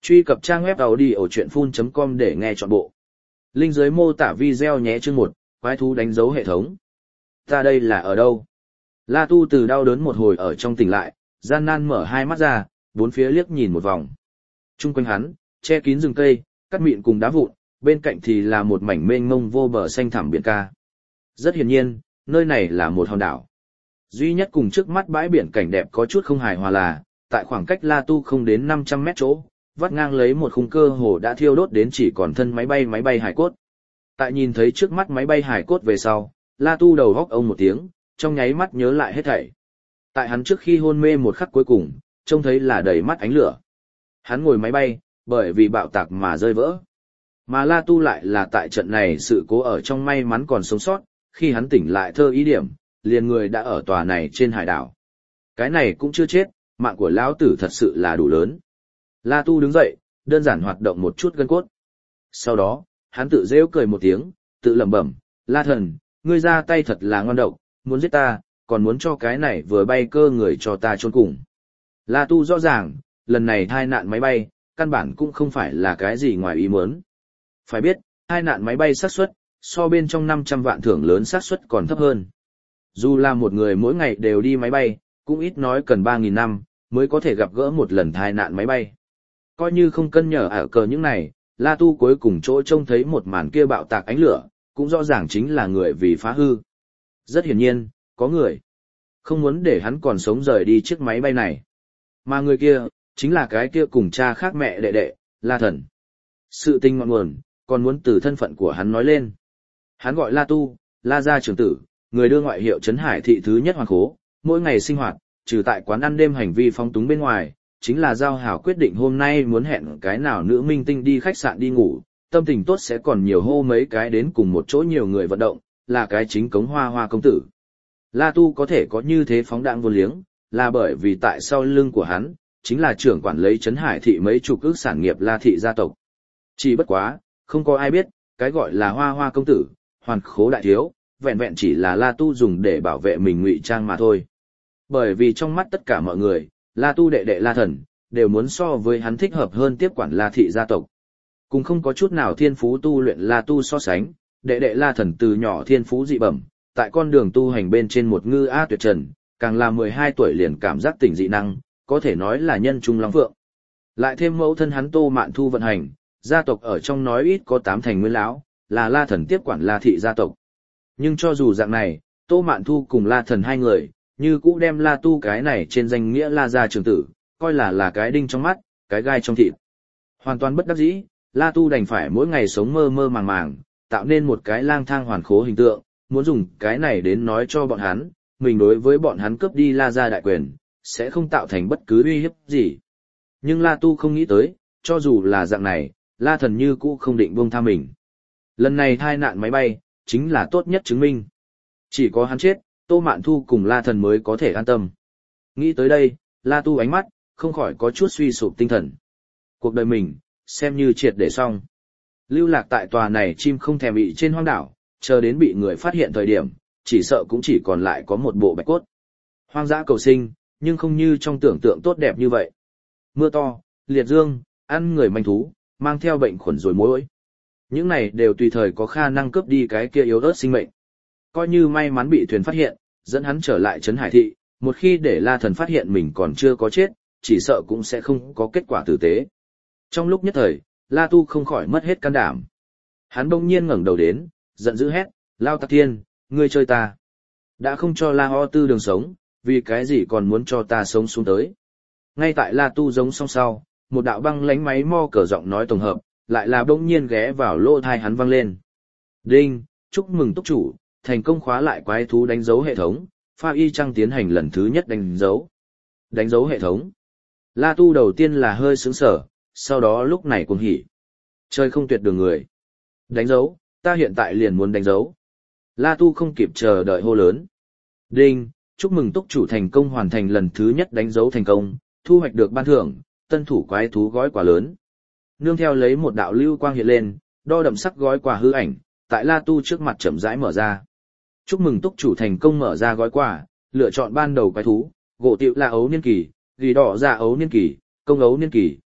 Truy cập trang web audiochuyenphun.com để nghe trọn bộ. Link dưới mô tả video nhé. Chương 1, quái thú đánh dấu hệ thống. Ta đây là ở đâu? La Tu từ đau đớn một hồi ở trong tỉnh lại, gian nan mở hai mắt ra, bốn phía liếc nhìn một vòng. Chung quanh hắn, che kín rừng cây, cát mịn cùng đá vụn, bên cạnh thì là một mảnh mênh mông vô bờ xanh thẳm biển ca. Rất hiển nhiên, nơi này là một hòn đảo. Duy nhất cùng trước mắt bãi biển cảnh đẹp có chút không hài hòa là, tại khoảng cách La Tu không đến 500 mét chỗ, vắt ngang lấy một khung cơ hồ đã thiêu đốt đến chỉ còn thân máy bay hải cốt. Tại nhìn thấy trước mắt máy bay hải cốt về sau, La Tu đầu góc ông một tiếng, trong nháy mắt nhớ lại hết thảy. Tại hắn trước khi hôn mê một khắc cuối cùng, trông thấy là đầy mắt ánh lửa. Hắn ngồi máy bay, bởi vì bạo tạc mà rơi vỡ. Mà La Tu lại là tại trận này sự cố ở trong may mắn còn sống sót, khi hắn tỉnh lại thơ ý điểm, liền người đã ở tòa này trên hải đảo. Cái này cũng chưa chết, mạng của lão tử thật sự là đủ lớn. La Tu đứng dậy, đơn giản hoạt động một chút gân cốt. Sau đó, hắn tự rêu cười một tiếng, tự lẩm bẩm, La Thần, ngươi ra tay thật là ngon độc, muốn giết ta, còn muốn cho cái này vừa bay cơ người cho ta chôn cùng. La Tu rõ ràng, lần này tai nạn máy bay, căn bản cũng không phải là cái gì ngoài ý muốn. Phải biết, tai nạn máy bay xác suất, so bên trong 500 vạn thưởng lớn xác suất còn thấp hơn. Dù là một người mỗi ngày đều đi máy bay, cũng ít nói cần 3.000 năm, mới có thể gặp gỡ một lần tai nạn máy bay. Coi như không cân nhở ở cờ những này, La Tu cuối cùng chỗ trông thấy một màn kia bạo tạc ánh lửa, cũng rõ ràng chính là người vì phá hư. Rất hiển nhiên, có người không muốn để hắn còn sống rời đi chiếc máy bay này. Mà người kia, chính là cái kia cùng cha khác mẹ đệ đệ, La Thần. Sự tình ngọn nguồn, còn muốn từ thân phận của hắn nói lên. Hắn gọi La Tu, La gia trưởng tử, người đưa ngoại hiệu Trấn Hải thị thứ nhất hoàng khố, mỗi ngày sinh hoạt, trừ tại quán ăn đêm hành vi phóng túng bên ngoài, chính là giao hảo quyết định hôm nay muốn hẹn cái nào nữ minh tinh đi khách sạn đi ngủ, tâm tình tốt sẽ còn nhiều hô mấy cái đến cùng một chỗ nhiều người vận động, là cái chính cống hoa hoa công tử. La Tu có thể có như thế phóng đãng vô liếng, là bởi vì tại sau lưng của hắn, chính là trưởng quản lấy Trấn Hải thị mấy chục ước sản nghiệp La thị gia tộc. Chỉ bất quá, không có ai biết, cái gọi là hoa hoa công tử, hoàn khố đại thiếu, vẹn vẹn chỉ là La Tu dùng để bảo vệ mình ngụy trang mà thôi. Bởi vì trong mắt tất cả mọi người, La Tu đệ đệ La Thần, đều muốn so với hắn thích hợp hơn tiếp quản La thị gia tộc. Cùng không có chút nào thiên phú tu luyện La Tu so sánh, đệ đệ La Thần từ nhỏ thiên phú dị bẩm, tại con đường tu hành bên trên một ngư a tuyệt trần, càng là 12 tuổi liền cảm giác tỉnh dị năng, có thể nói là nhân trung long phượng. Lại thêm mẫu thân hắn Tô Mạn Thu vận hành, gia tộc ở trong nói ít có 8 thành nguyên lão, là La Thần tiếp quản La thị gia tộc. Nhưng cho dù dạng này, Tô Mạn Thu cùng La Thần hai người, như cũ đem La Tu cái này trên danh nghĩa La gia trưởng tử, coi là cái đinh trong mắt, cái gai trong thịt. Hoàn toàn bất đắc dĩ, La Tu đành phải mỗi ngày sống mơ mơ màng màng, tạo nên một cái lang thang hoàn khố hình tượng, muốn dùng cái này đến nói cho bọn hắn, mình đối với bọn hắn cướp đi La gia đại quyền, sẽ không tạo thành bất cứ uy hiếp gì. Nhưng La Tu không nghĩ tới, cho dù là dạng này, La Thần như cũ không định buông tha mình. Lần này tai nạn máy bay, chính là tốt nhất chứng minh. Chỉ có hắn chết, Tô Mạn Thu cùng La Thần mới có thể an tâm. Nghĩ tới đây, La Tu ánh mắt, không khỏi có chút suy sụp tinh thần. Cuộc đời mình, xem như triệt để xong. Lưu lạc tại tòa này chim không thèm bị trên hoang đảo, chờ đến bị người phát hiện thời điểm, chỉ sợ cũng chỉ còn lại có một bộ bạch cốt. Hoang dã cầu sinh, nhưng không như trong tưởng tượng tốt đẹp như vậy. Mưa to, liệt dương, ăn người manh thú, mang theo bệnh khuẩn rồi mối. Những này đều tùy thời có khả năng cướp đi cái kia yếu ớt sinh mệnh. Coi như may mắn bị thuyền phát hiện, dẫn hắn trở lại Trấn Hải thị, một khi để La Thần phát hiện mình còn chưa có chết, chỉ sợ cũng sẽ không có kết quả tử tế. Trong lúc nhất thời, La Tu không khỏi mất hết can đảm. Hắn bỗng nhiên ngẩng đầu đến, giận dữ hét, Lao Tạc Thiên, ngươi chơi ta. Đã không cho La Ho Tư đường sống, vì cái gì còn muốn cho ta sống xuống tới. Ngay tại La Tu giống song sau, một đạo băng lánh máy mo cờ giọng nói tổng hợp, lại là bỗng nhiên ghé vào lỗ tai hắn vang lên. Đinh, chúc mừng túc chủ, thành công khóa lại quái thú đánh dấu hệ thống, Pha Y Trăng tiến hành lần thứ nhất đánh dấu. Đánh dấu hệ thống. La Tu đầu tiên là hơi sững sờ, sau đó lúc này cuồng hỉ. Chơi không tuyệt đường người. Đánh dấu, ta hiện tại liền muốn đánh dấu. La Tu không kịp chờ đợi hô lớn. Đinh, chúc mừng túc chủ thành công hoàn thành lần thứ nhất đánh dấu thành công, thu hoạch được ban thưởng, tân thủ quái thú gói quà lớn. Nương theo lấy một đạo lưu quang hiện lên, đo đậm sắc gói quà hư ảnh, tại La Tu trước mặt chậm rãi mở ra. Chúc mừng túc chủ thành công mở ra gói quà, lựa chọn ban đầu quái thú, gỗ tiệu là ấu niên kỳ, ghi đỏ ra ấu niên kỳ, công ấu niên kỳ,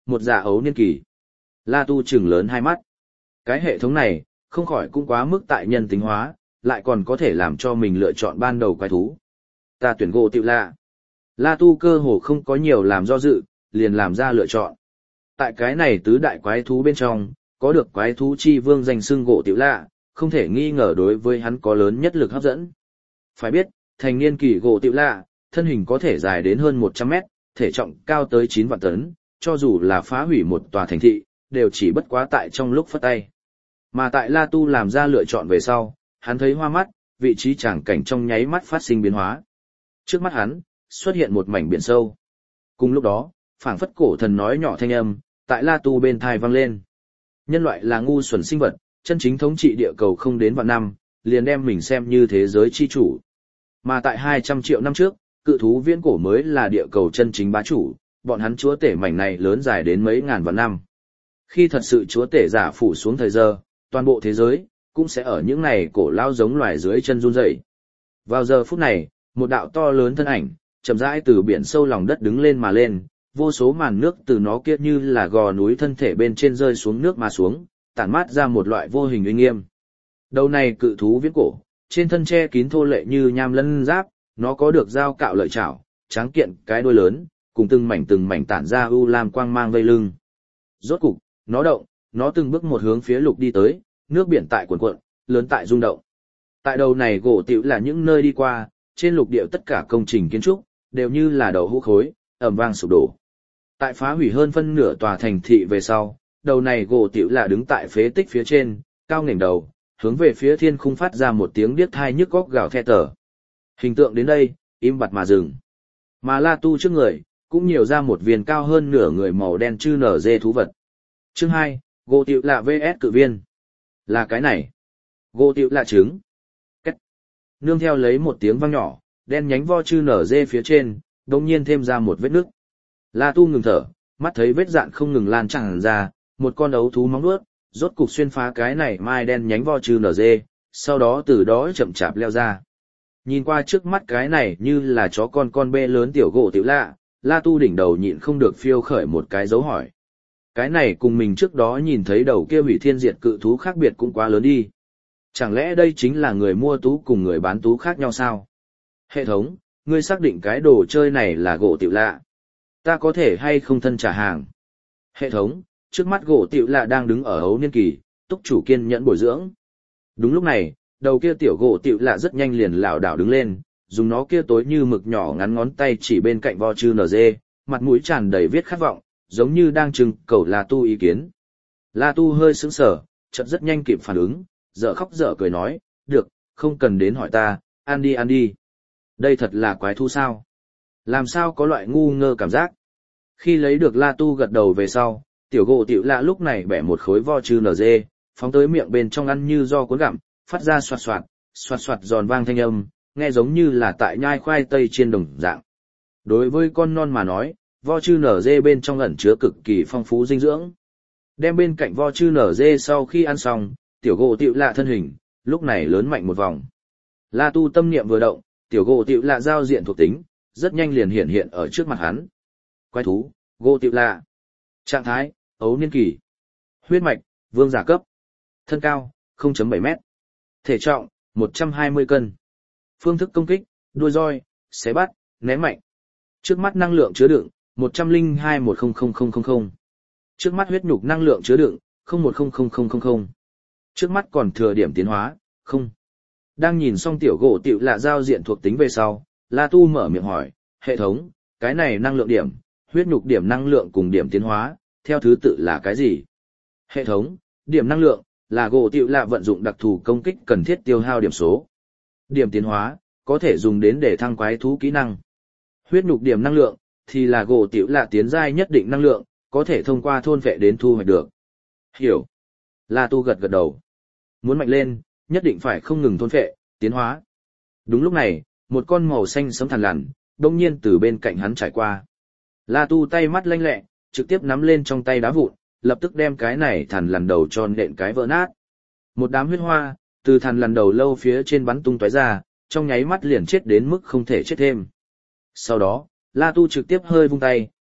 một dạ ấu niên kỳ. La Tu trừng lớn hai mắt. Cái hệ thống này, không khỏi cũng quá mức tại nhân tính hóa, lại còn có thể làm cho mình lựa chọn ban đầu quái thú. Ta tuyển gỗ tiểu lạ. La Tu cơ hồ không có nhiều làm do dự, liền làm ra lựa chọn. Tại cái này tứ đại quái thú bên trong, có được quái thú chi vương danh xưng gỗ tiểu lạ, không thể nghi ngờ đối với hắn có lớn nhất lực hấp dẫn. Phải biết, thành niên kỳ gỗ tiểu lạ, thân hình có thể dài đến hơn 100 mét, thể trọng cao tới 9 vạn tấn, cho dù là phá hủy một tòa thành thị, đều chỉ bất quá tại trong lúc phất tay. Mà tại La Tu làm ra lựa chọn về sau, hắn thấy hoa mắt, vị trí tràng cảnh trong nháy mắt phát sinh biến hóa. Trước mắt hắn, xuất hiện một mảnh biển sâu. Cùng lúc đó, phảng phất cổ thần nói nhỏ thanh âm, tại La Tu bên thai vang lên. Nhân loại là ngu xuẩn sinh vật, chân chính thống trị địa cầu không đến vạn năm, liền đem mình xem như thế giới chi chủ. Mà tại 200 triệu năm trước, cự thú viễn cổ mới là địa cầu chân chính bá chủ, bọn hắn chúa tể mảnh này lớn dài đến mấy ngàn vạn năm. Khi thật sự chúa tể giả phủ xuống thời giờ, toàn bộ thế giới cũng sẽ ở những này cổ lao giống loài dưới chân run rẩy. Vào giờ phút này, một đạo to lớn thân ảnh chậm rãi từ biển sâu lòng đất đứng lên mà lên, vô số màn nước từ nó kia như là gò núi thân thể bên trên rơi xuống nước mà xuống, tản mát ra một loại vô hình uy nghiêm. Đầu này cự thú viễn cổ, trên thân che kín thô lệ như nham lân giáp, nó có được dao cạo lợi chảo, tráng kiện cái đuôi lớn, cùng từng mảnh tản ra u lam quang mang vây lưng. Rốt cục, nó động, nó từng bước một hướng phía lục đi tới, nước biển tại cuồn cuộn, lớn tại rung động. Tại đầu này gỗ tiểu là những nơi đi qua, trên lục địa tất cả công trình kiến trúc đều như là đầu hũ khối, ầm vang sụp đổ. Tại phá hủy hơn phân nửa tòa thành thị về sau, đầu này gỗ tiểu là đứng tại phế tích phía trên, cao ngẩng đầu, hướng về phía thiên khung phát ra một tiếng điếc tai nhức óc gào thét tở. Hình tượng đến đây, im bặt mà dừng. Mà La Tu trước người, cũng nhiều ra một viên cao hơn nửa người màu đen chư nở dê thú vật. Chương 2, gỗ tiểu lạ vs cự viên. Là cái này. Gỗ tiểu lạ trứng. Cách. Nương theo lấy một tiếng vang nhỏ, đen nhánh vo chư nở dê phía trên, đồng nhiên thêm ra một vết nước. La Tu ngừng thở, mắt thấy vết dạn không ngừng lan tràn ra, một con ấu thú móng vuốt, rốt cục xuyên phá cái này mai đen nhánh vo chư nở dê, sau đó từ đó chậm chạp leo ra. Nhìn qua trước mắt cái này như là chó con bê lớn tiểu gỗ tiểu lạ, La Tu đỉnh đầu nhịn không được phiêu khởi một cái dấu hỏi. Cái này cùng mình trước đó nhìn thấy đầu kia hủy thiên diệt cự thú khác biệt cũng quá lớn đi. Chẳng lẽ đây chính là người mua tú cùng người bán tú khác nhau sao? Hệ thống, ngươi xác định cái đồ chơi này là gỗ tiểu lạ. Ta có thể hay không thân trả hàng? Hệ thống, trước mắt gỗ tiểu lạ đang đứng ở ấu niên kỳ, túc chủ kiên nhẫn bồi dưỡng. Đúng lúc này, đầu kia tiểu gỗ tiểu lạ rất nhanh liền lảo đảo đứng lên, dùng nó kia tối như mực nhỏ ngắn ngón tay chỉ bên cạnh vo chư NG, mặt mũi tràn đầy viết khát vọng, giống như đang trưng cầu La Tu ý kiến. La Tu hơi sững sờ, chợt rất nhanh kịp phản ứng, dở khóc dở cười nói, được, không cần đến hỏi ta, ăn đi ăn đi. Đây thật là quái thú sao? Làm sao có loại ngu ngơ cảm giác? Khi lấy được La Tu gật đầu về sau, tiểu gỗ tiểu lạ lúc này bẻ một khối vo chư NG, phóng tới miệng bên trong ăn như do cuốn gặm, phát ra xoạt xoạt giòn vang thanh âm, nghe giống như là tại nhai khoai tây chiên đồng dạng. Đối với con non mà nói, vo chư nở dê bên trong ẩn chứa cực kỳ phong phú dinh dưỡng. Đem bên cạnh vo chư nở dê sau khi ăn xong, tiểu gỗ tiểu lạ thân hình, lúc này lớn mạnh một vòng. La Tu tâm niệm vừa động, tiểu gỗ tiểu lạ giao diện thuộc tính, rất nhanh liền hiện hiện ở trước mặt hắn. Quái thú, gỗ tiểu lạ. Trạng thái, ấu niên kỳ. Huyết mạch, vương giả cấp. Thân cao, 0.7 mét. Thể trọng, 120 cân. Phương thức công kích, đuôi roi, xé bắt, ném mạnh. Trước mắt năng lượng chứa đựng, 102.100.000. Trước mắt huyết nhục năng lượng chứa đựng, 0100000. Trước mắt còn thừa điểm tiến hóa, không. Đang nhìn xong tiểu gỗ tiểu lạ giao diện thuộc tính về sau, La Tu mở miệng hỏi, hệ thống, cái này năng lượng điểm, huyết nhục điểm năng lượng cùng điểm tiến hóa, theo thứ tự là cái gì? Hệ thống, điểm năng lượng, là gỗ tiểu lạ vận dụng đặc thù công kích cần thiết tiêu hao điểm số. Điểm tiến hóa, có thể dùng đến để thăng quái thú kỹ năng. Huyết nhục điểm năng lượng, thì là gỗ tiểu lạ tiến giai nhất định năng lượng, có thể thông qua thôn vệ đến thu hoạch được. Hiểu. La Tu gật gật đầu. Muốn mạnh lên, nhất định phải không ngừng thôn vệ, tiến hóa. Đúng lúc này, một con màu xanh sẫm thằn lằn, đông nhiên từ bên cạnh hắn trải qua. La Tu tay mắt lanh lẹ, trực tiếp nắm lên trong tay đá vụn, lập tức đem cái này thằn lằn đầu tròn nện cái vỡ nát. Một đám huyết hoa, từ thằn lằn đầu lâu phía trên bắn tung tóe ra, trong nháy mắt liền chết đến mức không thể chết thêm. Sau đó, La Tu trực tiếp hơi vung tay,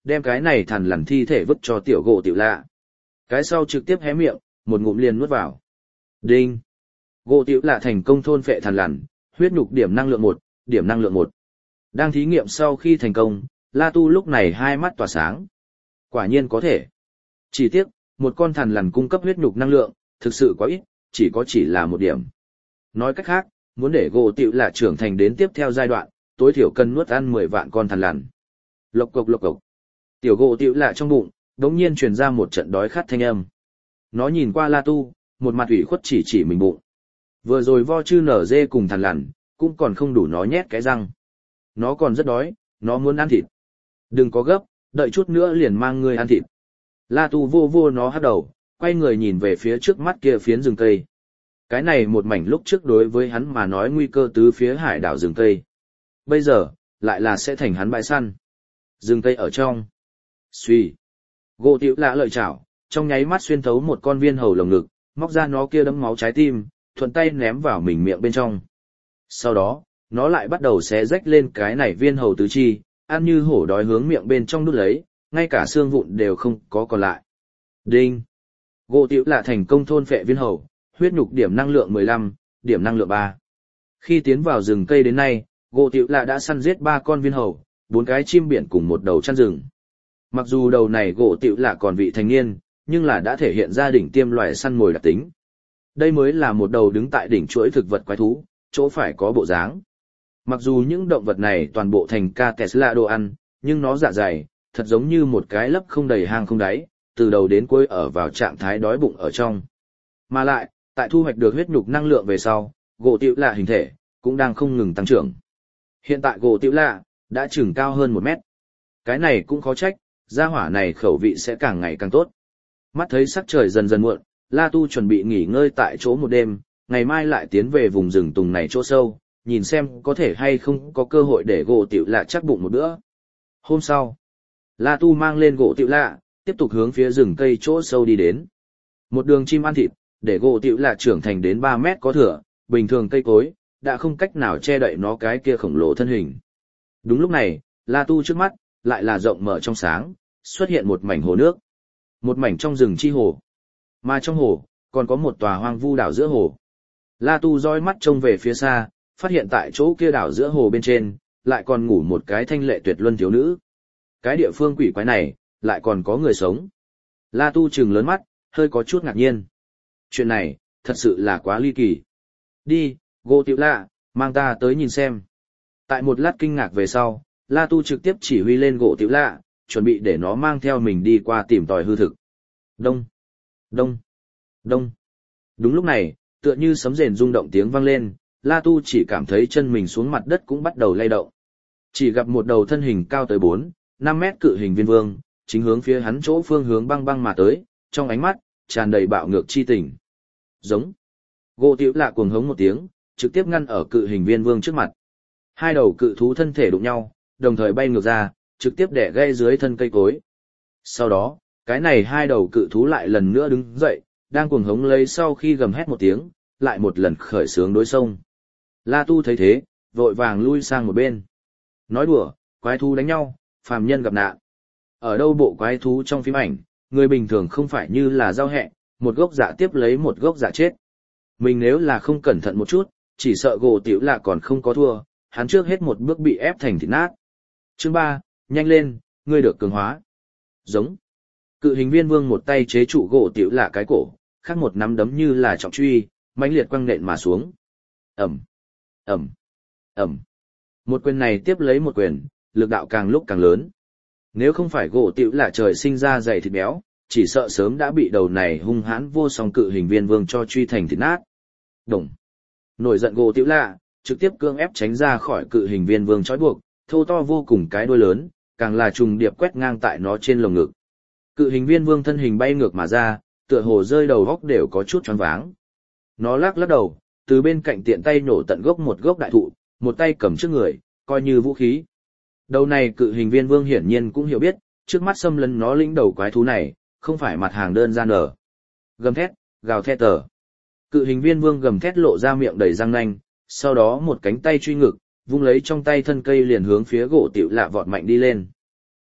đem cái này thằn lằn thi thể vứt cho tiểu gỗ tiểu lạ. Cái sau trực tiếp hé miệng, một ngụm liền nuốt vào. Đinh! Gỗ tiểu lạ thành công thôn phệ thằn lằn, huyết nhục điểm năng lượng 1, điểm năng lượng 1. Đang thí nghiệm sau khi thành công, La Tu lúc này hai mắt tỏa sáng. Quả nhiên có thể. Chỉ tiếc, một con thằn lằn cung cấp huyết nhục năng lượng, thực sự quá ít, chỉ là một điểm. Nói cách khác, muốn để gỗ tiểu lạ trưởng thành đến tiếp theo giai đoạn, tối thiểu cần nuốt ăn 10 vạn con thằn lằn. Lộc cộc lộc cộc. Tiểu gỗ tiểu lạ trong bụng, đống nhiên truyền ra một trận đói khát thanh âm. Nó nhìn qua La Tu, một mặt ủy khuất chỉ mình bụng. Vừa rồi vo chư nở dê cùng thằn lằn, cũng còn không đủ nó nhét cái răng. Nó còn rất đói, nó muốn ăn thịt. Đừng có gấp, đợi chút nữa liền mang ngươi ăn thịt. La Tu vô nó hất đầu, quay người nhìn về phía trước mắt kia phiến rừng cây. Cái này một mảnh lúc trước đối với hắn mà nói nguy cơ tứ phía hải đảo rừng cây. Bây giờ, lại là sẽ thành hắn bãi săn. Rừng cây ở trong. Xuy. Gỗ tiểu lạ lợi chảo, trong nháy mắt xuyên thấu một con viên hầu lồng ngực, móc ra nó kia đấm máu trái tim, thuận tay ném vào mình miệng bên trong. Sau đó, nó lại bắt đầu xé rách lên cái này viên hầu tứ chi, ăn như hổ đói hướng miệng bên trong đút lấy, ngay cả xương vụn đều không có còn lại. Đinh! Gỗ tiểu lạ thành công thôn phệ viên hầu, huyết nhục điểm năng lượng 15, điểm năng lượng 3. Khi tiến vào rừng cây đến nay, gỗ tiểu lạ đã săn giết 3 con viên hầu, 4 cái chim biển cùng một đầu chăn rừng. Mặc dù đầu này gỗ tiểu lạ còn vị thành niên, nhưng là đã thể hiện ra đỉnh tiêm loài săn mồi đặc tính. Đây mới là một đầu đứng tại đỉnh chuỗi thực vật quái thú, chỗ phải có bộ dáng. Mặc dù những động vật này toàn bộ thành ca Tesla đồ ăn, nhưng nó dạ dày, thật giống như một cái lấp không đầy hang không đáy, từ đầu đến cuối ở vào trạng thái đói bụng ở trong. Mà lại, tại thu hoạch được huyết nhục năng lượng về sau, gỗ tiểu lạ hình thể, cũng đang không ngừng tăng trưởng. Hiện tại gỗ tiểu lạ, đã chừng cao hơn 1 mét. Cái này cũng khó trách, gia hỏa này khẩu vị sẽ càng ngày càng tốt. Mắt thấy sắc trời dần dần muộn, La Tu chuẩn bị nghỉ ngơi tại chỗ một đêm, ngày mai lại tiến về vùng rừng tùng này chỗ sâu, nhìn xem có thể hay không có cơ hội để gỗ tiểu lạ chắc bụng một bữa. Hôm sau, La Tu mang lên gỗ tiểu lạ, tiếp tục hướng phía rừng cây chỗ sâu đi đến. Một đường chim ăn thịt, để gỗ tiểu lạ trưởng thành đến 3 mét có thừa, bình thường cây cối, đã không cách nào che đậy nó cái kia khổng lồ thân hình. Đúng lúc này, La Tu trước mắt, lại là rộng mở trong sáng, xuất hiện một mảnh hồ nước. Một mảnh trong rừng chi hồ. Mà trong hồ, còn có một tòa hoang vu đảo giữa hồ. La Tu dõi mắt trông về phía xa, phát hiện tại chỗ kia đảo giữa hồ bên trên, lại còn ngủ một cái thanh lệ tuyệt luân thiếu nữ. Cái địa phương quỷ quái này, lại còn có người sống. La Tu trừng lớn mắt, hơi có chút ngạc nhiên. Chuyện này, thật sự là quá ly kỳ. Đi, gỗ tiểu lạ, mang ta tới nhìn xem. Tại một lát kinh ngạc về sau, La Tu trực tiếp chỉ huy lên gỗ tiểu lạ, chuẩn bị để nó mang theo mình đi qua tìm tòi hư thực. Đông, đông, đông. Đúng lúc này, tựa như sấm rền rung động tiếng vang lên, La Tu chỉ cảm thấy chân mình xuống mặt đất cũng bắt đầu lay động. Chỉ gặp một đầu thân hình cao tới 4-5 mét cự hình viên vương, chính hướng phía hắn chỗ phương hướng băng băng mà tới, trong ánh mắt, tràn đầy bạo ngược chi tình. Giống. Gỗ tiểu lạ cuồng hống một tiếng, trực tiếp ngăn ở cự hình viên vương trước mặt. Hai đầu cự thú thân thể đụng nhau, đồng thời bay ngược ra, trực tiếp đẻ gây dưới thân cây cối. Sau đó, cái này hai đầu cự thú lại lần nữa đứng dậy, đang cuồng hống lấy sau khi gầm hét một tiếng, lại một lần khởi xướng đối sông. La Tu thấy thế, vội vàng lui sang một bên. Nói đùa, quái thú đánh nhau, phàm nhân gặp nạn. Ở đâu bộ quái thú trong phim ảnh, người bình thường không phải như là giao hẹ, một gốc dạ tiếp lấy một gốc dạ chết. Mình nếu là không cẩn thận một chút, chỉ sợ gỗ tiểu lạ còn không có thua, hắn trước hết một bước bị ép thành thịt nát. Chương 3, nhanh lên, ngươi được cường hóa. Giống. Cự hình viên vương một tay chế trụ gỗ tiểu lạ cái cổ, khác một nắm đấm như là trọng truy, mãnh liệt quăng nện mà xuống. Ầm, ầm, ầm. Một quyền này tiếp lấy một quyền, lực đạo càng lúc càng lớn. Nếu không phải gỗ tiểu lạ trời sinh ra dày thịt béo, chỉ sợ sớm đã bị đầu này hung hãn vô song cự hình viên vương cho truy thành thịt nát. Đồng. Nổi giận gỗ tiểu lạ, trực tiếp cưỡng ép tránh ra khỏi cự hình viên vương trói buộc, thô to vô cùng cái đuôi lớn, càng là trùng điệp quét ngang tại nó trên lồng ngực. Cự hình viên vương thân hình bay ngược mà ra, tựa hồ rơi đầu góc đều có chút choáng váng. Nó lắc lắc đầu, từ bên cạnh tiện tay nổ tận gốc một gốc đại thụ, một tay cầm trước người, coi như vũ khí. Đầu này cự hình viên vương hiển nhiên cũng hiểu biết, trước mắt xâm lấn nó lĩnh đầu quái thú này, không phải mặt hàng đơn giản ở. Gầm thét, gào thét tờ. Cự hình viên vương gầm thét lộ ra miệng đầy răng nanh, sau đó một cánh tay truy ngực, vung lấy trong tay thân cây liền hướng phía gỗ tiểu lạ vọt mạnh đi lên.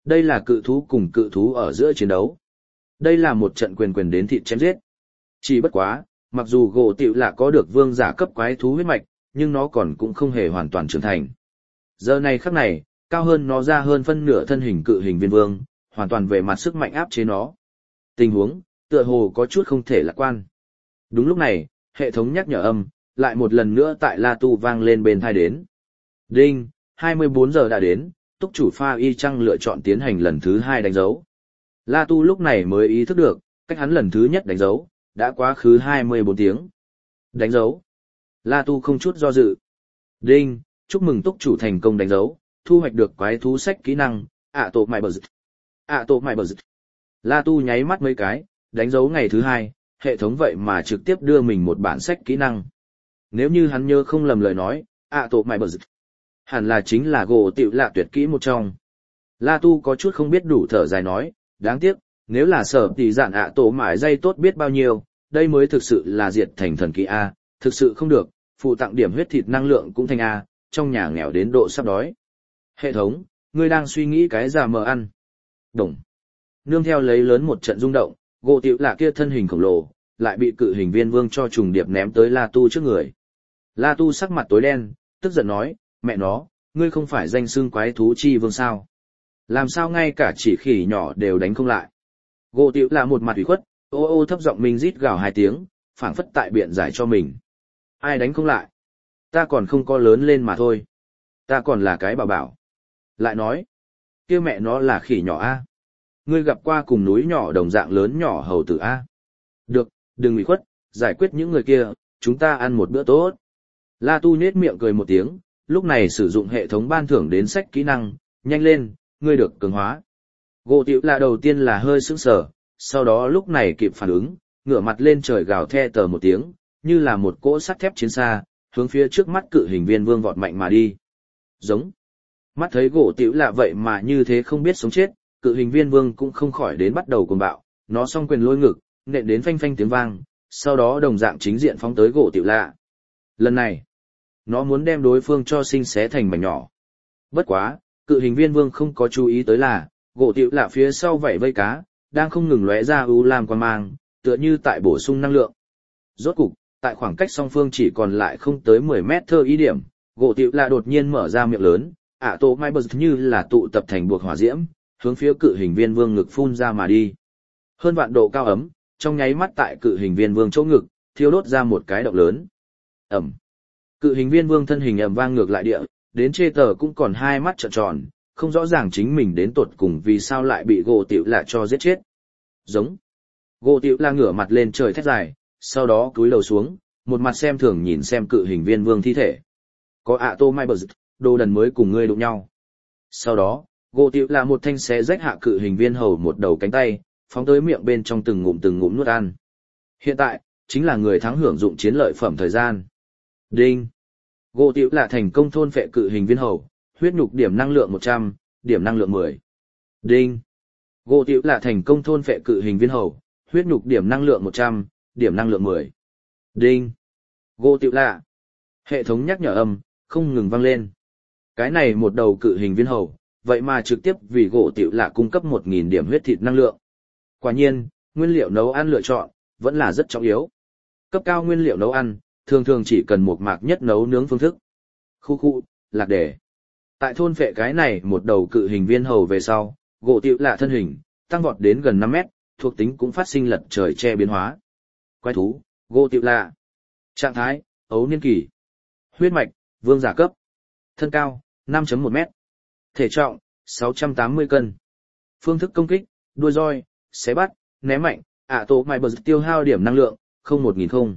Đây là cự thú cùng cự thú ở giữa chiến đấu. Đây là một trận quyền quyền đến thịt chém giết. Chỉ bất quá, mặc dù gỗ tiểu lạ có được vương giả cấp quái thú huyết mạch, nhưng nó còn cũng không hề hoàn toàn trưởng thành. Giờ này khắc này, cao hơn nó ra hơn phân nửa thân hình cự hình viên vương, hoàn toàn về mặt sức mạnh áp chế nó. Tình huống, tựa hồ có chút không thể lạc quan. Đúng lúc này, hệ thống nhắc nhở âm, lại một lần nữa tại La Tu vang lên bên tai đến. Đinh, 24 giờ đã đến, túc chủ pha y chăng lựa chọn tiến hành lần thứ 2 đánh dấu. La Tu lúc này mới ý thức được, cách hắn lần thứ nhất đánh dấu, đã quá khứ 24 tiếng. Đánh dấu. La Tu không chút do dự. Đinh, chúc mừng túc chủ thành công đánh dấu, thu hoạch được quái thú sách kỹ năng, ạ tổ mại bờ dịch. ạ tổ mại bờ dịch. La Tu nháy mắt mấy cái, đánh dấu ngày thứ 2, hệ thống vậy mà trực tiếp đưa mình một bản sách kỹ năng. Nếu như hắn nhớ không lầm lời nói, ạ tổ mại bờ dịch. Hẳn là chính là gỗ tiểu lạ tuyệt kỹ một trong. La Tu có chút không biết đủ thở dài nói, đáng tiếc, nếu là sở tỷ dạn ạ tổ mại dây tốt biết bao nhiêu, đây mới thực sự là diệt thành thần kỹ A, thực sự không được, phụ tặng điểm huyết thịt năng lượng cũng thành A, trong nhà nghèo đến độ sắp đói. Hệ thống, ngươi đang suy nghĩ cái già mờ ăn. Đồng. Nương theo lấy lớn một trận rung động, gỗ tiểu lạ kia thân hình khổng lồ, lại bị cự hình viên vương cho trùng điệp ném tới La Tu trước người. La Tu sắc mặt tối đen, tức giận nói, mẹ nó, ngươi không phải danh xưng quái thú chi vương sao? Làm sao ngay cả chỉ khỉ nhỏ đều đánh không lại? Gỗ tiểu là một mặt ủy khuất, ô ô thấp giọng mình rít gào 2 tiếng, phảng phất tại biện giải cho mình. Ai đánh không lại? Ta còn không có lớn lên mà thôi. Ta còn là cái bảo bảo. Lại nói, kia mẹ nó là khỉ nhỏ A. Ngươi gặp qua cùng núi nhỏ đồng dạng lớn nhỏ hầu tử A. Được, đừng ủy khuất, giải quyết những người kia, chúng ta ăn một bữa tốt. La Tu nhếch miệng cười một tiếng, lúc này sử dụng hệ thống ban thưởng đến sách kỹ năng, nhanh lên, ngươi được cường hóa. Gỗ tiểu là đầu tiên là hơi sững sờ, sau đó lúc này kịp phản ứng, ngửa mặt lên trời gào the tờ một tiếng, như là một cỗ sắt thép chiến xa, hướng phía trước mắt cự hình viên vương vọt mạnh mà đi. Giống. Mắt thấy gỗ tiểu là vậy mà như thế không biết sống chết, cự hình viên vương cũng không khỏi đến bắt đầu cuồng bạo, nó song quyền lôi ngực, nện đến phanh phanh tiếng vang, sau đó đồng dạng chính diện phóng tới gỗ tiểu lạ. Lần này, nó muốn đem đối phương cho sinh xé thành mảnh nhỏ. Bất quá, cự hình viên vương không có chú ý tới là, gỗ tiểu lạ phía sau vảy vây cá, đang không ngừng lóe ra u lam quang mang, tựa như tại bổ sung năng lượng. Rốt cục, tại khoảng cách song phương chỉ còn lại không tới 10 mét thơ ý điểm, gỗ tiểu lạ đột nhiên mở ra miệng lớn, tổ mai bờ như là tụ tập thành buộc hỏa diễm, hướng phía cự hình viên vương ngực phun ra mà đi. Hơn vạn độ cao ấm, trong nháy mắt tại cự hình viên vương chỗ ngực, thiêu đốt ra một cái động lớn. Ẩm. Cự hình viên vương thân hình ầm vang ngược lại địa, đến chê tờ cũng còn 2 mắt trợn tròn, không rõ ràng chính mình đến tột cùng vì sao lại bị gỗ tiểu lạ cho giết chết. Giống. Gỗ tiểu lạ ngửa mặt lên trời thét dài, sau đó cúi đầu xuống, một mặt xem thường nhìn xem cự hình viên vương thi thể. Có tô mai bờ đồ đần mới cùng ngươi đụng nhau. Sau đó, gỗ tiểu lạ một thanh xé rách hạ cự hình viên hầu một đầu cánh tay, phóng tới miệng bên trong từng ngụm nuốt ăn. Hiện tại, chính là người thắng hưởng dụng chiến lợi phẩm thời gian. Đinh. Gỗ tiểu lạ thành công thôn phệ cự hình viên hầu, huyết nhục điểm năng lượng 100, điểm năng lượng 10. Đinh. Gỗ tiểu lạ thành công thôn phệ cự hình viên hầu, huyết nhục điểm năng lượng 100, điểm năng lượng 10. Đinh. Gỗ tiểu lạ. Hệ thống nhắc nhở âm, không ngừng vang lên. Cái này một đầu cự hình viên hầu, vậy mà trực tiếp vì gỗ tiểu lạ cung cấp 1000 điểm huyết thịt năng lượng. Quả nhiên, nguyên liệu nấu ăn lựa chọn, vẫn là rất trọng yếu. Cấp cao nguyên liệu nấu ăn, thường thường chỉ cần một mạc nhất nấu nướng phương thức. Khu, lạc đề. Tại thôn phệ cái này một đầu cự hình viên hầu về sau, gỗ tiểu lạ thân hình, tăng vọt đến gần 5 mét, thuộc tính cũng phát sinh lật trời che biến hóa. Quái thú, gỗ tiểu lạ. Trạng thái, ấu niên kỳ. Huyết mạch, vương giả cấp. Thân cao, 5.1 mét. Thể trọng, 680 cân. Phương thức công kích, đuôi roi, xé bắt, ném mạnh, tổ mai bờ tiêu hao điểm năng lượng, 1000 không.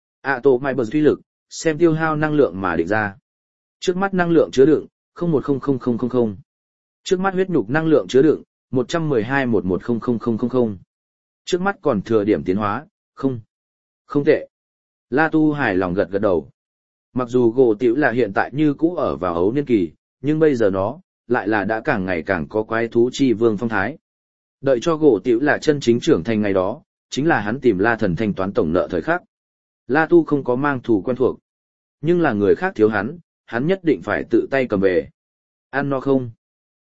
tổ mai bờ uy lực, xem tiêu hao năng lượng mà định ra. Trước mắt năng lượng chứa đựng, 0100000. Trước mắt huyết nhục năng lượng chứa đựng, 112110000. Trước mắt còn thừa điểm tiến hóa, không. Không tệ. La Tu hài lòng gật gật đầu. Mặc dù gỗ tiểu là hiện tại như cũ ở vào ấu niên kỳ, nhưng bây giờ nó, lại là đã càng ngày càng có quái thú chi vương phong thái. Đợi cho gỗ tiểu là chân chính trưởng thành ngày đó, chính là hắn tìm La Thần thanh toán tổng nợ thời khắc. La Tu không có mang thù quen thuộc, nhưng là người khác thiếu hắn nhất định phải tự tay cầm về. Ăn no không?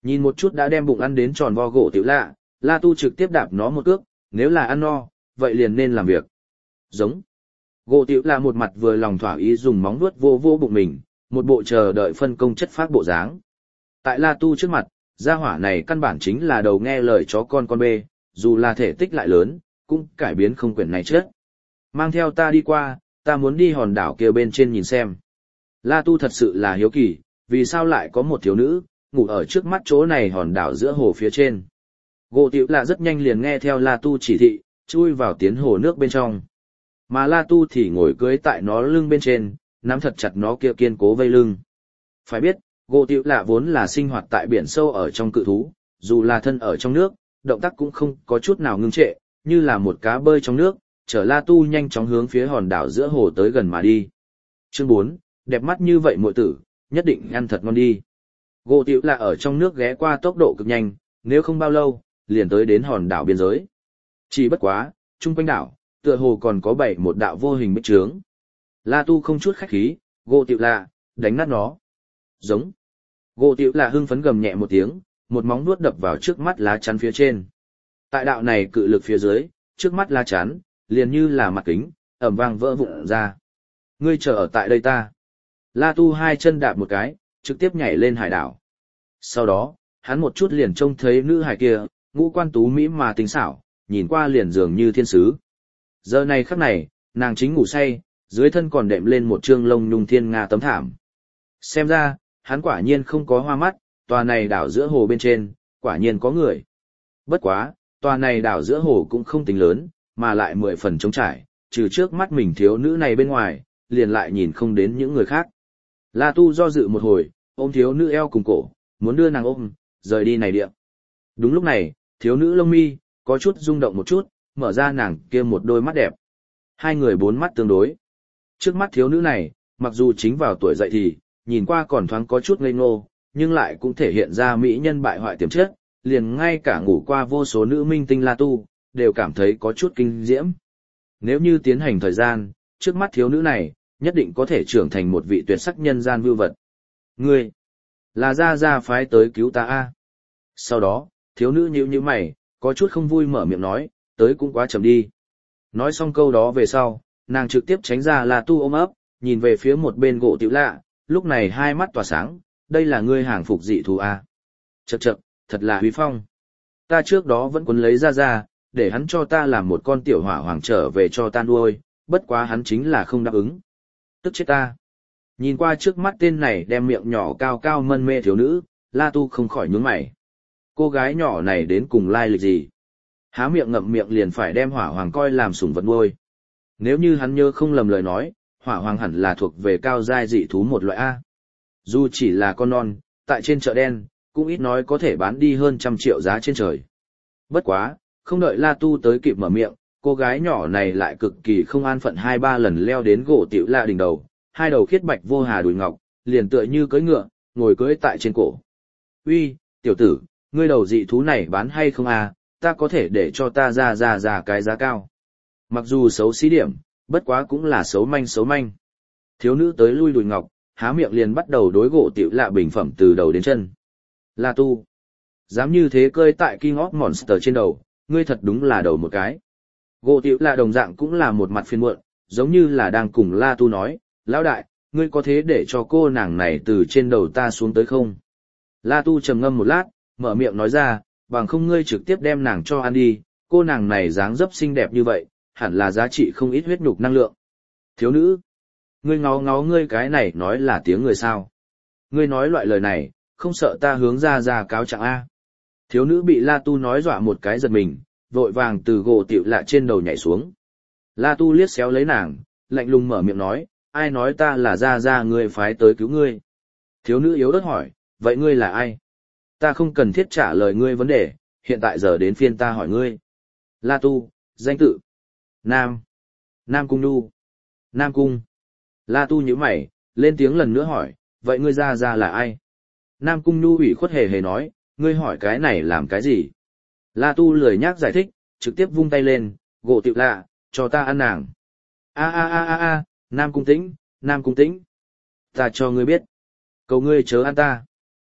Nhìn một chút đã đem bụng ăn đến tròn vo gỗ tiểu lạ, La Tu trực tiếp đạp nó một cước, nếu là ăn no, vậy liền nên làm việc. Giống. Gỗ tiểu lạ một mặt vừa lòng thỏa ý dùng móng vuốt vô vô bụng mình, một bộ chờ đợi phân công chất phác bộ dáng. Tại La Tu trước mặt, gia hỏa này căn bản chính là đầu nghe lời chó con bê, dù là thể tích lại lớn, cũng cải biến không quyển này chết. Mang theo ta đi qua, ta muốn đi hòn đảo kia bên trên nhìn xem. La Tu thật sự là hiếu kỳ, vì sao lại có một thiếu nữ, ngủ ở trước mắt chỗ này hòn đảo giữa hồ phía trên. Gỗ tiểu lạ rất nhanh liền nghe theo La Tu chỉ thị, chui vào tiến hồ nước bên trong. Mà La Tu thì ngồi cưới tại nó lưng bên trên, nắm thật chặt nó kia kiên cố vây lưng. Phải biết, gỗ tiểu lạ vốn là sinh hoạt tại biển sâu ở trong cự thú, dù là thân ở trong nước, động tác cũng không có chút nào ngưng trệ, như là một cá bơi trong nước, chở La Tu nhanh chóng hướng phía hòn đảo giữa hồ tới gần mà đi. Chương 4, đẹp mắt như vậy muội tử, nhất định ăn thật ngon đi. Gỗ tiểu lạ ở trong nước ghé qua tốc độ cực nhanh, nếu không bao lâu, liền tới đến hòn đảo biên giới. Chỉ bất quá, chung quanh đảo, tựa hồ còn có bảy một đạo vô hình bích trướng. La Tu không chút khách khí, gỗ tiểu lạ, đánh nát nó. Giống. Gỗ tiểu lạ hưng phấn gầm nhẹ một tiếng, một móng vuốt đập vào trước mắt lá chắn phía trên. Tại đạo này cự lực phía dưới, trước mắt lá chắn, liền như là mặt kính, ẩm vang vỡ vụn ra. Ngươi chờ ở tại đây ta. La Tu hai chân đạp một cái, trực tiếp nhảy lên hải đảo. Sau đó, hắn một chút liền trông thấy nữ hải kia, ngũ quan tú mỹ mà tinh xảo, nhìn qua liền dường như thiên sứ. Giờ này khắc này, nàng chính ngủ say, dưới thân còn đệm lên một trương lông nhung thiên nga tấm thảm. Xem ra, hắn quả nhiên không có hoa mắt, tòa này đảo giữa hồ bên trên, quả nhiên có người. Bất quá, tòa này đảo giữa hồ cũng không tính lớn, mà lại 10 phần trống trải, trừ trước mắt mình thiếu nữ này bên ngoài, liền lại nhìn không đến những người khác. La Tu do dự một hồi, ôm thiếu nữ eo cùng cổ, muốn đưa nàng ôm, rời đi này địa. Đúng lúc này, thiếu nữ lông mi, có chút rung động một chút, mở ra nàng kia một đôi mắt đẹp. Hai người bốn mắt tương đối. Trước mắt thiếu nữ này, mặc dù chính vào tuổi dậy thì, nhìn qua còn thoáng có chút ngây ngô, nhưng lại cũng thể hiện ra mỹ nhân bại hoại tiềm chất, liền ngay cả ngủ qua vô số nữ minh tinh La Tu, đều cảm thấy có chút kinh diễm. Nếu như tiến hành thời gian, trước mắt thiếu nữ này, nhất định có thể trưởng thành một vị tuyệt sắc nhân gian vưu vật. Ngươi, là gia phái tới cứu ta a. Sau đó, thiếu nữ nhíu mày, có chút không vui mở miệng nói, tới cũng quá chậm đi. Nói xong câu đó về sau, nàng trực tiếp tránh ra La Tu ôm ấp, nhìn về phía một bên gỗ tiểu lạ, lúc này hai mắt tỏa sáng, đây là ngươi hàng phục dị thú a. Chậc chậc, thật là huy phong. Ta trước đó vẫn quấn lấy ra, để hắn cho ta làm một con tiểu hỏa hoàng trở về cho ta nuôi, bất quá hắn chính là không đáp ứng. Tức chết ta. Nhìn qua trước mắt tên này đem miệng nhỏ cao cao mân mê thiếu nữ, La Tu không khỏi nhướng mày. Cô gái nhỏ này đến cùng lai lịch gì? Há miệng ngậm miệng liền phải đem hỏa hoàng coi làm sủng vật nuôi. Nếu như hắn nhớ không lầm lời nói, hỏa hoàng hẳn là thuộc về cao giai dị thú một loại A. Dù chỉ là con non, tại trên chợ đen, cũng ít nói có thể bán đi hơn 100 triệu giá trên trời. Bất quá, không đợi La Tu tới kịp mở miệng, cô gái nhỏ này lại cực kỳ không an phận 2-3 lần leo đến gỗ tiểu lạ đỉnh đầu, hai đầu khiết bạch vô hà đùi ngọc, liền tựa như cưỡi ngựa, ngồi cưỡi tại trên cổ. Uy, tiểu tử, ngươi đầu dị thú này bán hay không à, ta có thể để cho ta ra cái giá cao. Mặc dù xấu xí điểm, bất quá cũng là xấu manh. Thiếu nữ tới lui đùi ngọc, há miệng liền bắt đầu đối gỗ tiểu lạ bình phẩm từ đầu đến chân. La Tu, dám như thế cơi tại King of Monster trên đầu, ngươi thật đúng là đầu một cái. Gỗ tiểu lạ đồng dạng cũng là một mặt phiền muộn, giống như là đang cùng La Tu nói, lão đại, ngươi có thế để cho cô nàng này từ trên đầu ta xuống tới không? La Tu trầm ngâm một lát, mở miệng nói ra, bằng không ngươi trực tiếp đem nàng cho ăn đi, cô nàng này dáng dấp xinh đẹp như vậy, hẳn là giá trị không ít huyết nhục năng lượng. Thiếu nữ, ngươi ngó ngươi cái này nói là tiếng người sao? Ngươi nói loại lời này, không sợ ta hướng ra cáo trạng a? Thiếu nữ bị La Tu nói dọa một cái giật mình, vội vàng từ gỗ tiểu lạ trên đầu nhảy xuống. La Tu liếc xéo lấy nàng, lạnh lùng mở miệng nói, ai nói ta là ra ngươi phái tới cứu ngươi? Thiếu nữ yếu ớt hỏi, vậy ngươi là ai? Ta không cần thiết trả lời ngươi vấn đề, hiện tại giờ đến phiên ta hỏi ngươi. La Tu, danh tự. Nam Cung Nu. Nam Cung. La Tu nhíu mày, lên tiếng lần nữa hỏi, vậy ngươi ra là ai? Nam Cung Nu ủy khuất hề nói, ngươi hỏi cái này làm cái gì? La Tu lười nhác giải thích, trực tiếp vung tay lên, gỗ tiểu lạ, cho ta ăn nàng. A, Nam Cung Tĩnh. Ta cho ngươi biết. Cầu ngươi chớ ăn ta.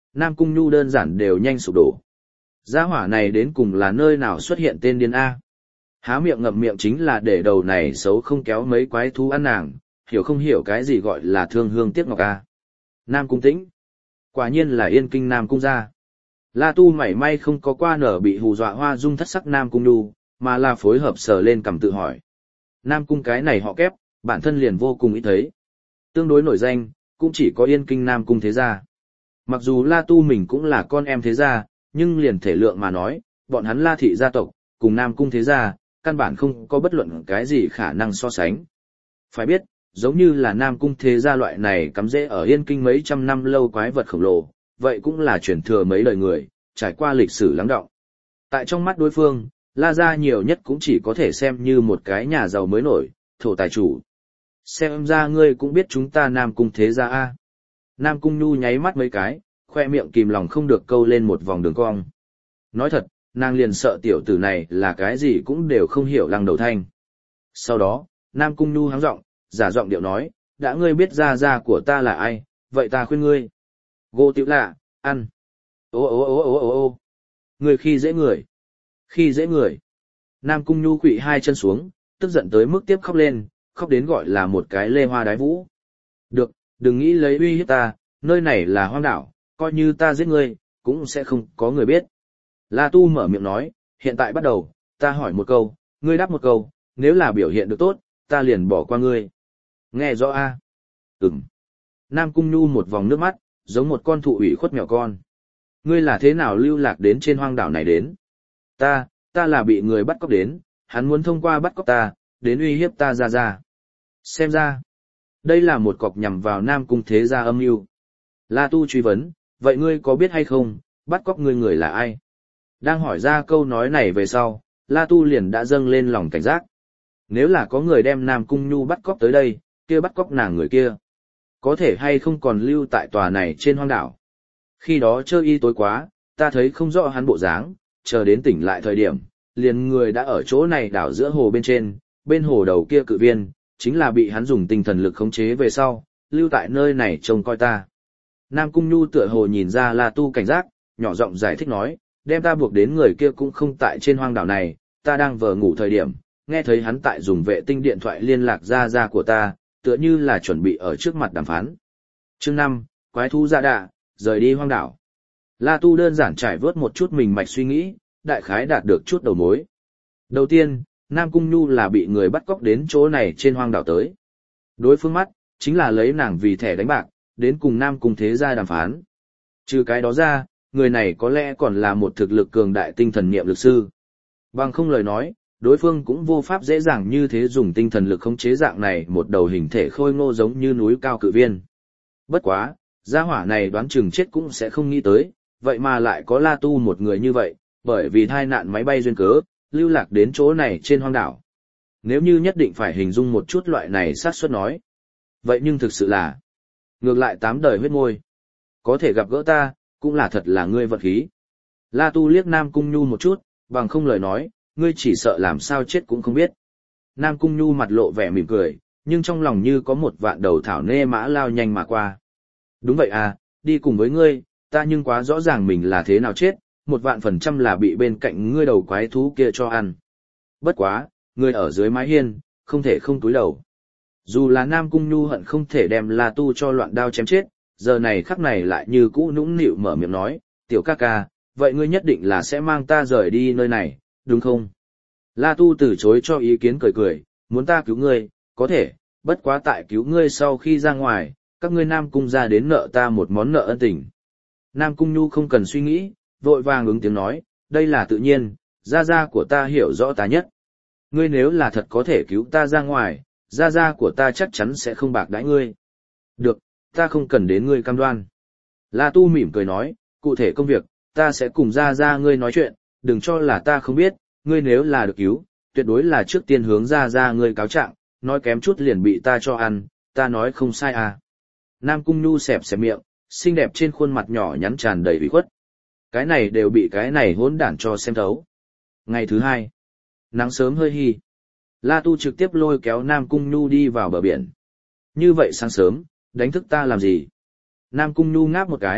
Nam Cung Nhu đơn giản đều nhanh sụp đổ. Gia hỏa này đến cùng là nơi nào xuất hiện tên điên A. Há miệng ngậm miệng chính là để đầu này xấu không kéo mấy quái thú ăn nàng, hiểu không hiểu cái gì gọi là thương hương tiếc ngọc A. Nam Cung Tĩnh. Quả nhiên là yên kinh Nam Cung gia. La Tu mảy may không có qua nở bị hù dọa hoa dung thất sắc Nam Cung Nhu, mà là phối hợp sờ lên cầm tự hỏi. Nam Cung cái này họ kép, bản thân liền vô cùng ít thấy. Tương đối nổi danh, cũng chỉ có yên kinh Nam Cung thế gia. Mặc dù La Tu mình cũng là con em thế gia, nhưng liền thể lượng mà nói, bọn hắn La thị gia tộc, cùng Nam Cung thế gia, căn bản không có bất luận cái gì khả năng so sánh. Phải biết, giống như là Nam Cung thế gia loại này cắm rễ ở yên kinh mấy trăm năm lâu quái vật khổng lồ, vậy cũng là truyền thừa mấy đời người, trải qua lịch sử lắng đọng. Tại trong mắt đối phương, La gia nhiều nhất cũng chỉ có thể xem như một cái nhà giàu mới nổi, thổ tài chủ. Xem ra ngươi cũng biết chúng ta Nam Cung thế gia a. Nam Cung Nhu nháy mắt mấy cái, khoe miệng kìm lòng không được câu lên một vòng đường cong. Nói thật, nàng liền sợ tiểu tử này là cái gì cũng đều không hiểu lăng đầu thanh. Sau đó, Nam Cung Nhu hắng giọng, giả giọng điệu nói, đã ngươi biết gia của ta là ai, vậy ta khuyên ngươi. Gô tiểu lạ, ăn. Ô ô ô ô ô ô. Người khi dễ người. Khi dễ người. Nam Cung Nhu quỵ hai chân xuống, tức giận tới mức tiếp khóc lên, khóc đến gọi là một cái lê hoa đái vũ. Được, đừng nghĩ lấy uy hiếp ta, nơi này là hoang đảo, coi như ta giết ngươi, cũng sẽ không có người biết. La Tu mở miệng nói, hiện tại bắt đầu, ta hỏi một câu, ngươi đáp một câu, nếu là biểu hiện được tốt, ta liền bỏ qua ngươi. Nghe rõ a? Ừm. Nam Cung Nhu một vòng nước mắt, giống một con thụ ủy khuất mèo con. Ngươi là thế nào lưu lạc đến trên hoang đảo này đến? Ta là bị người bắt cóc đến, hắn muốn thông qua bắt cóc ta, đến uy hiếp ta ra. Xem ra, đây là một cọc nhằm vào Nam Cung thế gia âm mưu. La Tu truy vấn, vậy ngươi có biết hay không, bắt cóc ngươi người là ai? Đang hỏi ra câu nói này về sau, La Tu liền đã dâng lên lòng cảnh giác. Nếu là có người đem Nam Cung Nhu bắt cóc tới đây, kia bắt cóc nàng người kia, có thể hay không còn lưu tại tòa này trên hoang đảo. Khi đó chơi y tối quá, ta thấy không rõ hắn bộ dáng, chờ đến tỉnh lại thời điểm, liền người đã ở chỗ này đảo giữa hồ bên trên, bên hồ đầu kia cự viên, chính là bị hắn dùng tinh thần lực khống chế về sau, lưu tại nơi này trông coi ta. Nam Cung Nhu tựa hồ nhìn ra La Tu cảnh giác, nhỏ giọng giải thích nói, đem ta buộc đến người kia cũng không tại trên hoang đảo này, ta đang vờ ngủ thời điểm, nghe thấy hắn tại dùng vệ tinh điện thoại liên lạc ra của ta, tựa như là chuẩn bị ở trước mặt đàm phán. Chương 5, quái thú dạ đạ, rời đi hoang đảo. La Tu đơn giản trải vớt một chút mình mạch suy nghĩ, đại khái đạt được chút đầu mối. Đầu tiên, Nam Cung Nhu là bị người bắt cóc đến chỗ này trên hoang đảo tới. Đối phương mắt, chính là lấy nàng vì thẻ đánh bạc, đến cùng Nam Cung thế gia đàm phán. Trừ cái đó ra, người này có lẽ còn là một thực lực cường đại tinh thần niệm lực sư. Bằng không lời nói, đối phương cũng vô pháp dễ dàng như thế dùng tinh thần lực khống chế dạng này một đầu hình thể khôi ngô giống như núi cao cự viên. Bất quá, gia hỏa này đoán chừng chết cũng sẽ không nghĩ tới, vậy mà lại có La Tu một người như vậy, bởi vì tai nạn máy bay duyên cớ, lưu lạc đến chỗ này trên hoang đảo. Nếu như nhất định phải hình dung một chút loại này xác suất nói. Vậy nhưng thực sự là, ngược lại 8 đời huyết môi. Có thể gặp gỡ ta, cũng là thật là ngươi vật khí. La Tu liếc Nam Cung Nhu một chút, bằng không lời nói, ngươi chỉ sợ làm sao chết cũng không biết. Nam Cung Nhu mặt lộ vẻ mỉm cười, nhưng trong lòng như có một vạn đầu thảo nê mã lao nhanh mà qua. Đúng vậy à, đi cùng với ngươi, ta nhưng quá rõ ràng mình là thế nào chết, 100% là bị bên cạnh ngươi đầu quái thú kia cho ăn. Bất quá, ngươi ở dưới mái hiên, không thể không túi đầu. Dù là Nam Cung Nhu hận không thể đem La Tu cho loạn đao chém chết, giờ này khắc này lại như cũ nũng nịu mở miệng nói, tiểu ca ca, vậy ngươi nhất định là sẽ mang ta rời đi nơi này, đúng không? La Tu từ chối cho ý kiến cười cười, muốn ta cứu ngươi, có thể, bất quá tại cứu ngươi sau khi ra ngoài, các ngươi Nam Cung ra đến nợ ta một món nợ ân tình. Nam Cung Nhu không cần suy nghĩ, vội vàng ứng tiếng nói, đây là tự nhiên, gia của ta hiểu rõ ta nhất. Ngươi nếu là thật có thể cứu ta ra ngoài, gia của ta chắc chắn sẽ không bạc đãi ngươi. Được, ta không cần đến ngươi cam đoan. La Tu mỉm cười nói, cụ thể công việc, ta sẽ cùng gia ngươi nói chuyện, đừng cho là ta không biết, ngươi nếu là được cứu, tuyệt đối là trước tiên hướng gia ngươi cáo trạng, nói kém chút liền bị ta cho ăn, ta nói không sai à. Nam Cung Nhu xẹp xẹp miệng, xinh đẹp trên khuôn mặt nhỏ nhắn tràn đầy ủy khuất. Cái này đều bị cái này hỗn đản cho xem thấu. Ngày thứ 2, nắng sớm hơi hi. La Tu trực tiếp lôi kéo Nam Cung Nhu đi vào bờ biển. Như vậy sáng sớm, đánh thức ta làm gì? Nam Cung Nhu ngáp một cái,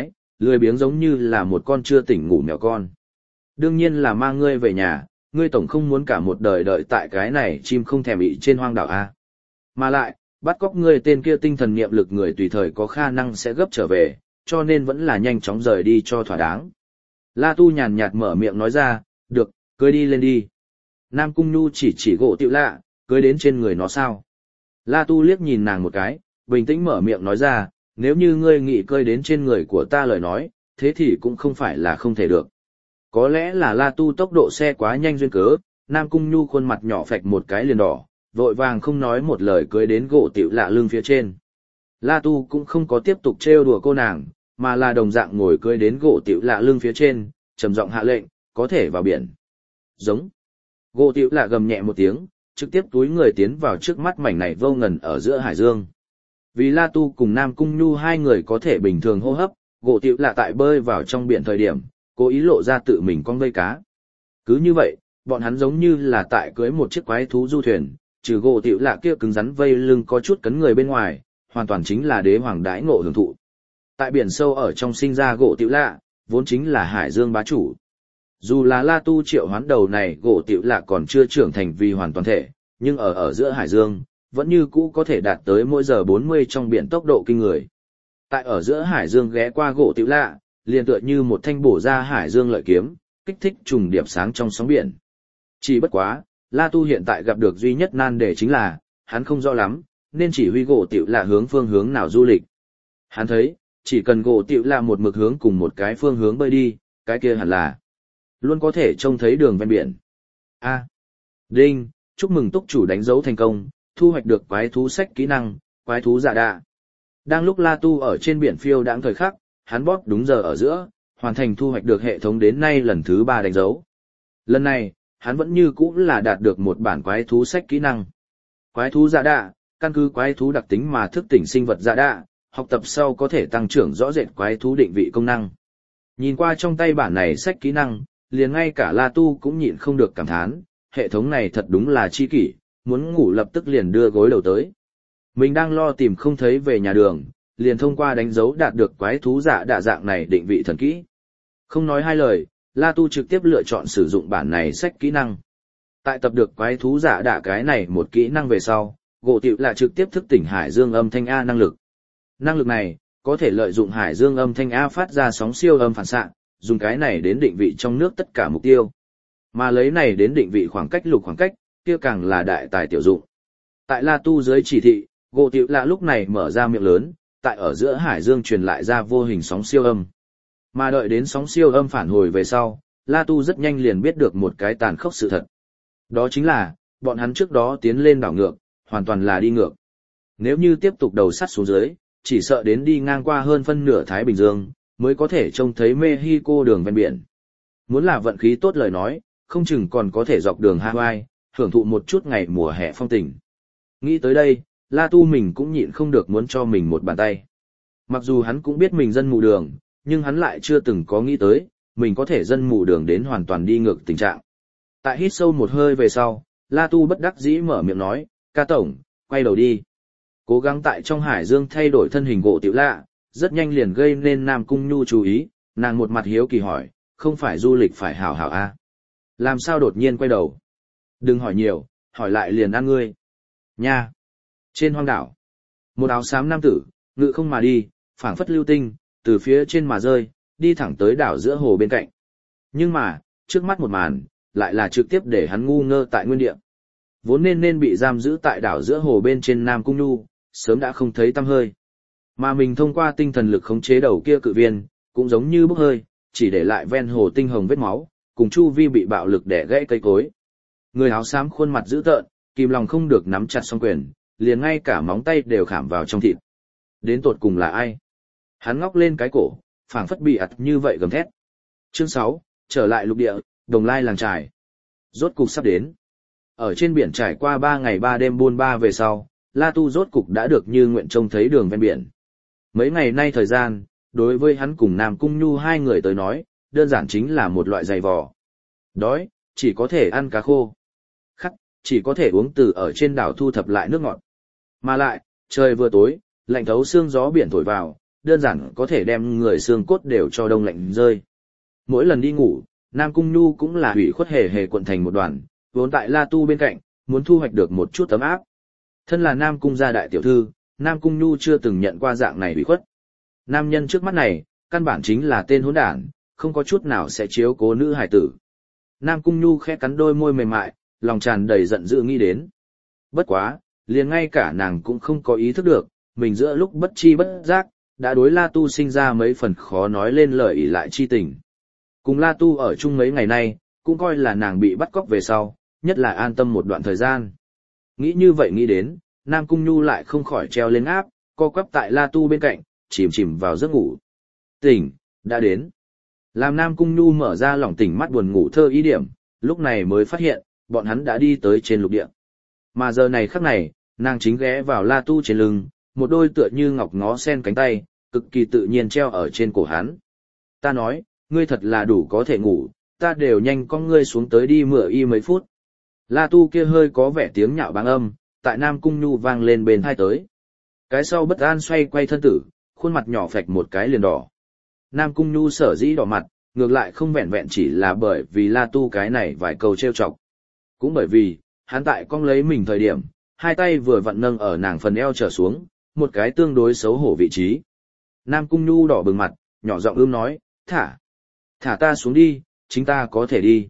Lười biếng giống như là một con chưa tỉnh ngủ mèo con. Đương nhiên là mang ngươi về nhà, ngươi tổng không muốn cả một đời đợi tại cái này chim không thèm bị trên hoang đảo a. Mà lại, bắt cóc ngươi tên kia tinh thần niệm lực người tùy thời có khả năng sẽ gấp trở về, cho nên vẫn là nhanh chóng rời đi cho thỏa đáng. La Tu nhàn nhạt mở miệng nói ra, được, cưới đi lên đi. Nam Cung Nhu chỉ gỗ tiểu lạ, cưới đến trên người nó sao. La Tu liếc nhìn nàng một cái, bình tĩnh mở miệng nói ra, nếu như ngươi nghĩ cưới đến trên người của ta lời nói, thế thì cũng không phải là không thể được. Có lẽ là La Tu tốc độ xe quá nhanh duyên cớ, Nam Cung Nhu khuôn mặt nhỏ phạch một cái liền đỏ, vội vàng không nói một lời cưới đến gỗ tiểu lạ lưng phía trên. La Tu cũng không có tiếp tục trêu đùa cô nàng, mà là đồng dạng ngồi cưới đến gỗ tiểu lạ lưng phía trên, trầm giọng hạ lệnh, có thể vào biển. Giống. Gỗ tiểu lạ gầm nhẹ một tiếng, trực tiếp túi người tiến vào trước mắt mảnh này vô ngần ở giữa hải dương. Vì La Tu cùng Nam Cung Nhu hai người có thể bình thường hô hấp, gỗ tiểu lạ tại bơi vào trong biển thời điểm, cố ý lộ ra tự mình con vây cá. Cứ như vậy, bọn hắn giống như là tại cưới một chiếc quái thú du thuyền, trừ gỗ tiểu lạ kia cứng rắn vây lưng có chút cấn người bên ngoài, hoàn toàn chính là đế hoàng đãi ngộ hưởng thụ. Tại biển sâu ở trong sinh ra gỗ tiểu lạ, vốn chính là hải dương bá chủ. Dù là La Tu triệu hoán đầu này gỗ tiểu lạ còn chưa trưởng thành vì hoàn toàn thể, nhưng ở giữa hải dương, vẫn như cũ có thể đạt tới mỗi giờ 40 trong biển tốc độ kinh người. Tại ở giữa hải dương ghé qua gỗ tiểu lạ, liền tựa như một thanh bổ ra hải dương lợi kiếm, kích thích trùng điệp sáng trong sóng biển. Chỉ bất quá, La Tu hiện tại gặp được duy nhất nan đề chính là, hắn không rõ lắm, nên chỉ huy gỗ tiểu lạ hướng phương hướng nào du lịch. Hắn thấy, chỉ cần gỗ tiểu lạ một mực hướng cùng một cái phương hướng bơi đi, cái kia hẳn là luôn có thể trông thấy đường ven biển. Đinh, chúc mừng túc chủ đánh dấu thành công, thu hoạch được quái thú sách kỹ năng, quái thú dạ đạ. Đang lúc La Tu ở trên biển phiêu đãng thời khắc, hắn bóp đúng giờ ở giữa, hoàn thành thu hoạch được hệ thống đến nay lần thứ 3 đánh dấu. Lần này, hắn vẫn như cũ là đạt được một bản quái thú sách kỹ năng. Quái thú dạ đạ, căn cứ quái thú đặc tính mà thức tỉnh sinh vật dạ đạ, học tập sau có thể tăng trưởng rõ rệt quái thú định vị công năng. Nhìn qua trong tay bản này sách kỹ năng, liền ngay cả La Tu cũng nhịn không được cảm thán, hệ thống này thật đúng là chi kỷ, muốn ngủ lập tức liền đưa gối đầu tới. Mình đang lo tìm không thấy về nhà đường, liền thông qua đánh dấu đạt được quái thú dạ đạ dạng này định vị thần kỹ. Không nói hai lời, La Tu trực tiếp lựa chọn sử dụng bản này sách kỹ năng. Tại tập được quái thú dạ đạ cái này một kỹ năng về sau, gỗ tiểu là trực tiếp thức tỉnh hải dương âm thanh A năng lực. Năng lực này, có thể lợi dụng hải dương âm thanh A phát ra sóng siêu âm phản xạ, dùng cái này đến định vị trong nước tất cả mục tiêu. Mà lấy này đến định vị khoảng cách lục khoảng cách, kia càng là đại tài tiểu dụng. Tại La Tu dưới chỉ thị, gỗ tiểu là lúc này mở ra miệng lớn, tại ở giữa hải dương truyền lại ra vô hình sóng siêu âm. Mà đợi đến sóng siêu âm phản hồi về sau, La Tu rất nhanh liền biết được một cái tàn khốc sự thật. Đó chính là, bọn hắn trước đó tiến lên đảo ngược, hoàn toàn là đi ngược. Nếu như tiếp tục đầu sắt xuống dưới, chỉ sợ đến đi ngang qua hơn phân nửa Thái Bình Dương, mới có thể trông thấy Mexico đường ven biển. Muốn là vận khí tốt lời nói, không chừng còn có thể dọc đường Hawaii, hưởng thụ một chút ngày mùa hè phong tình. Nghĩ tới đây, La Tu mình cũng nhịn không được muốn cho mình một bàn tay. Mặc dù hắn cũng biết mình dân mù đường, nhưng hắn lại chưa từng có nghĩ tới, mình có thể dân mù đường đến hoàn toàn đi ngược tình trạng. Tại hít sâu một hơi về sau, La Tu bất đắc dĩ mở miệng nói, ca tổng, quay đầu đi. Cố gắng tại trong hải dương thay đổi thân hình gỗ tiểu lạ, rất nhanh liền gây nên Nam Cung Nhu chú ý, nàng một mặt hiếu kỳ hỏi, không phải du lịch phải hảo hảo a? Làm sao đột nhiên quay đầu? Đừng hỏi nhiều, hỏi lại liền ăn ngươi. Nha! Trên hoang đảo, một áo xám nam tử, ngự không mà đi, phảng phất lưu tinh, từ phía trên mà rơi, đi thẳng tới đảo giữa hồ bên cạnh. Nhưng mà, trước mắt một màn, lại là trực tiếp để hắn ngu ngơ tại nguyên địa. Vốn nên bị giam giữ tại đảo giữa hồ bên trên Nam Cung Nhu, sớm đã không thấy tăm hơi. Mà mình thông qua tinh thần lực khống chế đầu kia cự viên, cũng giống như bốc hơi, chỉ để lại ven hồ tinh hồng vết máu, cùng chu vi bị bạo lực đẻ gãy cây cối. Người áo xám khuôn mặt dữ tợn, kìm lòng không được nắm chặt song quyền, liền ngay cả móng tay đều khảm vào trong thịt. Đến tột cùng là ai? Hắn ngóc lên cái cổ, phảng phất bị ặt như vậy gầm thét. Chương 6, trở lại lục địa, Đồng Lai làng trài. Rốt cục sắp đến. Ở trên biển trải qua 3 ngày 3 đêm buôn ba về sau, La Tu rốt cục đã được như nguyện trông thấy đường ven biển. Mấy ngày nay thời gian, đối với hắn cùng Nam Cung Nhu hai người tới nói, đơn giản chính là một loại giày vò. Đói, chỉ có thể ăn cá khô. Khát, chỉ có thể uống từ ở trên đảo thu thập lại nước ngọt. Mà lại, trời vừa tối, lạnh thấu xương gió biển thổi vào, đơn giản có thể đem người xương cốt đều cho đông lạnh rơi. Mỗi lần đi ngủ, Nam Cung Nhu cũng là hủy khuất hề hề cuộn thành một đoàn, vốn tại La Tu bên cạnh, muốn thu hoạch được một chút tấm áp. Thân là Nam Cung gia đại tiểu thư, Nam Cung Nhu chưa từng nhận qua dạng này hủy khuất. Nam nhân trước mắt này, căn bản chính là tên hỗn đản, không có chút nào sẽ chiếu cố nữ hải tử. Nam Cung Nhu khẽ cắn đôi môi mềm mại, lòng tràn đầy giận dữ nghĩ đến. Bất quá, liền ngay cả nàng cũng không có ý thức được, mình giữa lúc bất chi bất giác, đã đối La Tu sinh ra mấy phần khó nói lên lời ỷ lại chi tình. Cùng La Tu ở chung mấy ngày nay, cũng coi là nàng bị bắt cóc về sau, nhất là an tâm một đoạn thời gian. Nghĩ như vậy nghĩ đến, Nam Cung Nhu lại không khỏi treo lên áp, co quắp tại La Tu bên cạnh, chìm chìm vào giấc ngủ. Tỉnh, đã đến. Làm Nam Cung Nhu mở ra lỏng tỉnh mắt buồn ngủ thơ ý điểm, lúc này mới phát hiện, bọn hắn đã đi tới trên lục địa. Mà giờ này khắc này, nàng chính ghé vào La Tu trên lưng, một đôi tựa như ngọc ngó sen cánh tay, cực kỳ tự nhiên treo ở trên cổ hắn. Ta nói, ngươi thật là đủ có thể ngủ, ta đều nhanh con ngươi xuống tới đi mửa y mấy phút. La Tu kia hơi có vẻ tiếng nhạo báng âm, tại Nam Cung Nhu vang lên bên hai tới. Cái sau bất an xoay quay thân tử, khuôn mặt nhỏ phạch một cái liền đỏ. Nam Cung Nhu sở dĩ đỏ mặt, ngược lại không vẹn vẹn chỉ là bởi vì La Tu cái này vài câu trêu chọc. Cũng bởi vì, hắn tại cong lấy mình thời điểm, hai tay vừa vặn nâng ở nàng phần eo trở xuống, một cái tương đối xấu hổ vị trí. Nam Cung Nhu đỏ bừng mặt, nhỏ giọng ưm nói, thả ta xuống đi, chính ta có thể đi.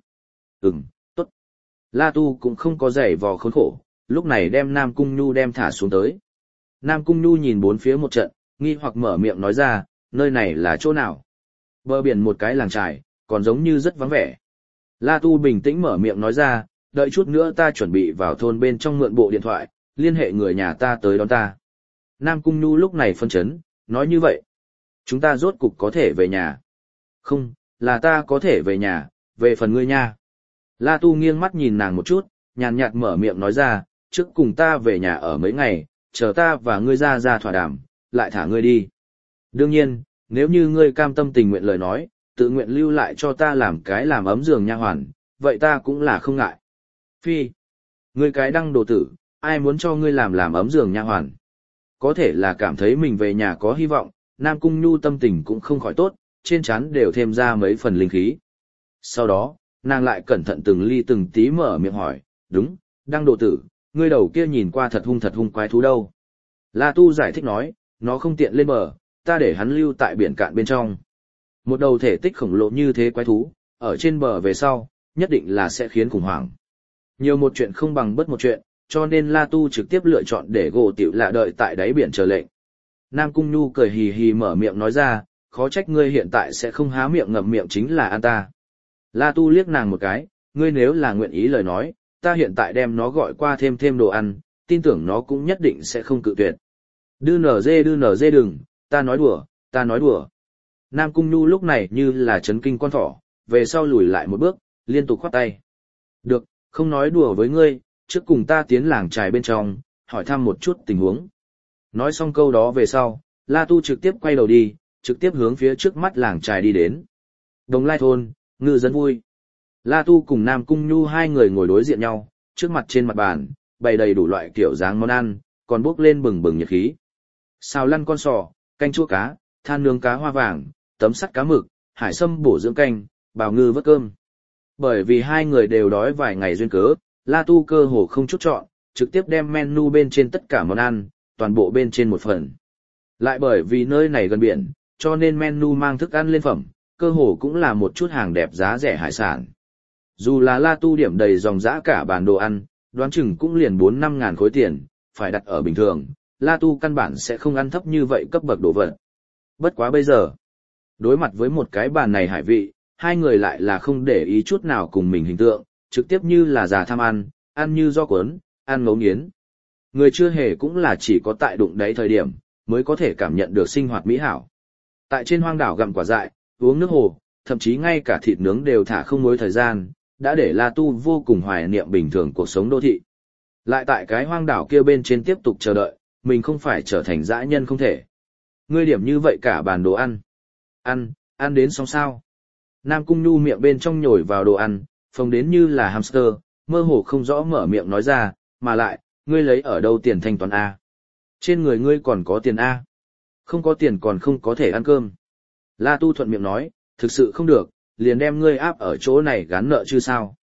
Tốt. La Tu cũng không có giày vò khốn khổ, lúc này đem Nam Cung Nhu đem thả xuống tới. Nam Cung Nhu nhìn bốn phía một trận, nghi hoặc mở miệng nói ra, nơi này là chỗ nào? Bờ biển một cái làng trài, còn giống như rất vắng vẻ. La Tu bình tĩnh mở miệng nói ra, đợi chút nữa ta chuẩn bị vào thôn bên trong mượn bộ điện thoại, liên hệ người nhà ta tới đón ta. Nam Cung Nhu lúc này phân chấn, nói như vậy. Chúng ta rốt cục có thể về nhà. Không, là ta có thể về nhà, về phần ngươi nha. La Tu nghiêng mắt nhìn nàng một chút, nhàn nhạt mở miệng nói ra, trước cùng ta về nhà ở mấy ngày, chờ ta và ngươi ra thỏa đàm, lại thả ngươi đi. Đương nhiên, nếu như ngươi cam tâm tình nguyện lời nói, tự nguyện lưu lại cho ta làm cái làm ấm giường nha hoàn, vậy ta cũng là không ngại. Phi, ngươi cái đăng đồ tử, ai muốn cho ngươi làm ấm giường nha hoàn. Có thể là cảm thấy mình về nhà có hy vọng, Nam Cung Nhu tâm tình cũng không khỏi tốt, trên trán đều thêm ra mấy phần linh khí. Sau đó, nàng lại cẩn thận từng ly từng tí mở miệng hỏi, đúng, đăng đồ tử, ngươi đầu kia nhìn qua thật hung quái thú đâu. La Tu giải thích nói, nó không tiện lên bờ, ta để hắn lưu tại biển cạn bên trong. Một đầu thể tích khổng lồ như thế quái thú, ở trên bờ về sau, nhất định là sẽ khiến khủng hoảng. Nhiều một chuyện không bằng bất một chuyện, cho nên La Tu trực tiếp lựa chọn để gỗ tiểu lạ đợi tại đáy biển chờ lệnh. Nam Cung Nhu cười hì hì mở miệng nói ra, khó trách ngươi hiện tại sẽ không há miệng ngậm miệng chính là an ta. La Tu liếc nàng một cái, ngươi nếu là nguyện ý lời nói, ta hiện tại đem nó gọi qua thêm đồ ăn, tin tưởng nó cũng nhất định sẽ không cự tuyệt. Đư nở dê đừng, ta nói đùa. Nam Cung Nhu lúc này như là chấn kinh con thỏ, về sau lùi lại một bước, liên tục khoát tay. Được, không nói đùa với ngươi, trước cùng ta tiến làng trài bên trong, hỏi thăm một chút tình huống. Nói xong câu đó về sau, La Tu trực tiếp quay đầu đi, trực tiếp hướng phía trước mắt làng trài đi đến. Đồng Lai thôn, ngư dân vui. La Tu cùng Nam Cung Nhu hai người ngồi đối diện nhau, trước mặt trên mặt bàn, bày đầy đủ loại kiểu dáng món ăn, còn bốc lên bừng bừng nhiệt khí. Xào lăn con sò, canh chua cá, than nướng cá hoa vàng, tấm sắt cá mực, hải sâm bổ dưỡng canh, bào ngư vớt cơm. Bởi vì hai người đều đói vài ngày duyên cớ, La Tu cơ hồ không chút chọn, trực tiếp đem menu bên trên tất cả món ăn, toàn bộ bên trên một phần. Lại bởi vì nơi này gần biển, cho nên menu mang thức ăn lên phẩm, cơ hồ cũng là một chút hàng đẹp giá rẻ hải sản. Dù là La Tu điểm đầy dòng dã cả bàn đồ ăn, đoán chừng cũng liền 4-5 ngàn khối tiền, phải đặt ở bình thường, La Tu căn bản sẽ không ăn thấp như vậy cấp bậc đồ vật. Bất quá bây giờ, đối mặt với một cái bàn này hải vị, hai người lại là không để ý chút nào cùng mình hình tượng, trực tiếp như là già tham ăn như do cuốn, ăn ngấu nghiến. Người chưa hề cũng là chỉ có tại đụng đáy thời điểm, mới có thể cảm nhận được sinh hoạt mỹ hảo. Tại trên hoang đảo gặm quả dại, uống nước hồ, thậm chí ngay cả thịt nướng đều thả không mối thời gian, đã để La Tu vô cùng hoài niệm bình thường cuộc sống đô thị. Lại tại cái hoang đảo kia bên trên tiếp tục chờ đợi, mình không phải trở thành dã nhân không thể. Ngươi điểm như vậy cả bàn đồ ăn. Ăn đến xong sao. Nam Cung Nhu miệng bên trong nhồi vào đồ ăn, phồng đến như là hamster, mơ hồ không rõ mở miệng nói ra, mà lại, ngươi lấy ở đâu tiền thanh toán A. Trên người ngươi còn có tiền A. Không có tiền còn không có thể ăn cơm. La Tu thuận miệng nói, thực sự không được, liền đem ngươi áp ở chỗ này gán nợ chứ sao.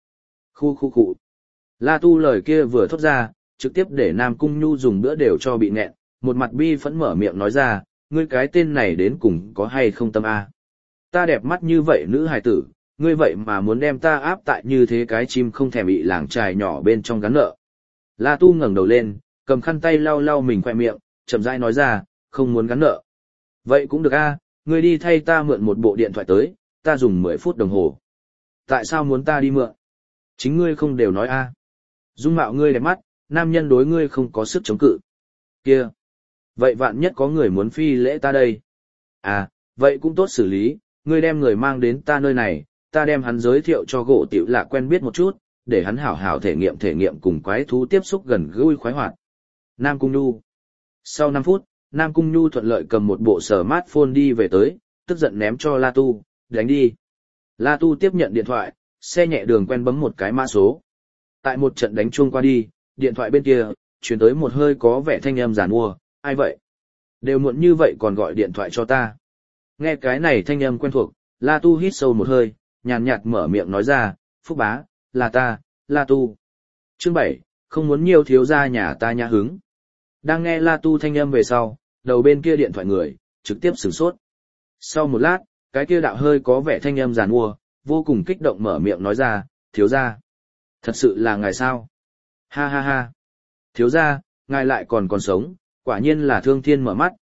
Khu. La Tu lời kia vừa thốt ra, trực tiếp để Nam Cung Nhu dùng bữa đều cho bị nghẹn, một mặt bi phẫn mở miệng nói ra, ngươi cái tên này đến cùng có hay không tâm a? Ta đẹp mắt như vậy nữ hài tử, ngươi vậy mà muốn đem ta áp tại như thế cái chim không thèm bị làng trài nhỏ bên trong gắn nợ. La Tu ngẩng đầu lên, cầm khăn tay lau lau mình khoe miệng, chậm rãi nói ra, không muốn gắn nợ. Vậy cũng được a, ngươi đi thay ta mượn một bộ điện thoại tới, ta dùng 10 phút đồng hồ. Tại sao muốn ta đi mượn? Chính ngươi không đều nói a. Dung mạo ngươi đẹp mắt, nam nhân đối ngươi không có sức chống cự. Kia, vậy vạn nhất có người muốn phi lễ ta đây. À, vậy cũng tốt xử lý, ngươi đem người mang đến ta nơi này, ta đem hắn giới thiệu cho gỗ tiểu lạ quen biết một chút, để hắn hảo hảo thể nghiệm cùng quái thú tiếp xúc gần gũi khoái hoạt. Nam Cung Nhu. Sau 5 phút, Nam Cung Nhu thuận lợi cầm một bộ smartphone đi về tới, tức giận ném cho La Tu, đánh đi. La Tu tiếp nhận điện thoại, xe nhẹ đường quen bấm một cái mã số. Tại một trận đánh chuông qua đi, điện thoại bên kia, chuyển tới một hơi có vẻ thanh âm giàn mua, ai vậy? Đều muộn như vậy còn gọi điện thoại cho ta. Nghe cái này thanh âm quen thuộc, La Tu hít sâu một hơi, nhàn nhạt mở miệng nói ra, Phúc bá, là ta, La Tu. Chương 7, không muốn nhiều thiếu gia nhà ta nhã hứng. Đang nghe La Tu thanh âm về sau, đầu bên kia điện thoại người, trực tiếp sửng sốt. Sau một lát, cái kia đạo hơi có vẻ thanh âm giàn mua, vô cùng kích động mở miệng nói ra, thiếu gia. Thật sự là ngài sao? Ha ha ha. Thiếu gia, ngài lại còn sống, quả nhiên là thương thiên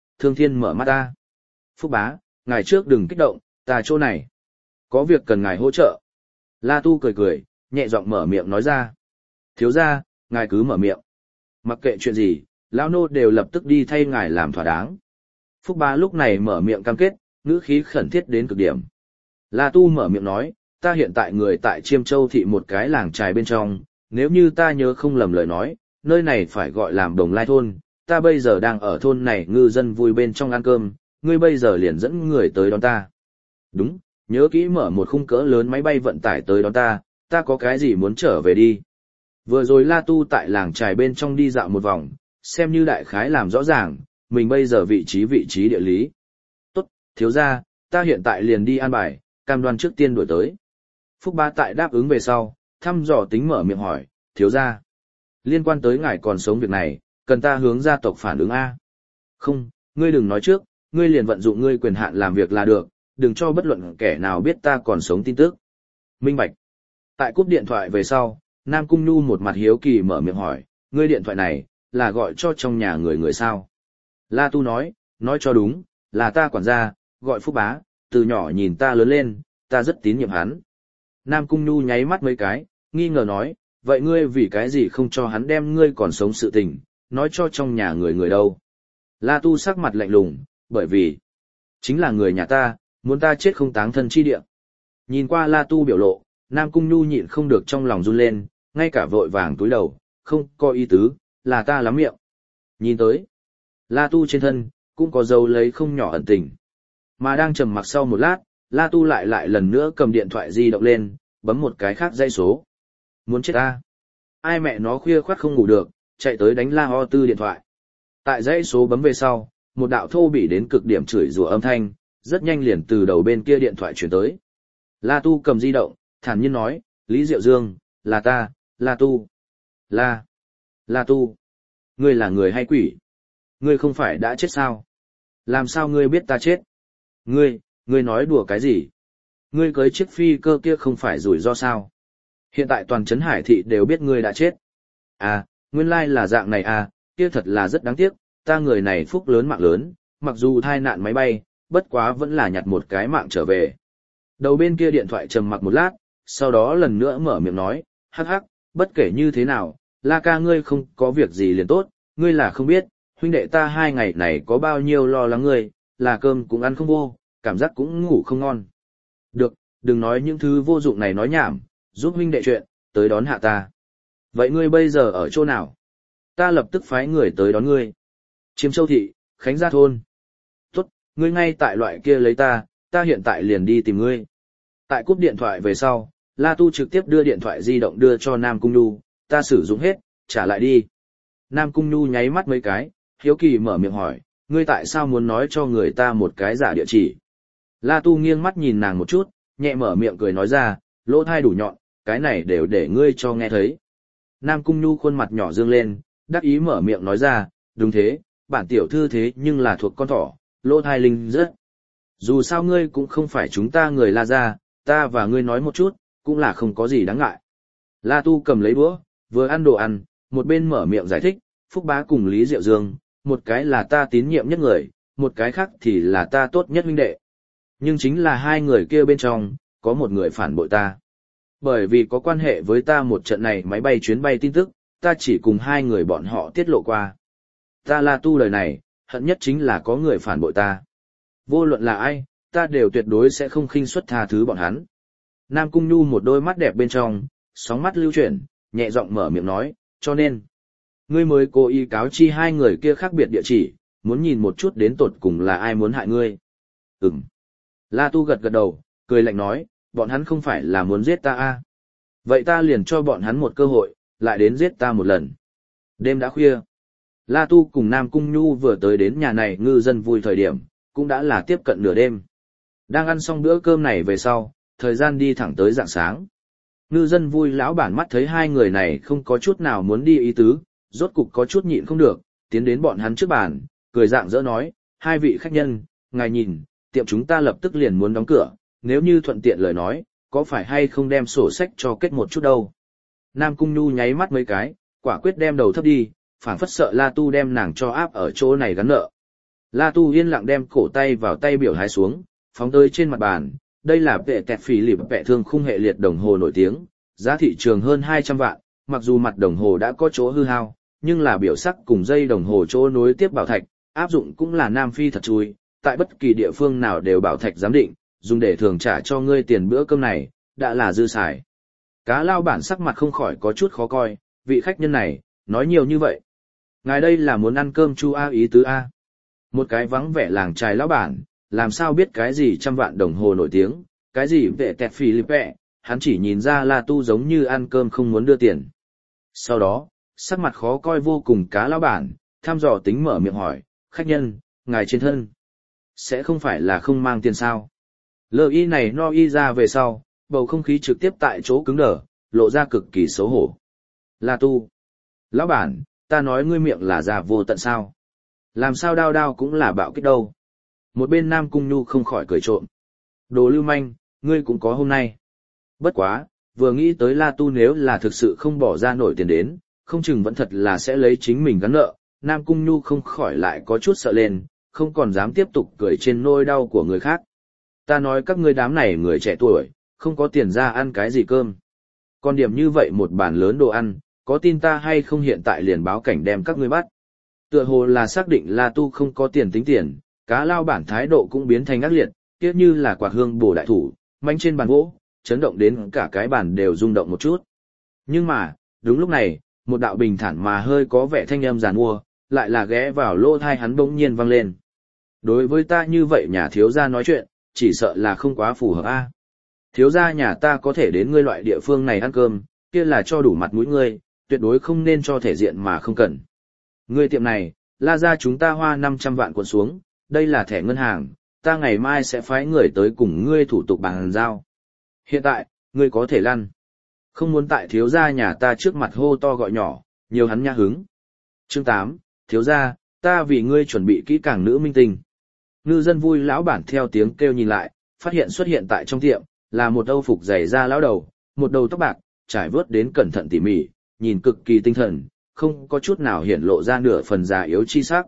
mở mắt ta. Phúc bá, ngài trước đừng kích động, ta chỗ này. Có việc cần ngài hỗ trợ. La Tu cười, nhẹ giọng mở miệng nói ra. Thiếu gia, ngài cứ mở miệng. Mặc kệ chuyện gì, lão nô đều lập tức đi thay ngài làm thỏa đáng. Phúc bá lúc này mở miệng cam kết, ngữ khí khẩn thiết đến cực điểm. La Tu mở miệng nói, ta hiện tại người tại Chiêm Châu thị một cái làng trài bên trong, nếu như ta nhớ không lầm lời nói, nơi này phải gọi làm Đồng Lai thôn, ta bây giờ đang ở thôn này ngư dân vui bên trong ăn cơm, ngươi bây giờ liền dẫn người tới đón ta. Đúng, nhớ kỹ mở một khung cỡ lớn máy bay vận tải tới đón ta, ta có cái gì muốn trở về đi. Vừa rồi La Tu tại làng trài bên trong đi dạo một vòng, xem như đại khái làm rõ ràng, mình bây giờ vị trí địa lý. Tốt, thiếu gia, ta hiện tại liền đi an bài, cam đoan trước tiên đuổi tới. Phúc Bá tại đáp ứng về sau, thăm dò tính mở miệng hỏi, thiếu gia. Liên quan tới ngài còn sống việc này, cần ta hướng gia tộc phản ứng A. Không, ngươi đừng nói trước, ngươi liền vận dụng ngươi quyền hạn làm việc là được, đừng cho bất luận kẻ nào biết ta còn sống tin tức. Minh bạch. Tại cúp điện thoại về sau, Nam Cung Nhu một mặt hiếu kỳ mở miệng hỏi, ngươi điện thoại này, là gọi cho trong nhà người sao? La Tu nói cho đúng, là ta quản gia, gọi Phúc Bá, từ nhỏ nhìn ta lớn lên, ta rất tín nhiệm hắn. Nam Cung Nhu nháy mắt mấy cái, nghi ngờ nói, vậy ngươi vì cái gì không cho hắn đem ngươi còn sống sự tình, nói cho trong nhà người đâu? La Tu sắc mặt lạnh lùng, bởi vì, chính là người nhà ta, muốn ta chết không táng thân chi địa. Nhìn qua La Tu biểu lộ, Nam Cung Nhu nhịn không được trong lòng run lên, ngay cả vội vàng túi đầu, không có ý tứ, là ta lắm miệng. Nhìn tới, La Tu trên thân, cũng có dấu lấy không nhỏ ẩn tình. Mà đang trầm mặc sau một lát, La Tu lại lần nữa cầm điện thoại di động lên, bấm một cái khác dãy số. Muốn chết ta. Ai mẹ nó khuya khoắt không ngủ được, chạy tới đánh La Ho Tư điện thoại. Tại dãy số bấm về sau, một đạo thô bỉ đến cực điểm chửi rủa âm thanh, rất nhanh liền từ đầu bên kia điện thoại chuyển tới. La Tu cầm di động, thản nhiên nói, Lý Diệu Dương, là ta, La Tu. La Tu. Ngươi là người hay quỷ? Ngươi không phải đã chết sao? Làm sao ngươi biết ta chết? Ngươi nói đùa cái gì? Ngươi cưới chiếc phi cơ kia không phải rủi ro sao? Hiện tại toàn trấn Hải thị đều biết ngươi đã chết. À, nguyên lai là dạng này à, kia thật là rất đáng tiếc, ta người này phúc lớn mạng lớn, mặc dù thai nạn máy bay, bất quá vẫn là nhặt một cái mạng trở về. Đầu bên kia điện thoại trầm mặc một lát, sau đó lần nữa mở miệng nói, hắc hắc, bất kể như thế nào, La ca ngươi không có việc gì liền tốt, ngươi là không biết, huynh đệ ta 2 ngày này có bao nhiêu lo lắng ngươi, là cơm cũng ăn không vô, cảm giác cũng ngủ không ngon. Được, đừng nói những thứ vô dụng này nói nhảm, giúp huynh đệ chuyện, tới đón hạ ta. Vậy ngươi bây giờ ở chỗ nào? Ta lập tức phái người tới đón ngươi. Chiêm Châu thị, Khánh Gia thôn. Tốt, ngươi ngay tại loại kia lấy ta hiện tại liền đi tìm ngươi. Tại cúp điện thoại về sau, La Tu trực tiếp đưa điện thoại di động đưa cho Nam Cung Nhu, ta sử dụng hết, trả lại đi. Nam Cung Nhu nháy mắt mấy cái, hiếu kỳ mở miệng hỏi, ngươi tại sao muốn nói cho người ta một cái giả địa chỉ? La Tu nghiêng mắt nhìn nàng một chút, nhẹ mở miệng cười nói ra, lỗ thai đủ nhọn, cái này đều để ngươi cho nghe thấy. Nam Cung Nhu khuôn mặt nhỏ dương lên, đắc ý mở miệng nói ra, đúng thế, bản tiểu thư thế nhưng là thuộc con thỏ, lỗ thai linh rất. Dù sao ngươi cũng không phải chúng ta người La gia, ta và ngươi nói một chút, cũng là không có gì đáng ngại. La Tu cầm lấy đũa, vừa ăn đồ ăn, một bên mở miệng giải thích, Phúc Bá cùng Lý Diệu Dương, một cái là ta tín nhiệm nhất người, một cái khác thì là ta tốt nhất huynh đệ. Nhưng chính là hai người kia bên trong, có một người phản bội ta. Bởi vì có quan hệ với ta một trận này máy bay chuyến bay tin tức, ta chỉ cùng hai người bọn họ tiết lộ qua. Ta La Tu đời này, hận nhất chính là có người phản bội ta. Vô luận là ai, ta đều tuyệt đối sẽ không khinh suất tha thứ bọn hắn. Nam Cung Nhu một đôi mắt đẹp bên trong, sóng mắt lưu chuyển, nhẹ giọng mở miệng nói, cho nên, ngươi mới cố ý cáo chi hai người kia khác biệt địa chỉ, muốn nhìn một chút đến tột cùng là ai muốn hại ngươi. Ừm. La Tu gật gật đầu, cười lạnh nói, bọn hắn không phải là muốn giết ta à? Vậy ta liền cho bọn hắn một cơ hội, lại đến giết ta một lần. Đêm đã khuya. La Tu cùng Nam Cung Nhu vừa tới đến nhà này ngư dân vui thời điểm, cũng đã là tiếp cận nửa đêm. Đang ăn xong bữa cơm này về sau, thời gian đi thẳng tới rạng sáng. Ngư dân vui lão bản mắt thấy hai người này không có chút nào muốn đi ý tứ, rốt cục có chút nhịn không được, tiến đến bọn hắn trước bàn, cười rạng rỡ nói, hai vị khách nhân, ngài nhìn, tiệm chúng ta lập tức liền muốn đóng cửa, nếu như thuận tiện lời nói, có phải hay không đem sổ sách cho kết một chút đâu. Nam Cung Nhu nháy mắt mấy cái, quả quyết đem đầu thấp đi, phảng phất sợ La Tu đem nàng cho áp ở chỗ này gắn nợ. La Tu yên lặng đem cổ tay vào tay biểu hái xuống, phóng tới trên mặt bàn, đây là vệ tẹt phỉ lịp vệ thương khung hệ liệt đồng hồ nổi tiếng, giá thị trường hơn 200 vạn, mặc dù mặt đồng hồ đã có chỗ hư hao, nhưng là biểu sắc cùng dây đồng hồ chỗ nối tiếp bảo thạch, áp dụng cũng là Nam Phi thật chui, tại bất kỳ địa phương nào đều bảo thạch giám định, dùng để thường trả cho ngươi tiền bữa cơm này, đã là dư xài. Cá lao bản sắc mặt không khỏi có chút khó coi, vị khách nhân này, nói nhiều như vậy. Ngài đây là muốn ăn cơm chu A ý tứ A. Một cái vắng vẻ làng trài lão bản, làm sao biết cái gì trăm vạn đồng hồ nổi tiếng, cái gì vệ tẹt phì lịp vẹ, hắn chỉ nhìn ra La Tu giống như ăn cơm không muốn đưa tiền. Sau đó, sắc mặt khó coi vô cùng cá lão bản, thăm dò tính mở miệng hỏi, khách nhân, ngài trên thân, sẽ không phải là không mang tiền sao? Lơ y này no y ra về sau, bầu không khí trực tiếp tại chỗ cứng đờ, lộ ra cực kỳ xấu hổ. La Tu, lão bản, ta nói ngươi miệng là già vô tận sao? Làm sao đao đao cũng là bạo kích đâu? Một bên Nam Cung Nhu không khỏi cười trộm. Đồ lưu manh, ngươi cũng có hôm nay. Bất quá, vừa nghĩ tới La Tu nếu là thực sự không bỏ ra nổi tiền đến, không chừng vẫn thật là sẽ lấy chính mình gắn nợ, Nam Cung Nhu không khỏi lại có chút sợ lên, không còn dám tiếp tục cười trên nỗi đau của người khác. Ta nói các ngươi đám này người trẻ tuổi, không có tiền ra ăn cái gì cơm. Còn điểm như vậy một bàn lớn đồ ăn, có tin ta hay không hiện tại liền báo cảnh đem các ngươi bắt. Tựa hồ là xác định La Tu không có tiền tính tiền, cá lao bản thái độ cũng biến thành ác liệt, kia như là quạt hương bổ đại thủ, manh trên bàn gỗ, chấn động đến cả cái bàn đều rung động một chút. Nhưng mà, đúng lúc này, một đạo bình thản mà hơi có vẻ thanh âm giàn mua, lại là ghé vào lỗ tai hắn bỗng nhiên vang lên. Đối với ta như vậy nhà thiếu gia nói chuyện, chỉ sợ là không quá phù hợp a. Thiếu gia nhà ta có thể đến ngươi loại địa phương này ăn cơm, kia là cho đủ mặt mũi ngươi, tuyệt đối không nên cho thể diện mà không cần. Ngươi tiệm này, La gia chúng ta hoa 500 vạn cuộn xuống, đây là thẻ ngân hàng, ta ngày mai sẽ phái người tới cùng ngươi thủ tục bàn giao. Hiện tại, ngươi có thể lăn. Không muốn tại thiếu gia nhà ta trước mặt hô to gọi nhỏ, nhiều hắn nha hứng. Chương 8, thiếu gia, ta vì ngươi chuẩn bị kỹ càng nữ minh tinh. Ngư dân vui lão bản theo tiếng kêu nhìn lại, phát hiện xuất hiện tại trong tiệm, là một âu phục dày da lão đầu, một đầu tóc bạc, trải vớt đến cẩn thận tỉ mỉ, nhìn cực kỳ tinh thần, không có chút nào hiển lộ ra nửa phần già yếu chi sắc.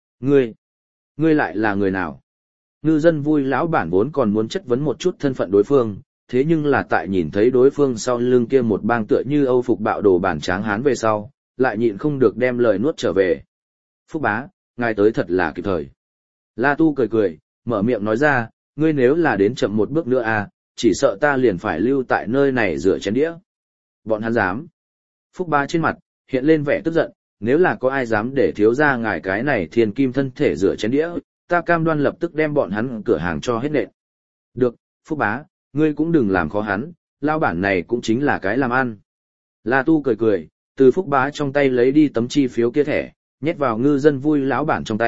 Ngươi lại là người nào? Ngư dân vui lão bản vốn còn muốn chất vấn một chút thân phận đối phương, thế nhưng là tại nhìn thấy đối phương sau lưng kia một bang tựa như âu phục bạo đồ bản tráng hán về sau, lại nhịn không được đem lời nuốt trở về. Phúc bá, ngài tới thật là kịp thời. La Tu cười cười, mở miệng nói ra, ngươi nếu là đến chậm một bước nữa à, chỉ sợ ta liền phải lưu tại nơi này rửa chén đĩa. Bọn hắn dám. Phúc bá trên mặt, hiện lên vẻ tức giận, nếu là có ai dám để thiếu gia ngài cái này thiên kim thân thể rửa chén đĩa, ta cam đoan lập tức đem bọn hắn cửa hàng cho hết nện. Được, Phúc bá, ngươi cũng đừng làm khó hắn, lao bản này cũng chính là cái làm ăn. La Tu cười cười, từ Phúc bá trong tay lấy đi tấm chi phiếu kia thẻ, nhét vào ngư dân vui lão bản trong tay,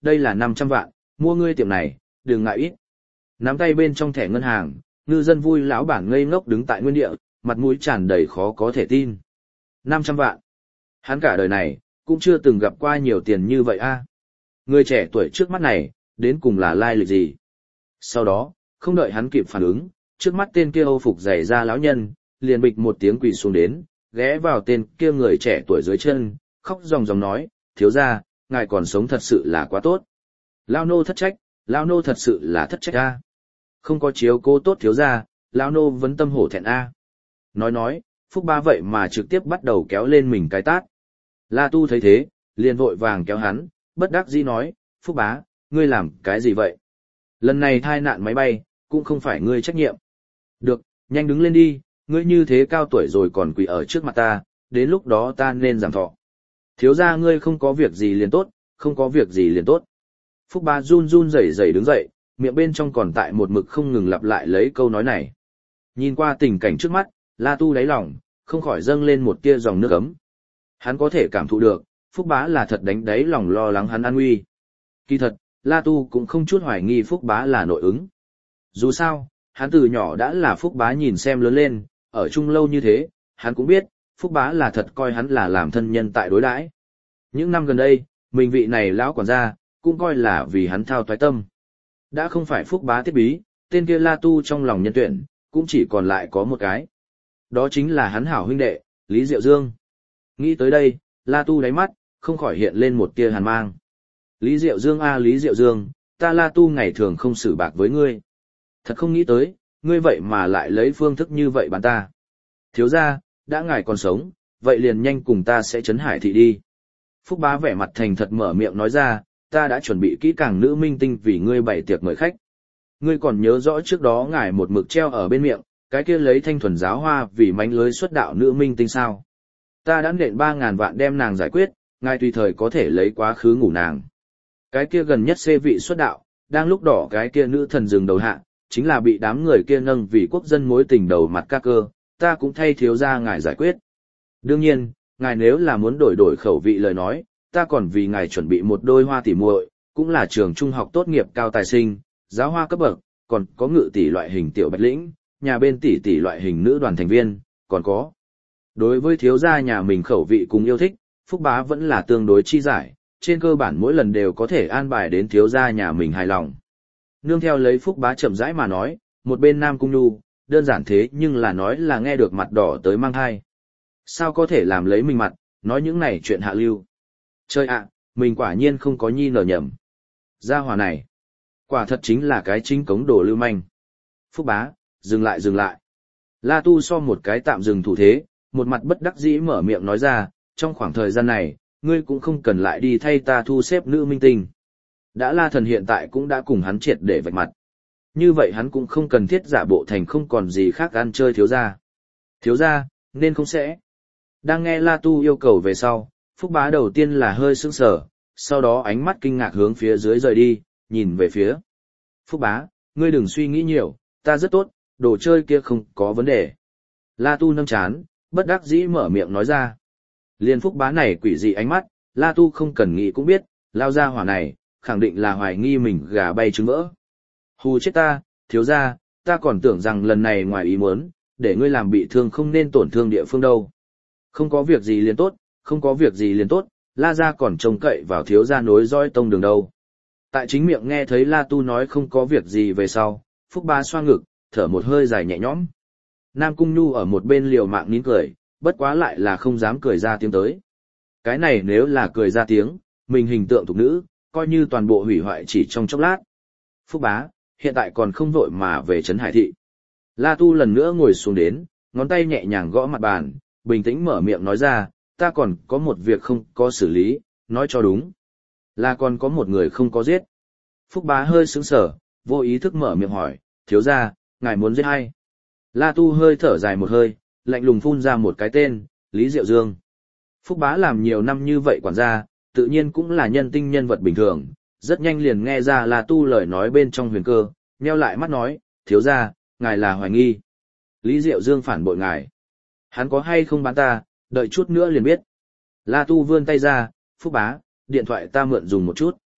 đây là 500 vạn, mua ngươi tiệm này, đừng ngại ít. Nắm tay bên trong thẻ ngân hàng, ngư dân vui lão bản ngây ngốc đứng tại nguyên địa, mặt mũi tràn đầy khó có thể tin. 500 vạn. Hắn cả đời này, cũng chưa từng gặp qua nhiều tiền như vậy a. Người trẻ tuổi trước mắt này, đến cùng là lai lịch gì? Sau đó, không đợi hắn kịp phản ứng, trước mắt tên kia Âu phục dày ra lão nhân, liền bịch một tiếng quỳ xuống đến, ghé vào tên kia người trẻ tuổi dưới chân, khóc ròng ròng nói, thiếu gia, ngài còn sống thật sự là quá tốt. Lao nô thất trách, lao nô thật sự là thất trách a. Không có chiếu cố tốt thiếu gia, lao nô vấn tâm hổ thẹn a. Nói, Phúc Bá vậy mà trực tiếp bắt đầu kéo lên mình cái tát. La Tu thấy thế, liền vội vàng kéo hắn, bất đắc dĩ nói, Phúc Bá, ngươi làm cái gì vậy? Lần này thai nạn máy bay, cũng không phải ngươi trách nhiệm. Được, nhanh đứng lên đi, ngươi như thế cao tuổi rồi còn quỳ ở trước mặt ta, đến lúc đó ta nên giảm thọ. Thiếu gia ngươi không có việc gì liền tốt, không có việc gì liền tốt. Phúc Bá run run rẩy rẩy đứng dậy, miệng bên trong còn tại một mực không ngừng lặp lại lấy câu nói này. Nhìn qua tình cảnh trước mắt, La Tu đáy lòng, không khỏi dâng lên một tia dòng nước ấm. Hắn có thể cảm thụ được, Phúc Bá là thật đánh đáy lòng lo lắng hắn an nguy. Kỳ thật, La Tu cũng không chút hoài nghi Phúc Bá là nội ứng. Dù sao, hắn từ nhỏ đã là Phúc Bá nhìn xem lớn lên, ở chung lâu như thế, hắn cũng biết, Phúc Bá là thật coi hắn là làm thân nhân tại đối đãi. Những năm gần đây, mình vị này lão quản gia, cũng coi là vì hắn thao toái tâm. Đã không phải Phúc Bá thiết bí, tên kia La Tu trong lòng nhân tuyển, cũng chỉ còn lại có một cái. Đó chính là hắn hảo huynh đệ, Lý Diệu Dương. Nghĩ tới đây, La Tu đáy mắt, không khỏi hiện lên một tia hàn mang. Lý Diệu Dương a Lý Diệu Dương, ta La Tu ngày thường không xử bạc với ngươi. Thật không nghĩ tới, ngươi vậy mà lại lấy phương thức như vậy bán ta. Thiếu gia, đã ngài còn sống, vậy liền nhanh cùng ta sẽ trấn hải thị đi. Phúc Bá vẻ mặt thành thật mở miệng nói ra, ta đã chuẩn bị kỹ càng nữ minh tinh vì ngươi bày tiệc mời khách. Ngươi còn nhớ rõ trước đó ngài một mực treo ở bên miệng, cái kia lấy thanh thuần giáo hoa vì mánh lưới xuất đạo nữ minh tinh sao. Ta đã nện 3.000 vạn đem nàng giải quyết, ngài tùy thời có thể lấy quá khứ ngủ nàng. Cái kia gần nhất xê vị xuất đạo, đang lúc đỏ cái kia nữ thần rừng đầu hạ, chính là bị đám người kia nâng vì quốc dân mối tình đầu mặt ca cơ, ta cũng thay thiếu gia ngài giải quyết. Đương nhiên, ngài nếu là muốn đổi khẩu vị lời nói, ta còn vì ngài chuẩn bị một đôi hoa tỉ muội, cũng là trường trung học tốt nghiệp cao tài sinh, giáo hoa cấp bậc, còn có ngự tỷ loại hình tiểu bạch lĩnh, nhà bên tỷ loại hình nữ đoàn thành viên, còn có. Đối với thiếu gia nhà mình khẩu vị cùng yêu thích, Phúc Bá vẫn là tương đối chi giải, trên cơ bản mỗi lần đều có thể an bài đến thiếu gia nhà mình hài lòng. Nương theo lấy Phúc Bá chậm rãi mà nói, một bên Nam Cung Nhu, đơn giản thế nhưng là nói là nghe được mặt đỏ tới mang thai. Sao có thể làm lấy mình mặt, nói những này chuyện hạ lưu. Trời ạ, mình quả nhiên không có nhi nở nhầm. Gia hỏa này, quả thật chính là cái chính cống đồ lưu manh. Phúc Bá, dừng lại. La Tu so một cái tạm dừng thủ thế, một mặt bất đắc dĩ mở miệng nói ra, trong khoảng thời gian này, ngươi cũng không cần lại đi thay ta thu xếp nữ minh tinh. Đã La Thần hiện tại cũng đã cùng hắn triệt để vạch mặt. Như vậy hắn cũng không cần thiết giả bộ thành không còn gì khác ăn chơi thiếu gia. Thiếu gia, nên không sẽ. Đang nghe La Tu yêu cầu về sau, Phúc Bá đầu tiên là hơi sững sờ, sau đó ánh mắt kinh ngạc hướng phía dưới rời đi, nhìn về phía. Phúc Bá, ngươi đừng suy nghĩ nhiều, ta rất tốt, đồ chơi kia không có vấn đề. La Tu nâng chán, bất đắc dĩ mở miệng nói ra. Liên Phúc Bá này quỷ dị ánh mắt, La Tu không cần nghĩ cũng biết, lao ra hỏa này, khẳng định là hoài nghi mình gà bay trứng vỡ. Hù chết ta, thiếu gia, ta còn tưởng rằng lần này ngoài ý muốn, để ngươi làm bị thương không nên tổn thương địa phương đâu. Không có việc gì liền tốt, không có việc gì liền tốt, La gia còn trông cậy vào thiếu gia nối dõi tông đường đâu. Tại chính miệng nghe thấy La Tu nói không có việc gì về sau, Phúc Bá xoa ngực, thở một hơi dài nhẹ nhõm. Nam Cung Nhu ở một bên liều mạng nín cười, bất quá lại là không dám cười ra tiếng tới. Cái này nếu là cười ra tiếng, mình hình tượng thục nữ, coi như toàn bộ hủy hoại chỉ trong chốc lát. Phúc Bá, hiện tại còn không vội mà về trấn Hải thị. La Tu lần nữa ngồi xuống đến, ngón tay nhẹ nhàng gõ mặt bàn, bình tĩnh mở miệng nói ra, ta còn có một việc không có xử lý, nói cho đúng. Là còn có một người không có giết. Phúc Bá hơi sững sờ, vô ý thức mở miệng hỏi, thiếu gia, ngài muốn giết ai? La Tu hơi thở dài một hơi, lạnh lùng phun ra một cái tên, Lý Diệu Dương. Phúc Bá làm nhiều năm như vậy quản gia, tự nhiên cũng là nhân tinh nhân vật bình thường, rất nhanh liền nghe ra La Tu lời nói bên trong huyền cơ, nheo lại mắt nói, thiếu gia, ngài là hoài nghi. Lý Diệu Dương phản bội ngài. Hắn có hay không bán ta, đợi chút nữa liền biết. La Tu vươn tay ra, Phúc Bá, điện thoại ta mượn dùng một chút.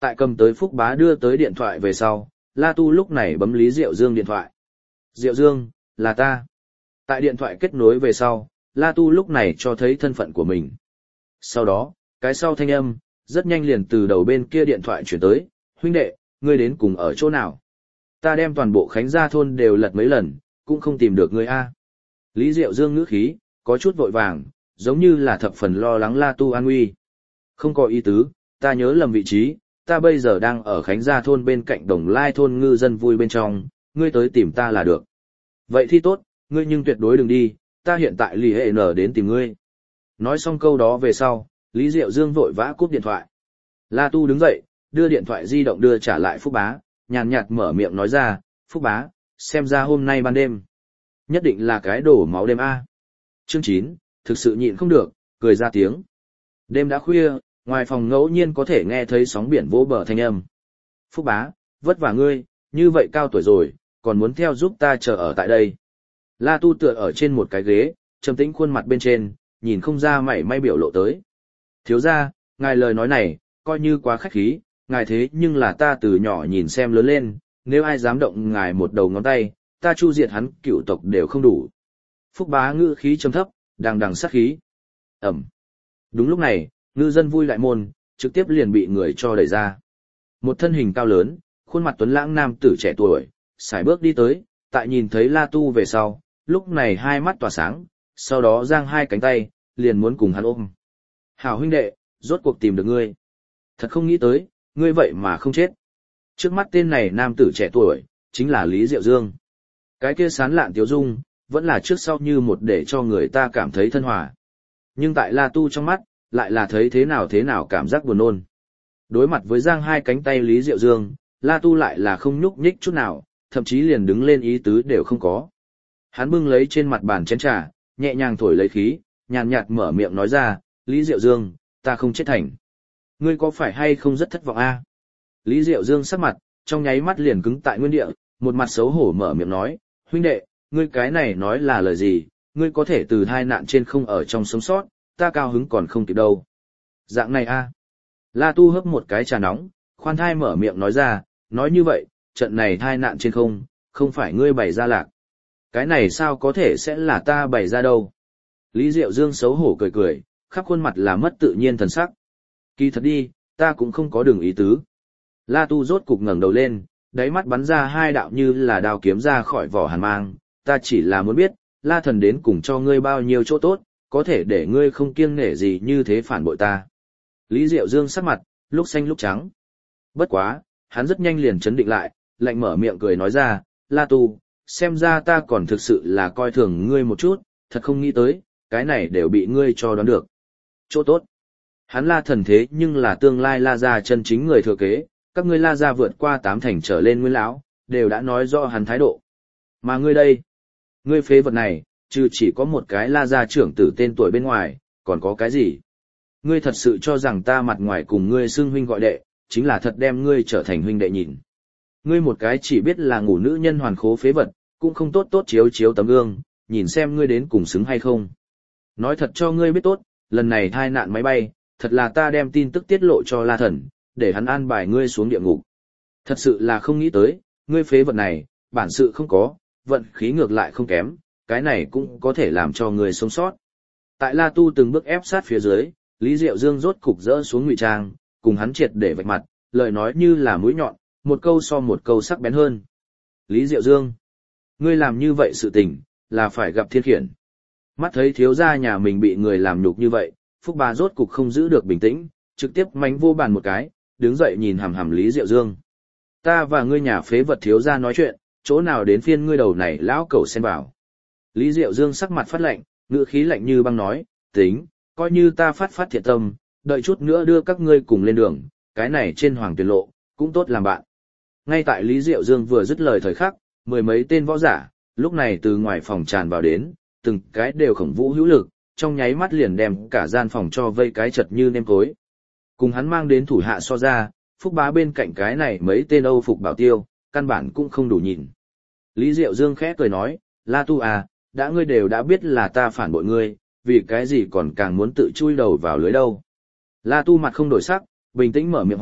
Tại cầm tới Phúc Bá đưa tới điện thoại về sau, La Tu lúc này bấm Lý Diệu Dương điện thoại. Diệu Dương, là ta. Tại điện thoại kết nối về sau, La Tu lúc này cho thấy thân phận của mình. Sau đó, cái sau thanh âm, rất nhanh liền từ đầu bên kia điện thoại chuyển tới, huynh đệ, ngươi đến cùng ở chỗ nào? Ta đem toàn bộ Khánh Gia thôn đều lật mấy lần, cũng không tìm được ngươi a. Lý Diệu Dương ngữ khí, có chút vội vàng, giống như là thập phần lo lắng La Tu an nguy. Không có ý tứ, ta nhớ lầm vị trí, ta bây giờ đang ở Khánh Gia thôn bên cạnh Đồng Lai thôn ngư dân vui bên trong, ngươi tới tìm ta là được. Vậy thì tốt, ngươi nhưng tuyệt đối đừng đi, ta hiện tại lì hệ nở đến tìm ngươi. Nói xong câu đó về sau, Lý Diệu Dương vội vã cúp điện thoại. La Tu đứng dậy, đưa điện thoại di động đưa trả lại Phúc Bá, nhàn nhạt mở miệng nói ra, Phúc Bá, xem ra hôm nay ban đêm. Nhất định là cái đổ máu đêm A. Chương 9, thực sự nhịn không được, cười ra tiếng. Đêm đã khuya, ngoài phòng ngẫu nhiên có thể nghe thấy sóng biển vỗ bờ thanh âm. Phúc Bá, vất vả ngươi, như vậy cao tuổi rồi, còn muốn theo giúp ta chờ ở tại đây. La Tu tựa ở trên một cái ghế, trầm tĩnh khuôn mặt bên trên, nhìn không ra mảy may biểu lộ tới. Thiếu gia, ngài lời nói này, coi như quá khách khí, ngài thế nhưng là ta từ nhỏ nhìn xem lớn lên, nếu ai dám động ngài một đầu ngón tay, ta chu diệt hắn cựu tộc đều không đủ. Phúc Bá ngữ khí trầm thấp, đằng đằng sát khí. Ẩm. Đúng lúc này, ngư dân vui lại môn, trực tiếp liền bị người cho đẩy ra. Một thân hình cao lớn, khuôn mặt tuấn lãng nam tử trẻ tuổi, sải bước đi tới, tại nhìn thấy La Tu về sau, lúc này hai mắt tỏa sáng, sau đó giang hai cánh tay, liền muốn cùng hắn ôm. Hảo huynh đệ, rốt cuộc tìm được ngươi. Thật không nghĩ tới, ngươi vậy mà không chết. Trước mắt tên này nam tử trẻ tuổi, chính là Lý Diệu Dương. Cái kia sán lạn tiếu dung, vẫn là trước sau như một để cho người ta cảm thấy thân hòa. Nhưng tại La Tu trong mắt, lại là thấy thế nào cảm giác buồn nôn. Đối mặt với giang hai cánh tay Lý Diệu Dương, La Tu lại là không nhúc nhích chút nào, thậm chí liền đứng lên ý tứ đều không có. Hắn bưng lấy trên mặt bàn chén trà, nhẹ nhàng thổi lấy khí, nhàn nhạt mở miệng nói ra, Lý Diệu Dương, ta không chết thành. Ngươi có phải hay không rất thất vọng a? Lý Diệu Dương sắc mặt, trong nháy mắt liền cứng tại nguyên địa, một mặt xấu hổ mở miệng nói, huynh đệ, ngươi cái này nói là lời gì, ngươi có thể từ hai nạn trên không ở trong sống sót, ta cao hứng còn không kịp đâu. Dạng này a? La Tu hấp một cái trà nóng, khoan thai mở miệng nói ra, nói như vậy, trận này thai nạn trên không, không phải ngươi bày ra lạc. Cái này sao có thể sẽ là ta bày ra đâu. Lý Diệu Dương xấu hổ cười cười, khắp khuôn mặt là mất tự nhiên thần sắc. Kỳ thật đi, ta cũng không có đường ý tứ. La Tu rốt cục ngẩng đầu lên, đáy mắt bắn ra hai đạo như là đao kiếm ra khỏi vỏ hàn mang, ta chỉ là muốn biết, La Thần đến cùng cho ngươi bao nhiêu chỗ tốt, có thể để ngươi không kiêng nể gì như thế phản bội ta. Lý Diệu Dương sắc mặt, lúc xanh lúc trắng. Bất quá, hắn rất nhanh liền chấn định lại, lạnh mở miệng cười nói ra, La Tu, xem ra ta còn thực sự là coi thường ngươi một chút, thật không nghĩ tới, cái này đều bị ngươi cho đoán được. Chỗ tốt. Hắn La Thần thế nhưng là tương lai La Gia chân chính người thừa kế, các ngươi La Gia vượt qua 8 thành trở lên nguyên lão, đều đã nói rõ hắn thái độ. Mà ngươi đây, ngươi phế vật này, trừ chỉ có một cái La Gia trưởng tử tên tuổi bên ngoài, còn có cái gì? Ngươi thật sự cho rằng ta mặt ngoài cùng ngươi xưng huynh gọi đệ, chính là thật đem ngươi trở thành huynh đệ nhìn. Ngươi một cái chỉ biết là ngủ nữ nhân hoàn khố phế vật, cũng không tốt tốt chiếu chiếu tấm gương, nhìn xem ngươi đến cùng xứng hay không. Nói thật cho ngươi biết tốt, lần này thai nạn máy bay, thật là ta đem tin tức tiết lộ cho La Thần, để hắn an bài ngươi xuống địa ngục. Thật sự là không nghĩ tới, ngươi phế vật này, bản sự không có, vận khí ngược lại không kém, cái này cũng có thể làm cho ngươi sống sót. Tại La Tu từng bước ép sát phía dưới, Lý Diệu Dương rốt cục rỡ xuống ngụy trang, cùng hắn triệt để vạch mặt, lời nói như là mũi nhọn, một câu so một câu sắc bén hơn. Lý Diệu Dương, ngươi làm như vậy sự tình, là phải gặp thiên khiển. Mắt thấy thiếu gia nhà mình bị người làm nhục như vậy, Phúc Bá rốt cục không giữ được bình tĩnh, trực tiếp mánh vô bàn một cái, đứng dậy nhìn hằm hằm Lý Diệu Dương. Ta và ngươi nhà phế vật thiếu gia nói chuyện, chỗ nào đến phiên ngươi đầu này lão cẩu xen vào. Lý Diệu Dương sắc mặt phát lạnh, ngữ khí lạnh như băng nói, tính, coi như ta phát thiện tâm, đợi chút nữa đưa các ngươi cùng lên đường, cái này trên hoàng tuyển lộ, cũng tốt làm bạn. Ngay tại Lý Diệu Dương vừa dứt lời thời khắc, mười mấy tên võ giả, lúc này từ ngoài phòng tràn vào đến, từng cái đều khổng vũ hữu lực, trong nháy mắt liền đem cả gian phòng cho vây cái chật như nêm cối. Cùng hắn mang đến thủ hạ so ra, Phúc Bá bên cạnh cái này mấy tên Âu phục bảo tiêu, căn bản cũng không đủ nhìn. Lý Diệu Dương khẽ cười nói, La Tu à, đã ngươi đều đã biết là ta phản bội ngươi, vì cái gì còn càng muốn tự chui đầu vào lưới đâu. La Tu mặt không đổi sắc, bình tĩnh mở miệng hỏi,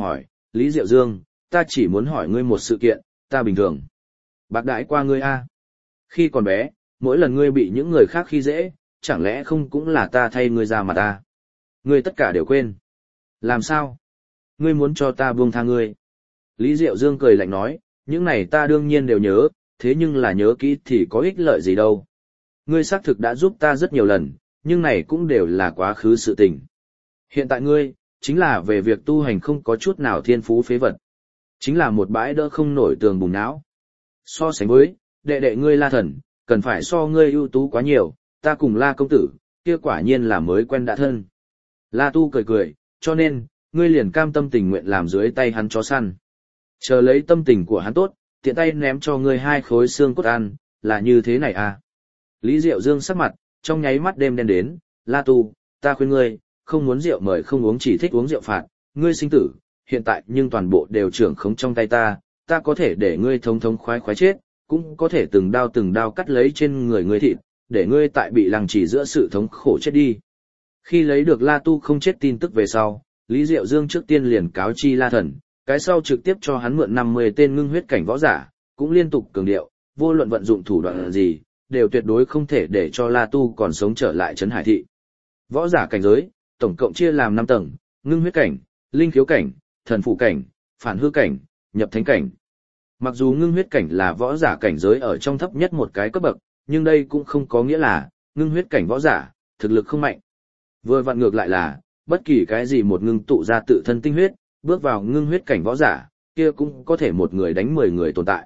Lý Diệu Dương, ta chỉ muốn hỏi ngươi một sự kiện, ta bình thường bạc đãi qua ngươi a. Khi còn bé, mỗi lần ngươi bị những người khác khi dễ, chẳng lẽ không cũng là ta thay ngươi ra mặt ta? Ngươi tất cả đều quên. Làm sao? Ngươi muốn cho ta buông tha ngươi? Lý Diệu Dương cười lạnh nói, những này ta đương nhiên đều nhớ, thế nhưng là nhớ kỹ thì có ích lợi gì đâu. Ngươi xác thực đã giúp ta rất nhiều lần, nhưng này cũng đều là quá khứ sự tình. Hiện tại ngươi, chính là về việc tu hành không có chút nào thiên phú phế vật. Chính là một bãi đỡ không nổi tường bùn não. So sánh với, đệ đệ ngươi La Thần, cần phải so ngươi ưu tú quá nhiều, ta cùng La công tử, kia quả nhiên là mới quen đã thân. La Tu cười cười, cho nên, ngươi liền cam tâm tình nguyện làm dưới tay hắn chó săn. Chờ lấy tâm tình của hắn tốt, tiện tay ném cho ngươi 2 khối xương cốt ăn, là như thế này à. Lý Diệu Dương sắc mặt, trong nháy mắt đêm đen đến, La Tu, ta khuyên ngươi, không muốn rượu mời không uống chỉ thích uống rượu phạt, ngươi sinh tử, hiện tại nhưng toàn bộ đều trưởng khống trong tay ta có thể để ngươi thống thống khoái khoái chết, cũng có thể từng đao cắt lấy trên người ngươi thịt, để ngươi tại bị lăng trì giữa sự thống khổ chết đi. Khi lấy được La Tu không chết tin tức về sau, Lý Diệu Dương trước tiên liền cáo chi La Thần, cái sau trực tiếp cho hắn mượn 50 tên ngưng huyết cảnh võ giả, cũng liên tục cường điệu, vô luận vận dụng thủ đoạn gì, đều tuyệt đối không thể để cho La Tu còn sống trở lại trấn Hải thị. Võ giả cảnh giới, tổng cộng chia làm 5 tầng, ngưng huyết cảnh, linh khiếu cảnh, thần phụ cảnh, phản hư cảnh, nhập thánh cảnh. Mặc dù ngưng huyết cảnh là võ giả cảnh giới ở trong thấp nhất một cái cấp bậc, nhưng đây cũng không có nghĩa là ngưng huyết cảnh võ giả thực lực không mạnh. Vừa vặn ngược lại là, bất kỳ cái gì một ngưng tụ ra tự thân tinh huyết, bước vào ngưng huyết cảnh võ giả, kia cũng có thể một người đánh 10 người tồn tại.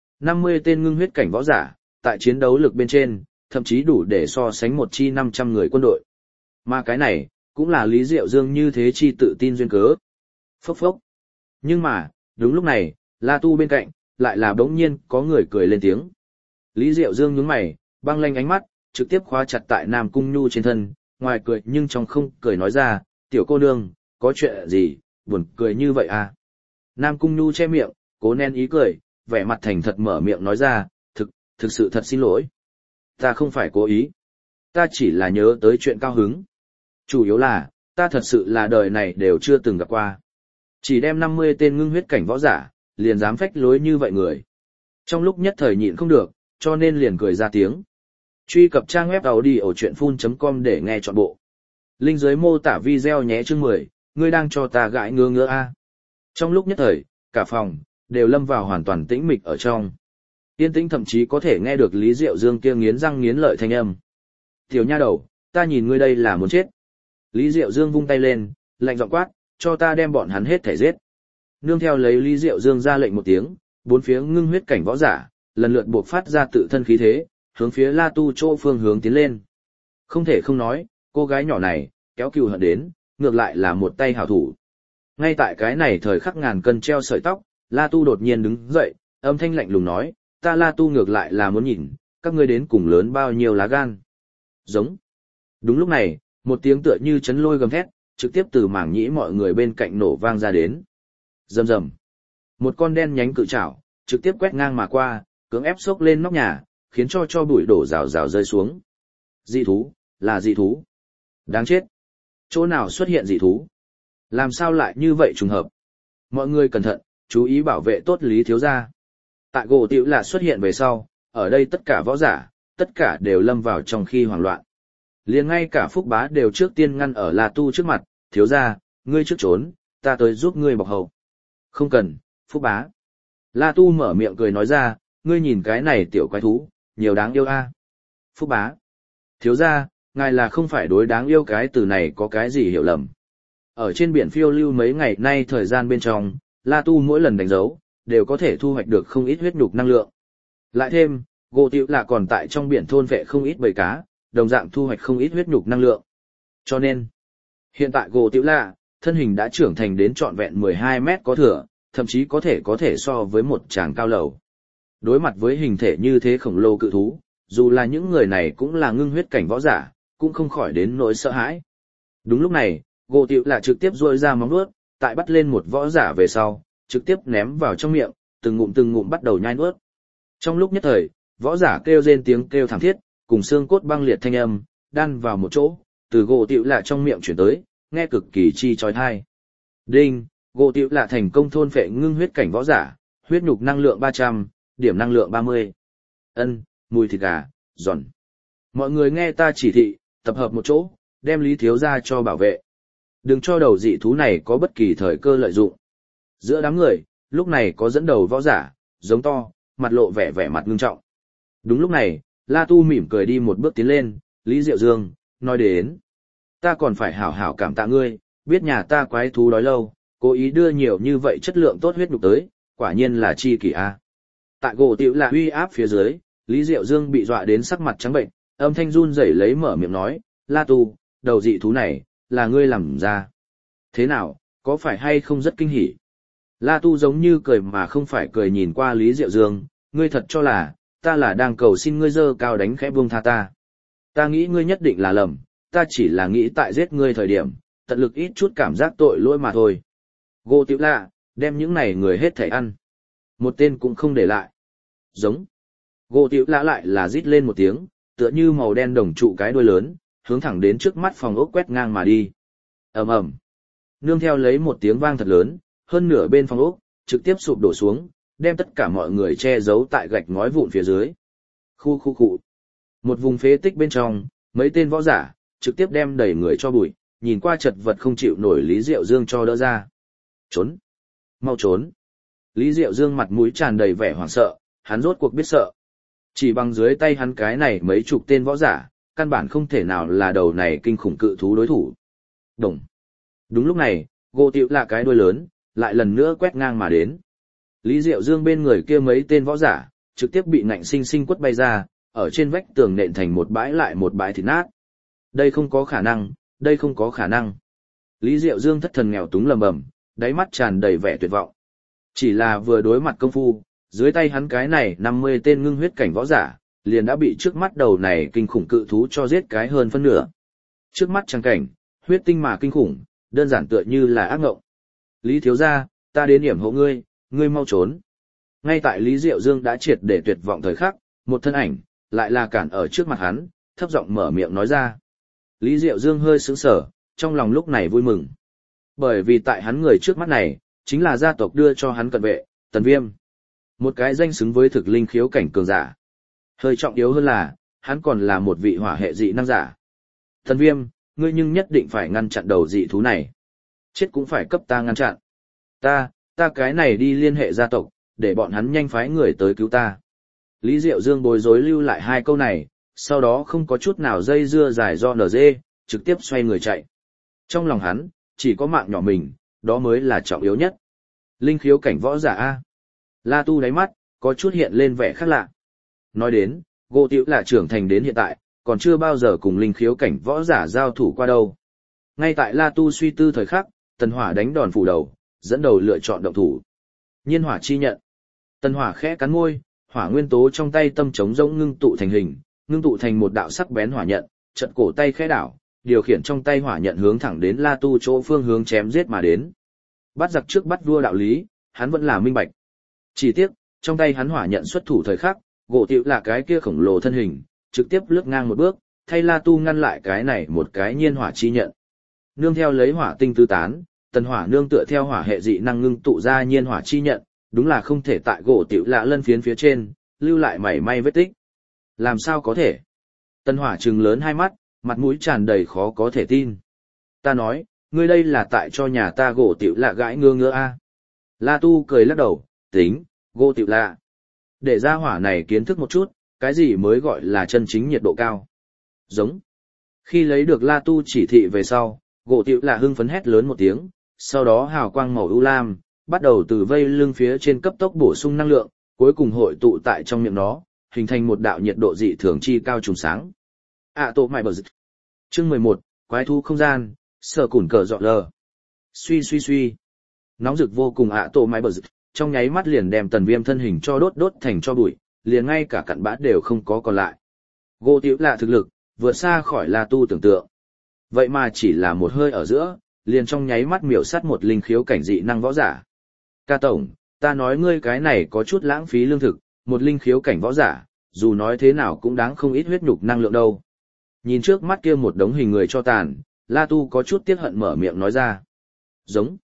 50 tên ngưng huyết cảnh võ giả, tại chiến đấu lực bên trên, thậm chí đủ để so sánh một chi 500 người quân đội. Mà cái này, cũng là Lý Diệu Dương như thế chi tự tin duyên cớ. Phốc phốc. Nhưng mà, đúng lúc này, La Tu bên cạnh, lại là bỗng nhiên có người cười lên tiếng. Lý Diệu Dương nhướng mày, băng lanh ánh mắt, trực tiếp khóa chặt tại Nam Cung Nhu trên thân, ngoài cười nhưng trong không cười nói ra, tiểu cô nương, có chuyện gì, buồn cười như vậy à? Nam Cung Nhu che miệng, cố nén ý cười, vẻ mặt thành thật mở miệng nói ra, thực sự thật xin lỗi. Ta không phải cố ý. Ta chỉ là nhớ tới chuyện cao hứng. Chủ yếu là, ta thật sự là đời này đều chưa từng gặp qua. Chỉ đem 50 tên ngưng huyết cảnh võ giả, liền dám phách lối như vậy người. Trong lúc nhất thời nhịn không được, cho nên liền cười ra tiếng. Truy cập trang web audio.chuyện.com để nghe trọn bộ. Link dưới mô tả video nhé chương 10, ngươi đang cho ta gãi ngứa ngứa a. Trong lúc nhất thời, cả phòng, đều lâm vào hoàn toàn tĩnh mịch ở trong. Yên tĩnh thậm chí có thể nghe được Lý Diệu Dương kia nghiến răng nghiến lợi thanh âm. Tiểu nha đầu, ta nhìn ngươi đây là muốn chết. Lý Diệu Dương vung tay lên, lạnh giọng quát, cho ta đem bọn hắn hết thể giết. Nương theo lấy Lý Diệu Dương ra lệnh một tiếng, bốn phía ngưng huyết cảnh võ giả, lần lượt buộc phát ra tự thân khí thế, hướng phía La Tu chỗ phương hướng tiến lên. Không thể không nói, cô gái nhỏ này, kéo cừu hận đến, ngược lại là một tay hảo thủ. Ngay tại cái này thời khắc ngàn cân treo sợi tóc, La Tu đột nhiên đứng dậy, âm thanh lạnh lùng nói, ta La Tu ngược lại là muốn nhìn, các ngươi đến cùng lớn bao nhiêu lá gan. Giống. Đúng lúc này, một tiếng tựa như chấn lôi gầm thét, trực tiếp từ mảng nhĩ mọi người bên cạnh nổ vang ra đến. Rầm rầm. Một con đen nhánh cự trảo, trực tiếp quét ngang mà qua, cưỡng ép xốc lên nóc nhà, khiến cho bụi đổ rào rào rơi xuống. Dị thú, là dị thú. Đáng chết. Chỗ nào xuất hiện dị thú? Làm sao lại như vậy trùng hợp? Mọi người cẩn thận, chú ý bảo vệ tốt Lý thiếu gia. Tại gỗ tiểu là xuất hiện về sau, ở đây tất cả võ giả, tất cả đều lâm vào trong khi hoảng loạn. Liền ngay cả Phúc Bá đều trước tiên ngăn ở La Tu trước mặt, thiếu gia, ngươi trước trốn, ta tới giúp ngươi bọc hậu. Không cần, Phúc Bá. La Tu mở miệng cười nói ra, ngươi nhìn cái này tiểu quái thú, nhiều đáng yêu a. Phúc Bá. Thiếu gia, ngài là không phải đối đáng yêu cái từ này có cái gì hiểu lầm. Ở trên biển phiêu lưu mấy ngày nay thời gian bên trong, La Tu mỗi lần đánh dấu, đều có thể thu hoạch được không ít huyết nhục năng lượng. Lại thêm, gỗ tiểu là còn tại trong biển thôn vệ không ít bầy cá, đồng dạng thu hoạch không ít huyết nhục năng lượng. Cho nên, hiện tại gỗ tiểu là, thân hình đã trưởng thành đến trọn vẹn 12 mét có thừa, thậm chí có thể so với một tràng cao lầu. Đối mặt với hình thể như thế khổng lồ cự thú, dù là những người này cũng là ngưng huyết cảnh võ giả, cũng không khỏi đến nỗi sợ hãi. Đúng lúc này, gỗ tiểu là trực tiếp duỗi ra móng vuốt, tại bắt lên một võ giả về sau, trực tiếp ném vào trong miệng, từng ngụm bắt đầu nhai nuốt. Trong lúc nhất thời, võ giả kêu rên tiếng kêu thảm thiết, cùng xương cốt băng liệt thanh âm, đan vào một chỗ, từ gỗ tiểu là trong miệng chuyển tới, nghe cực kỳ chi chói tai. Đinh, Gỗ tiểu lạ thành công thôn phệ ngưng huyết cảnh võ giả, huyết nhục năng lượng 300, điểm năng lượng 30. Ân, mùi thịt gà, giòn. Mọi người nghe ta chỉ thị, tập hợp một chỗ, đem Lý thiếu gia cho bảo vệ. Đừng cho đầu dị thú này có bất kỳ thời cơ lợi dụng. Giữa đám người, lúc này có dẫn đầu võ giả, giống to, mặt lộ vẻ mặt ngưng trọng. Đúng lúc này, La Tu mỉm cười đi một bước tiến lên, Lý Diệu Dương, nói đến. Ta còn phải hảo hảo cảm tạ ngươi, biết nhà ta quái thú đói lâu, cố ý đưa nhiều như vậy chất lượng tốt huyết nhục tới, quả nhiên là chi kỷ a. Tại gỗ tiểu là uy áp phía dưới, Lý Diệu Dương bị dọa đến sắc mặt trắng bệnh, âm thanh run rẩy lấy mở miệng nói, La Tu, đầu dị thú này, là ngươi làm ra. Thế nào, có phải hay không rất kinh hỉ? La Tu giống như cười mà không phải cười nhìn qua Lý Diệu Dương, ngươi thật cho là, ta là đang cầu xin ngươi dơ cao đánh khẽ buông tha ta. Ta nghĩ ngươi nhất định là lầm, ta chỉ là nghĩ tại giết ngươi thời điểm, tận lực ít chút cảm giác tội lỗi mà thôi. Gỗ tiểu lạ, đem những này người hết thảy ăn. Một tên cũng không để lại. Giống. Gỗ tiểu lạ lại là rít lên một tiếng, tựa như màu đen đồng trụ cái đuôi lớn, hướng thẳng đến trước mắt phòng ốc quét ngang mà đi. Ầm ầm. Nương theo lấy một tiếng vang thật lớn, hơn nửa bên phòng ốc trực tiếp sụp đổ xuống, đem tất cả mọi người che giấu tại gạch ngói vụn phía dưới. Khu. Một vùng phế tích bên trong, mấy tên võ giả trực tiếp đem đầy người cho bụi, nhìn qua chật vật không chịu nổi Lý Diệu Dương cho đỡ ra. Trốn! Mau trốn! Lý Diệu Dương mặt mũi tràn đầy vẻ hoảng sợ, hắn rốt cuộc biết sợ. Chỉ bằng dưới tay hắn cái này mấy chục tên võ giả, căn bản không thể nào là đầu này kinh khủng cự thú đối thủ. Đồng! Đúng lúc này, gỗ tiểu là cái đuôi lớn, lại lần nữa quét ngang mà đến. Lý Diệu Dương bên người kia mấy tên võ giả, trực tiếp bị nạnh sinh sinh quất bay ra, ở trên vách tường nện thành một bãi lại một bãi thịt nát. Đây không có khả năng, đây không có khả năng. Lý Diệu Dương thất thần nghèo túng lầm bầm, đáy mắt tràn đầy vẻ tuyệt vọng. Chỉ là vừa đối mặt công phu, dưới tay hắn cái này 50 tên ngưng huyết cảnh võ giả, liền đã bị trước mắt đầu này kinh khủng cự thú cho giết cái hơn phân nửa. Trước mắt trang cảnh, huyết tinh mà kinh khủng, đơn giản tựa như là ác ngộng. Lý thiếu gia, ta đến điểm hộ ngươi, ngươi mau trốn. Ngay tại Lý Diệu Dương đã triệt để tuyệt vọng thời khắc, một thân ảnh, lại là cản ở trước mặt hắn, thấp giọng mở miệng nói ra. Lý Diệu Dương hơi sững sờ, trong lòng lúc này vui mừng. Bởi vì tại hắn người trước mắt này, chính là gia tộc đưa cho hắn cận vệ, Tần Viêm. Một cái danh xứng với thực linh khiếu cảnh cường giả. Hơi trọng yếu hơn là, hắn còn là một vị hỏa hệ dị năng giả. Tần Viêm, ngươi nhưng nhất định phải ngăn chặn đầu dị thú này. Chết cũng phải cấp ta ngăn chặn. Ta cái này đi liên hệ gia tộc, để bọn hắn nhanh phái người tới cứu ta. Lý Diệu Dương bối rối lưu lại hai câu này, sau đó không có chút nào dây dưa dài do NG, trực tiếp xoay người chạy. Trong lòng hắn, chỉ có mạng nhỏ mình, đó mới là trọng yếu nhất. Linh khiếu cảnh võ giả A. La Tu đáy mắt, có chút hiện lên vẻ khác lạ. Nói đến, gỗ tiểu là trưởng thành đến hiện tại, còn chưa bao giờ cùng linh khiếu cảnh võ giả giao thủ qua đâu. Ngay tại La Tu suy tư thời khắc, Tần Hỏa đánh đòn phủ đầu, dẫn đầu lựa chọn động thủ. Nhiên hỏa chi nhận. Tần Hỏa khẽ cắn môi, hỏa nguyên tố trong tay tâm trống rỗng ngưng tụ thành hình, ngưng tụ thành một đạo sắc bén hỏa nhận, trận cổ tay khẽ đảo, điều khiển trong tay hỏa nhận hướng thẳng đến La Tu chỗ phương hướng chém giết mà đến. Bắt giặc trước bắt vua đạo lý, hắn vẫn là minh bạch. Chỉ tiếc, trong tay hắn hỏa nhận xuất thủ thời khắc, gỗ tiểu là cái kia khổng lồ thân hình, trực tiếp lướt ngang một bước, thay La Tu ngăn lại cái này một cái nhiên hỏa chi nhận. Nương theo lấy hỏa tinh tứ tán, Tần Hỏa nương tựa theo hỏa hệ dị năng ngưng tụ ra nhiên hỏa chi nhận, đúng là không thể tại gỗ tiểu lạ lân phiến phía trên, lưu lại mảy may vết tích. Làm sao có thể? Tần Hỏa trừng lớn hai mắt, mặt mũi tràn đầy khó có thể tin. Ta nói, ngươi đây là tại cho nhà ta gỗ tiểu lạ gãi ngơ ngơ a. La Tu cười lắc đầu, tính, gỗ tiểu lạ. Để ra hỏa này kiến thức một chút, cái gì mới gọi là chân chính nhiệt độ cao. Giống. Khi lấy được La Tu chỉ thị về sau, gỗ tiểu lạ hưng phấn hét lớn một tiếng, sau đó hào quang màu ưu lam, bắt đầu từ vây lưng phía trên cấp tốc bổ sung năng lượng, cuối cùng hội tụ tại trong miệng nó, hình thành một đạo nhiệt độ dị thường chi cao trùng sáng. Tổ mại bờ dịch. Chương 11, quái thú không gian, sở củn cờ dọ lờ. Suy. Nóng rực vô cùng tổ mại bờ dịch, trong nháy mắt liền đem Tần Viêm thân hình cho đốt thành cho bụi, liền ngay cả cặn bã đều không có còn lại. Gỗ tiểu lạ thực lực, vượt xa khỏi La Tu tưởng tượng. Vậy mà chỉ là một hơi ở giữa, liền trong nháy mắt miểu sát một linh khiếu cảnh dị năng võ giả. Ca tổng, ta nói ngươi cái này có chút lãng phí lương thực, một linh khiếu cảnh võ giả, dù nói thế nào cũng đáng không ít huyết nhục năng lượng đâu. Nhìn trước mắt kia một đống hình người cho tàn, La Tu có chút tiếc hận mở miệng nói ra. Giống.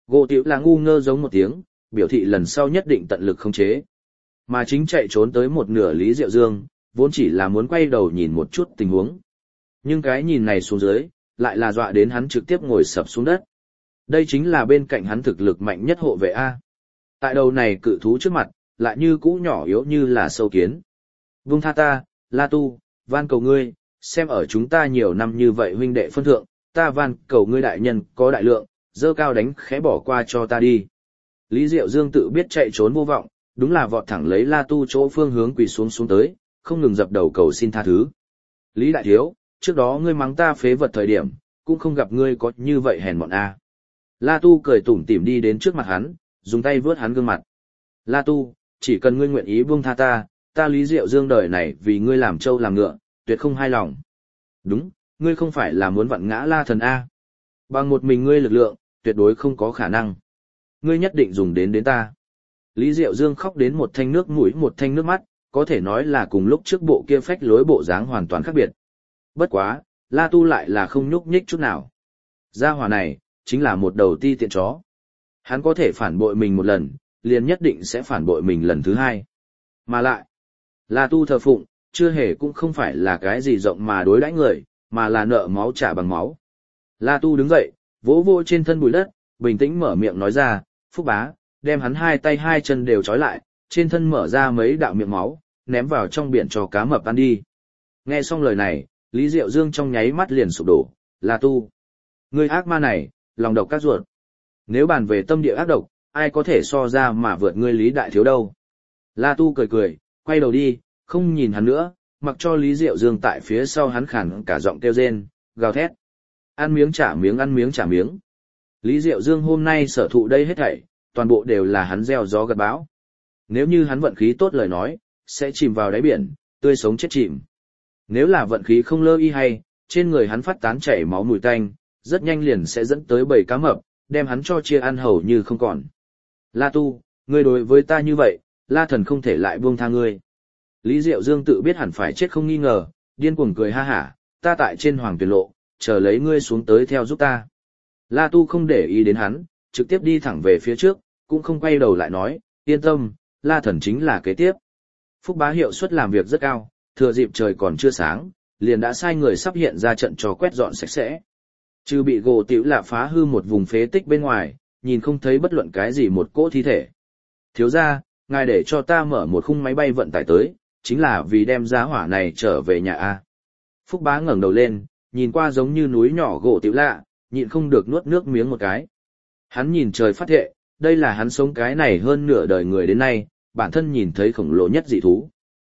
Gỗ tiểu là ngu ngơ giống một tiếng, biểu thị lần sau nhất định tận lực khống chế. Mà chính chạy trốn tới một nửa Lý Diệu Dương, vốn chỉ là muốn quay đầu nhìn một chút tình huống. Nhưng cái nhìn này xuống dưới, lại là dọa đến hắn trực tiếp ngồi sập xuống đất. Đây chính là bên cạnh hắn thực lực mạnh nhất hộ vệ A. Tại đầu này cự thú trước mặt, lại như cũ nhỏ yếu như là sâu kiến. Vung tha ta, La Tu, van cầu ngươi, xem ở chúng ta nhiều năm như vậy huynh đệ phân thượng, ta van cầu ngươi đại nhân có đại lượng, dơ cao đánh khẽ bỏ qua cho ta đi. Lý Diệu Dương tự biết chạy trốn vô vọng, đúng là vọt thẳng lấy La Tu chỗ phương hướng quỳ xuống xuống tới, không ngừng dập đầu cầu xin tha thứ. Lý đại thiếu, trước đó ngươi mắng ta phế vật thời điểm, cũng không gặp ngươi có như vậy hèn mọn a. La Tu cười tủm tỉm đi đến trước mặt hắn, dùng tay vướt hắn gương mặt. La Tu, chỉ cần ngươi nguyện ý buông tha ta, ta Lý Diệu Dương đời này vì ngươi làm trâu làm ngựa, tuyệt không hai lòng. Đúng, ngươi không phải là muốn vặn ngã La Thần a? Bằng một mình ngươi lực lượng, tuyệt đối không có khả năng. Ngươi nhất định dùng đến ta. Lý Diệu Dương khóc đến một thanh nước mũi một thanh nước mắt, có thể nói là cùng lúc trước bộ kia phách lối bộ dáng hoàn toàn khác biệt. Bất quá, La Tu lại là không nhúc nhích chút nào. Gia hỏa này, chính là một đầu ti tiện chó. Hắn có thể phản bội mình một lần, liền nhất định sẽ phản bội mình lần thứ hai. Mà lại, La Tu thờ phụng, chưa hề cũng không phải là cái gì rộng mà đối đãi người, mà là nợ máu trả bằng máu. La Tu đứng dậy, vỗ vỗ trên thân bụi đất, bình tĩnh mở miệng nói ra, Phúc Bá, đem hắn hai tay hai chân đều trói lại, trên thân mở ra mấy đạo miệng máu, ném vào trong biển cho cá mập ăn đi. Nghe xong lời này, Lý Diệu Dương trong nháy mắt liền sụp đổ, La Tu. Ngươi ác ma này, lòng độc các ruột. Nếu bàn về tâm địa ác độc, ai có thể so ra mà vượt ngươi Lý Đại Thiếu đâu. La Tu cười cười, quay đầu đi, không nhìn hắn nữa, mặc cho Lý Diệu Dương tại phía sau hắn khản cả giọng kêu rên, gào thét. Ăn miếng trả miếng, ăn miếng trả miếng. Lý Diệu Dương hôm nay sở thụ đây hết thảy, toàn bộ đều là hắn gieo gió gặt bão. Nếu như hắn vận khí tốt lời nói, sẽ chìm vào đáy biển, tươi sống chết chìm. Nếu là vận khí không lơ y hay, trên người hắn phát tán chảy máu mùi tanh, rất nhanh liền sẽ dẫn tới bầy cá mập, đem hắn cho chia ăn hầu như không còn. La Tu, ngươi đối với ta như vậy, La Thần không thể lại buông tha ngươi. Lý Diệu Dương tự biết hẳn phải chết không nghi ngờ, điên cuồng cười ha hả, ta tại trên hoàng tuyển lộ, chờ lấy ngươi xuống tới theo giúp ta. La Tu không để ý đến hắn, trực tiếp đi thẳng về phía trước, cũng không quay đầu lại nói, yên tâm, La Thần chính là kế tiếp. Phúc Bá hiệu suất làm việc rất cao, thừa dịp trời còn chưa sáng, liền đã sai người sắp hiện ra trận cho quét dọn sạch sẽ. Trừ bị gỗ tiểu lạ phá hư một vùng phế tích bên ngoài, nhìn không thấy bất luận cái gì một cỗ thi thể. Thiếu ra, ngài để cho ta mở một khung máy bay vận tải tới, chính là vì đem giá hỏa này trở về nhà A. Phúc Bá ngẩng đầu lên, nhìn qua giống như núi nhỏ gỗ tiểu lạ, nhịn không được nuốt nước miếng một cái. Hắn nhìn trời phát thệ, đây là hắn sống cái này hơn nửa đời người đến nay, bản thân nhìn thấy khổng lồ nhất dị thú.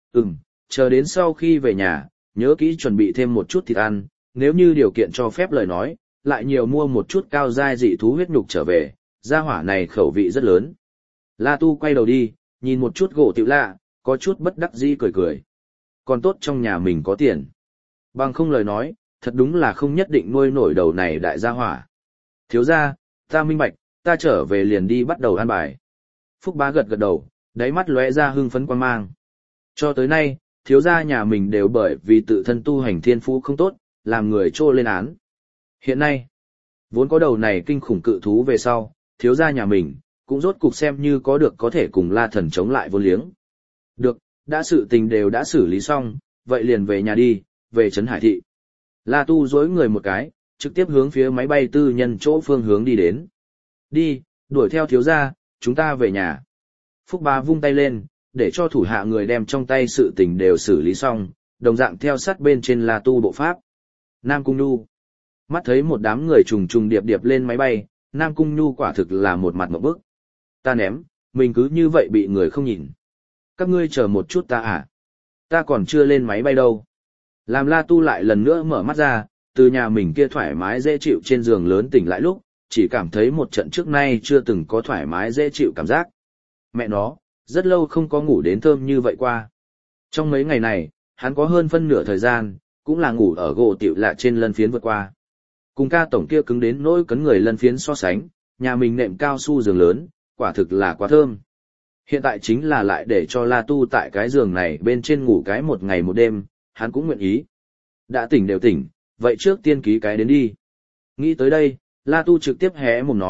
Chờ đến sau khi về nhà, nhớ kỹ chuẩn bị thêm một chút thịt ăn, nếu như điều kiện cho phép lời nói, lại nhiều mua một chút cao giai dị thú huyết nhục trở về, gia hỏa này khẩu vị rất lớn. La Tu quay đầu đi, nhìn một chút gỗ tiểu lạ, có chút bất đắc dĩ cười cười. Còn tốt trong nhà mình có tiền. Bằng không lời nói, thật đúng là không nhất định nuôi nổi đầu này đại gia hỏa. Thiếu gia, ta minh bạch, ta trở về liền đi bắt đầu ăn bài. Phúc Bá gật gật đầu, đáy mắt lóe ra hưng phấn quan mang. Cho tới nay, thiếu gia nhà mình đều bởi vì tự thân tu hành thiên phú không tốt, làm người trô lên án. Hiện nay, vốn có đầu này kinh khủng cự thú về sau, thiếu gia nhà mình, cũng rốt cục xem như có được có thể cùng La Thần chống lại vô liếng. Được, đã sự tình đều đã xử lý xong, vậy liền về nhà đi, về Trấn Hải Thị. La Tu dối người một cái, trực tiếp hướng phía máy bay tư nhân chỗ phương hướng đi đến. Đi, đuổi theo thiếu gia, chúng ta về nhà. Phúc Bá vung tay lên, để cho thủ hạ người đem trong tay sự tình đều xử lý xong, đồng dạng theo sát bên trên La Tu bộ pháp. Nam Cung Nhu. Mắt thấy một đám người trùng trùng điệp điệp lên máy bay, Nam Cung Nhu quả thực là một mặt ngộp bức. Ta ném, mình cứ như vậy bị người không nhìn. Các ngươi chờ một chút ta à? Ta còn chưa lên máy bay đâu. Làm La Tu lại lần nữa mở mắt ra, từ nhà mình kia thoải mái dễ chịu trên giường lớn tỉnh lại lúc, chỉ cảm thấy một trận trước nay chưa từng có thoải mái dễ chịu cảm giác. Mẹ nó, rất lâu không có ngủ đến thơm như vậy qua. Trong mấy ngày này, hắn có hơn phân nửa thời gian, cũng là ngủ ở gỗ tiểu lạ trên lân phiến vượt qua. Cùng ca tổng kia cứng đến nỗi cấn người lân phiến so sánh, nhà mình nệm cao su giường lớn, quả thực là quá thơm. Hiện tại chính là lại để cho La Tu tại cái giường này bên trên ngủ cái một ngày một đêm, hắn cũng nguyện ý. Đã tỉnh đều tỉnh, vậy trước tiên ký cái đến đi. Nghĩ tới đây, La Tu trực tiếp hé mồm nói,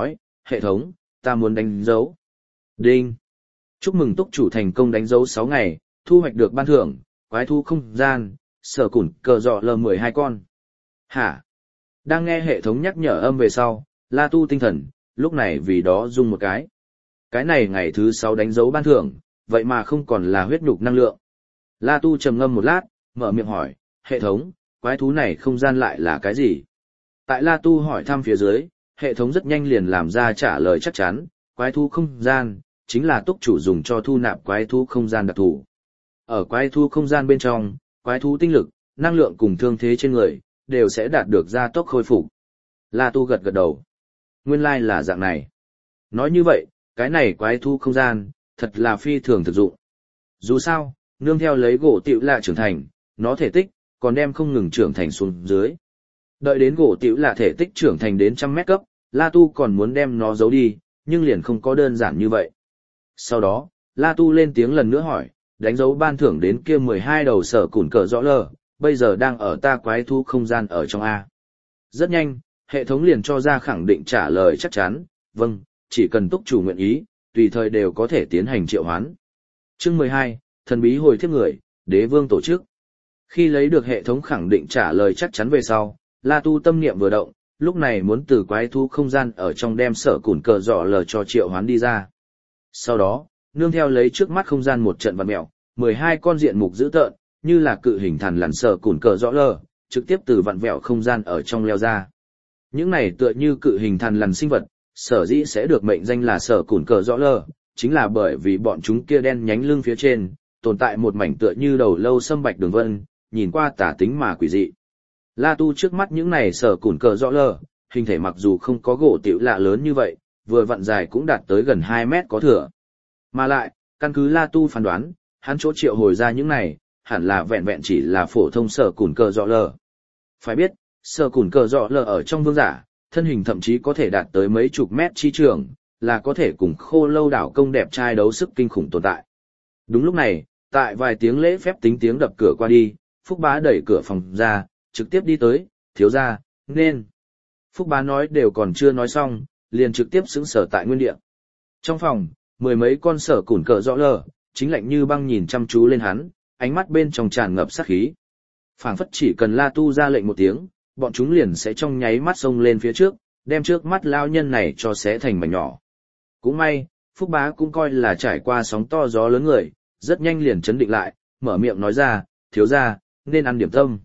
hệ thống, ta muốn đánh dấu. Đinh. Chúc mừng túc chủ thành công đánh dấu 6 ngày, thu hoạch được ban thưởng, quái thú không gian, sở cùn cờ dọ L12 con. Hả? Đang nghe hệ thống nhắc nhở âm về sau, La Tu tinh thần, lúc này vì đó rung một cái. Cái này ngày thứ 6 đánh dấu ban thưởng, vậy mà không còn là huyết nhục năng lượng. La Tu trầm ngâm một lát, mở miệng hỏi, hệ thống, quái thú này không gian lại là cái gì? Tại La Tu hỏi thăm phía dưới, hệ thống rất nhanh liền làm ra trả lời chắc chắn, quái thú không gian, chính là túc chủ dùng cho thu nạp quái thú không gian đặc thù. Ở quái thú không gian bên trong, quái thú tinh lực, năng lượng cùng thương thế trên người, đều sẽ đạt được gia tốc khôi phục. La Tu gật gật đầu. Nguyên lai là dạng này. Nói như vậy, cái này quái thú không gian, thật là phi thường thực dụng. Dù sao, nương theo lấy gỗ tiểu lạ trưởng thành, nó thể tích, còn đem không ngừng trưởng thành xuống dưới. Đợi đến gỗ tiểu lạ thể tích trưởng thành đến 100 mét cấp, La Tu còn muốn đem nó giấu đi, nhưng liền không có đơn giản như vậy. Sau đó, La Tu lên tiếng lần nữa hỏi, đánh dấu ban thưởng đến kia 12 đầu sở cùn cờ rõ lờ, bây giờ đang ở ta quái thú không gian ở trong A. Rất nhanh, hệ thống liền cho ra khẳng định trả lời chắc chắn, vâng, chỉ cần túc chủ nguyện ý, tùy thời đều có thể tiến hành triệu hoán. Chương 12, thần bí hồi thiếp người, đế vương tổ chức. Khi lấy được hệ thống khẳng định trả lời chắc chắn về sau, La Tu tâm niệm vừa động, lúc này muốn từ quái thú không gian ở trong đem sở cùn cờ rõ lờ cho triệu hoán đi ra. Sau đó, nương theo lấy trước mắt không gian một trận vặn mèo, 12 con diện mục dữ tợn, như là cự hình thằn lằn sở cùn cờ rõ lờ, trực tiếp từ vặn vẹo không gian ở trong leo ra. Những này tựa như cự hình thằn lằn sinh vật, sở dĩ sẽ được mệnh danh là sở cùn cờ rõ lờ, chính là bởi vì bọn chúng kia đen nhánh lưng phía trên, tồn tại một mảnh tựa như đầu lâu sâm bạch đường vân, nhìn qua tả tính mà quỷ dị. La Tu trước mắt những này sở cùn cờ rõ lờ, hình thể mặc dù không có gỗ tiểu lạ lớn như vậy, vừa vặn dài cũng đạt tới gần 2 mét có thừa. Mà lại, căn cứ La Tu phán đoán, hắn chỗ triệu hồi ra những này, hẳn là vẹn vẹn chỉ là phổ thông sở cùn cờ rõ lờ. Phải biết, sở cùn cờ rõ lờ ở trong vương giả, thân hình thậm chí có thể đạt tới mấy chục mét chi trường, là có thể cùng khô lâu đảo công đẹp trai đấu sức kinh khủng tồn tại. Đúng lúc này, tại vài tiếng lễ phép tính tiếng đập cửa qua đi, Phúc Bá đẩy cửa phòng ra, trực tiếp đi tới, thiếu gia, nên. Phúc Bá nói đều còn chưa nói xong, liền trực tiếp xứng sở tại nguyên địa. Trong phòng, 10 mấy con sở cùn cờ rõ lờ, chính lạnh như băng nhìn chăm chú lên hắn, ánh mắt bên trong tràn ngập sát khí. Phảng phất chỉ cần La Tu ra lệnh một tiếng, bọn chúng liền sẽ trong nháy mắt xông lên phía trước, đem trước mắt lao nhân này cho xé thành mảnh nhỏ. Cũng may, Phúc Bá cũng coi là trải qua sóng to gió lớn người, rất nhanh liền chấn định lại, mở miệng nói ra, thiếu gia, nên ăn điểm tâm.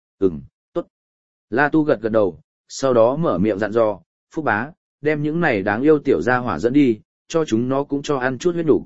Tốt. La Tu gật gật đầu, sau đó mở miệng dặn dò, Phúc Bá, đem những này đáng yêu tiểu gia hỏa dẫn đi, cho chúng nó cũng cho ăn chút huyết đủ.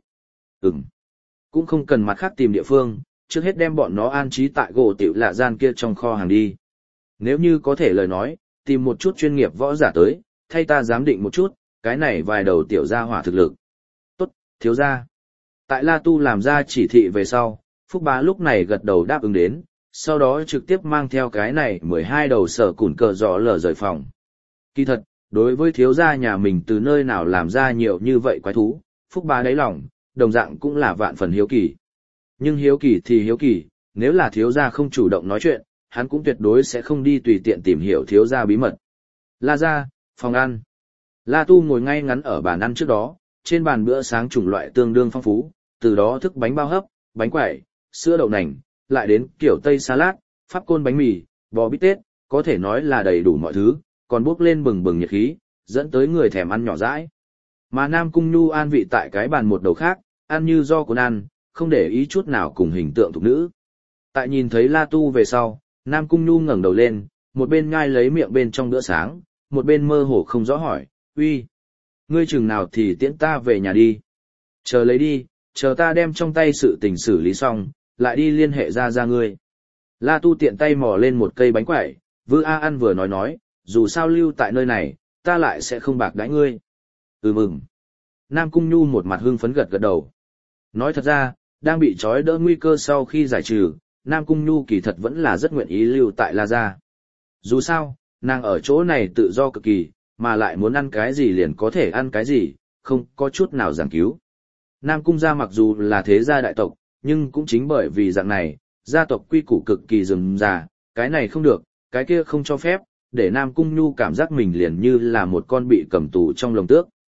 Cũng không cần mặt khác tìm địa phương, trước hết đem bọn nó an trí tại gỗ tiểu lạ gian kia trong kho hàng đi. Nếu như có thể lời nói, tìm một chút chuyên nghiệp võ giả tới, thay ta giám định một chút, cái này vài đầu tiểu gia hỏa thực lực. Tốt, thiếu gia. Tại La Tu làm ra chỉ thị về sau, Phúc Bá lúc này gật đầu đáp ứng đến, sau đó trực tiếp mang theo cái này 12 đầu sở cùn cờ rõ lở rời phòng. Kỳ thật, đối với thiếu gia nhà mình từ nơi nào làm ra nhiều như vậy quái thú, Phúc Bá đáy lòng, đồng dạng cũng là vạn phần hiếu kỳ. Nhưng hiếu kỳ thì hiếu kỳ, nếu là thiếu gia không chủ động nói chuyện, hắn cũng tuyệt đối sẽ không đi tùy tiện tìm hiểu thiếu gia bí mật. La gia, phòng ăn. La Tu ngồi ngay ngắn ở bàn ăn trước đó, trên bàn bữa sáng chủng loại tương đương phong phú, từ đó thức bánh bao hấp, bánh quẩy, sữa đậu nành, lại đến kiểu Tây salad, pháp côn bánh mì, bò bít tết, có thể nói là đầy đủ mọi thứ, còn bốc lên bừng bừng nhiệt khí, dẫn tới người thèm ăn nhỏ dãi. Mà Nam Cung Nhu an vị tại cái bàn một đầu khác, ăn như do cuốn ăn, không để ý chút nào cùng hình tượng thục nữ. Tại nhìn thấy La Tu về sau, Nam Cung Nhu ngẩng đầu lên, một bên nhai lấy miệng bên trong bữa sáng, một bên mơ hồ không rõ hỏi, uy, ngươi chừng nào thì tiễn ta về nhà đi. Chờ lấy đi, chờ ta đem trong tay sự tình xử lý xong, lại đi liên hệ ra ngươi. La Tu tiện tay mò lên một cây bánh quẩy, vừa ăn vừa nói, dù sao lưu tại nơi này, ta lại sẽ không bạc đãi ngươi. Mừng. Nam Cung Nhu một mặt hưng phấn gật gật đầu. Nói thật ra, đang bị trói đỡ nguy cơ sau khi giải trừ, Nam Cung Nhu kỳ thật vẫn là rất nguyện ý lưu tại La Gia. Dù sao, nàng ở chỗ này tự do cực kỳ, mà lại muốn ăn cái gì liền có thể ăn cái gì, không có chút nào giảng cứu. Nam Cung gia mặc dù là thế gia đại tộc, nhưng cũng chính bởi vì dạng này, gia tộc quy củ cực kỳ rườm rà, cái này không được, cái kia không cho phép, để Nam Cung Nhu cảm giác mình liền như là một con bị cầm tù trong lồng tước,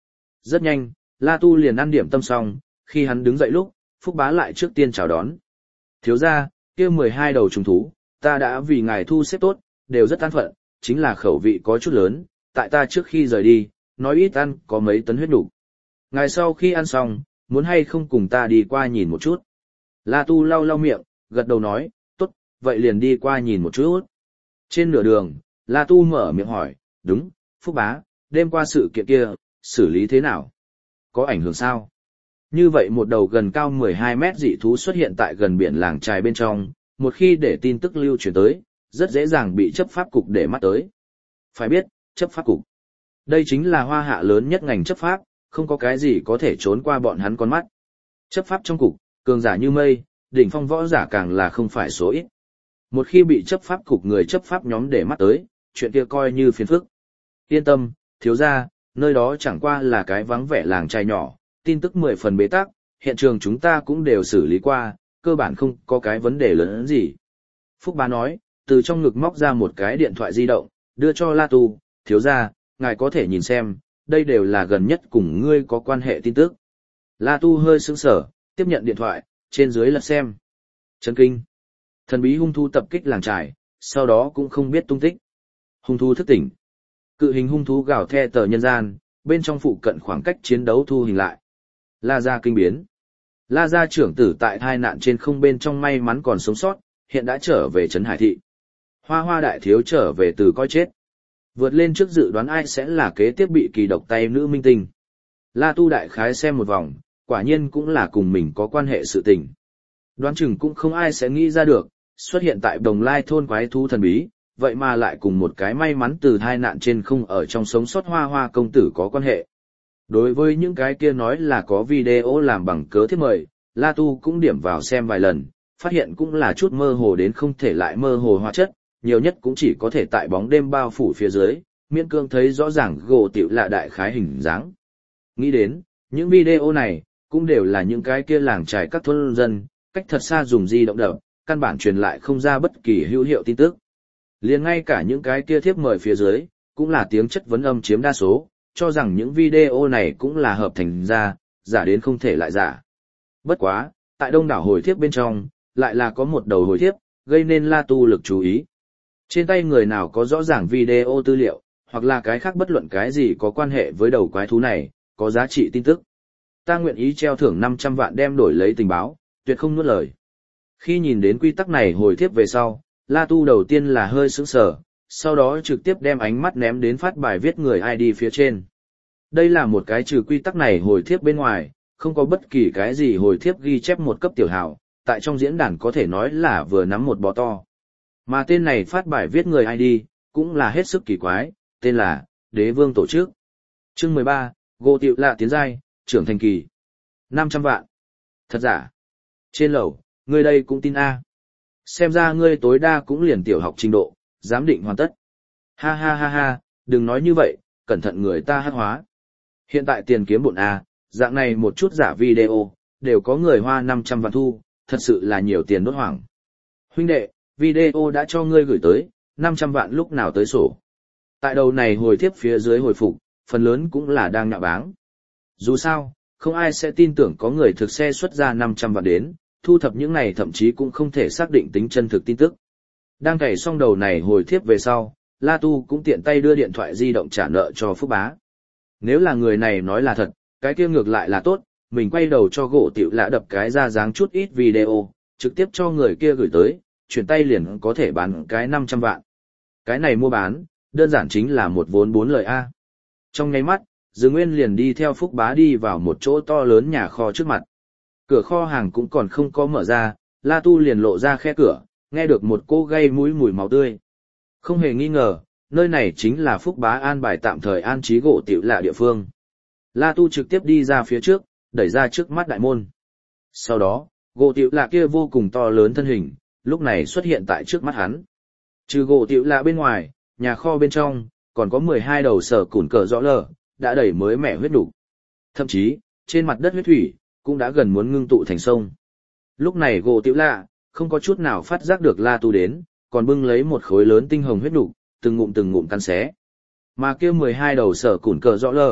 Rất nhanh, La Tu liền ăn điểm tâm xong, khi hắn đứng dậy lúc, Phúc Bá lại trước tiên chào đón. Thiếu gia, kia 12 đầu trùng thú, ta đã vì ngài thu xếp tốt, đều rất an phận, chính là khẩu vị có chút lớn, tại ta trước khi rời đi, nói ít ăn có mấy tấn huyết đủ. Ngài sau khi ăn xong, muốn hay không cùng ta đi qua nhìn một chút. La Tu lau lau miệng, gật đầu nói, tốt, vậy liền đi qua nhìn một chút. Trên nửa đường, La Tu mở miệng hỏi, đúng, Phúc Bá, đêm qua sự kiện kia, xử lý thế nào? Có ảnh hưởng sao? Như vậy một đầu gần cao 12 mét dị thú xuất hiện tại gần biển làng trài bên trong, một khi để tin tức lưu truyền tới, rất dễ dàng bị chấp pháp cục để mắt tới. Phải biết, chấp pháp cục. Đây chính là hoa hạ lớn nhất ngành chấp pháp, không có cái gì có thể trốn qua bọn hắn con mắt. Chấp pháp trong cục, cường giả như mây, đỉnh phong võ giả càng là không phải số ít. Một khi bị chấp pháp cục người chấp pháp nhóm để mắt tới, chuyện kia coi như phiền phức. Yên tâm, thiếu gia, nơi đó chẳng qua là cái vắng vẻ làng trai nhỏ, tin tức 10 phần bế tắc, hiện trường chúng ta cũng đều xử lý qua, cơ bản không có cái vấn đề lớn gì. Phúc Bá nói, từ trong ngực móc ra một cái điện thoại di động, đưa cho La Tu, thiếu gia, ngài có thể nhìn xem, đây đều là gần nhất cùng ngươi có quan hệ tin tức. La Tu hơi sững sờ, tiếp nhận điện thoại, trên dưới lật xem. Chấn kinh. Thần bí hung thú tập kích làng trài, sau đó cũng không biết tung tích. Hung thú thức tỉnh. Cự hình hung thú gào the tờ nhân gian, bên trong phụ cận khoảng cách chiến đấu thu hình lại. La gia kinh biến. La gia trưởng tử tại tai nạn trên không bên trong may mắn còn sống sót, hiện đã trở về trấn Hải thị. Hoa Hoa đại thiếu trở về từ coi chết. Vượt lên trước dự đoán ai sẽ là kế tiếp bị kỳ độc tay nữ minh tinh. La Tu đại khái xem một vòng, quả nhiên cũng là cùng mình có quan hệ sự tình. Đoán chừng cũng không ai sẽ nghĩ ra được, xuất hiện tại Đồng Lai thôn quái thú thần bí, vậy mà lại cùng một cái may mắn từ tai nạn trên không ở trong sống sót Hoa Hoa công tử có quan hệ. Đối với những cái kia nói là có video làm bằng cớ thiết mời, La Tu cũng điểm vào xem vài lần, phát hiện cũng là chút mơ hồ đến không thể lại mơ hồ hóa chất, nhiều nhất cũng chỉ có thể tại bóng đêm bao phủ phía dưới, miễn cương thấy rõ ràng gỗ tiểu là đại khái hình dáng. Nghĩ đến, những video này, cũng đều là những cái kia làng trài các thôn dân, cách thật xa dùng di động đập, căn bản truyền lại không ra bất kỳ hữu hiệu tin tức. Liền ngay cả những cái kia thiếp mời phía dưới, cũng là tiếng chất vấn âm chiếm đa số, cho rằng những video này cũng là hợp thành ra, giả đến không thể lại giả. Bất quá, tại đông đảo hồi thiếp bên trong, lại là có một đầu hồi thiếp, gây nên La Tu lực chú ý. Trên tay người nào có rõ ràng video tư liệu, hoặc là cái khác bất luận cái gì có quan hệ với đầu quái thú này, có giá trị tin tức. Ta nguyện ý treo thưởng 500 vạn đem đổi lấy tình báo, tuyệt không nuốt lời. Khi nhìn đến quy tắc này hồi thiếp về sau, La Tu đầu tiên là hơi sững sờ, sau đó trực tiếp đem ánh mắt ném đến phát bài viết người ID phía trên. Đây là một cái trừ quy tắc này hồi thiếp bên ngoài, không có bất kỳ cái gì hồi thiếp ghi chép một cấp tiểu hào, tại trong diễn đàn có thể nói là vừa nắm một bò to. Mà tên này phát bài viết người ID, cũng là hết sức kỳ quái, tên là Đế Vương Tổ chức. Chương 13, Gỗ Tiệu Lạ tiến giai, trưởng thành kỳ. 500 vạn. Thật giả. Trên lầu, ngươi đây cũng tin A. Xem ra ngươi tối đa cũng liền tiểu học trình độ, giám định hoàn tất. Ha ha ha ha, đừng nói như vậy, cẩn thận người ta hắc hóa. Hiện tại tiền kiếm bộn A, dạng này một chút giả video, đều có người hoa 500 vạn thu, thật sự là nhiều tiền đốt hoảng. Huynh đệ, video đã cho ngươi gửi tới, 500 vạn lúc nào tới sổ. Tại đầu này hồi thiếp phía dưới hồi phục, phần lớn cũng là đang nhạo báng. Dù sao, không ai sẽ tin tưởng có người thực xe xuất ra 500 vạn đến, thu thập những này thậm chí cũng không thể xác định tính chân thực tin tức. Đang cày xong đầu này hồi thiếp về sau, La Tu cũng tiện tay đưa điện thoại di động trả nợ cho Phúc Bá. Nếu là người này nói là thật, cái kia ngược lại là tốt, mình quay đầu cho Gỗ Tiểu Lạ đập cái ra dáng chút ít video, trực tiếp cho người kia gửi tới, chuyển tay liền có thể bán cái 500 vạn. Cái này mua bán, đơn giản chính là một vốn 4 lời A. Trong nháy mắt, Dương Nguyên liền đi theo Phúc Bá đi vào một chỗ to lớn nhà kho trước mặt. Cửa kho hàng cũng còn không có mở ra, La Tu liền lộ ra khe cửa, nghe được một cô gây mũi mùi máu tươi. Không hề nghi ngờ, nơi này chính là Phúc Bá an bài tạm thời an trí Gỗ Tiểu Lạ địa phương. La Tu trực tiếp đi ra phía trước, đẩy ra trước mắt đại môn. Sau đó, Gỗ Tiểu Lạ kia vô cùng to lớn thân hình, lúc này xuất hiện tại trước mắt hắn. Trừ Gỗ Tiểu Lạ bên ngoài, nhà kho bên trong, còn có 12 đầu sở cùn cờ rõ lờ, đã đẩy mới mẻ huyết đủ. Thậm chí, trên mặt đất huyết thủy, cũng đã gần muốn ngưng tụ thành sông. Lúc này Gỗ Tiểu Lạ, không có chút nào phát giác được La Tu đến, còn bưng lấy một khối lớn tinh hồng huyết đủ, từng ngụm cắn xé. Mà kia 12 đầu sở cùn cờ rõ lờ,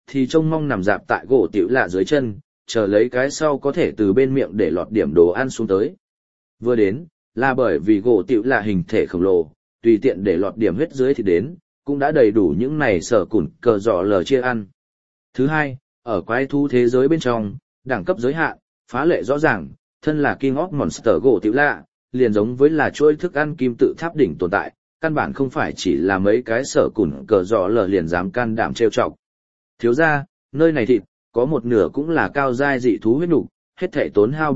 thì trông mong nằm dạp tại gỗ tiểu lạ dưới chân, chờ lấy cái sau có thể từ bên miệng để lọt điểm đồ ăn xuống tới. Vừa đến, là bởi vì gỗ tiểu lạ hình thể khổng lồ, tùy tiện để lọt điểm huyết dưới thì đến, cũng đã đầy đủ những này sở cùn cờ dọ lờ chia ăn. Thứ hai, ở quái thú thế giới bên trong, đẳng cấp giới hạn, phá lệ rõ ràng, thân là King of Monster gỗ tiểu lạ, liền giống với là chuỗi thức ăn kim tự tháp đỉnh tồn tại, căn bản không phải chỉ là mấy cái sở cùn cờ dọ lờ liền dám can đảm trêu chọc. Thiếu ra, nơi này thịt, có một nửa cũng là cao giai dị thú huyết nục, hết thảy tốn hao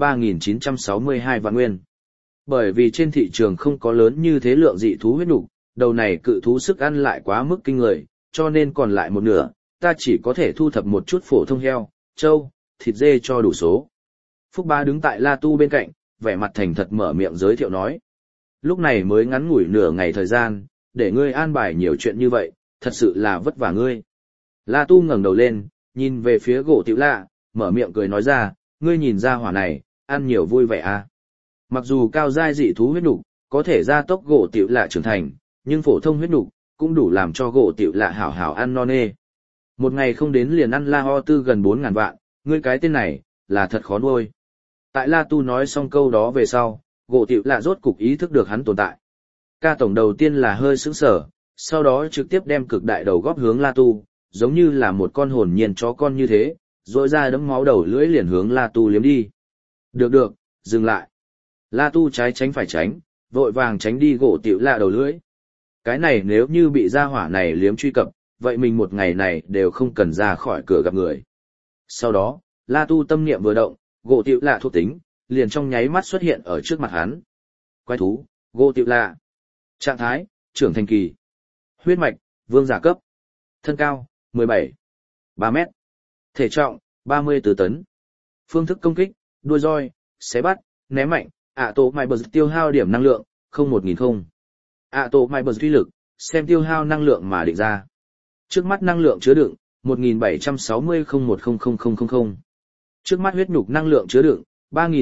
3.962 vạn nguyên. Bởi vì trên thị trường không có lớn như thế lượng dị thú huyết nục, đầu này cự thú sức ăn lại quá mức kinh người, cho nên còn lại một nửa, ta chỉ có thể thu thập một chút phổ thông heo, trâu, thịt dê cho đủ số. Phúc Bá đứng tại La Tu bên cạnh, vẻ mặt thành thật mở miệng giới thiệu nói. Lúc này mới ngắn ngủi nửa ngày thời gian, để ngươi an bài nhiều chuyện như vậy, thật sự là vất vả ngươi. La Tu ngẩng đầu lên, nhìn về phía gỗ tiểu lạ, mở miệng cười nói ra, ngươi nhìn ra hỏa này, ăn nhiều vui vẻ à. Mặc dù cao giai dị thú huyết nục có thể gia tốc gỗ tiểu lạ trưởng thành, nhưng phổ thông huyết nục cũng đủ làm cho gỗ tiểu lạ hảo hảo ăn no nê. Một ngày không đến liền ăn La Ho Tư gần 4.000 vạn, ngươi cái tên này, là thật khó nuôi. Tại La Tu nói xong câu đó về sau, gỗ tiểu lạ rốt cục ý thức được hắn tồn tại. Ca tổng đầu tiên là hơi sững sờ, sau đó trực tiếp đem cực đại đầu góp hướng La Tu, giống như là một con hồn nhiên chó con như thế, rỗi ra đấm máu đầu lưỡi liền hướng La Tu liếm đi. Được, dừng lại. La Tu trái tránh phải tránh, vội vàng tránh đi gỗ tiểu lạ đầu lưỡi. Cái này nếu như bị gia hỏa này liếm truy cập, vậy mình một ngày này đều không cần ra khỏi cửa gặp người. Sau đó, La Tu tâm niệm vừa động, gỗ tiểu lạ thuộc tính, liền trong nháy mắt xuất hiện ở trước mặt hắn. Quái thú, gỗ tiểu lạ. Trạng thái, trưởng thành kỳ. Huyết mạch, vương giả cấp. Thân cao, 17, 3 mét. Thể trọng, 34 tấn. Phương thức công kích, đuôi roi, xé bắt, ném mạnh, tổ mài bờ tiêu hao điểm năng lượng, 01000. Tổ mài bờ uy lực, xem tiêu hao năng lượng mà định ra. Trước mắt năng lượng chứa đựng, 1760-010000. Trước mắt huyết nhục năng lượng chứa đựng,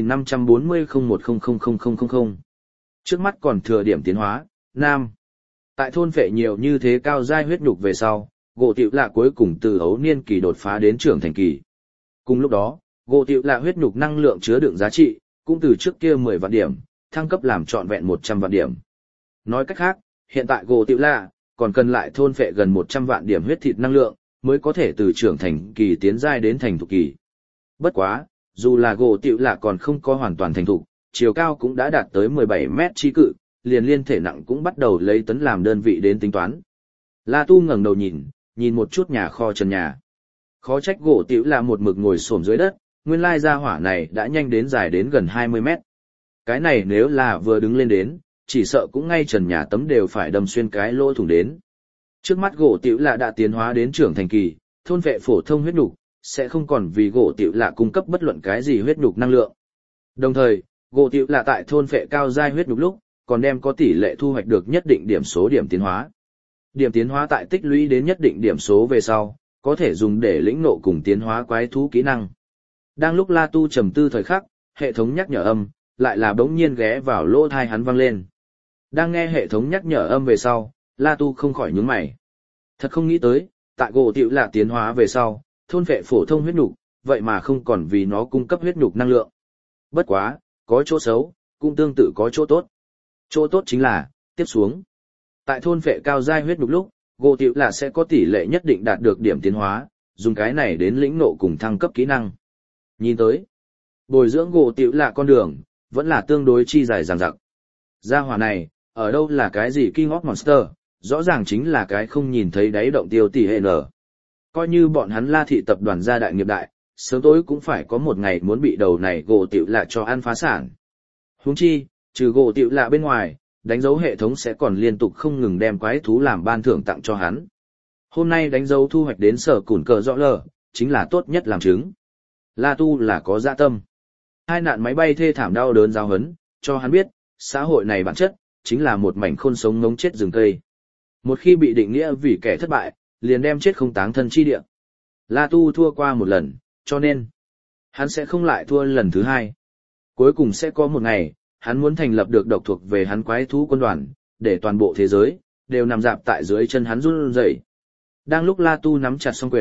3540-010000. Trước mắt còn thừa điểm tiến hóa, nam. Tại thôn phệ nhiều như thế cao giai huyết nhục về sau, gỗ tiểu lạ cuối cùng từ ấu niên kỳ đột phá đến trưởng thành kỳ. Cùng lúc đó, gỗ tiểu lạ huyết nhục năng lượng chứa đựng giá trị, cũng từ trước kia 10 vạn điểm, thăng cấp làm trọn vẹn 100 vạn điểm. Nói cách khác, hiện tại gỗ tiểu lạ còn cần lại thôn phệ gần 100 vạn điểm huyết thịt năng lượng, mới có thể từ trưởng thành kỳ tiến giai đến thành thục kỳ. Bất quá, dù là gỗ tiểu lạ còn không có hoàn toàn thành thục, chiều cao cũng đã đạt tới 17 mét chi cự, liền liên thể nặng cũng bắt đầu lấy tấn làm đơn vị đến tính toán. La Tu ngẩng đầu nhìn một chút nhà kho trần nhà. Khó trách gỗ tiểu lạ một mực ngồi xổm dưới đất, nguyên lai gia hỏa này đã nhanh đến dài đến gần 20 mét. Cái này nếu là vừa đứng lên đến, chỉ sợ cũng ngay trần nhà tấm đều phải đâm xuyên cái lỗ thủng đến. Trước mắt gỗ tiểu lạ đã tiến hóa đến trưởng thành kỳ, thôn vệ phổ thông huyết nhục sẽ không còn vì gỗ tiểu lạ cung cấp bất luận cái gì huyết nhục năng lượng. Đồng thời, gỗ tiểu lạ tại thôn vệ cao giai huyết nhục lúc, còn đem có tỷ lệ thu hoạch được nhất định điểm số điểm tiến hóa. Điểm tiến hóa tại tích lũy đến nhất định điểm số về sau, có thể dùng để lĩnh ngộ cùng tiến hóa quái thú kỹ năng. Đang lúc La Tu trầm tư thời khắc, hệ thống nhắc nhở âm lại là bỗng nhiên ghé vào lỗ tai hắn vang lên. Đang nghe hệ thống nhắc nhở âm về sau, La Tu không khỏi nhướng mày. Thật không nghĩ tới, tại gỗ tiểu lạ tiến hóa về sau, thôn vệ phổ thông huyết nhục, vậy mà không còn vì nó cung cấp huyết nhục năng lượng. Bất quá, có chỗ xấu, cũng tương tự có chỗ tốt. Chỗ tốt chính là, tiếp xuống. Tại thôn vệ cao giai huyết nhục lúc, gỗ tiểu lạ sẽ có tỷ lệ nhất định đạt được điểm tiến hóa, dùng cái này đến lĩnh ngộ cùng thăng cấp kỹ năng. Nhìn tới, bồi dưỡng gỗ tiểu lạ con đường, vẫn là tương đối chi dài dằng dặc. Gia hỏa này, ở đâu là cái gì King of Monster, rõ ràng chính là cái không nhìn thấy đáy động tiêu tỷ hệ nở. Coi như bọn hắn La thị tập đoàn gia đại nghiệp đại, sớm tối cũng phải có một ngày muốn bị đầu này gỗ tiểu lạ cho ăn phá sản. Huống chi, trừ gỗ tiểu lạ bên ngoài, đánh dấu hệ thống sẽ còn liên tục không ngừng đem quái thú làm ban thưởng tặng cho hắn. Hôm nay đánh dấu thu hoạch đến sở cùn cờ rõ lờ, chính là tốt nhất làm chứng. La Tu là có dạ tâm. Hai nạn máy bay thê thảm đau đớn giáo hấn, cho hắn biết, xã hội này bản chất, chính là một mảnh khôn sống ngống chết rừng cây. Một khi bị định nghĩa vì kẻ thất bại, liền đem chết không táng thân chi địa. La Tu thua qua một lần, cho nên, hắn sẽ không lại thua lần thứ hai. Cuối cùng sẽ có một ngày, hắn muốn thành lập được độc thuộc về hắn quái thú quân đoàn, để toàn bộ thế giới, đều nằm dạp tại dưới chân hắn run rẩy. Đang lúc La Tu nắm chặt song quyền,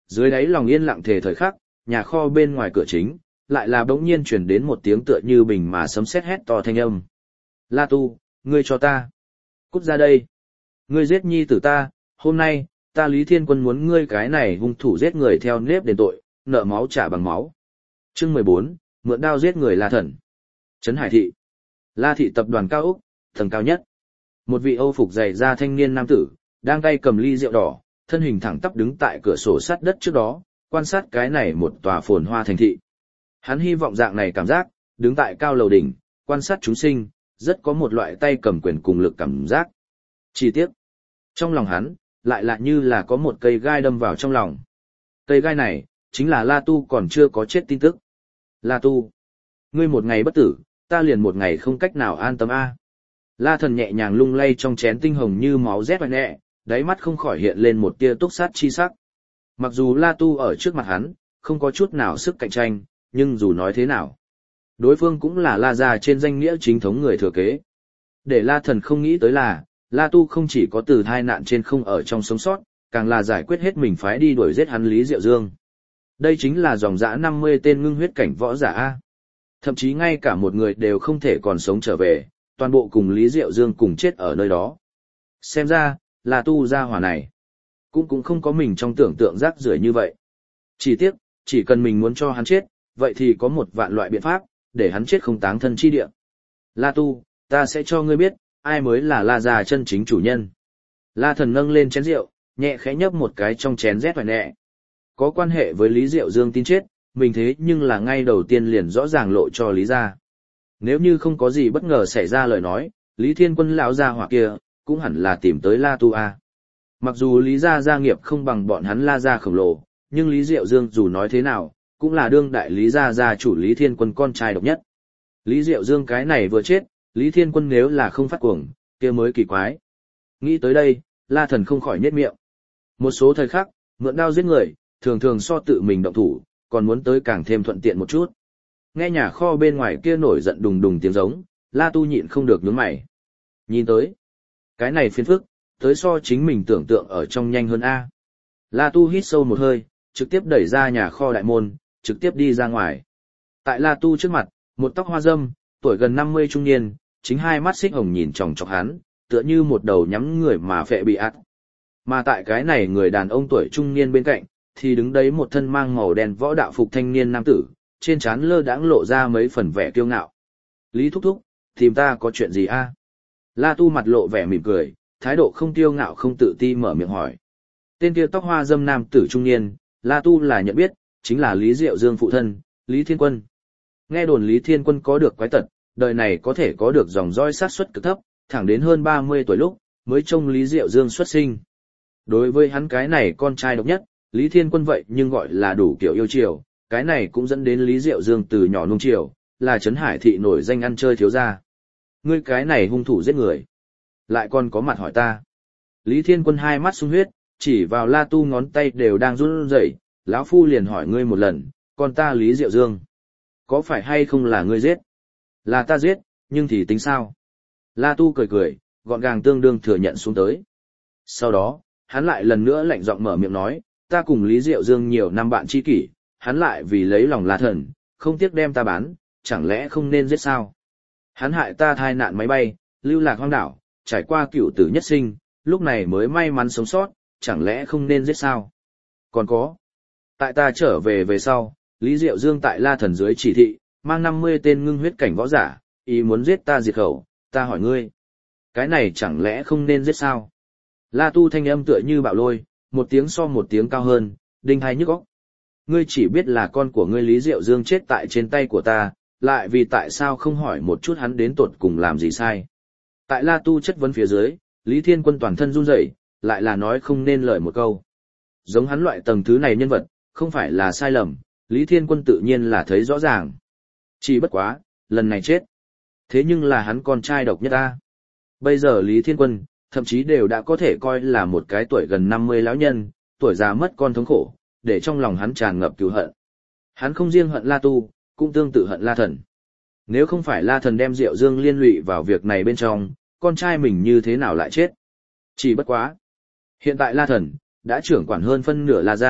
Dưới đáy lòng yên lặng thề thời khắc, nhà kho bên ngoài cửa chính, lại là bỗng nhiên truyền đến một tiếng tựa như bình mà sấm sét hét to thanh âm. La Tu, ngươi cho ta. Cút ra đây. Ngươi giết nhi tử ta, hôm nay, ta Lý Thiên Quân muốn ngươi cái này hung thủ giết người theo nếp đền tội, nợ máu trả bằng máu. Chương 14, mượn đao giết người La Thần. Trấn Hải Thị. La Thị tập đoàn cao ốc, tầng cao nhất. Một vị Âu phục dày da thanh niên nam tử, đang tay cầm ly rượu đỏ, thân hình thẳng tắp đứng tại cửa sổ sắt đất trước đó, quan sát cái này một tòa phồn hoa thành thị. Hắn hy vọng dạng này cảm giác, đứng tại cao lầu đỉnh, quan sát chúng sinh, rất có một loại tay cầm quyền cùng lực cảm giác. Chỉ tiếc, trong lòng hắn, lại lại như là có một cây gai đâm vào trong lòng. Cây gai này, chính là La Tu còn chưa có chết tin tức. La Tu, ngươi một ngày bất tử, ta liền một ngày không cách nào an tâm a. La Thần nhẹ nhàng lung lay trong chén tinh hồng như máu rét vạch nhẹ, đáy mắt không khỏi hiện lên một tia túc sát chi sắc. Mặc dù La Tu ở trước mặt hắn, không có chút nào sức cạnh tranh, nhưng dù nói thế nào, đối phương cũng là La gia trên danh nghĩa chính thống người thừa kế. Để La Thần không nghĩ tới là, La Tu không chỉ có từ tai nạn trên không ở trong sống sót, càng là giải quyết hết mình phái đi đuổi giết hắn Lý Diệu Dương. Đây chính là dòng dã 50 tên ngưng huyết cảnh võ giả A. Thậm chí ngay cả một người đều không thể còn sống trở về, toàn bộ cùng Lý Diệu Dương cùng chết ở nơi đó. Xem ra, La Tu gia hỏa này, cũng không có mình trong tưởng tượng rác rưởi như vậy. Chỉ tiếc, chỉ cần mình muốn cho hắn chết, vậy thì có một vạn loại biện pháp, để hắn chết không táng thân chi địa. La Tu, ta sẽ cho ngươi biết, ai mới là La gia chân chính chủ nhân. La Thần nâng lên chén rượu, nhẹ khẽ nhấp một cái trong chén rét vài nẹ. Có quan hệ với Lý Diệu Dương tin chết, mình thế nhưng là ngay đầu tiên liền rõ ràng lộ cho Lý gia. Nếu như không có gì bất ngờ xảy ra lời nói, Lý Thiên Quân lão gia hỏa kia, cũng hẳn là tìm tới La Tu A. Mặc dù Lý gia gia nghiệp không bằng bọn hắn La gia khổng lồ, nhưng Lý Diệu Dương dù nói thế nào, cũng là đương đại Lý gia gia chủ Lý Thiên Quân con trai độc nhất. Lý Diệu Dương cái này vừa chết, Lý Thiên Quân nếu là không phát cuồng, kia mới kỳ quái. Nghĩ tới đây, La Thần không khỏi nhếch miệng. Một số thời khắc, mượn đao giết người, thường thường so tự mình động thủ, còn muốn tới càng thêm thuận tiện một chút. Nghe nhà kho bên ngoài kia nổi giận đùng đùng tiếng giống, La Tu nhịn không được nhướng mày. Nhìn tới, cái này phiền phức, tới so chính mình tưởng tượng ở trong nhanh hơn A. La Tu hít sâu một hơi, trực tiếp đẩy ra nhà kho đại môn, trực tiếp đi ra ngoài. Tại La Tu trước mặt, một tóc hoa râm, tuổi gần 50 trung niên, chính hai mắt xích hồng nhìn chòng chọc hắn, tựa như một đầu nhắm người mà phệ bị ạt. Mà tại cái này người đàn ông tuổi trung niên bên cạnh, thì đứng đấy một thân mang màu đen võ đạo phục thanh niên nam tử, trên trán lơ đãng lộ ra mấy phần vẻ kiêu ngạo. Lý thúc thúc, tìm ta có chuyện gì a? La Tu mặt lộ vẻ mỉm cười, thái độ không kiêu ngạo không tự ti mở miệng hỏi. Tên kia tóc hoa dâm nam tử trung niên, La Tu là nhận biết, chính là Lý Diệu Dương phụ thân, Lý Thiên Quân. Nghe đồn Lý Thiên Quân có được quái tật, đời này có thể có được dòng dõi sát suất cực thấp, thẳng đến hơn 30 tuổi lúc, mới trông Lý Diệu Dương xuất sinh. Đối với hắn cái này con trai độc nhất, Lý Thiên Quân vậy nhưng gọi là đủ kiểu yêu chiều, cái này cũng dẫn đến Lý Diệu Dương từ nhỏ nuông chiều, là Trấn Hải Thị nổi danh ăn chơi thiếu gia. Ngươi cái này hung thủ giết người, lại còn có mặt hỏi ta. Lý Thiên Quân hai mắt sung huyết, chỉ vào La Tu ngón tay đều đang run rẩy, lão phu liền hỏi ngươi một lần, còn ta Lý Diệu Dương, có phải hay không là ngươi giết? Là ta giết, nhưng thì tính sao? La Tu cười cười, gọn gàng tương đương thừa nhận xuống tới. Sau đó, hắn lại lần nữa lạnh giọng mở miệng nói, ta cùng Lý Diệu Dương nhiều năm bạn tri kỷ, hắn lại vì lấy lòng La Thần, không tiếc đem ta bán, chẳng lẽ không nên giết sao? Hắn hại ta thai nạn máy bay, lưu lạc hoang đảo, trải qua cựu tử nhất sinh, lúc này mới may mắn sống sót, chẳng lẽ không nên giết sao? Còn có, tại ta trở về sau, Lý Diệu Dương tại La Thần dưới chỉ thị, mang 50 tên ngưng huyết cảnh võ giả, ý muốn giết ta diệt khẩu, ta hỏi ngươi, cái này chẳng lẽ không nên giết sao? La Tu thanh âm tựa như bạo lôi, một tiếng so một tiếng cao hơn, đinh tai nhức óc. Ngươi chỉ biết là con của ngươi Lý Diệu Dương chết tại trên tay của ta, lại vì tại sao không hỏi một chút hắn đến tột cùng làm gì sai. Tại La Tu chất vấn phía dưới, Lý Thiên Quân toàn thân run rẩy, lại là nói không nên lời một câu. Giống hắn loại tầng thứ này nhân vật, không phải là sai lầm, Lý Thiên Quân tự nhiên là thấy rõ ràng. Chỉ bất quá, lần này chết. Thế nhưng là hắn con trai độc nhất ta. Bây giờ Lý Thiên Quân, thậm chí đều đã có thể coi là một cái tuổi gần 50 lão nhân, tuổi già mất con thống khổ, để trong lòng hắn tràn ngập cừu hận. Hắn không riêng hận La Tu, cũng tương tự hận La Thần. Nếu không phải La Thần đem Diệu Dương liên lụy vào việc này bên trong, con trai mình như thế nào lại chết? Chỉ bất quá. Hiện tại La Thần, đã trưởng quản hơn phân nửa La gia,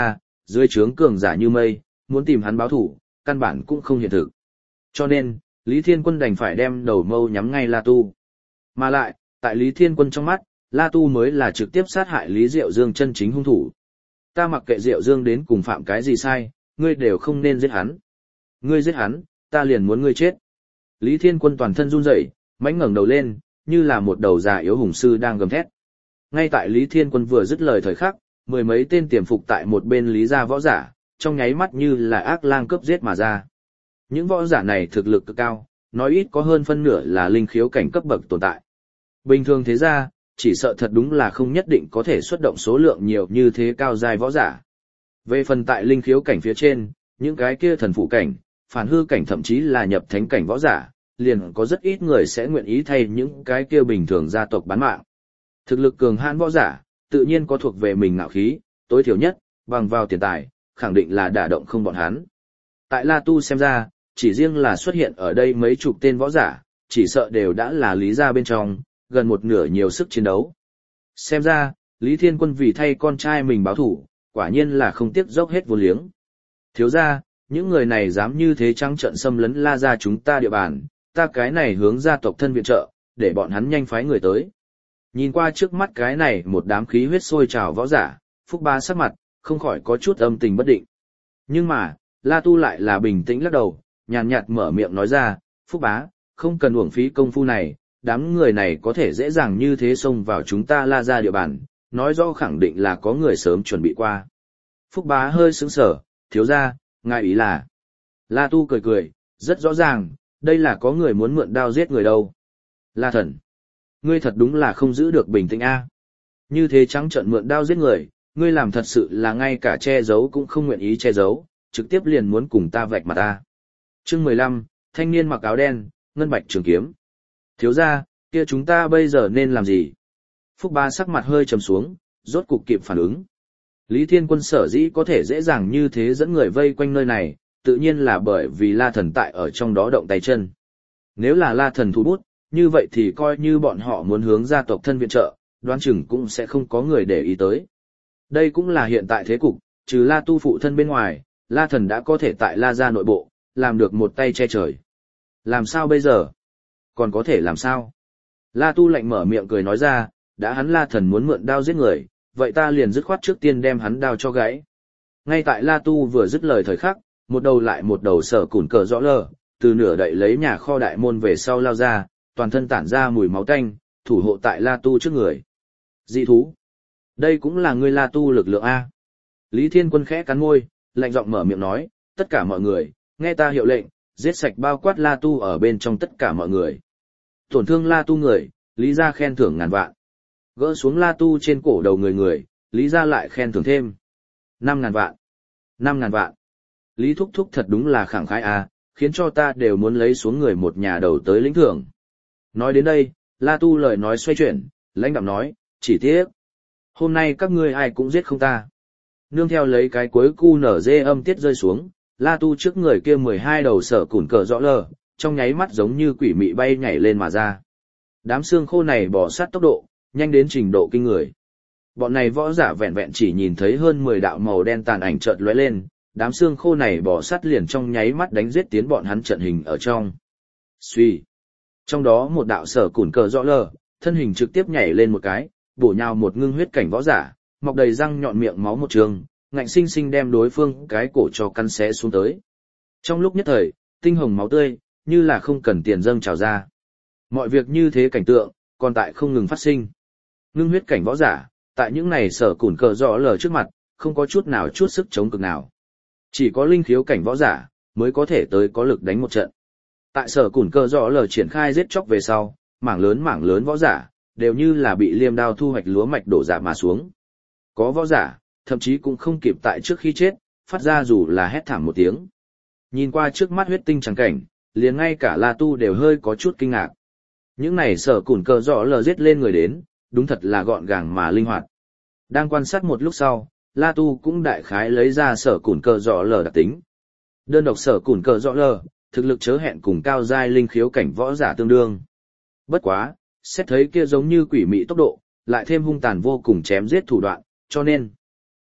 Dưới trướng cường giả như mây, muốn tìm hắn báo thủ, căn bản cũng không hiện thực. Cho nên, Lý Thiên Quân đành phải đem đầu mâu nhắm ngay La Tu. Mà lại, tại Lý Thiên Quân trong mắt, La Tu mới là trực tiếp sát hại Lý Diệu Dương chân chính hung thủ. Ta mặc kệ Diệu Dương đến cùng phạm cái gì sai, ngươi đều không nên giết hắn. Ngươi giết hắn, ta liền muốn ngươi chết. Lý Thiên Quân toàn thân run rẩy, mãnh ngẩng đầu lên, như là một đầu già yếu hùng sư đang gầm thét. Ngay tại Lý Thiên Quân vừa dứt lời thời khắc, mười mấy tên tiềm phục tại một bên Lý gia võ giả, trong nháy mắt như là ác lang cướp giết mà ra. Những võ giả này thực lực cực cao, nói ít có hơn phân nửa là linh khiếu cảnh cấp bậc tồn tại. Bình thường thế ra, chỉ sợ thật đúng là không nhất định có thể xuất động số lượng nhiều như thế cao giai võ giả. Về phần tại linh khiếu cảnh phía trên, những cái kia thần phụ cảnh, phản hư cảnh thậm chí là nhập thánh cảnh võ giả, liền có rất ít người sẽ nguyện ý thay những cái kia bình thường gia tộc bán mạng. Thực lực cường hãn võ giả, tự nhiên có thuộc về mình ngạo khí, tối thiểu nhất, bằng vào tiền tài, khẳng định là đả động không bọn hắn. Tại La Tu xem ra, chỉ riêng là xuất hiện ở đây mấy chục tên võ giả, chỉ sợ đều đã là Lý gia bên trong, gần một nửa nhiều sức chiến đấu. Xem ra, Lý Thiên Quân vì thay con trai mình báo thủ, quả nhiên là không tiếc dốc hết vốn liếng. Thiếu ra, những người này dám như thế trắng trợn xâm lấn La gia chúng ta địa bàn, ta cái này hướng gia tộc thân viện trợ, để bọn hắn nhanh phái người tới. Nhìn qua trước mắt cái này một đám khí huyết sôi trào võ giả, Phúc Bá sắc mặt, không khỏi có chút âm tình bất định. Nhưng mà, La Tu lại là bình tĩnh lắc đầu, nhàn nhạt mở miệng nói ra, Phúc Bá, không cần uổng phí công phu này, đám người này có thể dễ dàng như thế xông vào chúng ta La gia địa bàn, nói rõ khẳng định là có người sớm chuẩn bị qua. Phúc Bá hơi sững sờ, thiếu ra, ngài ý là. La Tu cười cười, rất rõ ràng, đây là có người muốn mượn đao giết người đâu. La Thần, ngươi thật đúng là không giữ được bình tĩnh a. Như thế trắng trợn mượn đao giết người, ngươi làm thật sự là ngay cả che giấu cũng không nguyện ý che giấu, trực tiếp liền muốn cùng ta vạch mặt ta. Chương 15, thanh niên mặc áo đen, ngân bạch trường kiếm. Thiếu ra, kia chúng ta bây giờ nên làm gì? Phúc Bá sắc mặt hơi trầm xuống, rốt cục kịp phản ứng. Lý Thiên Quân sở dĩ có thể dễ dàng như thế dẫn người vây quanh nơi này, tự nhiên là bởi vì La Thần tại ở trong đó động tay chân. Nếu là La Thần thủ bút, như vậy thì coi như bọn họ muốn hướng gia tộc thân viện trợ, đoán chừng cũng sẽ không có người để ý tới. Đây cũng là hiện tại thế cục, trừ La Tu phụ thân bên ngoài, La Thần đã có thể tại La gia nội bộ, làm được một tay che trời. Làm sao bây giờ? Còn có thể làm sao? La Tu lạnh mở miệng cười nói ra, đã hắn La Thần muốn mượn đao giết người, vậy ta liền dứt khoát trước tiên đem hắn đao cho gãy. Ngay tại La Tu vừa dứt lời thời khắc, một đầu lại một đầu sở cùn cờ rõ lờ, từ nửa đậy lấy nhà kho đại môn về sau lao ra, toàn thân tản ra mùi máu tanh, thủ hộ tại La Tu trước người. Dị thú. Đây cũng là ngươi La Tu lực lượng A. Lý Thiên Quân khẽ cắn môi, lạnh giọng mở miệng nói, tất cả mọi người, nghe ta hiệu lệnh, giết sạch bao quát La Tu ở bên trong tất cả mọi người. Tổn thương La Tu người, Lý gia khen thưởng ngàn vạn. Gỡ xuống La Tu trên cổ đầu người, Lý gia lại khen thưởng thêm 5.000 vạn. 5.000 vạn. Lý Thúc Thúc thật đúng là khẳng khái à, khiến cho ta đều muốn lấy xuống người một nhà đầu tới lĩnh thưởng. Nói đến đây, La Tu lời nói xoay chuyển, lãnh đạm nói, chỉ tiếc. Hôm nay các ngươi ai cũng giết không ta. Nương theo lấy cái cuối cu nở dê âm tiết rơi xuống, La Tu trước người kia 12 đầu sở cùn cờ rõ lờ, trong nháy mắt giống như quỷ mị bay nhảy lên mà ra. Đám xương khô này bỏ sát tốc độ, nhanh đến trình độ kinh người. Bọn này võ giả vẹn vẹn chỉ nhìn thấy hơn 10 đạo màu đen tàn ảnh chợt lóe lên, đám xương khô này bỏ sát liền trong nháy mắt đánh giết tiến bọn hắn trận hình ở trong. Suy. Trong đó một đạo sở cùn cờ rõ lờ, thân hình trực tiếp nhảy lên một cái, bổ nhào một ngưng huyết cảnh võ giả, mọc đầy răng nhọn miệng máu một trường, ngạnh sinh sinh đem đối phương cái cổ cho căn xé xuống tới. Trong lúc nhất thời, tinh hồng máu tươi, như là không cần tiền dâng trào ra. Mọi việc như thế cảnh tượng, còn tại không ngừng phát sinh. Ngưng huyết cảnh võ giả, tại những này sở cùn cờ rõ lờ trước mặt, không có chút nào chút sức chống cực nào. Chỉ có linh khiếu cảnh võ giả, mới có thể tới có lực đánh một trận. Tại sở cùn cờ rõ lờ triển khai giết chóc về sau, mảng lớn võ giả, đều như là bị liêm đao thu hoạch lúa mạch đổ dạ mà xuống. Có võ giả, thậm chí cũng không kịp tại trước khi chết, phát ra dù là hét thảm một tiếng. Nhìn qua trước mắt huyết tinh trắng cảnh, liền ngay cả La Tu đều hơi có chút kinh ngạc. Những này sở cùn cờ rõ lờ giết lên người đến, đúng thật là gọn gàng mà linh hoạt. Đang quan sát một lúc sau, La Tu cũng đại khái lấy ra sở cùn cờ rõ lờ đặc tính. Đơn độc sở cùn cờ rõ lờ, thực lực chớ hẹn cùng cao giai linh khiếu cảnh võ giả tương đương. Bất quá, xét thấy kia giống như quỷ mị tốc độ, lại thêm hung tàn vô cùng chém giết thủ đoạn, cho nên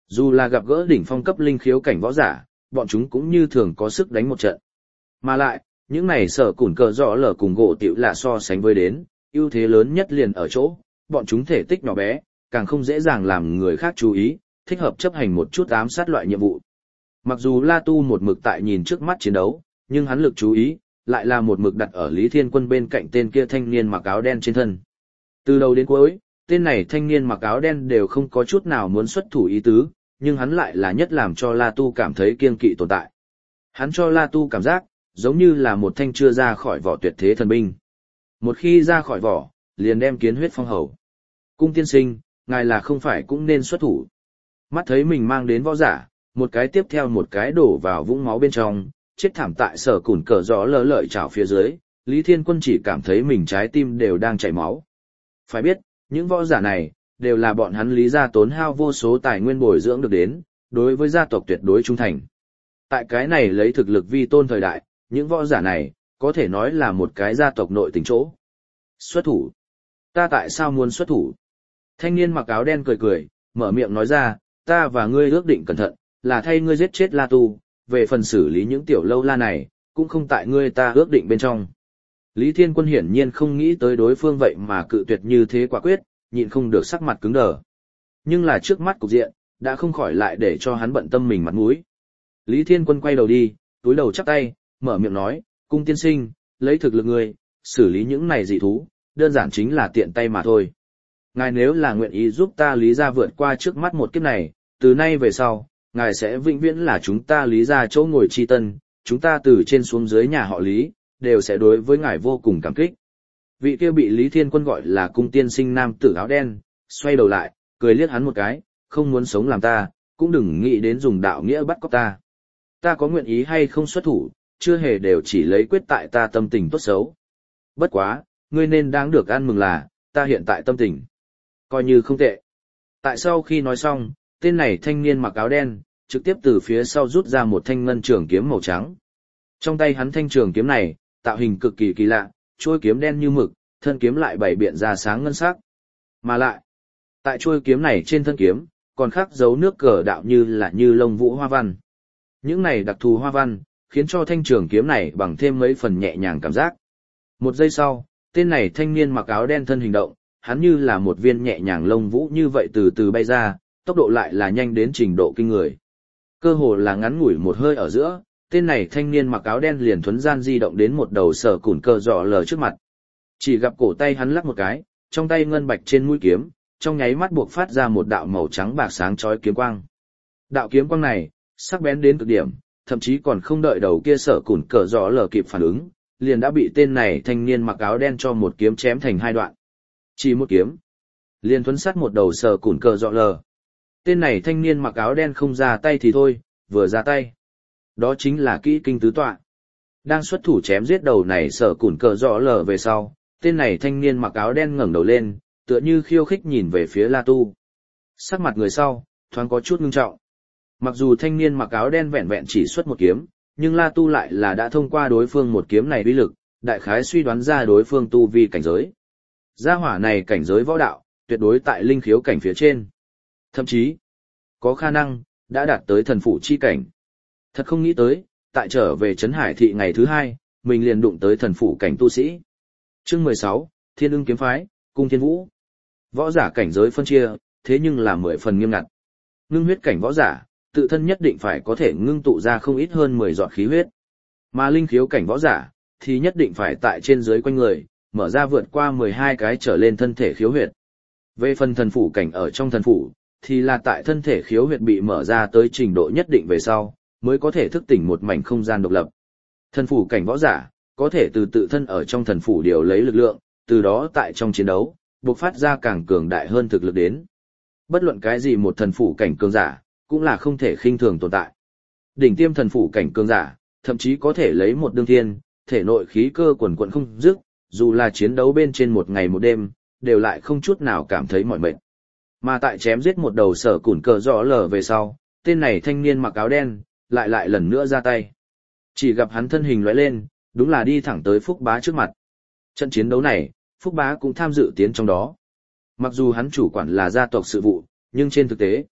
Dù là gặp gỡ đỉnh phong cấp linh khiếu cảnh võ giả, bọn chúng cũng như thường có sức đánh một trận. Mà lại, những này sở củn cờ rõ lở cùng gỗ tiểu là so sánh với đến, ưu thế lớn nhất liền ở chỗ, bọn chúng thể tích nhỏ bé, càng không dễ dàng làm người khác chú ý, thích hợp chấp hành một chút ám sát loại nhiệm vụ. Mặc dù La Tu một mực tại nhìn trước mắt chiến đấu, nhưng hắn lực chú ý, lại là một mực đặt ở Lý Thiên Quân bên cạnh tên kia thanh niên mặc áo đen trên thân. Từ đầu đến cuối, tên này thanh niên mặc áo đen đều không có chút nào muốn xuất thủ ý tứ, nhưng hắn lại là nhất làm cho La Tu cảm thấy kiêng kỵ tồn tại. Hắn cho La Tu cảm giác, giống như là một thanh chưa ra khỏi vỏ tuyệt thế thần binh. Một khi ra khỏi vỏ, liền đem kiến huyết phong hầu. Cung tiên sinh, ngài là không phải cũng nên xuất thủ. Mắt thấy mình mang đến võ giả, một cái tiếp theo một cái đổ vào vũng máu bên trong, chết thảm tại sở củn cờ gió lỡ lợi chảo phía dưới, Lý Thiên Quân chỉ cảm thấy mình trái tim đều đang chảy máu. Phải biết, những võ giả này, đều là bọn hắn Lý gia tốn hao vô số tài nguyên bồi dưỡng được đến, đối với gia tộc tuyệt đối trung thành. Tại cái này lấy thực lực vi tôn thời đại, những võ giả này, có thể nói là một cái gia tộc nội tình chỗ. Xuất thủ. Ta tại sao muốn xuất thủ? Thanh niên mặc áo đen cười cười, mở miệng nói ra, ta và ngươi ước định cẩn thận, là thay ngươi giết chết La Tu, về phần xử lý những tiểu lâu la này, cũng không tại ngươi ta ước định bên trong. Lý Thiên Quân hiển nhiên không nghĩ tới đối phương vậy mà cự tuyệt như thế quả quyết, nhịn không được sắc mặt cứng đờ. Nhưng là trước mắt cục diện, đã không khỏi lại để cho hắn bận tâm mình mặt mũi. Lý Thiên Quân quay đầu đi, túi đầu chắp tay, mở miệng nói, cung tiên sinh, lấy thực lực ngươi, xử lý những này dị thú, đơn giản chính là tiện tay mà thôi. Ngài nếu là nguyện ý giúp ta Lý gia vượt qua trước mắt một kiếp này, từ nay về sau, ngài sẽ vĩnh viễn là chúng ta Lý gia chỗ ngồi chi tân, chúng ta từ trên xuống dưới nhà họ Lý, đều sẽ đối với ngài vô cùng cảm kích. Vị kia bị Lý Thiên Quân gọi là cung tiên sinh nam tử áo đen, xoay đầu lại, cười liếc hắn một cái, không muốn sống làm ta, cũng đừng nghĩ đến dùng đạo nghĩa bắt cóc ta. Ta có nguyện ý hay không xuất thủ, chưa hề đều chỉ lấy quyết tại ta tâm tình tốt xấu. Bất quá, ngươi nên đáng được ăn mừng là, ta hiện tại tâm tình coi như không tệ. Tại sau khi nói xong, tên này thanh niên mặc áo đen, trực tiếp từ phía sau rút ra một thanh ngân trường kiếm màu trắng. Trong tay hắn thanh trường kiếm này, tạo hình cực kỳ kỳ lạ, chuôi kiếm đen như mực, thân kiếm lại bày biện ra sáng ngân sắc. Mà lại, tại chuôi kiếm này trên thân kiếm, còn khắc dấu nước cờ đạo như lông vũ hoa văn. Những này đặc thù hoa văn, khiến cho thanh trường kiếm này bằng thêm mấy phần nhẹ nhàng cảm giác. Một giây sau, tên này thanh niên mặc áo đen thân hình động, hắn như là một viên nhẹ nhàng lông vũ như vậy từ từ bay ra, tốc độ lại là nhanh đến trình độ kinh người. Cơ hồ là ngắn ngủi một hơi ở giữa, tên này thanh niên mặc áo đen liền thuấn gian di động đến một đầu sở củn cờ giỏ lờ trước mặt. Chỉ gặp cổ tay hắn lắc một cái, trong tay ngân bạch trên mũi kiếm, trong nháy mắt buộc phát ra một đạo màu trắng bạc sáng chói kiếm quang. Đạo kiếm quang này, sắc bén đến cực điểm, thậm chí còn không đợi đầu kia sở củn cờ giỏ lờ kịp phản ứng, liền đã bị tên này thanh niên mặc áo đen cho một kiếm chém thành hai đoạn. Chỉ một kiếm, liền thuấn sát một đầu sở củn cờ giỏ lờ. Tên này thanh niên mặc áo đen không ra tay thì thôi, vừa ra tay, đó chính là kỹ kinh tứ tọa. Đang xuất thủ chém giết đầu này sở củn cờ giỏ lờ về sau, tên này thanh niên mặc áo đen ngẩng đầu lên, tựa như khiêu khích nhìn về phía La Tu. Sắc mặt người sau, thoáng có chút ngưng trọng. Mặc dù thanh niên mặc áo đen vẹn vẹn chỉ xuất một kiếm, nhưng La Tu lại là đã thông qua đối phương một kiếm này uy lực, đại khái suy đoán ra đối phương tu vi cảnh giới. Gia hỏa này cảnh giới võ đạo, tuyệt đối tại linh khiếu cảnh phía trên. Thậm chí, có khả năng, đã đạt tới thần phụ chi cảnh. Thật không nghĩ tới, tại trở về Trấn Hải Thị ngày thứ hai, mình liền đụng tới thần phụ cảnh tu sĩ. Chương 16, Thiên Ưng kiếm phái, Cung Thiên Vũ. Võ giả cảnh giới phân chia, thế nhưng là 10 phần nghiêm ngặt. Ngưng huyết cảnh võ giả, tự thân nhất định phải có thể ngưng tụ ra không ít hơn 10 giọt khí huyết. Mà linh khiếu cảnh võ giả, thì nhất định phải tại trên dưới quanh người, mở ra vượt qua 12 cái trở lên thân thể khiếu huyệt. Về phần thần phủ cảnh ở trong thần phủ, thì là tại thân thể khiếu huyệt bị mở ra tới trình độ nhất định về sau, mới có thể thức tỉnh một mảnh không gian độc lập. Thần phủ cảnh võ giả, có thể từ tự thân ở trong thần phủ điều lấy lực lượng, từ đó tại trong chiến đấu, bộc phát ra càng cường đại hơn thực lực đến. Bất luận cái gì một thần phủ cảnh cường giả, cũng là không thể khinh thường tồn tại. Đỉnh tiêm thần phủ cảnh cường giả, thậm chí có thể lấy một đương thiên, thể nội khí cơ quần quần không dứt, dù là chiến đấu bên trên một ngày một đêm, đều lại không chút nào cảm thấy mỏi mệt. Mà tại chém giết một đầu sở củn cờ rõ lở về sau, tên này thanh niên mặc áo đen, lại lần nữa ra tay. Chỉ gặp hắn thân hình lóe lên, đúng là đi thẳng tới Phúc Bá trước mặt. Trận chiến đấu này, Phúc Bá cũng tham dự tiến trong đó. Mặc dù hắn chủ quản là gia tộc sự vụ, nhưng trên thực tế,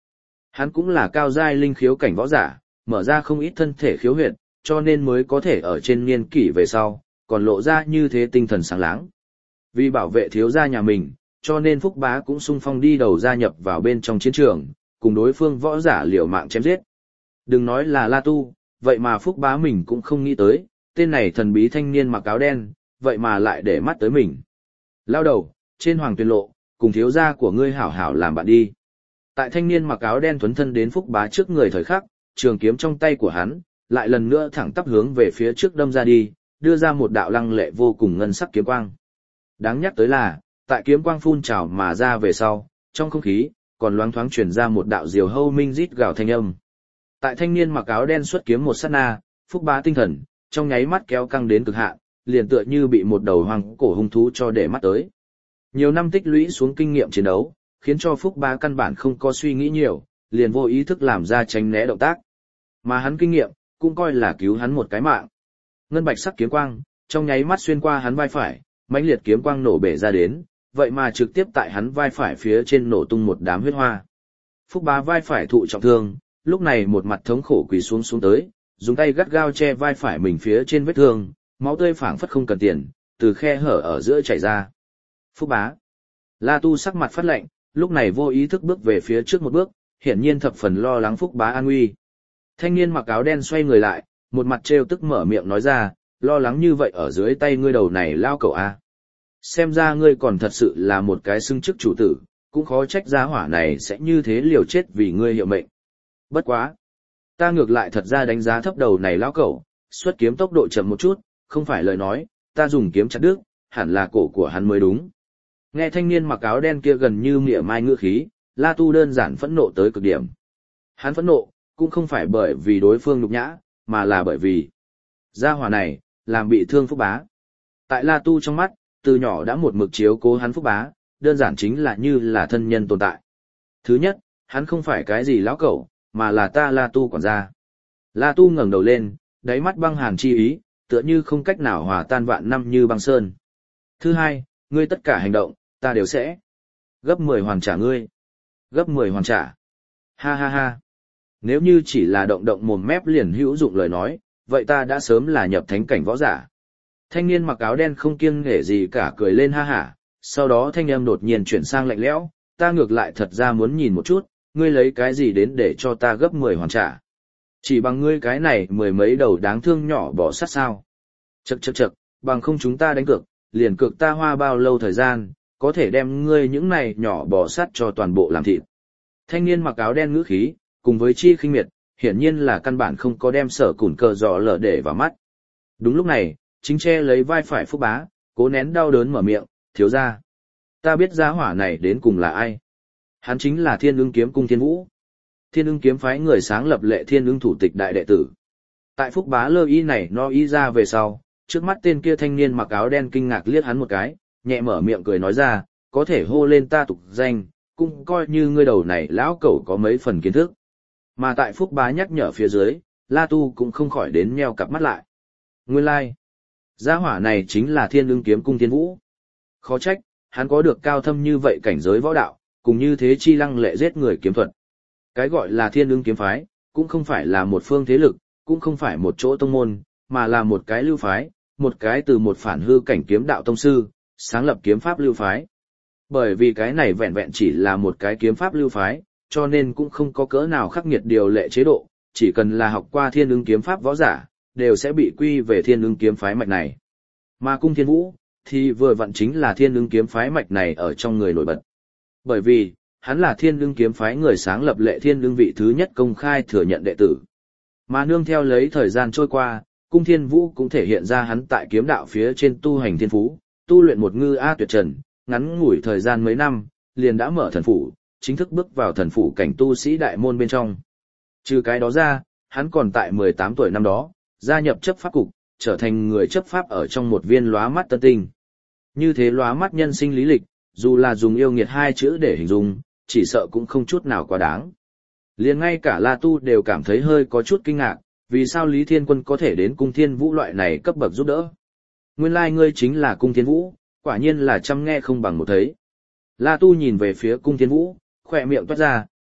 Hắn cũng là cao giai linh khiếu cảnh võ giả, mở ra không ít thân thể khiếu huyệt, cho nên mới có thể ở trên niên kỷ về sau, còn lộ ra như thế tinh thần sáng láng. Vì bảo vệ thiếu gia nhà mình, cho nên Phúc Bá cũng sung phong đi đầu gia nhập vào bên trong chiến trường, cùng đối phương võ giả liều mạng chém giết. Đừng nói là La Tu, vậy mà Phúc Bá mình cũng không nghĩ tới, tên này thần bí thanh niên mặc áo đen, vậy mà lại để mắt tới mình. Lao đầu, trên Hoàng Tuyền Lộ, cùng thiếu gia của ngươi hảo hảo làm bạn đi. Tại thanh niên mặc áo đen thuấn thân đến Phúc Bá trước người thời khắc, trường kiếm trong tay của hắn, lại lần nữa thẳng tắp hướng về phía trước đâm ra đi, đưa ra một đạo lăng lệ vô cùng ngân sắc kiếm quang. Đáng nhắc tới là, tại kiếm quang phun trào mà ra về sau, trong không khí, còn loáng thoáng truyền ra một đạo diều hâu minh rít gào thanh âm. Tại thanh niên mặc áo đen xuất kiếm một sát na, Phúc Bá tinh thần, trong nháy mắt kéo căng đến cực hạn, liền tựa như bị một đầu hoang cổ hung thú cho để mắt tới. Nhiều năm tích lũy xuống kinh nghiệm chiến đấu, khiến cho Phúc Bá căn bản không có suy nghĩ nhiều, liền vô ý thức làm ra tránh né động tác. Mà hắn kinh nghiệm, cũng coi là cứu hắn một cái mạng. Ngân bạch sắc kiếm quang, trong nháy mắt xuyên qua hắn vai phải, mãnh liệt kiếm quang nổ bể ra đến, vậy mà trực tiếp tại hắn vai phải phía trên nổ tung một đám huyết hoa. Phúc Bá vai phải thụ trọng thương, lúc này một mặt thống khổ quỳ xuống tới, dùng tay gắt gao che vai phải mình phía trên vết thương, máu tươi phảng phất không cần tiền, từ khe hở ở giữa chảy ra. Phúc Bá. La Tu sắc mặt phát lạnh, lúc này vô ý thức bước về phía trước một bước, hiển nhiên thập phần lo lắng Phúc Bá an nguy. Thanh niên mặc áo đen xoay người lại, một mặt trêu tức mở miệng nói ra, lo lắng như vậy ở dưới tay ngươi đầu này lao cẩu a. Xem ra ngươi còn thật sự là một cái xưng chức chủ tử, cũng khó trách gia hỏa này sẽ như thế liều chết vì ngươi hiệu mệnh. Bất quá. Ta ngược lại thật ra đánh giá thấp đầu này lao cẩu, xuất kiếm tốc độ chậm một chút, không phải lời nói, ta dùng kiếm chặt đứt, hẳn là cổ của hắn mới đúng. Nghe thanh niên mặc áo đen kia gần như mỉa mai ngữ khí, La Tu đơn giản phẫn nộ tới cực điểm. Hắn phẫn nộ, cũng không phải bởi vì đối phương nhục nhã, mà là bởi vì gia hỏa này, làm bị thương Phúc Bá. Tại La Tu trong mắt, từ nhỏ đã một mực chiếu cố hắn Phúc Bá, đơn giản chính là như là thân nhân tồn tại. Thứ nhất, hắn không phải cái gì lão cẩu, mà là ta La Tu quản gia. La Tu ngẩng đầu lên, đáy mắt băng hàn chi ý, tựa như không cách nào hòa tan vạn năm như băng sơn. Thứ hai, ngươi tất cả hành động, ta đều sẽ gấp 10 hoàn trả ngươi. Gấp 10 hoàn trả. Ha ha ha. Nếu như chỉ là động động mồm mép liền hữu dụng lời nói, vậy ta đã sớm là nhập thánh cảnh võ giả. Thanh niên mặc áo đen không kiêng nể gì cả cười lên ha hả, sau đó thanh âm đột nhiên chuyển sang lạnh lẽo, ta ngược lại thật ra muốn nhìn một chút, ngươi lấy cái gì đến để cho ta gấp 10 hoàn trả. Chỉ bằng ngươi cái này mười mấy đầu đáng thương nhỏ bỏ sát sao. Chậc, bằng không chúng ta đánh cược, liền cược ta hoa bao lâu thời gian, có thể đem ngươi những này nhỏ bò sát cho toàn bộ làm thịt. Thanh niên mặc áo đen ngữ khí, cùng với chi khinh miệt, hiển nhiên là căn bản không có đem Sở Cùn Cờ dò lở để vào mắt. Đúng lúc này, chính che lấy vai phải Phúc Bá, cố nén đau đớn mở miệng, thiếu gia. Ta biết gia hỏa này đến cùng là ai. Hắn chính là Thiên Ưng Kiếm Cung Thiên Vũ. Thiên Ưng Kiếm phái người sáng lập lệ Thiên Ưng thủ tịch đại đệ tử. Tại Phúc Bá lơ y này no y ra về sau, trước mắt tên kia thanh niên mặc áo đen kinh ngạc liếc hắn một cái, nhẹ mở miệng cười nói ra, có thể hô lên ta tục danh, cũng coi như ngươi đầu này lão cẩu có mấy phần kiến thức. Mà tại Phúc Bá nhắc nhở phía dưới, La Tu cũng không khỏi đến nheo cặp mắt lại. Nguyên lai, gia hỏa này chính là Thiên Ưng Kiếm Cung Thiên Vũ. Khó trách, hắn có được cao thâm như vậy cảnh giới võ đạo, cùng như thế chi lăng lệ giết người kiếm thuật. Cái gọi là Thiên Ưng Kiếm phái, cũng không phải là một phương thế lực, cũng không phải một chỗ tông môn, mà là một cái lưu phái, một cái từ một phản hư cảnh kiếm đạo tông sư, sáng lập kiếm pháp lưu phái. Bởi vì cái này vẹn vẹn chỉ là một cái kiếm pháp lưu phái, cho nên cũng không có cỡ nào khắc nghiệt điều lệ chế độ, chỉ cần là học qua Thiên Ưng kiếm pháp võ giả, đều sẽ bị quy về Thiên Ưng kiếm phái mạch này. Mà Cung Thiên Vũ, thì vừa vặn chính là Thiên Ưng kiếm phái mạch này ở trong người nổi bật. Bởi vì, hắn là Thiên Ưng kiếm phái người sáng lập lệ Thiên Ưng vị thứ nhất công khai thừa nhận đệ tử. Mà nương theo lấy thời gian trôi qua, Cung Thiên Vũ cũng thể hiện ra hắn tại kiếm đạo phía trên tu hành thiên phú, tu luyện một ngư a tuyệt trần, ngắn ngủi thời gian mấy năm, liền đã mở thần phủ, chính thức bước vào thần phủ cảnh tu sĩ đại môn bên trong. Trừ cái đó ra, hắn còn tại 18 tuổi năm đó, gia nhập chấp pháp cục, trở thành người chấp pháp ở trong một viên lóa mắt tân tinh. Như thế lóa mắt nhân sinh lý lịch, dù là dùng yêu nghiệt hai chữ để hình dung, chỉ sợ cũng không chút nào quá đáng. Liền ngay cả La Tu đều cảm thấy hơi có chút kinh ngạc, vì sao Lý Thiên Quân có thể đến Cung Thiên Vũ loại này cấp bậc giúp đỡ. Nguyên lai ngươi chính là Cung Thiên Vũ, quả nhiên là chăm nghe không bằng một thấy. La Tu nhìn về phía Cung Thiên Vũ, khỏe miệng toát ra,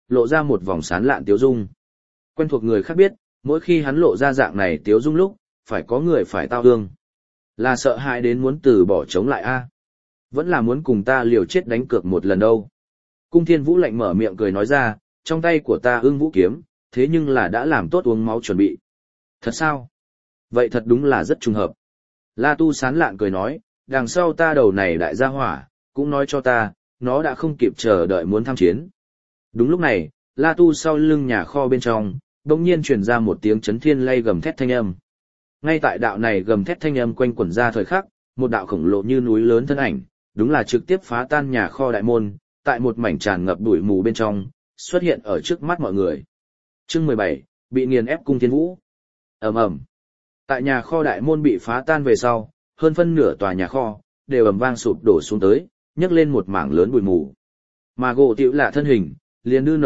lộ ra một vòng sán lạn tiếu dung. Quen thuộc người khác biết, mỗi khi hắn lộ ra dạng này tiếu dung lúc, phải có người phải tao hương. Là sợ hãi đến muốn từ bỏ chống lại a, vẫn là muốn cùng ta liều chết đánh cược một lần đâu. Cung Thiên Vũ lạnh mở miệng cười nói ra, trong tay của ta ưng vũ kiếm, thế nhưng là đã làm tốt uống máu chuẩn bị. Thật sao? Vậy thật đúng là rất trùng hợp. La Tu sán lạn cười nói, đằng sau ta đầu này đại gia hỏa, cũng nói cho ta, nó đã không kịp chờ đợi muốn tham chiến. Đúng lúc này, La Tu sau lưng nhà kho bên trong, bỗng nhiên truyền ra một tiếng chấn thiên lay gầm thét thanh âm. Ngay tại đạo này gầm thét thanh âm quanh quẩn ra thời khắc, một đạo khổng lồ như núi lớn thân ảnh, đúng là trực tiếp phá tan nhà kho đại môn, tại một mảnh tràn ngập bụi mù bên trong, xuất hiện ở trước mắt mọi người. Chương 17, bị nghiền ép Cung Thiên Vũ. Ầm ầm. Tại nhà kho đại môn bị phá tan về sau, hơn phân nửa tòa nhà kho đều ầm vang sụp đổ xuống tới, nhấc lên một mảng lớn bụi mù. Mà gỗ tiểu lạ thân hình, liền đưa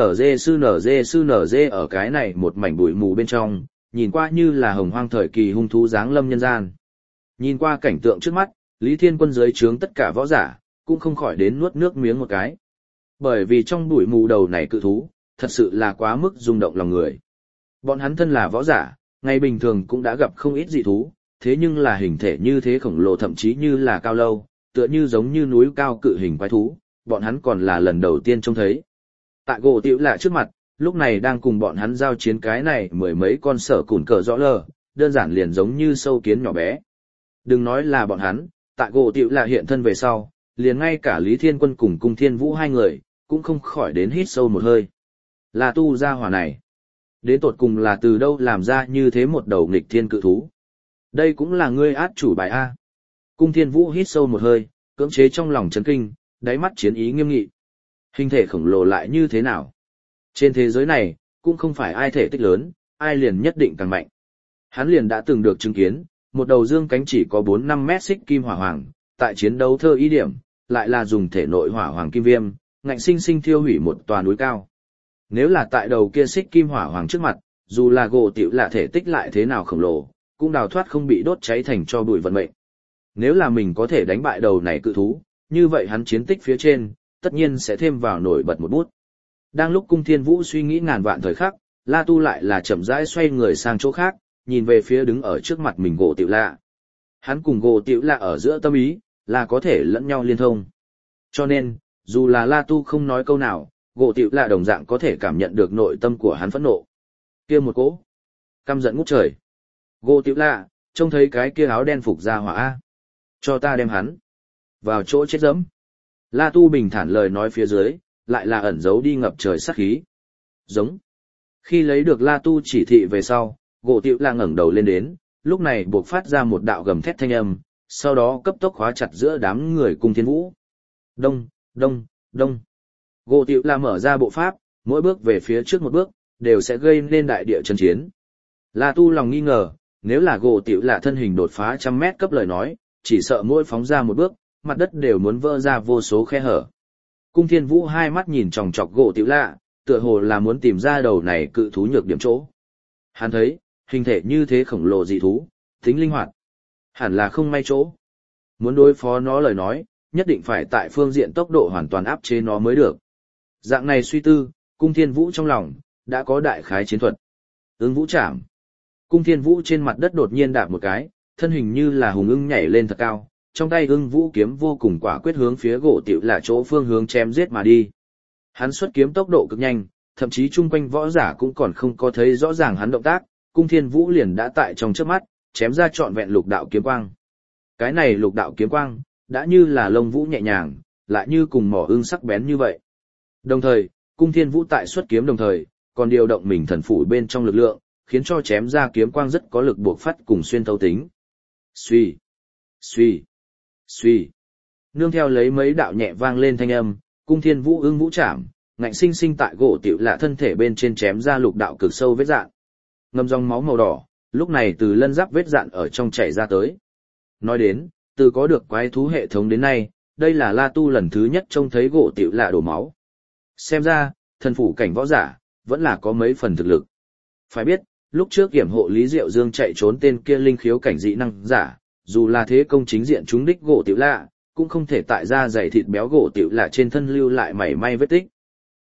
nở dê ở cái này một mảnh bụi mù bên trong, nhìn qua như là hồng hoang thời kỳ hung thú giáng lâm nhân gian. Nhìn qua cảnh tượng trước mắt, Lý Thiên Quân dưới trướng tất cả võ giả, cũng không khỏi đến nuốt nước miếng một cái. Bởi vì trong bụi mù đầu này cự thú, thật sự là quá mức rung động lòng người. Bọn hắn thân là võ giả, ngày bình thường cũng đã gặp không ít dị thú, thế nhưng là hình thể như thế khổng lồ thậm chí như là cao lâu, tựa như giống như núi cao cự hình quái thú, bọn hắn còn là lần đầu tiên trông thấy. Tại gỗ tiểu lạ trước mặt, lúc này đang cùng bọn hắn giao chiến cái này mười mấy con sở cùn cờ rõ lờ, đơn giản liền giống như sâu kiến nhỏ bé. Đừng nói là bọn hắn, tại gỗ tiểu lạ hiện thân về sau, liền ngay cả Lý Thiên Quân cùng Cung Thiên Vũ hai người, cũng không khỏi đến hít sâu một hơi. Là tu gia hỏa này. Đến tột cùng là từ đâu làm ra như thế một đầu nghịch thiên cự thú. Đây cũng là ngươi át chủ bài A. Cung Thiên Vũ hít sâu một hơi, cưỡng chế trong lòng chấn kinh, đáy mắt chiến ý nghiêm nghị. Hình thể khổng lồ lại như thế nào? Trên thế giới này, cũng không phải ai thể tích lớn, ai liền nhất định càng mạnh. Hắn liền đã từng được chứng kiến, một đầu dương cánh chỉ có 4-5 mét xích kim hỏa hoàng, tại chiến đấu thơ ý điểm, lại là dùng thể nội hỏa hoàng kim viêm, ngạnh sinh sinh thiêu hủy một tòa núi cao. Nếu là tại đầu kia xích kim hỏa hoàng trước mặt, dù là gỗ tiểu lạ thể tích lại thế nào khổng lồ, cũng đào thoát không bị đốt cháy thành cho bụi vận mệnh. Nếu là mình có thể đánh bại đầu này cự thú, như vậy hắn chiến tích phía trên, tất nhiên sẽ thêm vào nổi bật một bút. Đang lúc Cung Thiên Vũ suy nghĩ ngàn vạn thời khắc, La Tu lại là chậm rãi xoay người sang chỗ khác, nhìn về phía đứng ở trước mặt mình gỗ tiểu lạ. Hắn cùng gỗ tiểu lạ ở giữa tâm ý, là có thể lẫn nhau liên thông. Cho nên, dù là La Tu không nói câu nào, gỗ tiểu lạ đồng dạng có thể cảm nhận được nội tâm của hắn phẫn nộ. Kia một cỗ căm giận ngút trời. Gỗ tiểu lạ, trông thấy cái kia áo đen phục ra hỏa A. Cho ta đem hắn vào chỗ chết dẫm. La Tu bình thản lời nói phía dưới, lại là ẩn giấu đi ngập trời sát khí. Giống. Khi lấy được La Tu chỉ thị về sau, gỗ tiểu lạ ngẩng đầu lên đến, lúc này buộc phát ra một đạo gầm thét thanh âm, sau đó cấp tốc khóa chặt giữa đám người Cung Thiên Vũ. Đông, đông, đông. Gỗ tiểu lạ mở ra bộ pháp, mỗi bước về phía trước một bước, đều sẽ gây nên đại địa chấn chiến. La Tu lòng nghi ngờ, nếu là gỗ tiểu lạ thân hình đột phá 100 mét cấp lời nói, chỉ sợ mỗi phóng ra một bước, mặt đất đều muốn vỡ ra vô số khe hở. Cung Thiên Vũ hai mắt nhìn chòng chọc gỗ tiểu lạ, tựa hồ là muốn tìm ra đầu này cự thú nhược điểm chỗ. Hắn thấy, hình thể như thế khổng lồ dị thú, tính linh hoạt, hẳn là không may chỗ. Muốn đối phó nó lời nói, nhất định phải tại phương diện tốc độ hoàn toàn áp chế nó mới được. Dạng này suy tư, Cung Thiên Vũ trong lòng, đã có đại khái chiến thuật. Ưng vũ chạm. Cung Thiên Vũ trên mặt đất đột nhiên đạp một cái, thân hình như là hùng ưng nhảy lên thật cao, trong tay ưng vũ kiếm vô cùng quả quyết hướng phía gỗ tiểu lạ chỗ phương hướng chém giết mà đi. Hắn xuất kiếm tốc độ cực nhanh, thậm chí chung quanh võ giả cũng còn không có thấy rõ ràng hắn động tác, Cung Thiên Vũ liền đã tại trong chớp mắt, chém ra trọn vẹn lục đạo kiếm quang. Cái này lục đạo kiếm quang, đã như là lông vũ nhẹ nhàng, lại như cùng mỏ ưng sắc bén như vậy. Đồng thời, Cung Thiên Vũ tại xuất kiếm đồng thời, còn điều động mình thần phủ bên trong lực lượng, khiến cho chém ra kiếm quang rất có lực buộc phát cùng xuyên thấu tính. Xuy, xuy, xuy. Nương theo lấy mấy đạo nhẹ vang lên thanh âm, Cung Thiên Vũ ưng vũ chạm, ngạnh sinh sinh tại gỗ tiểu lạ thân thể bên trên chém ra lục đạo cực sâu vết dạn. Ngâm dòng máu màu đỏ, lúc này từ lân giáp vết dạn ở trong chảy ra tới. Nói đến, từ có được quái thú hệ thống đến nay, đây là La Tu lần thứ nhất trông thấy gỗ tiểu lạ đổ máu. Xem ra, thần phủ cảnh võ giả, vẫn là có mấy phần thực lực. Phải biết, lúc trước kiểm hộ Lý Diệu Dương chạy trốn tên kia linh khiếu cảnh dị năng giả, dù là thế công chính diện trúng đích gỗ tiểu lạ, cũng không thể tại ra dày thịt béo gỗ tiểu lạ trên thân lưu lại mảy may vết tích.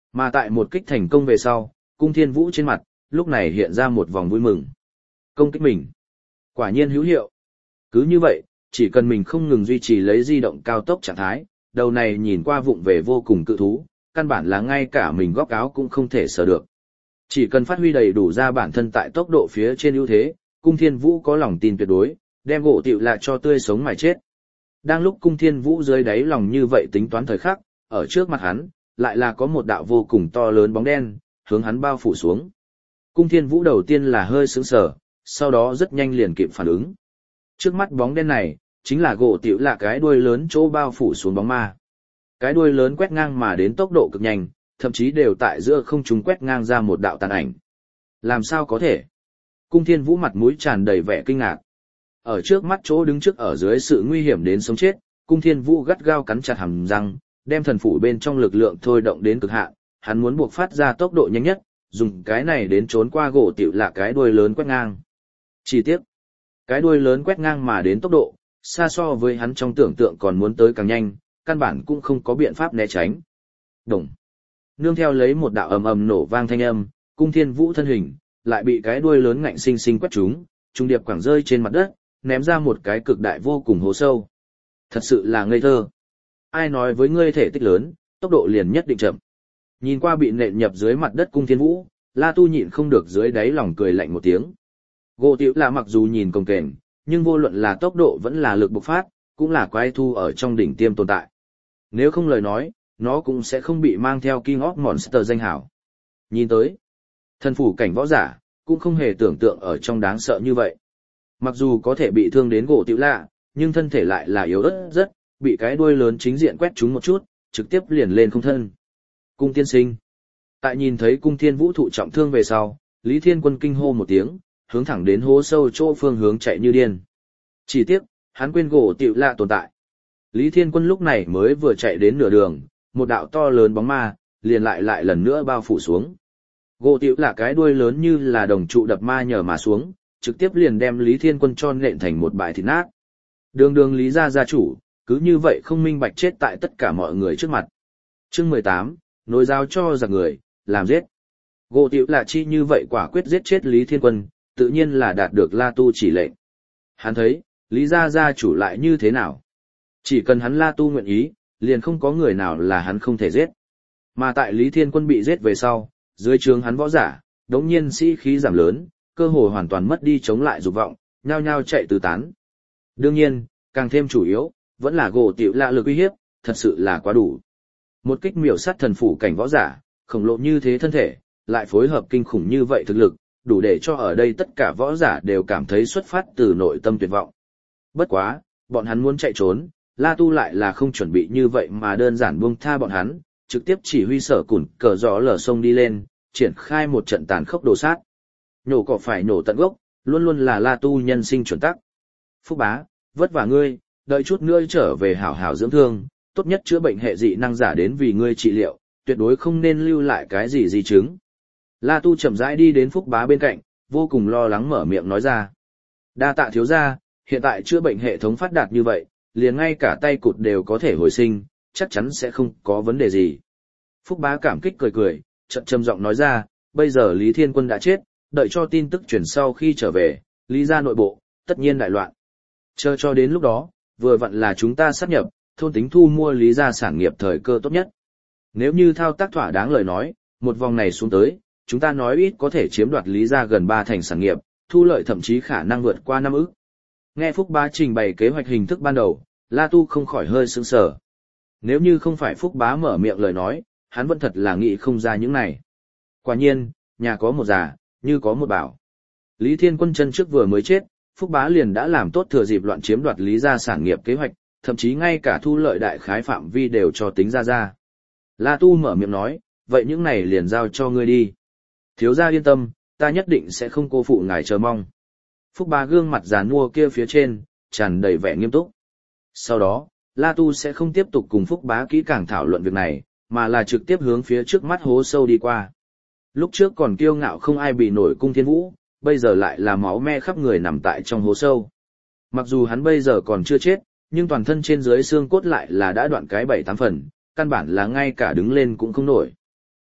Mà tại một kích thành công về sau, Cung Thiên Vũ trên mặt, lúc này hiện ra một vòng vui mừng. Công kích mình. Quả nhiên hữu hiệu. Cứ như vậy, chỉ cần mình không ngừng duy trì lấy di động cao tốc trạng thái, đầu này nhìn qua vụng về vô cùng cự thú, căn bản là ngay cả mình góc áo cũng không thể sờ được. Chỉ cần phát huy đầy đủ ra bản thân tại tốc độ phía trên ưu thế, Cung Thiên Vũ có lòng tin tuyệt đối, đem gỗ tiểu lạ cho tươi sống mà chết. Đang lúc Cung Thiên Vũ dưới đáy lòng như vậy tính toán thời khắc, ở trước mặt hắn, lại là có một đạo vô cùng to lớn bóng đen, hướng hắn bao phủ xuống. Cung Thiên Vũ đầu tiên là hơi sững sờ, sau đó rất nhanh liền kịp phản ứng. Trước mắt bóng đen này, chính là gỗ tiểu lạ cái đuôi lớn chỗ bao phủ xuống bóng ma. Cái đuôi lớn quét ngang mà đến tốc độ cực nhanh, thậm chí đều tại giữa không trung quét ngang ra một đạo tàn ảnh. Làm sao có thể? Cung Thiên Vũ mặt mũi tràn đầy vẻ kinh ngạc. Ở trước mắt chỗ đứng trước ở dưới sự nguy hiểm đến sống chết, Cung Thiên Vũ gắt gao cắn chặt hàm răng, đem thần phủ bên trong lực lượng thôi động đến cực hạn, hắn muốn buộc phát ra tốc độ nhanh nhất, dùng cái này đến trốn qua gỗ tiểu lạ cái đuôi lớn quét ngang. Chi tiết, cái đuôi lớn quét ngang mà đến tốc độ, xa so với hắn trong tưởng tượng còn muốn tới càng nhanh, căn bản cũng không có biện pháp né tránh. Đồng. Nương theo lấy một đạo ầm ầm nổ vang thanh âm, Cung Thiên Vũ thân hình lại bị cái đuôi lớn ngạnh sinh sinh quét trúng, trung điệp quẳng rơi trên mặt đất, ném ra một cái cực đại vô cùng hố sâu. Thật sự là ngây thơ. Ai nói với ngươi thể tích lớn, tốc độ liền nhất định chậm. Nhìn qua bị nện nhập dưới mặt đất Cung Thiên Vũ, La Tu nhịn không được dưới đáy lòng cười lạnh một tiếng. Gỗ tiểu là mặc dù nhìn cồng kềnh, nhưng vô luận là tốc độ vẫn là lực bộc phát, cũng là quái thu ở trong đỉnh tiêm tồn tại. Nếu không lời nói, nó cũng sẽ không bị mang theo King of Monster danh hảo. Nhìn tới, thần phủ cảnh võ giả, cũng không hề tưởng tượng ở trong đáng sợ như vậy. Mặc dù có thể bị thương đến gỗ tiểu lạ, nhưng thân thể lại là yếu ớt rất, bị cái đuôi lớn chính diện quét trúng một chút, trực tiếp liền lên không thân. Cung tiên sinh. Tại nhìn thấy Cung Thiên Vũ thụ trọng thương về sau, Lý Thiên Quân kinh hô một tiếng, hướng thẳng đến hố sâu chỗ phương hướng chạy như điên. Chỉ tiếc, hắn quên gỗ tiểu lạ tồn tại. Lý Thiên Quân lúc này mới vừa chạy đến nửa đường, một đạo to lớn bóng ma, liền lại lần nữa bao phủ xuống. Gỗ tiểu lạ cái đuôi lớn như là đồng trụ đập ma nhờ mà xuống, trực tiếp liền đem Lý Thiên Quân cho nện thành một bãi thịt nát. Đường Lý gia chủ, cứ như vậy không minh bạch chết tại tất cả mọi người trước mặt. Chương 18, nối giao cho giặc người, làm giết. Gỗ tiểu lạ chi như vậy quả quyết giết chết Lý Thiên Quân, tự nhiên là đạt được La Tu chỉ lệnh. Hắn thấy, Lý gia chủ lại như thế nào? Chỉ cần hắn La Tu nguyện ý, liền không có người nào là hắn không thể giết. Mà tại Lý Thiên Quân bị giết về sau, dưới trướng hắn võ giả, đống nhiên sĩ khí giảm lớn, cơ hội hoàn toàn mất đi chống lại dục vọng, nhao nhao chạy tứ tán. Đương nhiên, càng thêm chủ yếu, vẫn là gỗ tiểu lạ lực uy hiếp, thật sự là quá đủ. Một kích miểu sát thần phủ cảnh võ giả, khổng lồ như thế thân thể, lại phối hợp kinh khủng như vậy thực lực, đủ để cho ở đây tất cả võ giả đều cảm thấy xuất phát từ nội tâm tuyệt vọng. Bất quá, bọn hắn muốn chạy trốn, La Tu lại là không chuẩn bị như vậy mà đơn giản buông tha bọn hắn, trực tiếp chỉ huy sở củn cờ gió lở sông đi lên, triển khai một trận tàn khốc đồ sát. Nhổ cỏ phải nổ tận gốc, luôn luôn là La Tu nhân sinh chuẩn tắc. Phúc bá, vất vả ngươi, đợi chút nữa trở về hảo hảo dưỡng thương, tốt nhất chữa bệnh hệ dị năng giả đến vì ngươi trị liệu, tuyệt đối không nên lưu lại cái gì di chứng. La Tu chậm rãi đi đến Phúc bá bên cạnh, vô cùng lo lắng mở miệng nói ra. Đa tạ thiếu gia, hiện tại chữa bệnh hệ thống phát đạt như vậy, liền ngay cả tay cụt đều có thể hồi sinh, chắc chắn sẽ không có vấn đề gì. Phúc bá cảm kích cười cười, chậm trầm giọng nói ra, bây giờ Lý Thiên Quân đã chết, đợi cho tin tức truyền sau khi trở về, Lý gia nội bộ, tất nhiên đại loạn. Chờ cho đến lúc đó, vừa vặn là chúng ta sát nhập, thôn tính thu mua Lý gia sản nghiệp thời cơ tốt nhất. Nếu như thao tác thỏa đáng lời nói, một vòng này xuống tới, chúng ta nói ít có thể chiếm đoạt Lý gia gần 3 thành sản nghiệp, thu lợi thậm chí khả năng vượt qua 5 ức. Nghe Phúc bá trình bày kế hoạch hình thức ban đầu, La Tu không khỏi hơi sững sờ. Nếu như không phải Phúc bá mở miệng lời nói, hắn vẫn thật là nghĩ không ra những này. Quả nhiên, nhà có một già, như có một bảo. Lý Thiên Quân chân trước vừa mới chết, Phúc bá liền đã làm tốt thừa dịp loạn chiếm đoạt Lý gia sản nghiệp kế hoạch, thậm chí ngay cả thu lợi đại khái phạm vi đều cho tính ra. La Tu mở miệng nói, vậy những này liền giao cho ngươi đi. Thiếu gia yên tâm, ta nhất định sẽ không cô phụ ngài chờ mong. Phúc bá gương mặt già nua kia phía trên, tràn đầy vẻ nghiêm túc. Sau đó, La Tu sẽ không tiếp tục cùng Phúc bá kỹ càng thảo luận việc này, mà là trực tiếp hướng phía trước mắt hố sâu đi qua. Lúc trước còn kiêu ngạo không ai bị nổi Cung Thiên Vũ, bây giờ lại là máu me khắp người nằm tại trong hố sâu. Mặc dù hắn bây giờ còn chưa chết, nhưng toàn thân trên dưới xương cốt lại là đã đoạn cái 7-8 phần, căn bản là ngay cả đứng lên cũng không nổi.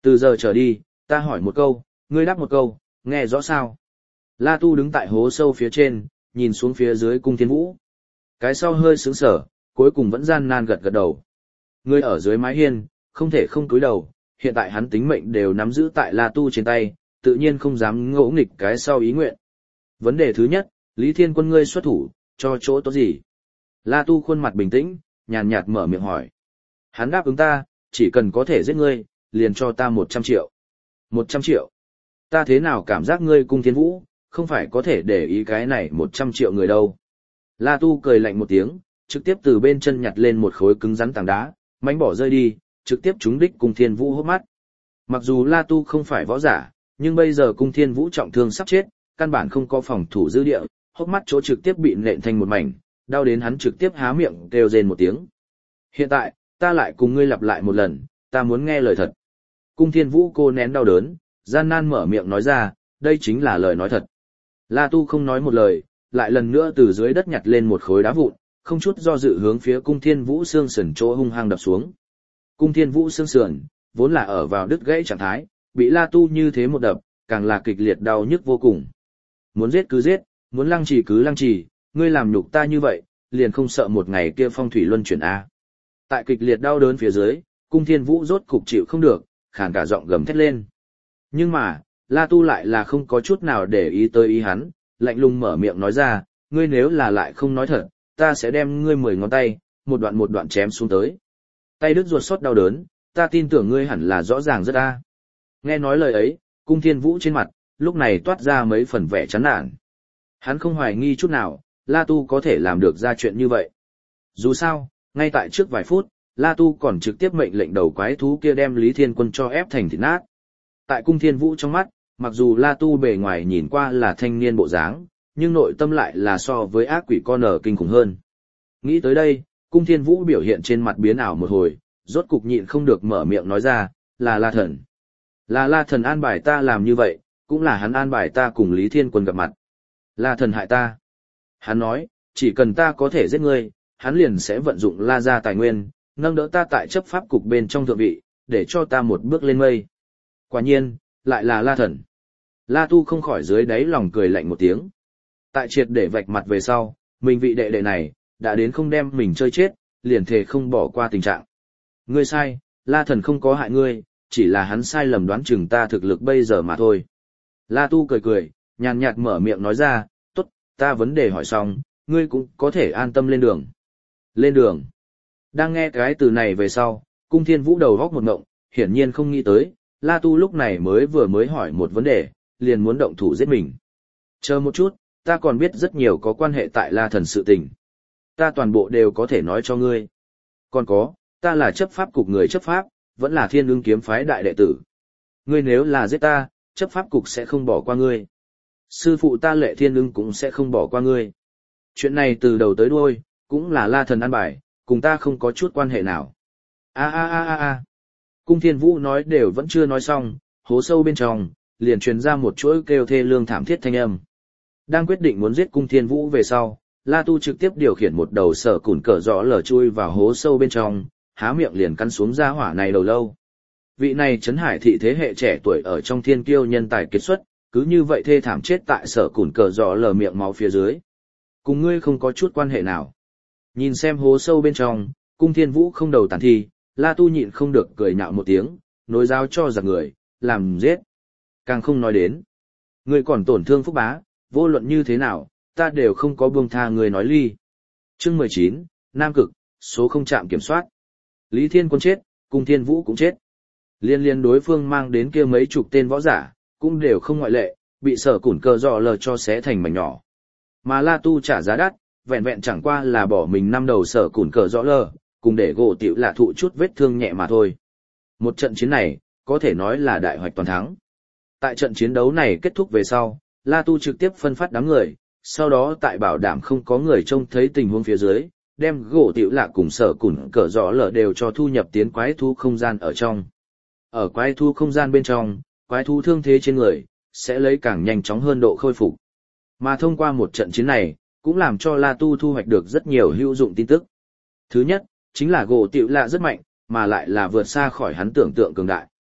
Từ giờ trở đi, ta hỏi một câu, ngươi đáp một câu, nghe rõ sao? La Tu đứng tại hố sâu phía trên, nhìn xuống phía dưới cung thiên vũ. Cái sau hơi sướng sở, cuối cùng vẫn gian nan gật gật đầu. Ngươi ở dưới mái hiên, không thể không cúi đầu, hiện tại hắn tính mệnh đều nắm giữ tại La Tu trên tay, tự nhiên không dám ngỗ nghịch cái sau ý nguyện. Vấn đề thứ nhất, Lý Thiên Quân ngươi xuất thủ, cho chỗ tốt gì? La Tu khuôn mặt bình tĩnh, nhàn nhạt mở miệng hỏi. Hắn đáp ứng ta, chỉ cần có thể giết ngươi, liền cho ta 100 triệu. 100 triệu? Ta thế nào cảm giác ngươi cung thiên vũ, không phải có thể để ý cái này 100 triệu người đâu. La Tu cười lạnh một tiếng, trực tiếp từ bên chân nhặt lên một khối cứng rắn tảng đá, mánh bỏ rơi đi, trực tiếp trúng đích cung thiên vũ hốc mắt. Mặc dù La Tu không phải võ giả, nhưng bây giờ cung thiên vũ trọng thương sắp chết, căn bản không có phòng thủ dư địa, hốc mắt chỗ trực tiếp bị nện thành một mảnh, đau đến hắn trực tiếp há miệng kêu rên một tiếng. Hiện tại, ta lại cùng ngươi lặp lại một lần, ta muốn nghe lời thật. Cung thiên vũ cô nén đau đớn, gian nan mở miệng nói ra, đây chính là lời nói thật. La Tu không nói một lời, lại lần nữa từ dưới đất nhặt lên một khối đá vụn, không chút do dự hướng phía cung thiên vũ xương sườn chỗ hung hăng đập xuống. Cung thiên vũ xương sườn, vốn là ở vào đứt gãy trạng thái, bị La Tu như thế một đập, càng là kịch liệt đau nhức vô cùng. Muốn giết cứ giết, muốn lăng trì cứ lăng trì, ngươi làm nhục ta như vậy, liền không sợ một ngày kia phong thủy luân chuyển a. Tại kịch liệt đau đớn phía dưới, cung thiên vũ rốt cục chịu không được, khàn cả giọng gầm thét lên. Nhưng mà, La Tu lại là không có chút nào để ý tới ý hắn, lạnh lùng mở miệng nói ra, ngươi nếu là lại không nói thật, ta sẽ đem ngươi 10 ngón tay, một đoạn chém xuống tới. Tay đứt ruột sốt đau đớn, ta tin tưởng ngươi hẳn là rõ ràng rất a. Nghe nói lời ấy, cung thiên vũ trên mặt, lúc này toát ra mấy phần vẻ chán nản. Hắn không hoài nghi chút nào, La Tu có thể làm được ra chuyện như vậy. Dù sao, ngay tại trước vài phút, La Tu còn trực tiếp mệnh lệnh đầu quái thú kia đem Lý Thiên Quân cho ép thành thịt nát. Tại cung thiên vũ trong mắt, mặc dù La Tu bề ngoài nhìn qua là thanh niên bộ dáng, nhưng nội tâm lại là so với ác quỷ con ở kinh khủng hơn. Nghĩ tới đây, cung thiên vũ biểu hiện trên mặt biến ảo một hồi, rốt cục nhịn không được mở miệng nói ra, là La Thần. Là La Thần an bài ta làm như vậy, cũng là hắn an bài ta cùng Lý Thiên Quân gặp mặt. La Thần hại ta. Hắn nói, chỉ cần ta có thể giết ngươi, hắn liền sẽ vận dụng La gia tài nguyên, nâng đỡ ta tại chấp pháp cục bên trong thượng vị, để cho ta một bước lên mây. Quả nhiên, lại là La Thần. La Tu không khỏi dưới đáy lòng cười lạnh một tiếng. Tại triệt để vạch mặt về sau, mình vị đệ đệ này, đã đến không đem mình chơi chết, liền thề không bỏ qua tình trạng. Ngươi sai, La Thần không có hại ngươi, chỉ là hắn sai lầm đoán chừng ta thực lực bây giờ mà thôi. La Tu cười cười, nhàn nhạt mở miệng nói ra, tốt, ta vấn đề hỏi xong, ngươi cũng có thể an tâm lên đường. Lên đường. Đang nghe cái từ này về sau, cung thiên vũ đầu góc một ngộng, hiển nhiên không nghĩ tới, La Tu lúc này vừa mới hỏi một vấn đề, liền muốn động thủ giết mình. Chờ một chút, ta còn biết rất nhiều có quan hệ tại La Thần sự tình. Ta toàn bộ đều có thể nói cho ngươi. Còn có, ta là chấp pháp cục người chấp pháp, vẫn là Thiên Ưng kiếm phái đại đệ tử. Ngươi nếu là giết ta, chấp pháp cục sẽ không bỏ qua ngươi. Sư phụ ta Lệ Thiên Ưng cũng sẽ không bỏ qua ngươi. Chuyện này từ đầu tới đuôi, cũng là La Thần an bài, cùng ta không có chút quan hệ nào. A. Cung Thiên Vũ nói đều vẫn chưa nói xong, hố sâu bên trong, liền truyền ra một chuỗi kêu thê lương thảm thiết thanh âm. Đang quyết định muốn giết Cung Thiên Vũ về sau, La Tu trực tiếp điều khiển một đầu sở cùn cờ rõ lở chui vào hố sâu bên trong, há miệng liền cắn xuống ra hỏa này đầu lâu. Vị này trấn hải thị thế hệ trẻ tuổi ở trong thiên kiêu nhân tài kiệt xuất, cứ như vậy thê thảm chết tại sở cùn cờ rõ lở miệng máu phía dưới. Cùng ngươi không có chút quan hệ nào. Nhìn xem hố sâu bên trong, Cung Thiên Vũ không đầu tàn thi, La Tu nhịn không được cười nhạo một tiếng, nối giáo cho giặc người, làm giết. Càng không nói đến. Ngươi còn tổn thương Phúc Bá, vô luận như thế nào, ta đều không có buông tha người nói ly. Chương 19, Nam Cực, số không chạm kiểm soát. Lý Thiên Quân chết, Cung Thiên Vũ cũng chết. Liên đối phương mang đến kia mấy chục tên võ giả, cũng đều không ngoại lệ, bị sở củn cờ dọ lờ cho xé thành mảnh nhỏ. Mà La Tu trả giá đắt, vẹn vẹn chẳng qua là bỏ mình 5 đầu sở củn cờ dọ lờ, cùng để gỗ tiểu lạ thụ chút vết thương nhẹ mà thôi. Một trận chiến này, có thể nói là đại hoạch toàn thắng. Tại trận chiến đấu này kết thúc về sau, La Tu trực tiếp phân phát đám người, sau đó tại bảo đảm không có người trông thấy tình huống phía dưới, đem gỗ tiểu lạ cùng sở củn cờ dọ lờ đều cho thu nhập tiến quái thú không gian ở trong. Ở quái thú không gian bên trong, quái thú thương thế trên người, sẽ lấy càng nhanh chóng hơn độ khôi phục. Mà thông qua một trận chiến này, cũng làm cho La Tu thu hoạch được rất nhiều hữu dụng tin tức. Thứ nhất, chính là gỗ tiểu lạ rất mạnh, mà lại là vượt xa khỏi hắn tưởng tượng cường đại.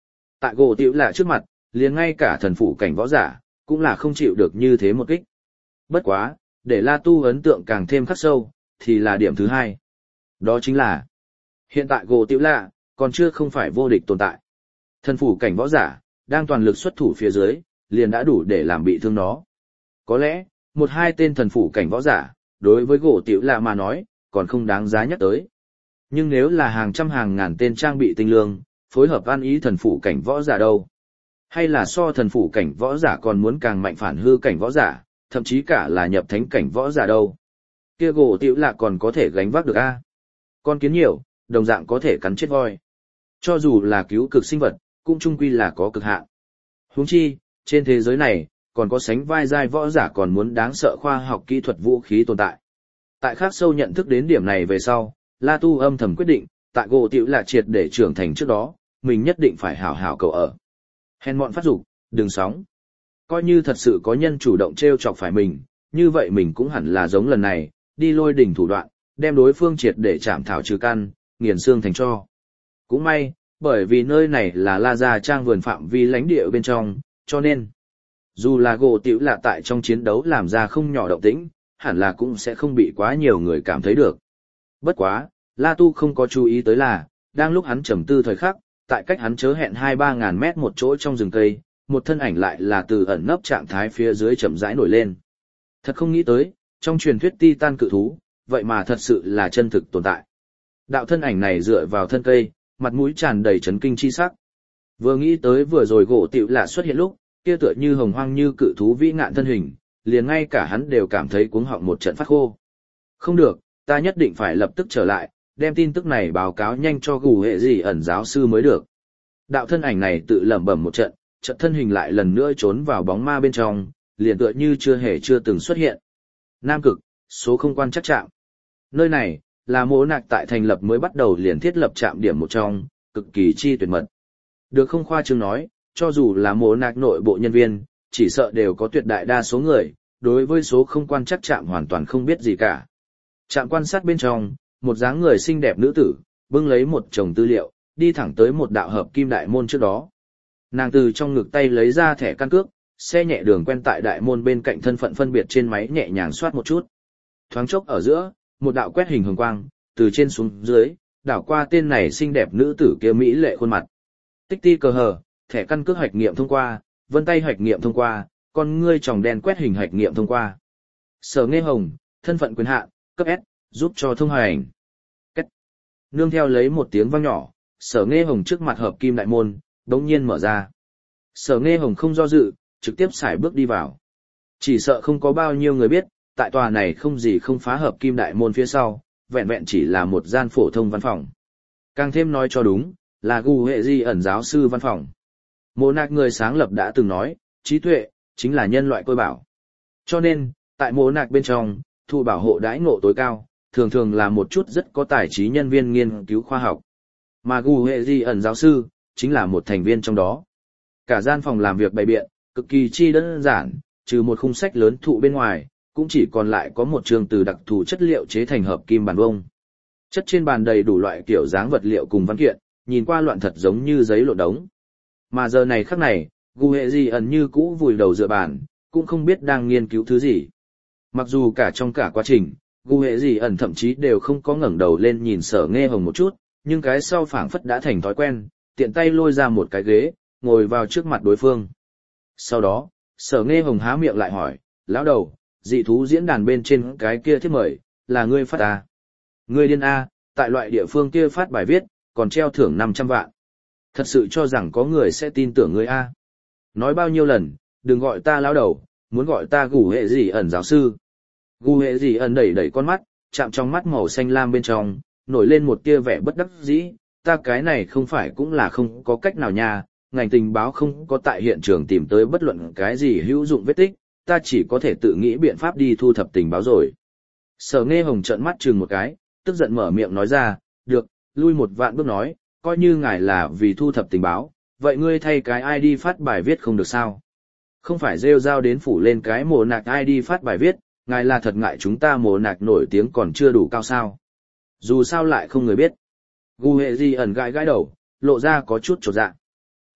Tại gỗ tiểu lạ trước mặt, liền ngay cả thần phủ cảnh võ giả, cũng là không chịu được như thế một kích. Bất quá, để La Tu ấn tượng càng thêm khắc sâu, thì là điểm thứ hai. Đó chính là, hiện tại gỗ tiểu lạ, còn chưa không phải vô địch tồn tại. Thần phủ cảnh võ giả, đang toàn lực xuất thủ phía dưới, liền đã đủ để làm bị thương nó. Có lẽ, một hai tên thần phủ cảnh võ giả, đối với gỗ tiểu lạ mà nói, còn không đáng giá nhắc tới. Nhưng nếu là hàng trăm hàng ngàn tên trang bị tinh lương, phối hợp ăn ý thần phủ cảnh võ giả đâu? Hay là so thần phủ cảnh võ giả còn muốn càng mạnh phản hư cảnh võ giả, thậm chí cả là nhập thánh cảnh võ giả đâu? Kia gỗ tiểu lạ còn có thể gánh vác được a? Con kiến nhiều, đồng dạng có thể cắn chết voi. Cho dù là cứu cực sinh vật, cũng chung quy là có cực hạn. Huống chi, trên thế giới này, còn có sánh vai giai võ giả còn muốn đáng sợ khoa học kỹ thuật vũ khí tồn tại. Tại khắc sâu nhận thức đến điểm này về sau, La Tu âm thầm quyết định, tại gỗ tiểu lạ triệt để trưởng thành trước đó, mình nhất định phải hảo hảo cầu ở. Hèn mọn phát dục, đừng sóng. Coi như thật sự có nhân chủ động trêu chọc phải mình, như vậy mình cũng hẳn là giống lần này, đi lôi đỉnh thủ đoạn, đem đối phương triệt để chạm thảo trừ căn, nghiền xương thành tro. Cũng may, bởi vì nơi này là La Gia Trang vườn phạm vi lãnh địa bên trong, cho nên, dù là gỗ tiểu lạ tại trong chiến đấu làm ra không nhỏ động tĩnh, hẳn là cũng sẽ không bị quá nhiều người cảm thấy được. Bất quá, La Tu không có chú ý tới là, đang lúc hắn trầm tư thời khắc, tại cách hắn chớ hẹn 2-3 ngàn mét một chỗ trong rừng cây, một thân ảnh lại là từ ẩn nấp trạng thái phía dưới chậm rãi nổi lên. Thật không nghĩ tới, trong truyền thuyết Titan cự thú, vậy mà thật sự là chân thực tồn tại. Đạo thân ảnh này dựa vào thân cây, mặt mũi tràn đầy chấn kinh chi sắc. Vừa nghĩ tới vừa rồi gỗ tiểu lạ xuất hiện lúc, kia tựa như hồng hoang như cự thú vĩ ngạn thân hình, liền ngay cả hắn đều cảm thấy cuống họng một trận phát khô. Không được, ta nhất định phải lập tức trở lại, đem tin tức này báo cáo nhanh cho gù hệ gì ẩn giáo sư mới được. Đạo thân ảnh này tự lẩm bẩm một trận, trận thân hình lại lần nữa trốn vào bóng ma bên trong, liền tựa như chưa từng xuất hiện. Nam Cực, số không quan chắc trạm. Nơi này, là mô nạc tại thành lập mới bắt đầu liền thiết lập trạm điểm một trong, cực kỳ chi tuyệt mật. Được không khoa trương nói, cho dù là mô nạc nội bộ nhân viên, chỉ sợ đều có tuyệt đại đa số người, đối với số không quan chắc trạm hoàn toàn không biết gì cả. Trạm quan sát bên trong, một dáng người xinh đẹp nữ tử, bưng lấy một chồng tư liệu, đi thẳng tới một đạo hợp kim đại môn trước đó. Nàng từ trong ngực tay lấy ra thẻ căn cước, xe nhẹ đường quen tại đại môn bên cạnh thân phận phân biệt trên máy nhẹ nhàng soát một chút. Thoáng chốc ở giữa, một đạo quét hình hồng quang, từ trên xuống dưới, đảo qua tên này xinh đẹp nữ tử kia mỹ lệ khuôn mặt. Tích ti cờ hờ, thẻ căn cước hạch nghiệm thông qua, vân tay hạch nghiệm thông qua, con ngươi tròng đen quét hình hạch nghiệm thông qua. Sở Nghe Hồng, thân phận quyền hạn, cấp S, giúp cho thông hành. Cách. Nương theo lấy một tiếng vang nhỏ, Sở Nghe Hồng trước mặt hợp kim đại môn, đống nhiên mở ra. Sở Nghe Hồng không do dự, trực tiếp xài bước đi vào. Chỉ sợ không có bao nhiêu người biết, tại tòa này không gì không phá hợp kim đại môn phía sau, vẹn vẹn chỉ là một gian phổ thông văn phòng. Càng thêm nói cho đúng, là gu hệ di ẩn giáo sư văn phòng. Mộ nạc người sáng lập đã từng nói, trí tuệ, chính là nhân loại côi bảo. Cho nên, tại mộ nạc bên trong, thụ bảo hộ đãi ngộ tối cao, thường thường là một chút rất có tài trí nhân viên nghiên cứu khoa học. Mà gu hệ di ẩn giáo sư, chính là một thành viên trong đó. Cả gian phòng làm việc bày biện, cực kỳ chi đơn giản, trừ một khung sách lớn thụ bên ngoài, cũng chỉ còn lại có một trường từ đặc thù chất liệu chế thành hợp kim bàn vông. Chất trên bàn đầy đủ loại kiểu dáng vật liệu cùng văn kiện, nhìn qua loạn thật giống như giấy lộn đống. Mà giờ này khắc này, gu hệ di ẩn như cũ vùi đầu dựa bàn, cũng không biết đang nghiên cứu thứ gì. Mặc dù cả trong cả quá trình, gu hệ di ẩn thậm chí đều không có ngẩng đầu lên nhìn Sở Nghe Hồng một chút, nhưng cái sau phảng phất đã thành thói quen, tiện tay lôi ra một cái ghế, ngồi vào trước mặt đối phương. Sau đó, Sở Nghe Hồng há miệng lại hỏi, lão đầu, dị thú diễn đàn bên trên cái kia thiết mời, là ngươi phát à? Ngươi điên A, tại loại địa phương kia phát bài viết, còn treo thưởng 500 vạn. Thật sự cho rằng có người sẽ tin tưởng ngươi A. Nói bao nhiêu lần, đừng gọi ta lão đầu, muốn gọi ta gù hệ gì ẩn giáo sư. Gù hệ gì ẩn đẩy đẩy con mắt, chạm trong mắt màu xanh lam bên trong, nổi lên một tia vẻ bất đắc dĩ, ta cái này không phải cũng là không có cách nào nha, ngành tình báo không có tại hiện trường tìm tới bất luận cái gì hữu dụng vết tích, ta chỉ có thể tự nghĩ biện pháp đi thu thập tình báo rồi. Sở Nghe Hồng trợn mắt chừng một cái, tức giận mở miệng nói ra, được, lui một vạn bước nói, coi như ngài là vì thu thập tình báo, vậy ngươi thay cái ID phát bài viết không được sao? Không phải rêu rao đến phủ lên cái mồ nạc ID phát bài viết, ngài là thật ngại chúng ta mồ nạc nổi tiếng còn chưa đủ cao sao? Dù sao lại không người biết. Gu hệ di ẩn gãi gãi đầu, lộ ra có chút chột dạ. Được,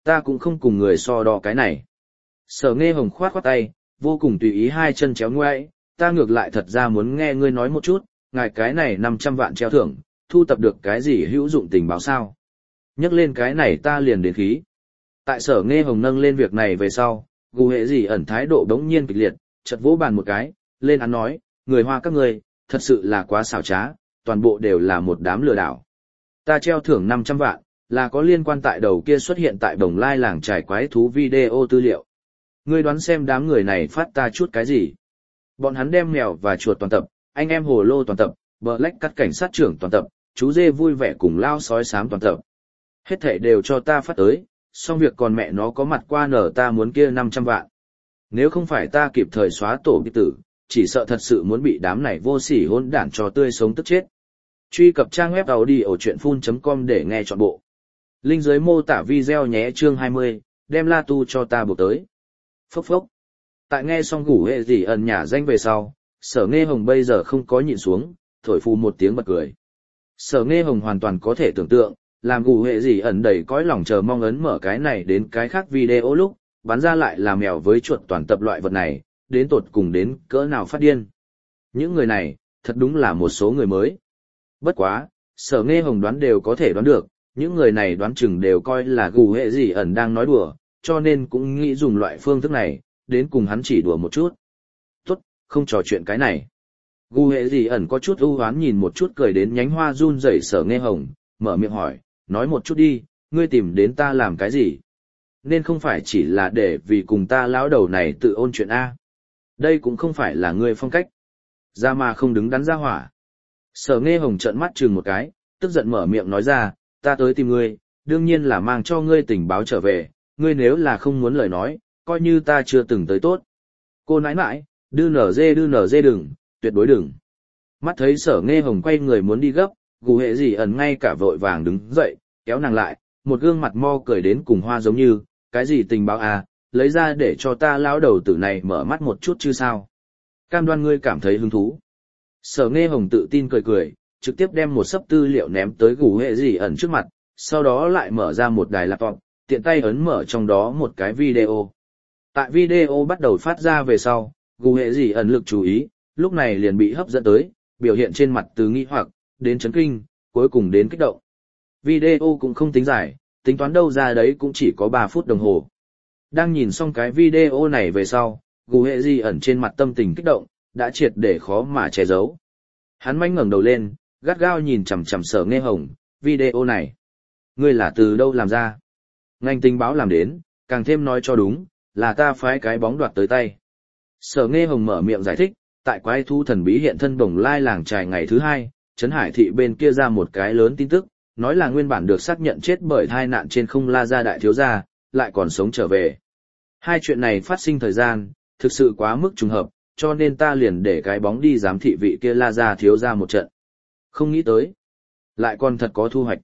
Ta cũng không cùng người so đo cái này. Sở Nghe Hồng khoát khoát tay, vô cùng tùy ý hai chân chéo ngoại, ta ngược lại thật ra muốn nghe ngươi nói một chút, ngài cái này 500 vạn treo thưởng, thu tập được cái gì hữu dụng tình báo sao? Nhắc lên cái này ta liền đến khí. Tại Sở Nghe Hồng nâng lên việc này về sau, Gù Hệ Dị ẩn thái độ đống nhiên kịch liệt, chật vỗ bàn một cái, lên án nói, người Hoa các ngươi, thật sự là quá xảo trá, toàn bộ đều là một đám lừa đảo. Ta treo thưởng 500 vạn, là có liên quan tại đầu kia xuất hiện tại Bồng Lai làng trải quái thú video tư liệu. Ngươi đoán xem đám người này phát ta chút cái gì? Bọn hắn đem mèo và chuột toàn tập, anh em hồ lô toàn tập, Black cắt cảnh sát trưởng toàn tập, chú dê vui vẻ cùng lao sói xám toàn tập. Hết thảy đều cho ta phát tới, xong việc còn mẹ nó có mặt qua nở ta muốn kia 500 vạn. Nếu không phải ta kịp thời xóa tổ bị tử, chỉ sợ thật sự muốn bị đám này vô sỉ hỗn đản cho tươi sống tức chết. Truy cập trang web audiochuyenphun.com để nghe trọn bộ. Link dưới mô tả video nhé chương 20, đem La Tu cho ta buộc tới. Phốc phốc. Tại nghe xong Gù Hệ Dị ẩn nhả danh về sau, Sở Nghe Hồng bây giờ không có nhịn xuống, thổi phù một tiếng bật cười. Sở Nghe Hồng hoàn toàn có thể tưởng tượng, làm Gù Hệ Dị ẩn đầy cõi lòng chờ mong ấn mở cái này đến cái khác video lúc, bắn ra lại là mèo với chuột toàn tập loại vật này, đến tột cùng đến cỡ nào phát điên. Những người này, thật đúng là một số người mới. Bất quá, Sở Nghe Hồng đoán đều có thể đoán được, những người này đoán chừng đều coi là Gù Hệ Dị ẩn đang nói đùa, cho nên cũng nghĩ dùng loại phương thức này, đến cùng hắn chỉ đùa một chút. Tốt, không trò chuyện cái này. Gù Hệ Dị ẩn có chút ưu hoán nhìn một chút cười đến nhánh hoa run rẩy Sở Nghe Hồng, mở miệng hỏi, nói một chút đi, ngươi tìm đến ta làm cái gì? Nên không phải chỉ là để vì cùng ta lão đầu này tự ôn chuyện A. Đây cũng không phải là ngươi phong cách. Ra mà không đứng đắn ra hỏa. Sở Nghe Hồng trợn mắt chừng một cái, tức giận mở miệng nói ra, ta tới tìm ngươi, đương nhiên là mang cho ngươi tình báo trở về, ngươi nếu là không muốn lời nói, coi như ta chưa từng tới tốt. Cô nãi nãi, đưa nở dê đừng, tuyệt đối đừng. Mắt thấy Sở Nghe Hồng quay người muốn đi gấp, Gù Hệ Dị ẩn ngay cả vội vàng đứng dậy, kéo nàng lại, một gương mặt mo cười đến cùng hoa giống như, cái gì tình báo à, lấy ra để cho ta lão đầu tử này mở mắt một chút chứ sao. Cam đoan ngươi cảm thấy hứng thú. Sở Nghe Hồng tự tin cười cười, trực tiếp đem một sấp tư liệu ném tới Gù Hệ Dị ẩn trước mặt, sau đó lại mở ra một đài laptop, tiện tay ấn mở trong đó một cái video. Tại video bắt đầu phát ra về sau, Gù Hệ Dị ẩn lực chú ý, lúc này liền bị hấp dẫn tới, biểu hiện trên mặt từ nghi hoặc, đến chấn kinh, cuối cùng đến kích động. Video cũng không tính dài, tính toán đâu ra đấy cũng chỉ có 3 phút đồng hồ. Đang nhìn xong cái video này về sau, Gù Hệ Dị ẩn trên mặt tâm tình kích động, đã triệt để khó mà che giấu. Hắn manh ngẩng đầu lên, gắt gao nhìn chằm chằm Sở Nghe Hồng, video này. Ngươi là từ đâu làm ra? Ngành tình báo làm đến, càng thêm nói cho đúng, là ta phái cái bóng đoạt tới tay. Sở Nghe Hồng mở miệng giải thích, tại quái thú thần bí hiện thân Bồng Lai làng trài ngày thứ 2, Trấn Hải thị bên kia ra một cái lớn tin tức, nói là nguyên bản được xác nhận chết bởi tai nạn trên không La Gia đại thiếu gia, lại còn sống trở về. Hai chuyện này phát sinh thời gian, thực sự quá mức trùng hợp, cho nên ta liền để cái bóng đi giám thị vị kia La Gia thiếu gia một trận. Không nghĩ tới, lại còn thật có thu hoạch.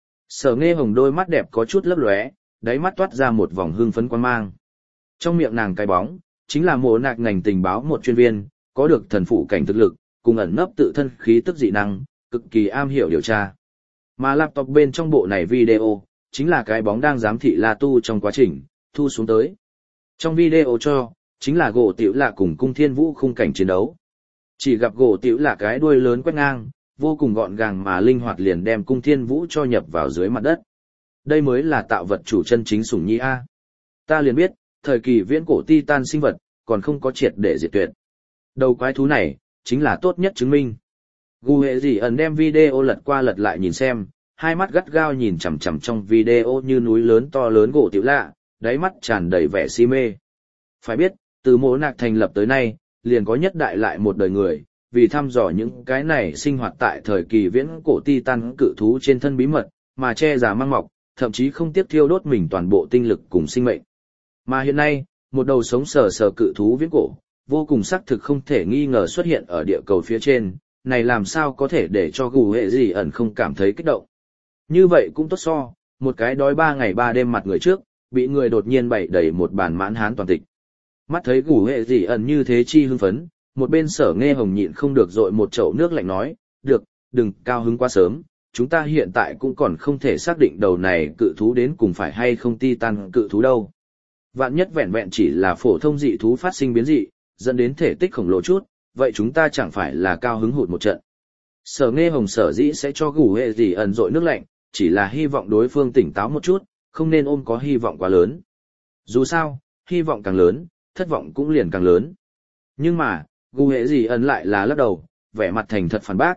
Sở Nghe Hồng đôi mắt đẹp có chút lấp lóe, đáy mắt toát ra một vòng hưng phấn quan mang. Trong miệng nàng cái bóng, chính là mộ nạc ngành tình báo một chuyên viên, có được thần phụ cảnh thực lực, cùng ẩn nấp tự thân khí tức dị năng, cực kỳ am hiểu điều tra. Mà laptop bên trong bộ này video, chính là cái bóng đang giám thị La Tu trong quá trình, thu xuống tới. Trong video cho, chính là gỗ tiểu lạ cùng cung thiên vũ khung cảnh chiến đấu. Chỉ gặp gỗ tiểu lạ cái đuôi lớn quét ngang, vô cùng gọn gàng mà linh hoạt liền đem cung thiên vũ cho nhập vào dưới mặt đất. Đây mới là tạo vật chủ chân chính sủng nhi A. Ta liền biết, thời kỳ viễn cổ Titan sinh vật, còn không có triệt để diệt tuyệt. Đầu quái thú này, chính là tốt nhất chứng minh. Gù Hệ Dị ẩn đem video lật qua lật lại nhìn xem, hai mắt gắt gao nhìn chằm chằm trong video như núi lớn to lớn gỗ tiểu lạ, đáy mắt tràn đầy vẻ si mê. Phải biết, từ mộ nạc thành lập tới nay, liền có nhất đại lại một đời người, vì thăm dò những cái này sinh hoạt tại thời kỳ viễn cổ Titan cự thú trên thân bí mật, mà che giả mang mọc, thậm chí không tiếc thiêu đốt mình toàn bộ tinh lực cùng sinh mệnh. Mà hiện nay, một đầu sống sờ sờ cự thú viễn cổ, vô cùng xác thực không thể nghi ngờ xuất hiện ở địa cầu phía trên, này làm sao có thể để cho Gù Hệ Dị ẩn không cảm thấy kích động. Như vậy cũng tốt so, một cái đói 3 ngày 3 đêm mặt người trước, bị người đột nhiên bày đẩy một bàn mãn hán toàn tịch. Mắt thấy Gù Hệ Dị ẩn như thế chi hưng phấn, một bên Sở Nghe Hồng nhịn không được dội một chậu nước lạnh nói, được, đừng cao hứng quá sớm, chúng ta hiện tại cũng còn không thể xác định đầu này cự thú đến cùng phải hay không Titan cự thú đâu. Vạn nhất vẹn vẹn chỉ là phổ thông dị thú phát sinh biến dị, dẫn đến thể tích khổng lồ chút, vậy chúng ta chẳng phải là cao hứng hụt một trận. Sở Nghe Hồng sở dĩ sẽ cho Gù Hệ Dị ẩn dội nước lạnh, chỉ là hy vọng đối phương tỉnh táo một chút, không nên ôm có hy vọng quá lớn. Dù sao, hy vọng càng lớn, thất vọng cũng liền càng lớn. Nhưng mà, Gù Hệ Dị ẩn lại là lắc đầu, vẻ mặt thành thật phản bác,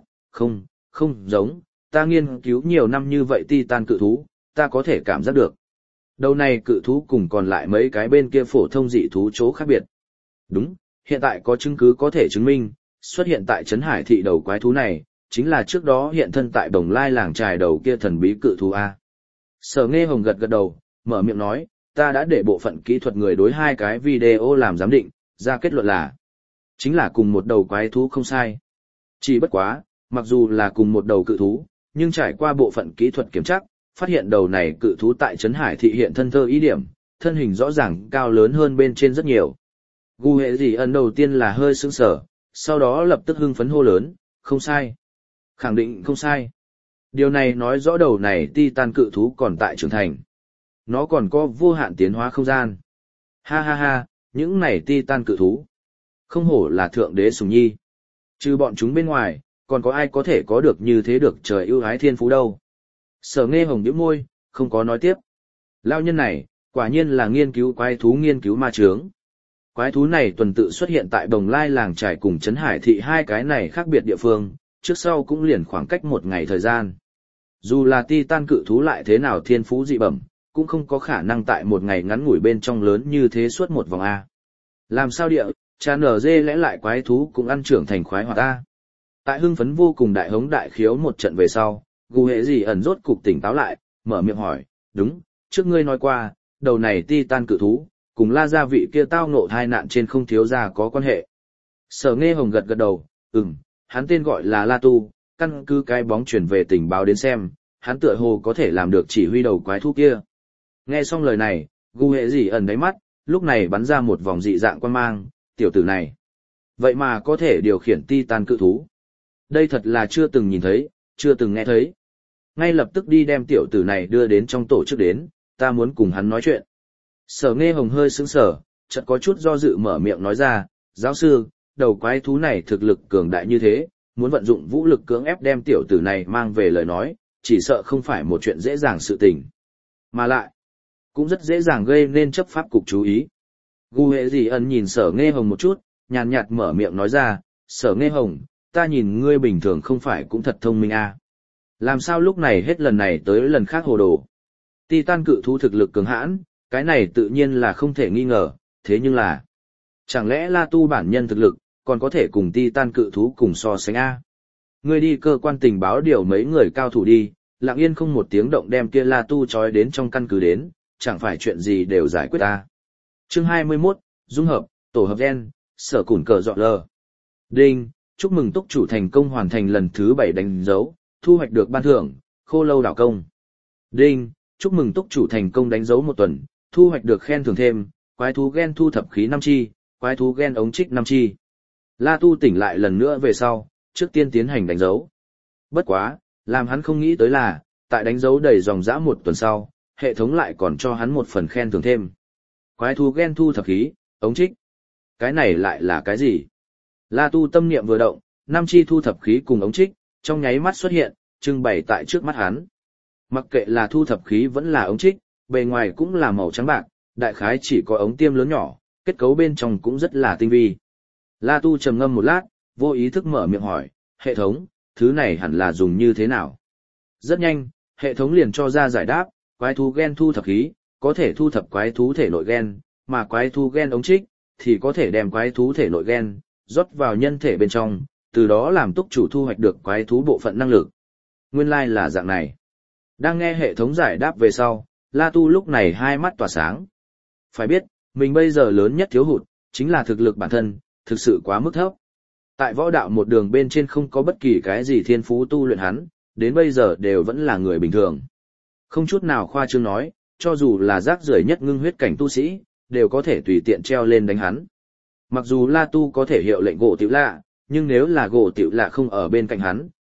không giống, ta nghiên cứu nhiều năm như vậy Titan cự thú, ta có thể cảm giác được. Đầu này cự thú cùng còn lại mấy cái bên kia phổ thông dị thú chỗ khác biệt. Đúng, hiện tại có chứng cứ có thể chứng minh, xuất hiện tại Trấn Hải thị đầu quái thú này, chính là trước đó hiện thân tại Bồng Lai làng trài đầu kia thần bí cự thú A. Sở Nghe Hồng gật gật đầu, mở miệng nói, ta đã để bộ phận kỹ thuật người đối hai cái video làm giám định, ra kết luận là chính là cùng một đầu quái thú không sai. Chỉ bất quá, mặc dù là cùng một đầu cự thú, nhưng trải qua bộ phận kỹ thuật kiểm tra, phát hiện đầu này cự thú tại Trấn Hải thị hiện thân thơ ý điểm, thân hình rõ ràng cao lớn hơn bên trên rất nhiều. Gù Hệ Dị ẩn đầu tiên là hơi sững sờ, sau đó lập tức hưng phấn hô lớn, không sai. Khẳng định không sai. Điều này nói rõ đầu này Titan cự thú còn tại trưởng thành. Nó còn có vô hạn tiến hóa không gian. Ha ha ha, những này Titan cự thú. Không hổ là thượng đế sủng nhi. Trừ bọn chúng bên ngoài, còn có ai có thể có được như thế được trời ưu ái thiên phú đâu. Sở Nghe Hồng nhếch môi, không có nói tiếp. Lao nhân này, quả nhiên là nghiên cứu quái thú nghiên cứu ma chướng. Quái thú này tuần tự xuất hiện tại Bồng Lai làng trải cùng Trấn Hải thị hai cái này khác biệt địa phương, trước sau cũng liền khoảng cách một ngày thời gian. Dù là Titan cự thú lại thế nào thiên phú dị bẩm, cũng không có khả năng tại một ngày ngắn ngủi bên trong lớn như thế suốt một vòng A. Làm sao địa, cha nở dê lẽ lại quái thú cũng ăn trưởng thành khoái hoạt A. Tại hưng phấn vô cùng đại hống đại khiếu một trận về sau, Gù Hệ Dị ẩn rốt cục tỉnh táo lại, mở miệng hỏi, đúng, trước ngươi nói qua, đầu này Titan cự thú, cùng La gia vị kia tao ngộ tai nạn trên không thiếu gia có quan hệ. Sở Nghe Hồng gật gật đầu, hắn tên gọi là La Tu, căn cứ cái bóng chuyển về tình báo đến xem, hắn tựa hồ có thể làm được chỉ huy đầu quái thú kia. Nghe xong lời này, Gù Hệ Dị ẩn đáy mắt, lúc này bắn ra một vòng dị dạng quan mang, tiểu tử này. Vậy mà có thể điều khiển Titan cự thú. Đây thật là chưa từng nhìn thấy, chưa từng nghe thấy. Ngay lập tức đi đem tiểu tử này đưa đến trong tổ chức đến, ta muốn cùng hắn nói chuyện. Sở Nghe Hồng hơi sững sờ, chợt có chút do dự mở miệng nói ra, giáo sư, đầu quái thú này thực lực cường đại như thế, muốn vận dụng vũ lực cưỡng ép đem tiểu tử này mang về lời nói, chỉ sợ không phải một chuyện dễ dàng sự tình. Mà lại, cũng rất dễ dàng gây nên chấp pháp cục chú ý. Gù Hệ Dị ẩn nhìn Sở Nghe Hồng một chút, nhàn nhạt mở miệng nói ra, Sở Nghe Hồng, ta nhìn ngươi bình thường không phải cũng thật thông minh à. Làm sao lúc này hết lần này tới lần khác hồ đồ. Titan cự thú thực lực cường hãn, cái này tự nhiên là không thể nghi ngờ, thế nhưng là chẳng lẽ La Tu bản nhân thực lực còn có thể cùng Titan cự thú cùng so sánh a? Ngươi đi cơ quan tình báo điều mấy người cao thủ đi, lặng yên không một tiếng động đem kia La Tu trói đến trong căn cứ đến, chẳng phải chuyện gì đều giải quyết ta. Chương 21, dung hợp, tổ hợp gen, sở củn cờ dọn lờ. Đinh, chúc mừng túc chủ thành công hoàn thành lần thứ 7 đánh dấu, thu hoạch được ban thưởng, khô lâu đảo công. Đinh, chúc mừng túc chủ thành công đánh dấu một tuần, thu hoạch được khen thưởng thêm, quái thú gen thu thập khí 5 chi, quái thú gen ống trích 5 chi. La Tu tỉnh lại lần nữa về sau, trước tiên tiến hành đánh dấu. Bất quá, làm hắn không nghĩ tới là, tại đánh dấu đầy dòng dã một tuần sau, hệ thống lại còn cho hắn một phần khen thưởng thêm. Quái thú gen thu thập khí, ống trích. Cái này lại là cái gì? La Tu tâm niệm vừa động, 5 chi thu thập khí cùng ống trích, trong nháy mắt xuất hiện, trưng bày tại trước mắt hắn. Mặc kệ là thu thập khí vẫn là ống trích, bề ngoài cũng là màu trắng bạc, đại khái chỉ có ống tiêm lớn nhỏ, kết cấu bên trong cũng rất là tinh vi. La Tu trầm ngâm một lát, vô ý thức mở miệng hỏi, hệ thống, thứ này hẳn là dùng như thế nào? Rất nhanh, hệ thống liền cho ra giải đáp, quái thú gen thu thập khí, có thể thu thập quái thú thể nội gen, mà quái thú gen ống trích, thì có thể đem quái thú thể nội gen, rót vào nhân thể bên trong, từ đó làm túc chủ thu hoạch được quái thú bộ phận năng lực. Nguyên lai là dạng này. Đang nghe hệ thống giải đáp về sau, La Tu lúc này hai mắt tỏa sáng. Phải biết, mình bây giờ lớn nhất thiếu hụt, chính là thực lực bản thân, thực sự quá mức thấp. Tại võ đạo một đường bên trên không có bất kỳ cái gì thiên phú tu luyện hắn, đến bây giờ đều vẫn là người bình thường. Không chút nào khoa trương nói, cho dù là rác rưởi nhất ngưng huyết cảnh tu sĩ, đều có thể tùy tiện treo lên đánh hắn. Mặc dù La Tu có thể hiệu lệnh gỗ tiểu lạ, nhưng nếu là gỗ tiểu lạ không ở bên cạnh hắn,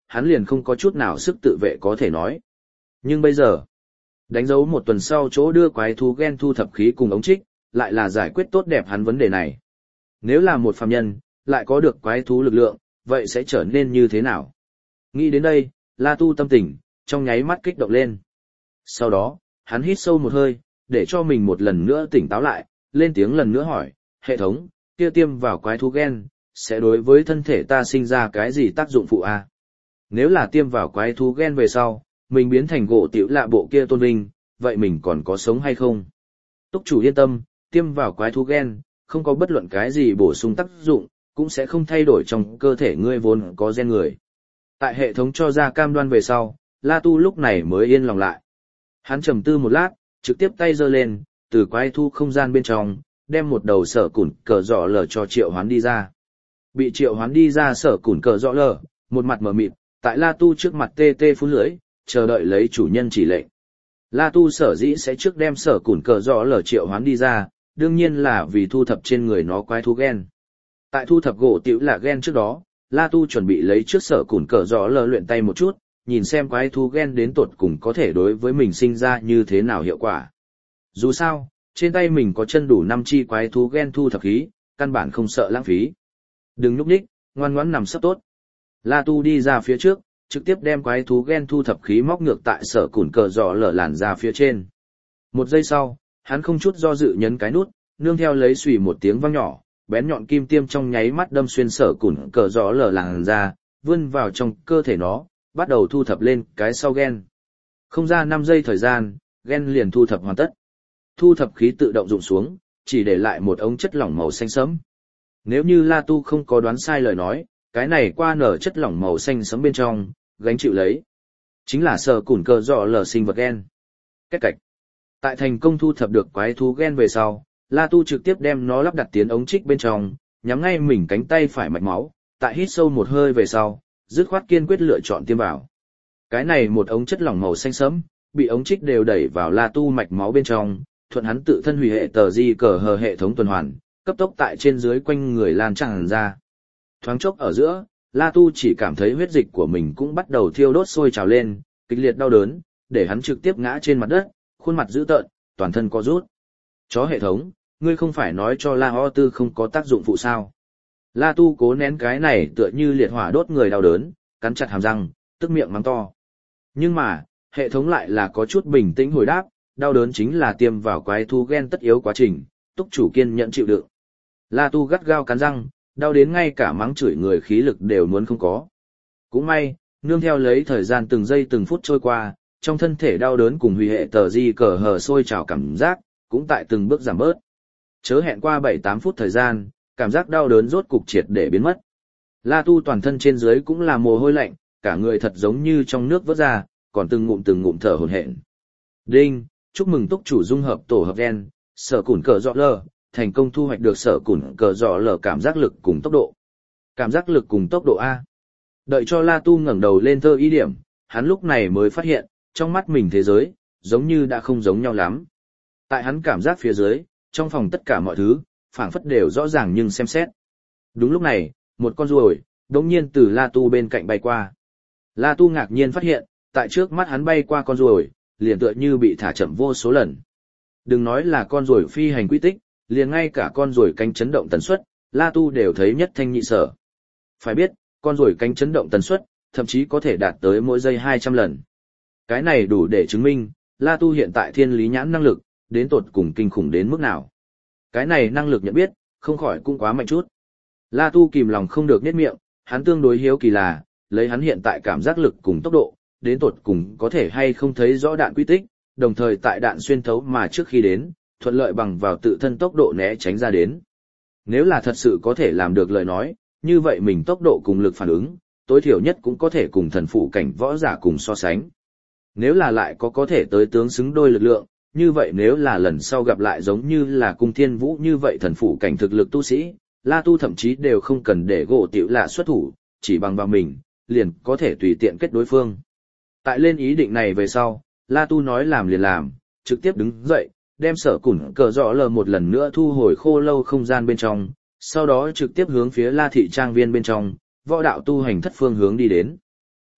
hắn liền không có chút nào sức tự vệ có thể nói. Nhưng bây giờ, đánh dấu một tuần sau chỗ đưa quái thú gen thu thập khí cùng ống trích, lại là giải quyết tốt đẹp hắn vấn đề này. Nếu là một phàm nhân, lại có được quái thú lực lượng, vậy sẽ trở nên như thế nào? Nghĩ đến đây, La Tu tâm tình, trong nháy mắt kích động lên. Sau đó, hắn hít sâu một hơi, để cho mình một lần nữa tỉnh táo lại, lên tiếng lần nữa hỏi, hệ thống, kia tiêm vào quái thú gen, sẽ đối với thân thể ta sinh ra cái gì tác dụng phụ a? Nếu là tiêm vào quái thú gen về sau, mình biến thành gỗ tiểu lạ bộ kia tôn vinh, vậy mình còn có sống hay không? Túc chủ yên tâm, tiêm vào quái thú gen, không có bất luận cái gì bổ sung tác dụng, cũng sẽ không thay đổi trong cơ thể ngươi vốn có gen người. Tại hệ thống cho ra cam đoan về sau, La Tu lúc này mới yên lòng lại. Hắn trầm tư một lát, trực tiếp tay giơ lên, từ quái thú không gian bên trong, đem một đầu sở cùn cờ dọ lở cho triệu hoán đi ra. Bị triệu hoán đi ra sở cùn cờ dọ lở, một mặt mở mịt, tại La Tu trước mặt tê tê phun lưỡi, chờ đợi lấy chủ nhân chỉ lệnh. La Tu sở dĩ sẽ trước đem sở cùn cờ dọ lở triệu hoán đi ra, đương nhiên là vì thu thập trên người nó quái thú gen. Tại thu thập gỗ tiểu là gen trước đó, La Tu chuẩn bị lấy trước sở cùn cờ dọ lở luyện tay một chút, nhìn xem quái thú gen đến tột cùng có thể đối với mình sinh ra như thế nào hiệu quả. Dù sao, trên tay mình có chân đủ 5 chi quái thú gen thu thập khí, căn bản không sợ lãng phí. Đừng nhúc nhích, ngoan ngoãn nằm sấp tốt. La Tu đi ra phía trước, trực tiếp đem quái thú gen thu thập khí móc ngược tại sở cùn cờ dọ lở làn ra phía trên. Một giây sau, hắn không chút do dự nhấn cái nút, nương theo lấy xùy một tiếng vang nhỏ, bén nhọn kim tiêm trong nháy mắt đâm xuyên sở cùn cờ dọ lở làn ra, vươn vào trong cơ thể nó, bắt đầu thu thập lên cái sau gen. Không ra 5 giây thời gian, gen liền thu thập hoàn tất. Thu thập khí tự động rụng xuống, chỉ để lại một ống chất lỏng màu xanh sẫm. Nếu như La Tu không có đoán sai lời nói, cái này qua nở chất lỏng màu xanh sẫm bên trong, gánh chịu lấy. Chính là sở cùn cờ dọ lở sinh vật gen. Cách cạch. Tại thành công thu thập được quái thú gen về sau, La Tu trực tiếp đem nó lắp đặt tiến ống trích bên trong, nhắm ngay mình cánh tay phải mạch máu, tại hít sâu một hơi về sau, dứt khoát kiên quyết lựa chọn tiêm vào. Cái này một ống chất lỏng màu xanh sẫm, bị ống trích đều đẩy vào La Tu mạch máu bên trong, thuận hắn tự thân hủy hệ tờ di cờ hờ hệ thống tuần hoàn, cấp tốc tại trên dưới quanh người lan tràn ra. Thoáng chốc ở giữa, La Tu chỉ cảm thấy huyết dịch của mình cũng bắt đầu thiêu đốt sôi trào lên, kịch liệt đau đớn, để hắn trực tiếp ngã trên mặt đất, khuôn mặt dữ tợn, toàn thân co rút. Chó hệ thống, ngươi không phải nói cho La Ho Tư không có tác dụng phụ sao? La Tu cố nén cái này tựa như liệt hỏa đốt người đau đớn, cắn chặt hàm răng, tức miệng mắng to. Nhưng mà, hệ thống lại là có chút bình tĩnh hồi đáp, đau đớn chính là tiêm vào quái thú gen tất yếu quá trình, túc chủ kiên nhẫn chịu đựng. La Tu gắt gao cắn răng, đau đến ngay cả mắng chửi người khí lực đều muốn không có. Cũng may, nương theo lấy thời gian từng giây từng phút trôi qua, trong thân thể đau đớn cùng hủy hệ tờ di cờ hờ sôi trào cảm giác, cũng tại từng bước giảm bớt. Chớ hẹn qua 7-8 phút thời gian, cảm giác đau đớn rốt cục triệt để biến mất. La Tu toàn thân trên dưới cũng là mồ hôi lạnh, cả người thật giống như trong nước vớt ra, còn từng ngụm thở hổn hển. Đinh, chúc mừng túc chủ dung hợp tổ hợp gen, sở cùn cờ dọ lờ, thành công thu hoạch được sở cùn cờ dọ lờ cảm giác lực cùng tốc độ. Cảm giác lực cùng tốc độ A. Đợi cho La Tu ngẩng đầu lên thơ ý điểm, hắn lúc này mới phát hiện, trong mắt mình thế giới, giống như đã không giống nhau lắm. Tại hắn cảm giác phía dưới, trong phòng tất cả mọi thứ, phảng phất đều rõ ràng nhưng xem xét. Đúng lúc này, một con ruồi, đột nhiên từ La Tu bên cạnh bay qua. La Tu ngạc nhiên phát hiện, tại trước mắt hắn bay qua con ruồi, liền tựa như bị thả chậm vô số lần. Đừng nói là con ruồi phi hành quy tích, liền ngay cả con ruồi cánh chấn động tần suất, La Tu đều thấy nhất thanh nhị sở. Phải biết, con ruồi cánh chấn động tần suất, thậm chí có thể đạt tới mỗi giây 200 lần. Cái này đủ để chứng minh, La Tu hiện tại thiên lý nhãn năng lực, đến tột cùng kinh khủng đến mức nào. Cái này năng lực nhận biết, không khỏi cũng quá mạnh chút. La Tu kìm lòng không được nhếch miệng, hắn tương đối hiếu kỳ là, lấy hắn hiện tại cảm giác lực cùng tốc độ, đến tột cùng có thể hay không thấy rõ đạn quy tích, đồng thời tại đạn xuyên thấu mà trước khi đến, thuận lợi bằng vào tự thân tốc độ né tránh ra đến. Nếu là thật sự có thể làm được lời nói, như vậy mình tốc độ cùng lực phản ứng, tối thiểu nhất cũng có thể cùng thần phụ cảnh võ giả cùng so sánh. Nếu là lại có thể tới tướng xứng đôi lực lượng, như vậy nếu là lần sau gặp lại giống như là cung thiên vũ như vậy thần phụ cảnh thực lực tu sĩ, La Tu thậm chí đều không cần để gỗ tiểu lạ xuất thủ, chỉ bằng vào mình, liền có thể tùy tiện kết đối phương. Tại lên ý định này về sau, La Tu nói làm liền làm, trực tiếp đứng dậy, đem sở cùn cờ dọ lờ một lần nữa thu hồi khô lâu không gian bên trong, sau đó trực tiếp hướng phía La Thị Trang Viên bên trong, võ đạo tu hành thất phương hướng đi đến.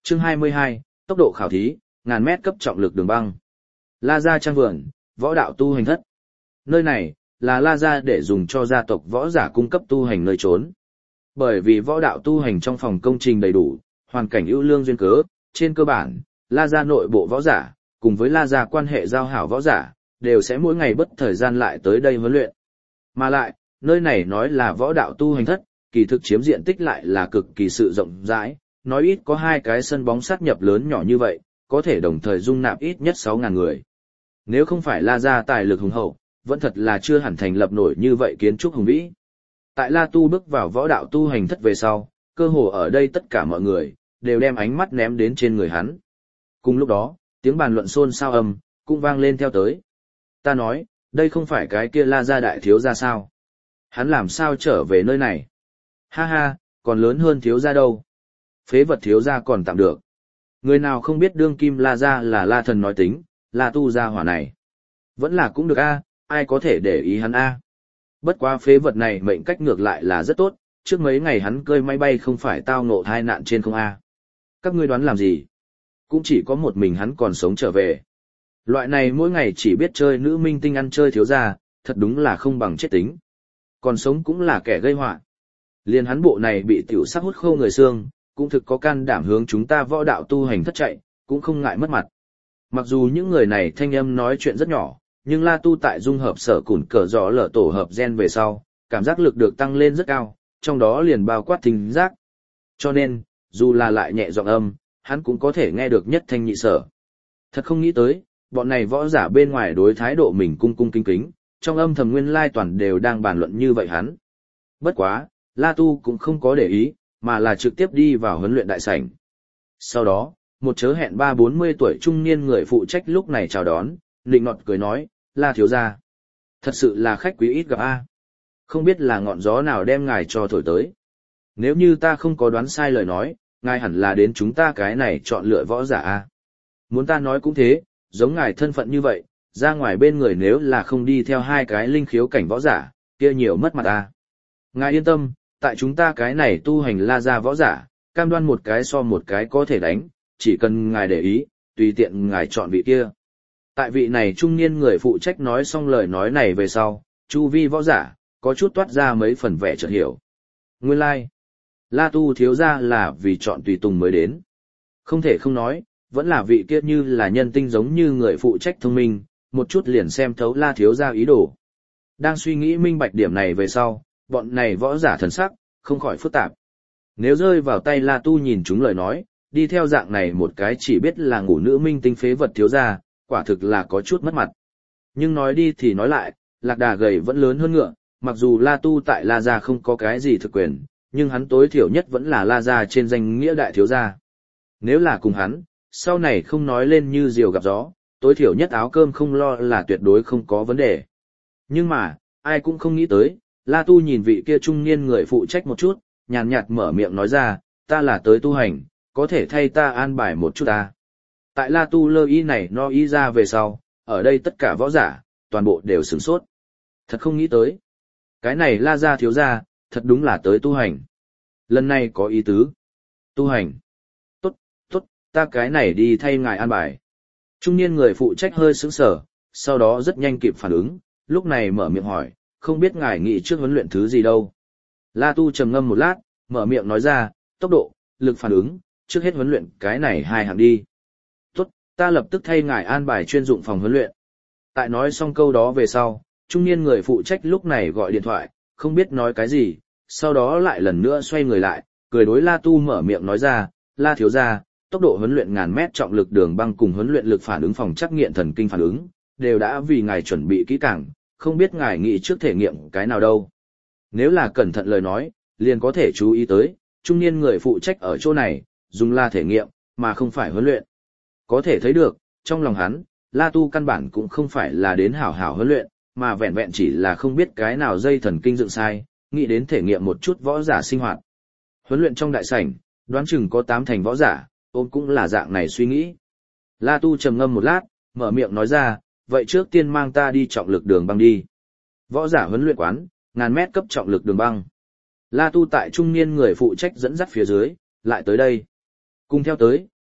Chương 22, tốc độ khảo thí, ngàn mét cấp trọng lực đường băng. La Gia Trang Vườn, võ đạo tu hành thất. Nơi này, là La Gia để dùng cho gia tộc võ giả cung cấp tu hành nơi trốn. Bởi vì võ đạo tu hành trong phòng công trình đầy đủ, hoàn cảnh ưu lương duyên cớ, trên cơ bản, La Gia nội bộ võ giả, cùng với La Gia quan hệ giao hảo võ giả, đều sẽ mỗi ngày bất thời gian lại tới đây huấn luyện. Mà lại, nơi này nói là võ đạo tu hành thất, kỳ thực chiếm diện tích lại là cực kỳ sự rộng rãi, nói ít có 2 cái sân bóng sát nhập lớn nhỏ như vậy, có thể đồng thời dung nạp ít nhất 6.000 người. Nếu không phải La Gia tài lực hùng hậu, vẫn thật là chưa hẳn thành lập nổi như vậy kiến trúc hùng vĩ. Tại La Tu bước vào võ đạo tu hành thất về sau, cơ hồ ở đây tất cả mọi người, đều đem ánh mắt ném đến trên người hắn. Cùng lúc đó, tiếng bàn luận xôn xao ầm, cũng vang lên theo tới. Ta nói, đây không phải cái kia La Gia đại thiếu gia sao? Hắn làm sao trở về nơi này? Ha ha, còn lớn hơn thiếu gia đâu. Phế vật thiếu gia còn tạm được. Người nào không biết đương kim La Gia là La Thần nói tính, La Tu gia hỏa này. Vẫn là cũng được a, ai có thể để ý hắn a. Bất quá phế vật này mệnh cách ngược lại là rất tốt, trước mấy ngày hắn cơi máy bay không phải tao ngộ tai nạn trên không a. Các ngươi đoán làm gì? Cũng chỉ có một mình hắn còn sống trở về. Loại này mỗi ngày chỉ biết chơi nữ minh tinh ăn chơi thiếu gia, thật đúng là không bằng chết tính. Còn sống cũng là kẻ gây họa. Liên hắn bộ này bị tiểu sắc hút khô người xương, cũng thực có can đảm hướng chúng ta võ đạo tu hành thất chạy, cũng không ngại mất mặt. Mặc dù những người này thanh âm nói chuyện rất nhỏ, nhưng La Tu tại dung hợp sở củn cờ rõ lở tổ hợp gen về sau, cảm giác lực được tăng lên rất cao, trong đó liền bao quát thính giác. Cho nên, dù là lại nhẹ giọng âm, hắn cũng có thể nghe được nhất thanh nhị sở. Thật không nghĩ tới, bọn này võ giả bên ngoài đối thái độ mình cung cung kính kính, trong âm thầm nguyên lai toàn đều đang bàn luận như vậy hắn. Bất quá, La Tu cũng không có để ý, mà là trực tiếp đi vào huấn luyện đại sảnh. Sau đó, một chớ hẹn 30-40 tuổi trung niên người phụ trách lúc này chào đón, nịnh nọt cười nói, La thiếu gia. Thật sự là khách quý ít gặp a. Không biết là ngọn gió nào đem ngài cho thổi tới. Nếu như ta không có đoán sai lời nói, ngài hẳn là đến chúng ta cái này chọn lựa võ giả a. Muốn ta nói cũng thế, giống ngài thân phận như vậy, ra ngoài bên người nếu là không đi theo 2 cái linh khiếu cảnh võ giả, kia nhiều mất mặt a. Ngài yên tâm, tại chúng ta cái này tu hành La Gia võ giả, cam đoan một cái so một cái có thể đánh, chỉ cần ngài để ý, tùy tiện ngài chọn vị kia. Tại vị này trung niên người phụ trách nói xong lời nói này về sau, chu vi võ giả, có chút toát ra mấy phần vẻ chợt hiểu. Nguyên lai, like. La Tu thiếu gia là vì chọn tùy tùng mới đến. Không thể không nói, vẫn là vị kia như là nhân tinh giống như người phụ trách thông minh, một chút liền xem thấu La thiếu gia ý đồ. Đang suy nghĩ minh bạch điểm này về sau, bọn này võ giả thần sắc, không khỏi phức tạp. Nếu rơi vào tay La Tu nhìn chúng lời nói, đi theo dạng này một cái chỉ biết là ngủ nữ minh tinh phế vật thiếu gia, quả thực là có chút mất mặt. Nhưng nói đi thì nói lại, lạc đà gầy vẫn lớn hơn ngựa, mặc dù La Tu tại La Gia không có cái gì thực quyền, nhưng hắn tối thiểu nhất vẫn là La Gia trên danh nghĩa đại thiếu gia. Nếu là cùng hắn, sau này không nói lên như diều gặp gió, tối thiểu nhất áo cơm không lo là tuyệt đối không có vấn đề. Nhưng mà, ai cũng không nghĩ tới, La Tu nhìn vị kia trung niên người phụ trách một chút, nhàn nhạt mở miệng nói ra, ta là tới tu hành, có thể thay ta an bài một chút ta. Tại La Tu lơ y này no y ra về sau, ở đây tất cả võ giả, toàn bộ đều sửng sốt. Thật không nghĩ tới. Cái này La Gia thiếu gia, thật đúng là tới tu hành. Lần này có ý tứ. Tu hành. Tốt, tốt, ta cái này đi thay ngài an bài. Trung niên người phụ trách hơi sững sờ, sau đó rất nhanh kịp phản ứng, lúc này mở miệng hỏi, không biết ngài nghĩ trước huấn luyện thứ gì đâu. La Tu trầm ngâm một lát, mở miệng nói ra, tốc độ, lực phản ứng, trước hết huấn luyện cái này 2 hạng đi. Tốt, ta lập tức thay ngài an bài chuyên dụng phòng huấn luyện. Tại nói xong câu đó về sau, trung niên người phụ trách lúc này gọi điện thoại, không biết nói cái gì, sau đó lại lần nữa xoay người lại, cười đối La Tu mở miệng nói ra, La thiếu gia, tốc độ huấn luyện 1000 mét trọng lực đường băng cùng huấn luyện lực phản ứng phòng trắc nghiệm thần kinh phản ứng, đều đã vì ngài chuẩn bị kỹ càng, không biết ngài nghĩ trước thể nghiệm cái nào đâu. Nếu là cẩn thận lời nói, liền có thể chú ý tới, trung niên người phụ trách ở chỗ này, dùng là thể nghiệm, mà không phải huấn luyện. Có thể thấy được, trong lòng hắn, La Tu căn bản cũng không phải là đến hảo hảo huấn luyện, mà vẹn vẹn chỉ là không biết cái nào dây thần kinh dựng sai, nghĩ đến thể nghiệm một chút võ giả sinh hoạt. Huấn luyện trong đại sảnh, đoán chừng có 8 thành võ giả, ôm cũng là dạng này suy nghĩ. La Tu trầm ngâm một lát, mở miệng nói ra, vậy trước tiên mang ta đi trọng lực đường băng đi. Võ giả huấn luyện quán, 1000 mét cấp trọng lực đường băng. La Tu tại trung niên người phụ trách dẫn dắt phía dưới, lại tới đây. Cùng theo tới,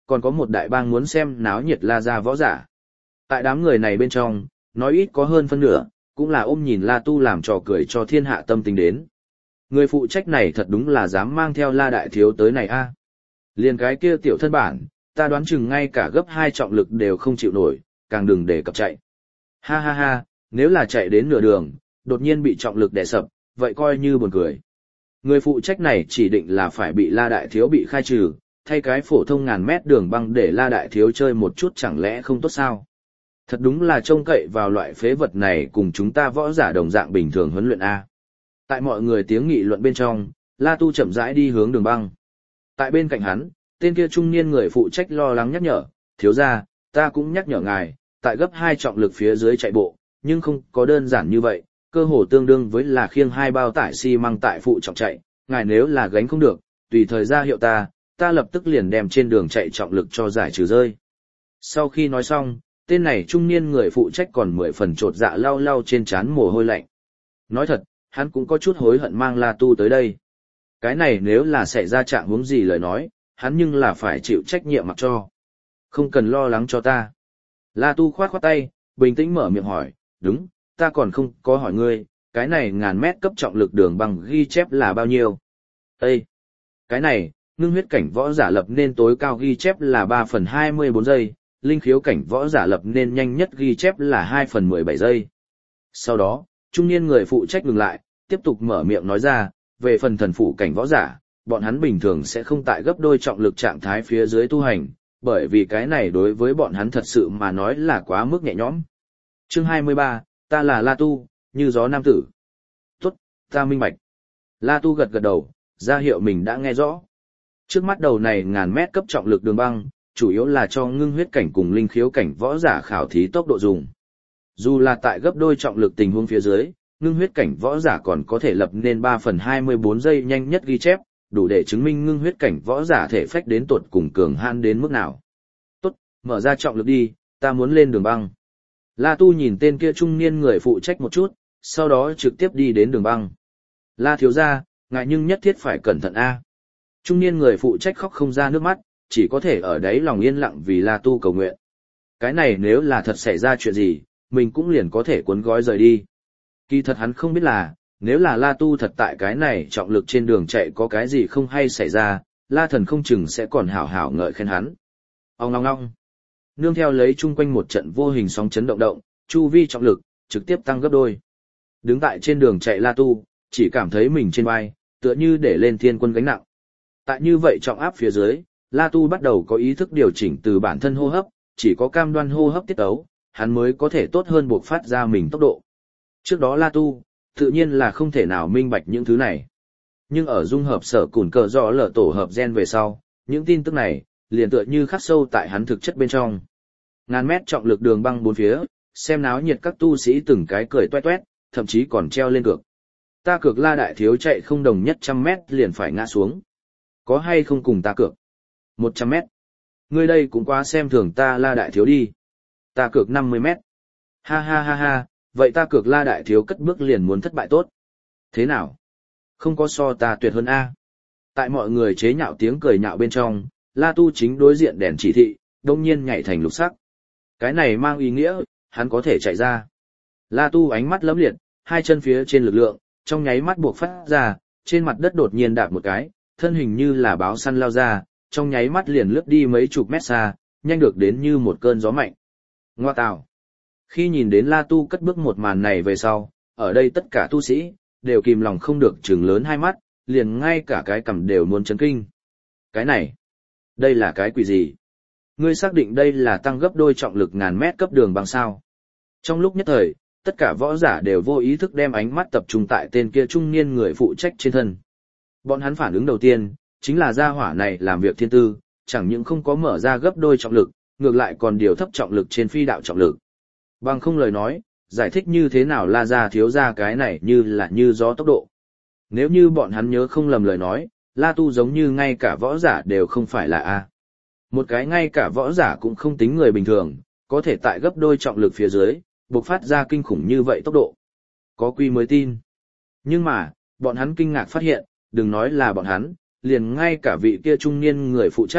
còn có một đại bang muốn xem náo nhiệt La gia võ giả. Tại đám người này bên trong, nói ít có hơn phân nửa, cũng là ôm nhìn La Tu làm trò cười cho thiên hạ tâm tình đến. Người phụ trách này thật đúng là dám mang theo La đại thiếu tới này a. Liền cái kia tiểu thân bản, ta đoán chừng ngay cả gấp 2 trọng lực đều không chịu nổi, càng đừng để cập chạy. Ha ha ha, nếu là chạy đến nửa đường, đột nhiên bị trọng lực đè sập, vậy coi như buồn cười. Người phụ trách này chỉ định là phải bị La đại thiếu bị khai trừ, thay cái phổ thông ngàn mét đường băng để La đại thiếu chơi một chút chẳng lẽ không tốt sao? Thật đúng là trông cậy vào loại phế vật này cùng chúng ta võ giả đồng dạng bình thường huấn luyện A. Tại mọi người tiếng nghị luận bên trong, La Tu chậm rãi đi hướng đường băng. Tại bên cạnh hắn, tên kia trung niên người phụ trách lo lắng nhắc nhở, thiếu gia, ta cũng nhắc nhở ngài, tại gấp 2 trọng lực phía dưới chạy bộ, nhưng không có đơn giản như vậy, cơ hồ tương đương với là khiêng 2 bao tải xi măng tại phụ trọng chạy, ngài nếu là gánh không được, tùy thời ra hiệu ta lập tức liền đem trên đường chạy trọng lực cho giải trừ rơi. Sau khi nói xong, tên này trung niên người phụ trách còn 10 phần chột dạ lau lau trên trán mồ hôi lạnh. Nói thật, hắn cũng có chút hối hận mang La Tu tới đây. Cái này nếu là xảy ra trạng huống gì lời nói, hắn nhưng là phải chịu trách nhiệm mặc cho. Không cần lo lắng cho ta. La Tu khoát khoát tay, bình tĩnh mở miệng hỏi, đúng, ta còn không có hỏi ngươi, cái này ngàn mét cấp trọng lực đường băng ghi chép là bao nhiêu? Ê! Cái này, ngưng huyết cảnh võ giả lập nên tối cao ghi chép là 3/24 giây, linh khiếu cảnh võ giả lập nên nhanh nhất ghi chép là 2/17 giây. Sau đó, trung niên người phụ trách ngừng lại, tiếp tục mở miệng nói ra, về phần thần phụ cảnh võ giả, bọn hắn bình thường sẽ không tại gấp đôi trọng lực trạng thái phía dưới tu hành, bởi vì cái này đối với bọn hắn thật sự mà nói là quá mức nhẹ nhõm. Chương 23, ta là La Tu, như gió nam tử. Tốt, ta minh bạch. La Tu gật gật đầu, ra hiệu mình đã nghe rõ. Trước mắt đầu này ngàn mét cấp trọng lực đường băng, chủ yếu là cho ngưng huyết cảnh cùng linh khiếu cảnh võ giả khảo thí tốc độ dùng. Dù là tại gấp đôi trọng lực tình huống phía dưới, ngưng huyết cảnh võ giả còn có thể lập nên 3/24 giây nhanh nhất ghi chép, đủ để chứng minh ngưng huyết cảnh võ giả thể phách đến tột cùng cường hãn đến mức nào. Tốt, mở ra trọng lực đi, ta muốn lên đường băng. La Tu nhìn tên kia trung niên người phụ trách một chút, sau đó trực tiếp đi đến đường băng. La thiếu gia, ngài nhưng nhất thiết phải cẩn thận a. Trung niên người phụ trách khóc không ra nước mắt, chỉ có thể ở đấy lòng yên lặng vì La Tu cầu nguyện. Cái này nếu là thật xảy ra chuyện gì, mình cũng liền có thể cuốn gói rời đi. Kỳ thật hắn không biết là, nếu là La Tu thật tại cái này trọng lực trên đường chạy có cái gì không hay xảy ra, La Thần không chừng sẽ còn hảo hảo ngợi khen hắn. Ong long long. Nương theo lấy chung quanh một trận vô hình sóng chấn động, chu vi trọng lực trực tiếp tăng gấp đôi. Đứng tại trên đường chạy La Tu, chỉ cảm thấy mình trên vai, tựa như để lên thiên quân gánh nặng. Tại như vậy trọng áp phía dưới, La Tu bắt đầu có ý thức điều chỉnh từ bản thân hô hấp, chỉ có cam đoan hô hấp tiết tấu, hắn mới có thể tốt hơn buộc phát ra mình tốc độ. Trước đó La Tu, tự nhiên là không thể nào minh bạch những thứ này. Nhưng ở dung hợp sở cùn cờ rõ lở tổ hợp gen về sau, những tin tức này, liền tựa như khắc sâu tại hắn thực chất bên trong. Ngàn mét trọng lực đường băng bốn phía, xem náo nhiệt các tu sĩ từng cái cười toét toét, thậm chí còn treo lên cược. Ta cược La đại thiếu chạy không đồng nhất 100 mét liền phải ngã xuống. Có hay không cùng ta cược? 100 mét. Ngươi đây cũng quá xem thường ta La đại thiếu đi. Ta cược 50 mét. Ha ha ha ha, vậy ta cược La đại thiếu cất bước liền muốn thất bại tốt. Thế nào? Không có so ta tuyệt hơn A. Tại mọi người chế nhạo tiếng cười nhạo bên trong, La Tu chính đối diện đèn chỉ thị, đông nhiên nhảy thành lục sắc. Cái này mang ý nghĩa, hắn có thể chạy ra. La Tu ánh mắt lấm liệt, hai chân phía trên lực lượng, trong nháy mắt buộc phát ra, trên mặt đất đột nhiên đạp một cái, thân hình như là báo săn lao ra, trong nháy mắt liền lướt đi mấy chục mét xa, nhanh được đến như một cơn gió mạnh. Ngoa tào. Khi nhìn đến La Tu cất bước một màn này về sau, ở đây tất cả tu sĩ, đều kìm lòng không được trừng lớn hai mắt, liền ngay cả cái cằm đều muốn chấn kinh. Cái này, đây là cái quỷ gì? Ngươi xác định đây là tăng gấp đôi trọng lực ngàn mét cấp đường bằng sao? Trong lúc nhất thời, tất cả võ giả đều vô ý thức đem ánh mắt tập trung tại tên kia trung niên người phụ trách trên thân. Bọn hắn phản ứng đầu tiên, chính là gia hỏa này làm việc thiên tư, chẳng những không có mở ra gấp đôi trọng lực, ngược lại còn điều thấp trọng lực trên phi đạo trọng lực. Bằng không lời nói, giải thích như thế nào La gia thiếu gia cái này như là như gió tốc độ. Nếu như bọn hắn nhớ không lầm lời nói, La Tu giống như ngay cả võ giả đều không phải là A. Một cái ngay cả võ giả cũng không tính người bình thường, có thể tại gấp đôi trọng lực phía dưới, bộc phát ra kinh khủng như vậy tốc độ. Có quy mới tin. Nhưng mà, bọn hắn kinh ngạc phát hiện, đừng nói là bọn hắn, liền ngay cả vị kia trung niên người phụ trách,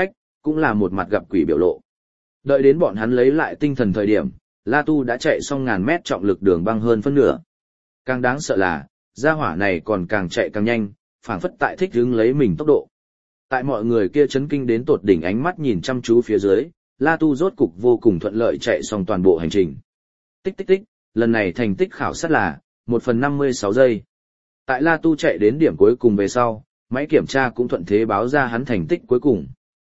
cũng là một mặt gặp quỷ biểu lộ. Đợi đến bọn hắn lấy lại tinh thần thời điểm, La Tu đã chạy xong ngàn mét trọng lực đường băng hơn phân nửa. Càng đáng sợ là, gia hỏa này còn càng chạy càng nhanh, phảng phất tại thích hứng lấy mình tốc độ. Tại mọi người kia chấn kinh đến tột đỉnh ánh mắt nhìn chăm chú phía dưới, La Tu rốt cục vô cùng thuận lợi chạy xong toàn bộ hành trình. Tích tích tích, lần này thành tích khảo sát là 1/56 giây. Tại La Tu chạy đến điểm cuối cùng về sau, máy kiểm tra cũng thuận thế báo ra hắn thành tích cuối cùng.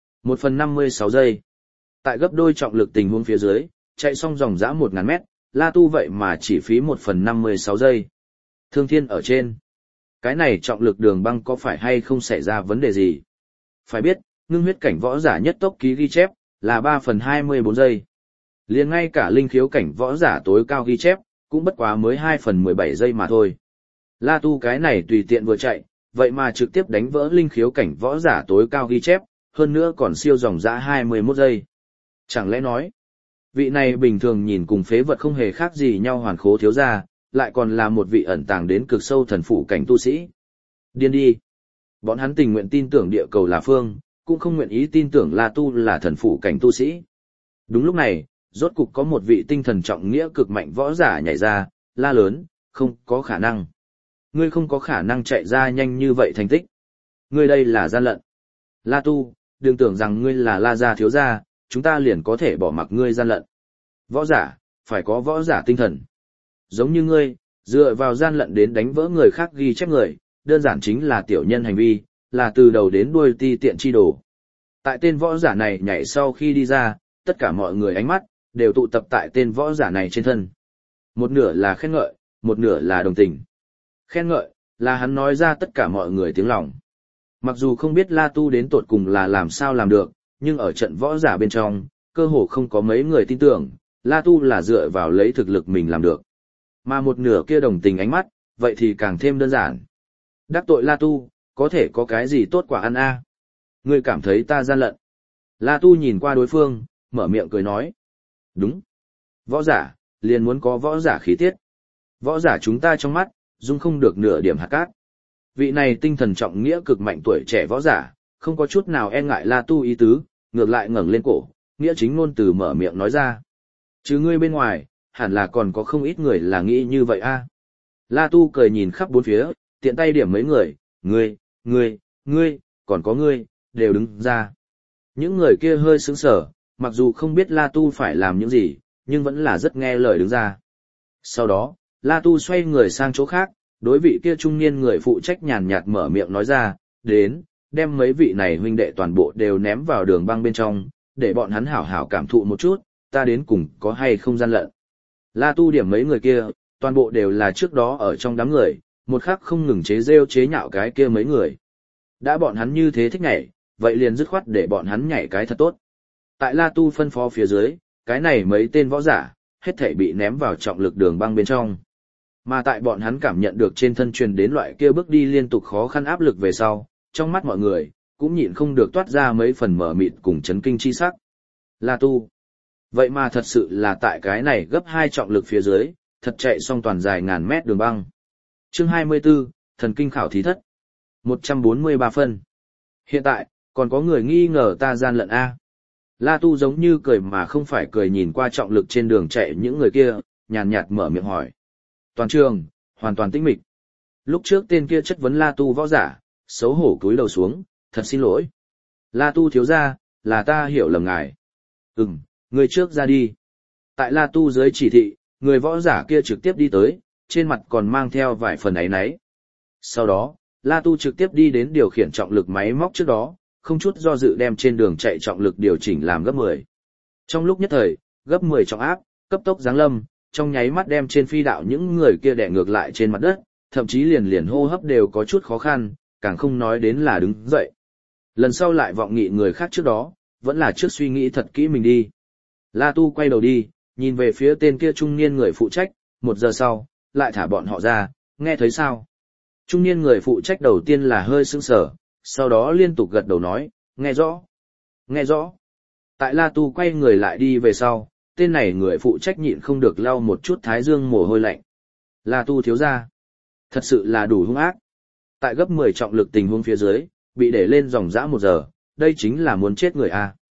1/56 giây. Tại gấp đôi trọng lực tình huống phía dưới, chạy xong dòng dã 1000 mét, La Tu vậy mà chỉ phí 1/56 giây. Thương thiên ở trên. Cái này trọng lực đường băng có phải hay không xảy ra vấn đề gì? Phải biết, ngưng huyết cảnh võ giả nhất tốc ký ghi chép là 3/24 giây. Liền ngay cả linh khiếu cảnh võ giả tối cao ghi chép, cũng bất quá mới 2/17 giây mà thôi. La Tu cái này tùy tiện vừa chạy, vậy mà trực tiếp đánh vỡ linh khiếu cảnh võ giả tối cao ghi chép, hơn nữa còn siêu dòng dã 21 giây. Chẳng lẽ nói, vị này bình thường nhìn cùng phế vật không hề khác gì nhau hoàn khố thiếu gia, lại còn là một vị ẩn tàng đến cực sâu thần phủ cảnh tu sĩ. Điên đi. Bọn hắn tình nguyện tin tưởng địa cầu là phương, cũng không nguyện ý tin tưởng La Tu là thần phủ cảnh tu sĩ. Đúng lúc này, rốt cục có một vị tinh thần trọng nghĩa cực mạnh võ giả nhảy ra, la lớn, không có khả năng. Ngươi không có khả năng chạy ra nhanh như vậy thành tích. Ngươi đây là gian lận. La Tu, đừng tưởng rằng ngươi là La gia thiếu gia, chúng ta liền có thể bỏ mặc ngươi gian lận. Võ giả, phải có võ giả tinh thần. Giống như ngươi, dựa vào gian lận đến đánh vỡ người khác ghi chép người, đơn giản chính là tiểu nhân hành vi, là từ đầu đến đuôi ti tiện chi đồ. Tại tên võ giả này nhảy sau khi đi ra, tất cả mọi người ánh mắt đều tụ tập tại tên võ giả này trên thân. Một nửa là khen ngợi, một nửa là đồng tình. Khen ngợi là hắn nói ra tất cả mọi người tiếng lòng. Mặc dù không biết La Tu đến tột cùng là làm sao làm được, nhưng ở trận võ giả bên trong, cơ hồ không có mấy người tin tưởng, La Tu là dựa vào lấy thực lực mình làm được. Mà một nửa kia đồng tình ánh mắt, vậy thì càng thêm đơn giản. Đắc tội La Tu, có thể có cái gì tốt quả ăn a? Ngươi cảm thấy ta gian lận. La Tu nhìn qua đối phương, mở miệng cười nói. Đúng. Võ giả, liền muốn có võ giả khí tiết. Võ giả chúng ta trong mắt, dung không được nửa điểm hạt cát. Vị này tinh thần trọng nghĩa cực mạnh tuổi trẻ võ giả, không có chút nào e ngại La Tu ý tứ, ngược lại ngẩng lên cổ, nghĩa chính ngôn từ mở miệng nói ra. Chứ ngươi bên ngoài, hẳn là còn có không ít người là nghĩ như vậy a. La Tu cười nhìn khắp bốn phía, tiện tay điểm mấy người, ngươi, còn có ngươi, đều đứng ra. Những người kia hơi sững sờ, mặc dù không biết La Tu phải làm những gì, nhưng vẫn là rất nghe lời đứng ra. Sau đó, La Tu xoay người sang chỗ khác, đối vị kia trung niên người phụ trách nhàn nhạt mở miệng nói ra, đến, đem mấy vị này huynh đệ toàn bộ đều ném vào đường băng bên trong, để bọn hắn hảo hảo cảm thụ một chút, ta đến cùng có hay không gian lận. La Tu điểm mấy người kia, toàn bộ đều là trước đó ở trong đám người, một khắc không ngừng chế rêu chế nhạo cái kia mấy người. Đã bọn hắn như thế thích nhảy, vậy liền dứt khoát để bọn hắn nhảy cái thật tốt. Tại La Tu phân phó phía dưới, cái này mấy tên võ giả, hết thảy bị ném vào trọng lực đường băng bên trong. Mà tại bọn hắn cảm nhận được trên thân truyền đến loại kia bước đi liên tục khó khăn áp lực về sau, trong mắt mọi người, cũng nhịn không được toát ra mấy phần mở mịt cùng chấn kinh chi sắc. La Tu. Vậy mà thật sự là tại cái này gấp 2 trọng lực phía dưới, thật chạy xong toàn dài ngàn mét đường băng. Chương 24, thần kinh khảo thí thất. 143 phân. Hiện tại, còn có người nghi ngờ ta gian lận A. La Tu giống như cười mà không phải cười nhìn qua trọng lực trên đường chạy những người kia, nhàn nhạt mở miệng hỏi. Toàn trường, hoàn toàn tĩnh mịch. Lúc trước tên kia chất vấn La Tu võ giả, xấu hổ cúi đầu xuống, thật xin lỗi. La Tu thiếu gia, là ta hiểu lầm ngài. Người trước ra đi. Tại La Tu dưới chỉ thị, người võ giả kia trực tiếp đi tới, trên mặt còn mang theo vài phần áy náy. Sau đó, La Tu trực tiếp đi đến điều khiển trọng lực máy móc trước đó, không chút do dự đem trên đường chạy trọng lực điều chỉnh làm gấp 10. Trong lúc nhất thời, gấp 10 trọng áp, cấp tốc giáng lâm, trong nháy mắt đem trên phi đạo những người kia đè ngược lại trên mặt đất, thậm chí liền hô hấp đều có chút khó khăn, càng không nói đến là đứng dậy. Lần sau lại vọng nghị người khác trước đó, vẫn là trước suy nghĩ thật kỹ mình đi. La Tu quay đầu đi, nhìn về phía tên kia trung niên người phụ trách, 1 giờ sau, lại thả bọn họ ra, nghe thấy sao? Trung niên người phụ trách đầu tiên là hơi sững sờ, sau đó liên tục gật đầu nói, nghe rõ, nghe rõ. Tại La Tu quay người lại đi về sau, tên này người phụ trách nhịn không được lau một chút thái dương mồ hôi lạnh. La Tu thiếu gia, thật sự là đủ hung ác. Tại gấp 10 trọng lực tình huống phía dưới, bị để lên dòng dã 1 giờ, đây chính là muốn chết người a.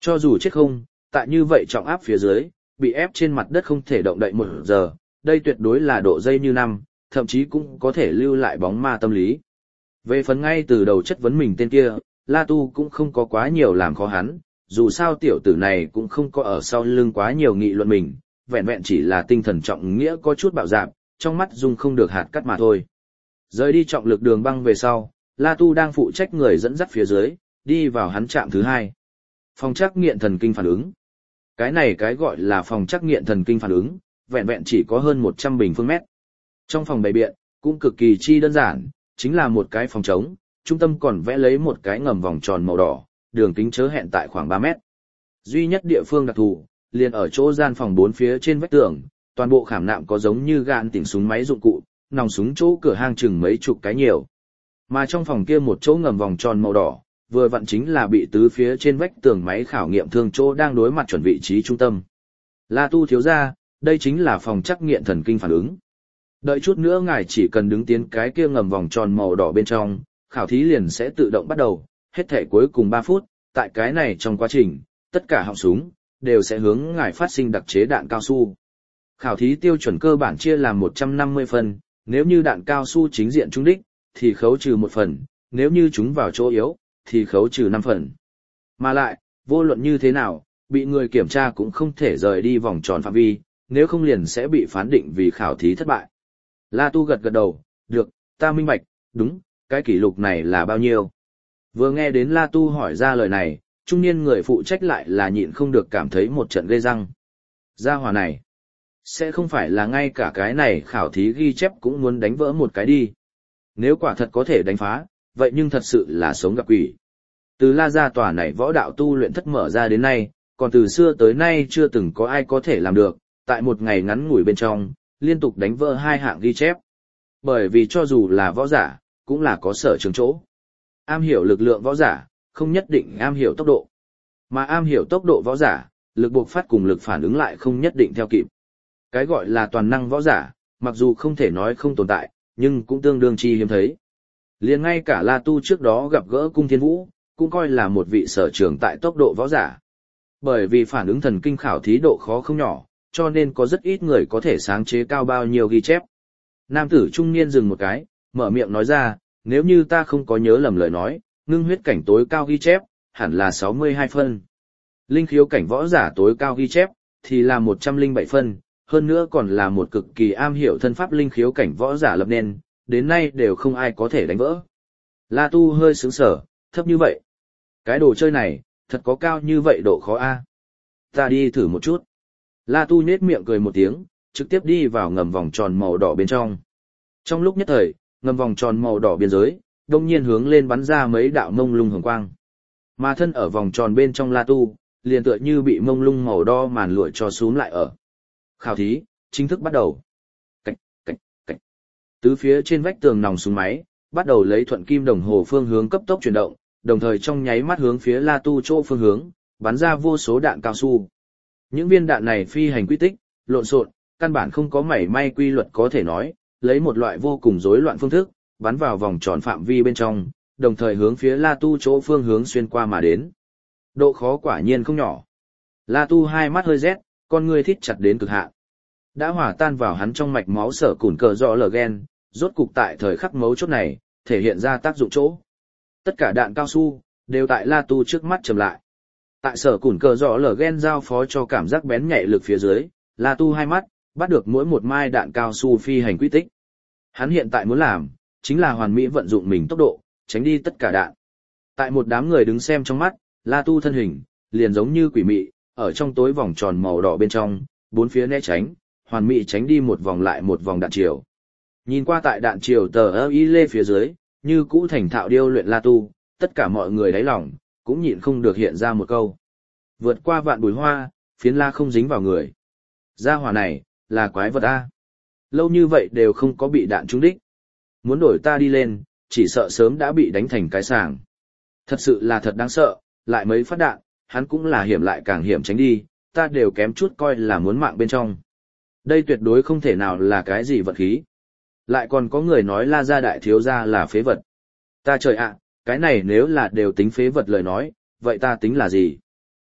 Cho dù chết không, tại như vậy trọng áp phía dưới, bị ép trên mặt đất không thể động đậy 1 giờ, đây tuyệt đối là độ dây như năm, thậm chí cũng có thể lưu lại bóng ma tâm lý. Về phần ngay từ đầu chất vấn mình tên kia, La Tu cũng không có quá nhiều làm khó hắn, dù sao tiểu tử này cũng không có ở sau lưng quá nhiều nghị luận mình, vẹn vẹn chỉ là tinh thần trọng nghĩa có chút bạo dạn, trong mắt dung không được hạt cắt mà thôi. Rời đi trọng lực đường băng về sau, La Tu đang phụ trách người dẫn dắt phía dưới, đi vào hắn trạm thứ 2. Phòng trắc nghiệm thần kinh phản ứng. Cái này cái gọi là phòng trắc nghiệm thần kinh phản ứng, vẹn vẹn chỉ có hơn 100 bình phương mét. Trong phòng bày biện, cũng cực kỳ chi đơn giản, chính là một cái phòng trống, trung tâm còn vẽ lấy một cái ngầm vòng tròn màu đỏ, đường kính chớ hẹn tại khoảng 3 mét. Duy nhất địa phương đặc thù, liền ở chỗ gian phòng 4 phía trên vách tường, toàn bộ khảm nạm có giống như gạn tỉnh súng máy dụng cụ, nòng súng chỗ cửa hang chừng mấy chục cái nhiều. Mà trong phòng kia một chỗ ngầm vòng tròn màu đỏ, vừa vặn chính là bị tứ phía trên vách tường máy khảo nghiệm thương chỗ đang đối mặt chuẩn vị trí trung tâm. La Tu thiếu gia, đây chính là phòng trắc nghiệm thần kinh phản ứng. Đợi chút nữa ngài chỉ cần đứng tiến cái kia ngầm vòng tròn màu đỏ bên trong, khảo thí liền sẽ tự động bắt đầu, hết thể cuối cùng 3 phút, tại cái này trong quá trình, tất cả họng súng đều sẽ hướng ngài phát sinh đặc chế đạn cao su. Khảo thí tiêu chuẩn cơ bản chia làm 150 phần, nếu như đạn cao su chính diện trúng đích, thì khấu trừ 1 phần, nếu như chúng vào chỗ yếu, thì khấu trừ 5 phần. Mà lại, vô luận như thế nào, bị người kiểm tra cũng không thể rời đi vòng tròn phạm vi, nếu không liền sẽ bị phán định vì khảo thí thất bại. La Tu gật gật đầu, được, ta minh bạch, đúng, cái kỷ lục này là bao nhiêu? Vừa nghe đến La Tu hỏi ra lời này, trung niên người phụ trách lại là nhịn không được cảm thấy một trận gây răng. Gia hỏa này, sẽ không phải là ngay cả cái này khảo thí ghi chép cũng muốn đánh vỡ một cái đi. Nếu quả thật có thể đánh phá, vậy nhưng thật sự là sống gặp quỷ. Từ La Gia tòa này võ đạo tu luyện thất mở ra đến nay, còn từ xưa tới nay chưa từng có ai có thể làm được, tại một ngày ngắn ngủi bên trong, liên tục đánh vỡ 2 hạng ghi chép. Bởi vì cho dù là võ giả, cũng là có sở trường chỗ. Am hiểu lực lượng võ giả, không nhất định am hiểu tốc độ. Mà am hiểu tốc độ võ giả, lực buộc phát cùng lực phản ứng lại không nhất định theo kịp. Cái gọi là toàn năng võ giả, mặc dù không thể nói không tồn tại, nhưng cũng tương đương chi hiếm thấy. Liền ngay cả La Tu trước đó gặp gỡ Cung Thiên Vũ, cũng coi là một vị sở trường tại tốc độ võ giả. Bởi vì phản ứng thần kinh khảo thí độ khó không nhỏ, cho nên có rất ít người có thể sáng chế cao bao nhiêu ghi chép. Nam tử trung niên dừng một cái, mở miệng nói ra, nếu như ta không có nhớ lầm lời nói, ngưng huyết cảnh tối cao ghi chép, hẳn là 62 phân. Linh khiếu cảnh võ giả tối cao ghi chép, thì là 107 phân, hơn nữa còn là một cực kỳ am hiểu thân pháp linh khiếu cảnh võ giả lập nên, đến nay đều không ai có thể đánh vỡ. La Tu hơi sướng sở, thấp như vậy. Cái đồ chơi này, thật có cao như vậy độ khó a. Ta đi thử một chút. La Tu nhếch miệng cười một tiếng, trực tiếp đi vào ngầm vòng tròn màu đỏ bên trong. Trong lúc nhất thời, ngầm vòng tròn màu đỏ biên giới, đông nhiên hướng lên bắn ra mấy đạo mông lung hồng quang. Mà thân ở vòng tròn bên trong La Tu, liền tựa như bị mông lung màu đo màn lụa cho xuống lại ở. Khảo thí, chính thức bắt đầu. Cạch, cạch, cạch. Tứ phía trên vách tường nòng súng máy, bắt đầu lấy thuận kim đồng hồ phương hướng cấp tốc chuyển động, đồng thời trong nháy mắt hướng phía La Tu chỗ phương hướng, bắn ra vô số đạn cao su. Những viên đạn này phi hành quy tích, lộn xộn, căn bản không có mảy may quy luật có thể nói, lấy một loại vô cùng rối loạn phương thức, bắn vào vòng tròn phạm vi bên trong, đồng thời hướng phía La Tu chỗ phương hướng xuyên qua mà đến. Độ khó quả nhiên không nhỏ. La Tu hai mắt hơi rét, con người thít chặt đến cực hạn. Đã hòa tan vào hắn trong mạch máu sở cùn cờ rõ lờ gen, rốt cục tại thời khắc mấu chốt này, thể hiện ra tác dụng chỗ. Tất cả đạn cao su, đều tại La Tu trước mắt chầm lại. Tại sở cùn cờ rõ lờ gen giao phó cho cảm giác bén nhạy lực phía dưới, La Tu hai mắt, bắt được mỗi một mai đạn cao su phi hành quy tích. Hắn hiện tại muốn làm, chính là hoàn mỹ vận dụng mình tốc độ, tránh đi tất cả đạn. Tại một đám người đứng xem trong mắt, La Tu thân hình, liền giống như quỷ mị, ở trong tối vòng tròn màu đỏ bên trong, bốn phía né tránh, hoàn mỹ tránh đi một vòng lại một vòng đạn chiều. Nhìn qua tại đạn chiều tờ y lê phía dưới, như cũ thành thạo điêu luyện La Tu, tất cả mọi người đáy lòng, cũng nhịn không được hiện ra một câu. Vượt qua vạn bùi hoa, phiến la không dính vào người. Gia hỏa này, là quái vật A. Lâu như vậy đều không có bị đạn trúng đích. Muốn đổi ta đi lên, chỉ sợ sớm đã bị đánh thành cái sàng. Thật sự là thật đáng sợ, lại mấy phát đạn, hắn cũng là hiểm lại càng hiểm tránh đi, ta đều kém chút coi là muốn mạng bên trong. Đây tuyệt đối không thể nào là cái gì vật khí. Lại còn có người nói La Gia đại thiếu gia là phế vật. Ta trời ạ, cái này nếu là đều tính phế vật lời nói, vậy ta tính là gì?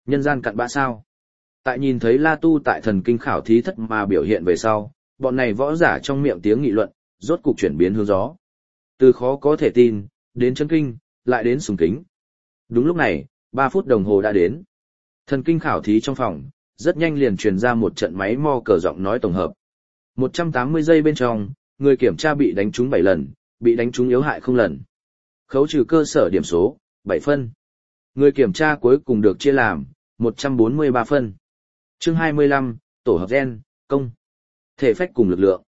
Nhân gian cặn bã sao? Tại nhìn thấy La Tu tại thần kinh khảo thí thất mà biểu hiện về sau, bọn này võ giả trong miệng tiếng nghị luận, rốt cục chuyển biến hướng gió. Từ khó có thể tin, đến chấn kinh, lại đến sùng kính. Đúng lúc này, 3 phút đồng hồ đã đến. Thần kinh khảo thí trong phòng, rất nhanh liền truyền ra một trận máy mo cờ giọng nói tổng hợp. 180 giây bên trong, người kiểm tra bị đánh trúng 7 lần, bị đánh trúng yếu hại 0 lần. Khấu trừ cơ sở điểm số, 7 phân. Người kiểm tra cuối cùng được chia làm 143 phân. Chương 25, tổ hợp gen, công. Thể phách cùng lực lượng.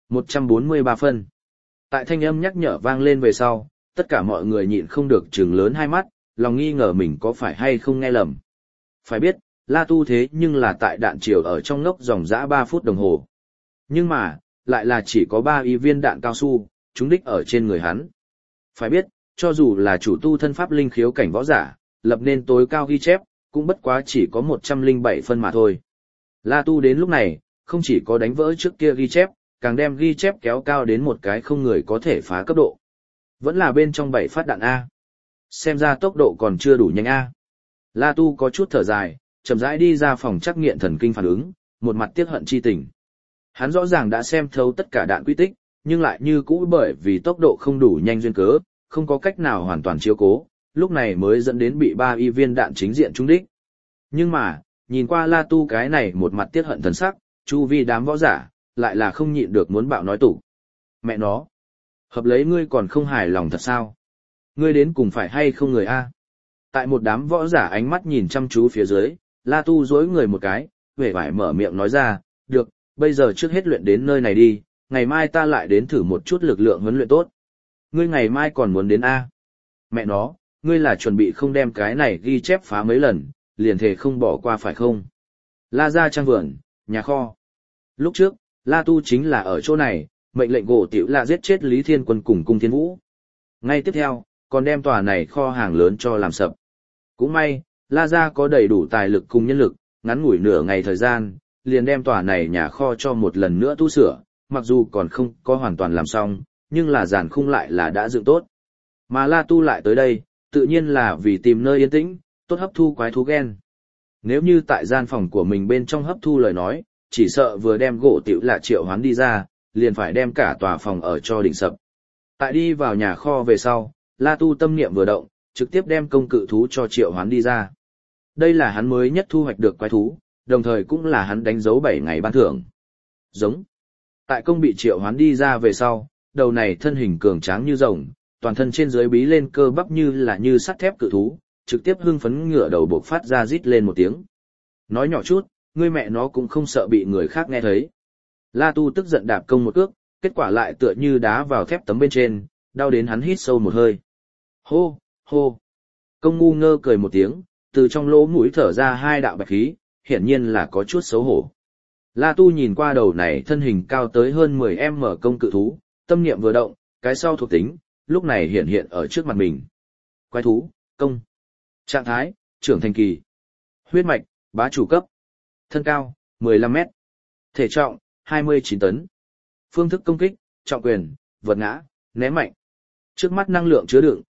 143 phân. Tại thanh âm nhắc nhở vang lên về sau, tất cả mọi người nhịn không được trừng lớn hai mắt, lòng nghi ngờ mình có phải hay không nghe lầm. Phải biết, La Tu thế nhưng là tại đạn chiều ở trong ngốc dòng dã 3 phút đồng hồ. Nhưng mà, lại là chỉ có 3 y viên đạn cao su, trúng đích ở trên người hắn. Phải biết, cho dù là chủ tu thân pháp linh khiếu cảnh võ giả, lập nên tối cao ghi chép, cũng bất quá chỉ có 107 phân mà thôi. La Tu đến lúc này, không chỉ có đánh vỡ trước kia ghi chép, càng đem ghi chép kéo cao đến một cái không người có thể phá cấp độ. Vẫn là bên trong 7 phát đạn A. Xem ra tốc độ còn chưa đủ nhanh A. La Tu có chút thở dài, chậm rãi đi ra phòng trắc nghiệm thần kinh phản ứng, một mặt tiếc hận chi tình. Hắn rõ ràng đã xem thấu tất cả đạn quy tích, nhưng lại như cũ bởi vì tốc độ không đủ nhanh duyên cớ, không có cách nào hoàn toàn chiếu cố, lúc này mới dẫn đến bị 3 y viên đạn chính diện trúng đích. Nhưng mà, nhìn qua La Tu cái này một mặt tiếc hận thần sắc, chu vi đám võ giả, lại là không nhịn được muốn bạo nói tủ. Mẹ nó! Hợp lấy ngươi còn không hài lòng thật sao? Ngươi đến cùng phải hay không người A? Tại một đám võ giả ánh mắt nhìn chăm chú phía dưới, La Tu dối người một cái, vẻ vải mở miệng nói ra, được, bây giờ trước hết luyện đến nơi này đi, ngày mai ta lại đến thử một chút lực lượng huấn luyện tốt. Ngươi ngày mai còn muốn đến A? Mẹ nó, ngươi là chuẩn bị không đem cái này ghi chép phá mấy lần, liền thể không bỏ qua phải không? La ra trang vườn, nhà kho. Lúc trước, La Tu chính là ở chỗ này, mệnh lệnh gỗ tiểu là giết chết Lý Thiên Quân cùng Cung Thiên Vũ. Ngay tiếp theo, còn đem tòa này kho hàng lớn cho làm sập. Cũng may, La Gia có đầy đủ tài lực cùng nhân lực, ngắn ngủi nửa ngày thời gian, liền đem tòa này nhà kho cho một lần nữa tu sửa, mặc dù còn không có hoàn toàn làm xong, nhưng là giàn khung lại là đã dựng tốt. Mà La Tu lại tới đây, tự nhiên là vì tìm nơi yên tĩnh, tốt hấp thu quái thú gen. Nếu như tại gian phòng của mình bên trong hấp thu lời nói, chỉ sợ vừa đem gỗ tiểu là triệu hoán đi ra, liền phải đem cả tòa phòng ở cho đỉnh sập. Tại đi vào nhà kho về sau, La Tu tâm niệm vừa động, trực tiếp đem công cự thú cho triệu hoán đi ra. Đây là hắn mới nhất thu hoạch được quái thú, đồng thời cũng là hắn đánh dấu 7 ngày ban thưởng. Giống. Tại công bị triệu hoán đi ra về sau, đầu này thân hình cường tráng như rồng, toàn thân trên dưới bí lên cơ bắp như sắt thép cự thú, trực tiếp hưng phấn ngửa đầu bộc phát ra rít lên một tiếng. Nói nhỏ chút, ngươi mẹ nó cũng không sợ bị người khác nghe thấy. La Tu tức giận đạp công một cước, kết quả lại tựa như đá vào thép tấm bên trên, đau đến hắn hít sâu một hơi. Hô, hô. Công ngu ngơ cười một tiếng, từ trong lỗ mũi thở ra 2 đạo bạch khí, hiển nhiên là có chút xấu hổ. La Tu nhìn qua đầu này thân hình cao tới hơn 10m công cự thú, tâm niệm vừa động, cái sau thuộc tính, lúc này hiện hiện ở trước mặt mình. Quái thú, công. Trạng thái, trưởng thành kỳ. Huyết mạch, bá chủ cấp. Thân cao, 15 mét. Thể trọng, 29 tấn. Phương thức công kích, trọng quyền, vật ngã, ném mạnh. Trước mắt năng lượng chứa đựng,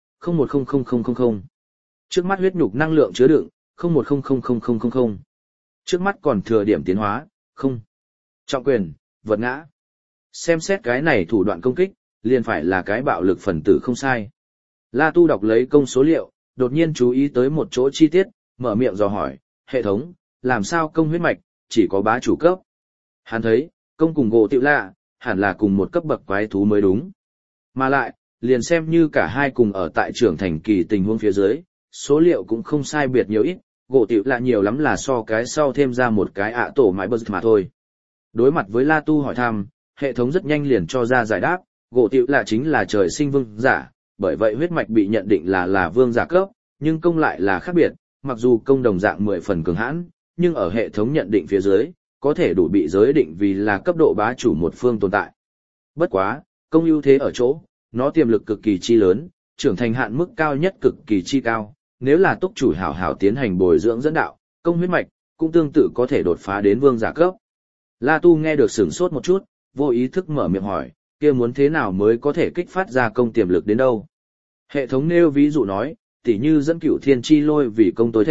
0100000. Trước mắt huyết nhục năng lượng chứa đựng, 0100000. Trước mắt còn thừa điểm tiến hóa, không. Trọng quyền, vật ngã. Xem xét cái này thủ đoạn công kích, liền phải là cái bạo lực phần tử không sai. La Tu đọc lấy công số liệu, đột nhiên chú ý tới một chỗ chi tiết, mở miệng dò hỏi, hệ thống, làm sao công huyết mạch, chỉ có bá chủ cấp. Hắn thấy, công cùng gỗ tiểu lạ, hẳn là cùng một cấp bậc quái thú mới đúng. Mà lại, liền xem như cả hai cùng ở tại trưởng thành kỳ tình huống phía dưới, số liệu cũng không sai biệt nhiều ít, gỗ tiểu lạ nhiều lắm là so cái sau thêm ra một cái tổ mãi bơ mà thôi. Đối mặt với La Tu hỏi thăm, hệ thống rất nhanh liền cho ra giải đáp, gỗ tiểu lạ chính là trời sinh vương giả, bởi vậy huyết mạch bị nhận định là vương giả cấp, nhưng công lại là khác biệt, mặc dù công đồng dạng 10 phần cường hãn, nhưng ở hệ thống nhận định phía dưới, có thể đủ bị giới định vì là cấp độ bá chủ một phương tồn tại. Bất quá, công ưu thế ở chỗ, nó tiềm lực cực kỳ chi lớn, trưởng thành hạn mức cao nhất cực kỳ chi cao, nếu là túc chủ hảo hảo tiến hành bồi dưỡng dẫn đạo, công huyết mạch, cũng tương tự có thể đột phá đến vương giả cấp. La Tu nghe được sửng sốt một chút, vô ý thức mở miệng hỏi, kia muốn thế nào mới có thể kích phát ra công tiềm lực đến đâu? Hệ thống nêu ví dụ nói, tỉ như dẫn cửu thiên chi lôi vì công tối thể,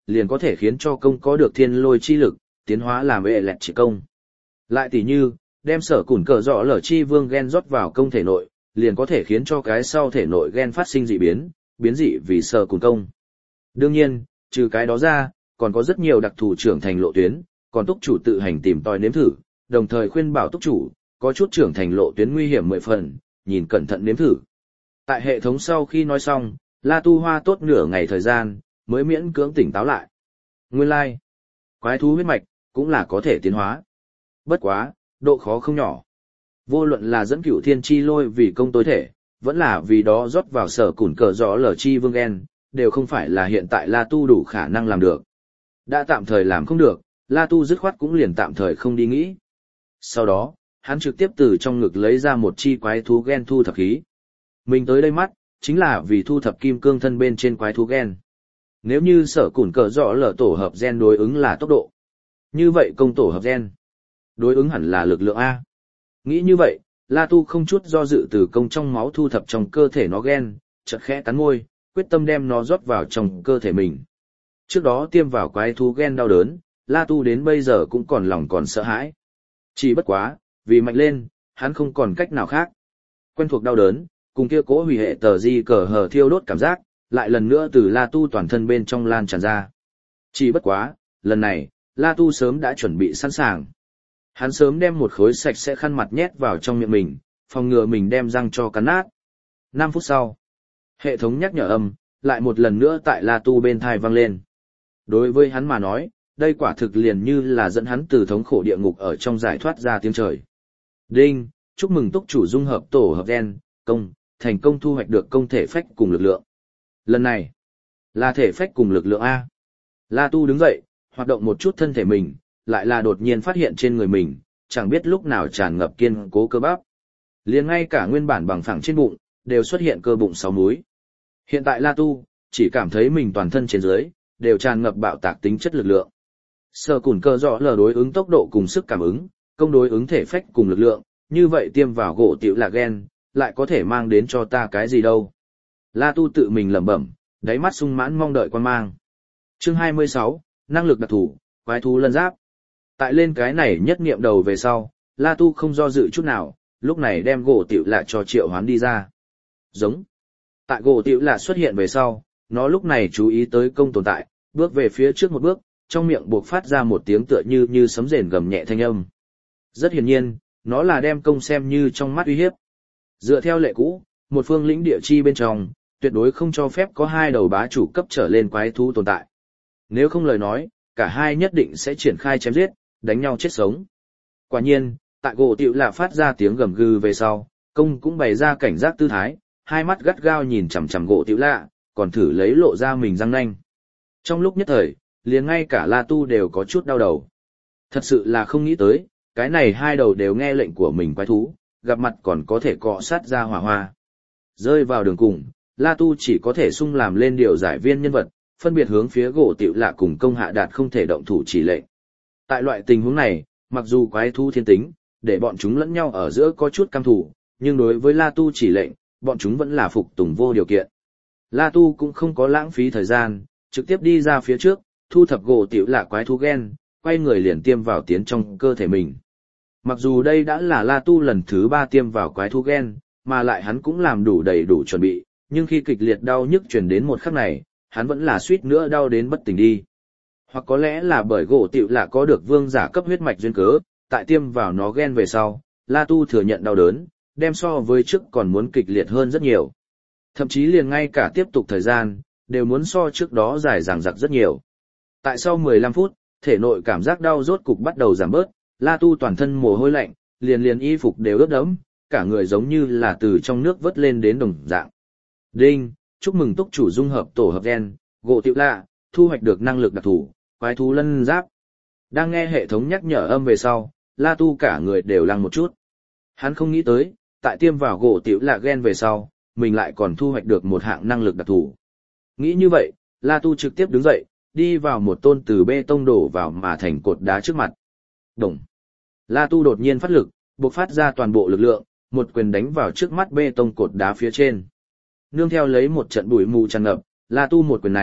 liền có thể khiến cho công có được thiên lôi chi lực, tiến hóa làm vệ lẹt chỉ công. Lại tỉ như, đem sở củn cờ rõ lở chi vương gen rót vào công thể nội, liền có thể khiến cho cái sau thể nội gen phát sinh dị biến, biến dị vì sở củn công. Đương nhiên, trừ cái đó ra, còn có rất nhiều đặc thù trưởng thành lộ tuyến, còn túc chủ tự hành tìm tòi nếm thử, đồng thời khuyên bảo túc chủ, có chút trưởng thành lộ tuyến nguy hiểm 10 phần, nhìn cẩn thận nếm thử. Tại hệ thống sau khi nói xong, La Tu hoa tốt nửa ngày thời gian, mới miễn cưỡng tỉnh táo lại. Nguyên lai, quái thú huyết mạch, cũng là có thể tiến hóa. Bất quá, độ khó không nhỏ. Vô luận là dẫn cửu thiên chi lôi vì công tối thể, vẫn là vì đó rót vào sở củn cờ rõ lở chi vương gen, đều không phải là hiện tại La Tu đủ khả năng làm được. Đã tạm thời làm không được, La Tu dứt khoát cũng liền tạm thời không đi nghĩ. Sau đó, hắn trực tiếp từ trong ngực lấy ra một chi quái thú gen thu thập khí. Mình tới đây mắt, chính là vì thu thập kim cương thân bên trên quái thú gen. Nếu như sở củn cờ rõ lở tổ hợp gen đối ứng là tốc độ, như vậy công tổ hợp gen đối ứng hẳn là lực lượng A. Nghĩ như vậy, La Tu không chút do dự từ công trong máu thu thập trong cơ thể nó gen, chợt khẽ cắn môi, quyết tâm đem nó rót vào trong cơ thể mình. Trước đó tiêm vào quái thú gen đau đớn, La Tu đến bây giờ cũng còn sợ hãi. Chỉ bất quá, vì mạnh lên, hắn không còn cách nào khác. Quen thuộc đau đớn, cùng kia cố hủy hệ tờ di cờ hờ thiêu đốt cảm giác, lại lần nữa từ La Tu toàn thân bên trong lan tràn ra. Chỉ bất quá, lần này, La Tu sớm đã chuẩn bị sẵn sàng. Hắn sớm đem một khối sạch sẽ khăn mặt nhét vào trong miệng mình, phòng ngừa mình đem răng cho cắn nát. 5 phút sau, hệ thống nhắc nhở âm, lại một lần nữa tại La Tu bên thai vang lên. Đối với hắn mà nói, đây quả thực liền như là dẫn hắn từ thống khổ địa ngục ở trong giải thoát ra tiếng trời. Đinh, chúc mừng túc chủ dung hợp tổ hợp gen, công, thành công thu hoạch được công thể phách cùng lực lượng. Lần này, là thể phách cùng lực lượng A. La Tu đứng dậy, hoạt động một chút thân thể mình, lại là đột nhiên phát hiện trên người mình, chẳng biết lúc nào tràn ngập kiên cố cơ bắp. Liền ngay cả nguyên bản bằng phẳng trên bụng, đều xuất hiện cơ bụng 6 múi. Hiện tại La Tu, chỉ cảm thấy mình toàn thân trên dưới, đều tràn ngập bạo tạc tính chất lực lượng. Sở củn cờ rõ lở đối ứng tốc độ cùng sức cảm ứng, công đối ứng thể phách cùng lực lượng, như vậy tiêm vào gỗ tiểu là gen, lại có thể mang đến cho ta cái gì đâu. La Tu tự mình lẩm bẩm, đáy mắt sung mãn mong đợi quan mang. Chương 26, năng lực đặc thù, quái thú lân giáp. Tại lên cái này nhất niệm đầu về sau, La Tu không do dự chút nào, lúc này đem gỗ tiểu lạ cho triệu hoán đi ra. Giống. Tại gỗ tiểu lạ xuất hiện về sau, nó lúc này chú ý tới công tồn tại, bước về phía trước một bước, trong miệng buộc phát ra một tiếng tựa như sấm rền gầm nhẹ thanh âm. Rất hiển nhiên, nó là đem công xem như trong mắt uy hiếp. Dựa theo lệ cũ, một phương lĩnh địa chi bên trong, tuyệt đối không cho phép có hai đầu bá chủ cấp trở lên quái thú tồn tại. Nếu không lời nói, cả hai nhất định sẽ triển khai chém giết, đánh nhau chết sống. Quả nhiên, tại gỗ tiểu lạ phát ra tiếng gầm gừ về sau, công cũng bày ra cảnh giác tư thái, hai mắt gắt gao nhìn chằm chằm gỗ tiểu lạ, còn thử lấy lộ ra mình răng nanh. Trong lúc nhất thời, liền ngay cả La Tu đều có chút đau đầu. Thật sự là không nghĩ tới, cái này hai đầu đều nghe lệnh của mình quái thú, gặp mặt còn có thể cọ sát ra hỏa hoa. Rơi vào đường cùng, La Tu chỉ có thể sung làm lên điều giải viên nhân vật, phân biệt hướng phía gỗ tiểu lạ cùng công hạ đạt không thể động thủ chỉ lệnh. Tại loại tình huống này, mặc dù quái thú thiên tính, để bọn chúng lẫn nhau ở giữa có chút căm thù, nhưng đối với La Tu chỉ lệnh, bọn chúng vẫn là phục tùng vô điều kiện. La Tu cũng không có lãng phí thời gian, trực tiếp đi ra phía trước, thu thập gỗ tiểu lạ quái thú gen, quay người liền tiêm vào tiến trong cơ thể mình. Mặc dù đây đã là La Tu lần thứ 3 tiêm vào quái thú gen, mà lại hắn cũng làm đầy đủ chuẩn bị, nhưng khi kịch liệt đau nhức truyền đến một khắc này, hắn vẫn là suýt nữa đau đến bất tỉnh đi. Hoặc có lẽ là bởi gỗ tiểu lạ có được vương giả cấp huyết mạch duyên cớ, tại tiêm vào nó gen về sau, La Tu thừa nhận đau đớn, đem so với trước còn muốn kịch liệt hơn rất nhiều. Thậm chí liền ngay cả tiếp tục thời gian, đều muốn so trước đó dài dằng dặc rất nhiều. Tại sau 15 phút, thể nội cảm giác đau rốt cục bắt đầu giảm bớt, La Tu toàn thân mồ hôi lạnh, liền y phục đều ướt đẫm, cả người giống như là từ trong nước vớt lên đến đồng dạng. Đinh, chúc mừng túc chủ dung hợp tổ hợp gen, gỗ tiểu lạ, thu hoạch được năng lực đặc thù, quái thú lân giáp. Đang nghe hệ thống nhắc nhở âm về sau, La Tu cả người đều lăng một chút. Hắn không nghĩ tới, tại tiêm vào gỗ tiểu lạ gen về sau, mình lại còn thu hoạch được một hạng năng lực đặc thù. Nghĩ như vậy, La Tu trực tiếp đứng dậy, đi vào một tôn từ bê tông đổ vào mà thành cột đá trước mặt. Đồng. La Tu đột nhiên phát lực, bộc phát ra toàn bộ lực lượng, một quyền đánh vào trước mắt bê tông cột đá phía trên. Nương theo lấy một trận bụi mù tràn ngập, La Tu một quyền này,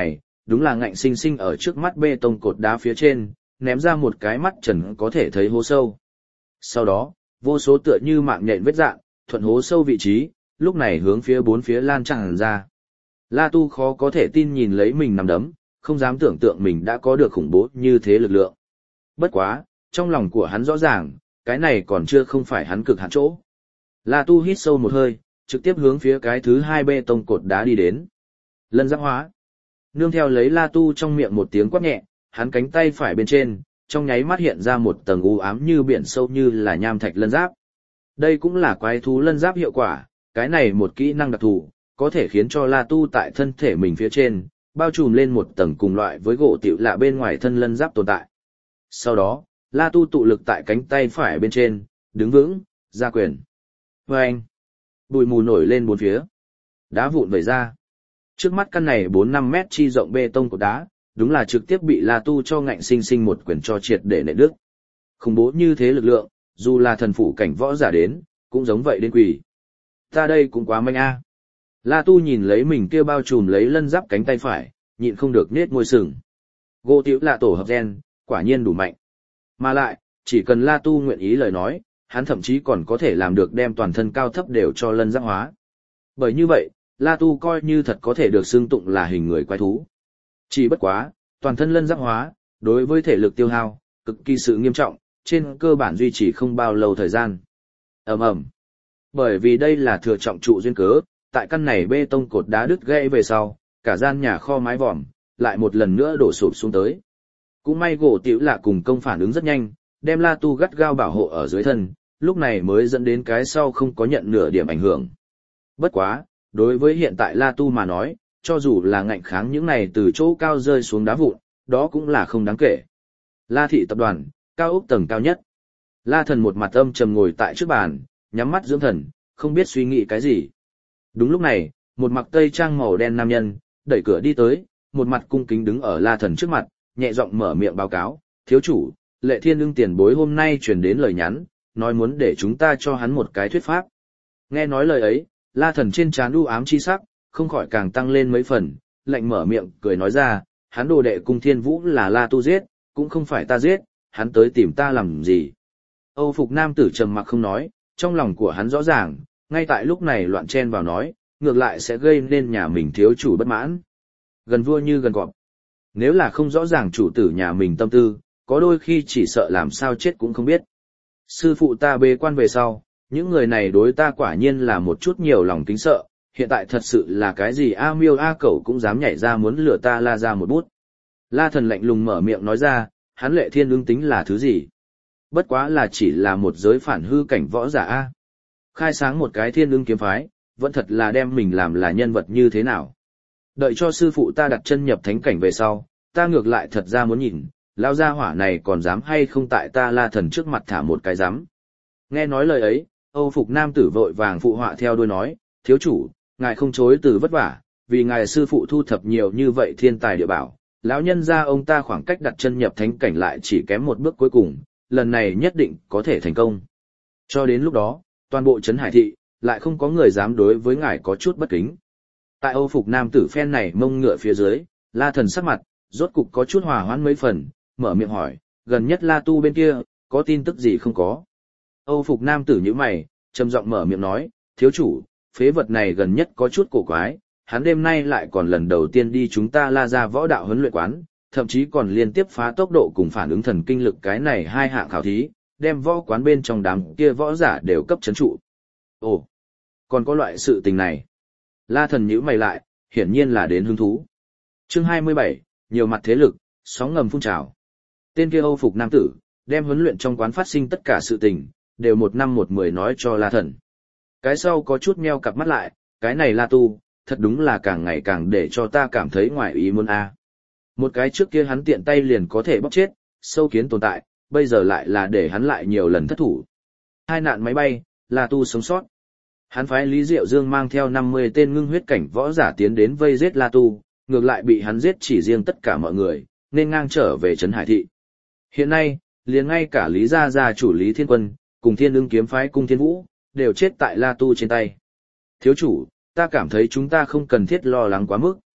đúng là ngạnh sinh sinh ở trước mắt bê tông cột đá phía trên, ném ra một cái mắt trần có thể thấy hố sâu. Sau đó, vô số tựa như mạng nhện vết dạn, thuận hố sâu vị trí, lúc này hướng phía bốn phía lan tràn ra. La Tu khó có thể tin nhìn lấy mình nằm đấm, không dám tưởng tượng mình đã có được khủng bố như thế lực lượng. Bất quá, trong lòng của hắn rõ ràng, cái này còn chưa không phải hắn cực hạn chỗ. La Tu hít sâu một hơi, trực tiếp hướng phía cái thứ hai bê tông cột đá đi đến. Lân giáp hóa. Nương theo lấy La Tu trong miệng một tiếng quát nhẹ, hắn cánh tay phải bên trên, trong nháy mắt hiện ra một tầng u ám như biển sâu như là nham thạch lân giáp. Đây cũng là quái thú lân giáp hiệu quả, cái này một kỹ năng đặc thù, có thể khiến cho La Tu tại thân thể mình phía trên, bao trùm lên một tầng cùng loại với gỗ tiểu lạ bên ngoài thân lân giáp tồn tại. Sau đó, La Tu tụ lực tại cánh tay phải bên trên, đứng vững, ra quyền. Vâng! Bụi mù nổi lên bốn phía. Đá vụn vẩy ra. Trước mắt căn này 4-5 mét chi rộng bê tông cột đá, đúng là trực tiếp bị La Tu cho ngạnh sinh sinh một quyền cho triệt để nện đứt. Khủng bố như thế lực lượng, dù là thần phủ cảnh võ giả đến, cũng giống vậy đến quỷ. Ta đây cũng quá manh a. La Tu nhìn lấy mình kia bao trùm lấy lân giáp cánh tay phải, nhịn không được nết môi sừng. Gỗ tiểu là tổ hợp gen, quả nhiên đủ mạnh. Mà lại, chỉ cần La Tu nguyện ý lời nói, hắn thậm chí còn có thể làm được đem toàn thân cao thấp đều cho lân giáp hóa. Bởi như vậy, La Tu coi như thật có thể được xưng tụng là hình người quái thú. Chỉ bất quá, toàn thân lân giáp hóa, đối với thể lực tiêu hao, cực kỳ sự nghiêm trọng, trên cơ bản duy trì không bao lâu thời gian. Ầm ầm. Bởi vì đây là thừa trọng trụ duyên cớ, tại căn này bê tông cột đá đứt gãy về sau, cả gian nhà kho mái vòm, lại một lần nữa đổ sụp xuống tới. Cũng may gỗ tiểu lạ cùng công phản ứng rất nhanh, đem La Tu gắt gao bảo hộ ở dưới thân, lúc này mới dẫn đến cái sau không có nhận nửa điểm ảnh hưởng. Bất quá, đối với hiện tại La Tu mà nói, cho dù là ngạnh kháng những này từ chỗ cao rơi xuống đá vụn, đó cũng là không đáng kể. La thị tập đoàn, cao ốc tầng cao nhất. La Thần một mặt âm trầm ngồi tại trước bàn, nhắm mắt dưỡng thần, không biết suy nghĩ cái gì. Đúng lúc này, một mặc tây trang màu đen nam nhân, đẩy cửa đi tới, một mặt cung kính đứng ở La Thần trước mặt, nhẹ giọng mở miệng báo cáo, thiếu chủ, Lệ Thiên Ưng tiền bối hôm nay truyền đến lời nhắn, nói muốn để chúng ta cho hắn một cái thuyết pháp. Nghe nói lời ấy, La Thần trên trán u ám chi sắc, không khỏi càng tăng lên mấy phần, lạnh mở miệng, cười nói ra, hắn đồ đệ cung thiên vũ là La Tu giết, cũng không phải ta giết, hắn tới tìm ta làm gì. Âu phục nam tử trầm mặc không nói, trong lòng của hắn rõ ràng, ngay tại lúc này loạn chen vào nói, ngược lại sẽ gây nên nhà mình thiếu chủ bất mãn. Gần vua như gần cọp. Nếu là không rõ ràng chủ tử nhà mình tâm tư, có đôi khi chỉ sợ làm sao chết cũng không biết. Sư phụ ta bế quan về sau, những người này đối ta quả nhiên là một chút nhiều lòng kính sợ, hiện tại thật sự là cái gì A Miêu A Cẩu cũng dám nhảy ra muốn lừa ta La ra một bút. La Thần lạnh lùng mở miệng nói ra, hắn Lệ Thiên Ưng tính là thứ gì? Bất quá là chỉ là một giới phản hư cảnh võ giả A. Khai sáng một cái Thiên Ưng kiếm phái, vẫn thật là đem mình làm là nhân vật như thế nào. Đợi cho sư phụ ta đặt chân nhập thánh cảnh về sau, ta ngược lại thật ra muốn nhìn, lão gia hỏa này còn dám hay không tại ta La Thần trước mặt thả một cái dám. Nghe nói lời ấy, Âu phục nam tử vội vàng phụ họa theo đuôi nói, thiếu chủ, ngài không chối từ vất vả, vì ngài sư phụ thu thập nhiều như vậy thiên tài địa bảo, lão nhân gia ông ta khoảng cách đặt chân nhập thánh cảnh lại chỉ kém một bước cuối cùng, lần này nhất định có thể thành công. Cho đến lúc đó, toàn bộ trấn Hải thị, lại không có người dám đối với ngài có chút bất kính. Tại Âu phục nam tử phen này mông ngựa phía dưới, La Thần sắc mặt, rốt cục có chút hòa hoãn mấy phần, mở miệng hỏi, gần nhất La Tu bên kia, có tin tức gì không có? Âu phục nam tử nhíu mày, trầm giọng mở miệng nói, thiếu chủ, phế vật này gần nhất có chút cổ quái, hắn đêm nay lại còn lần đầu tiên đi chúng ta La ra võ đạo huấn luyện quán, thậm chí còn liên tiếp phá tốc độ cùng phản ứng thần kinh lực cái này hai hạng khảo thí, đem võ quán bên trong đám kia võ giả đều cấp chấn trụ. Ồ, còn có loại sự tình này. La Thần nhíu mày lại, hiển nhiên là đến hứng thú. Chương 27, nhiều mặt thế lực, sóng ngầm phun trào. Tên kia Âu phục nam tử, đem huấn luyện trong quán phát sinh tất cả sự tình, đều 1 năm 1 10 nói cho La Thần. Cái sau có chút meo cặp mắt lại, cái này La Tu, thật đúng là càng ngày càng để cho ta cảm thấy ngoài ý muốn a. Một cái trước kia hắn tiện tay liền có thể bóc chết, sâu kiến tồn tại, bây giờ lại là để hắn lại nhiều lần thất thủ. Hai nạn máy bay, La Tu sống sót. Hắn phái Lý Diệu Dương mang theo 50 tên ngưng huyết cảnh võ giả tiến đến vây giết La Tu, ngược lại bị hắn giết chỉ riêng tất cả mọi người, nên ngang trở về trấn Hải thị. Hiện nay, liền ngay cả Lý gia gia chủ Lý Thiên Quân, cùng Thiên Ưng kiếm phái Cung Thiên Vũ, đều chết tại La Tu trên tay. Thiếu chủ, ta cảm thấy chúng ta không cần thiết lo lắng quá mức.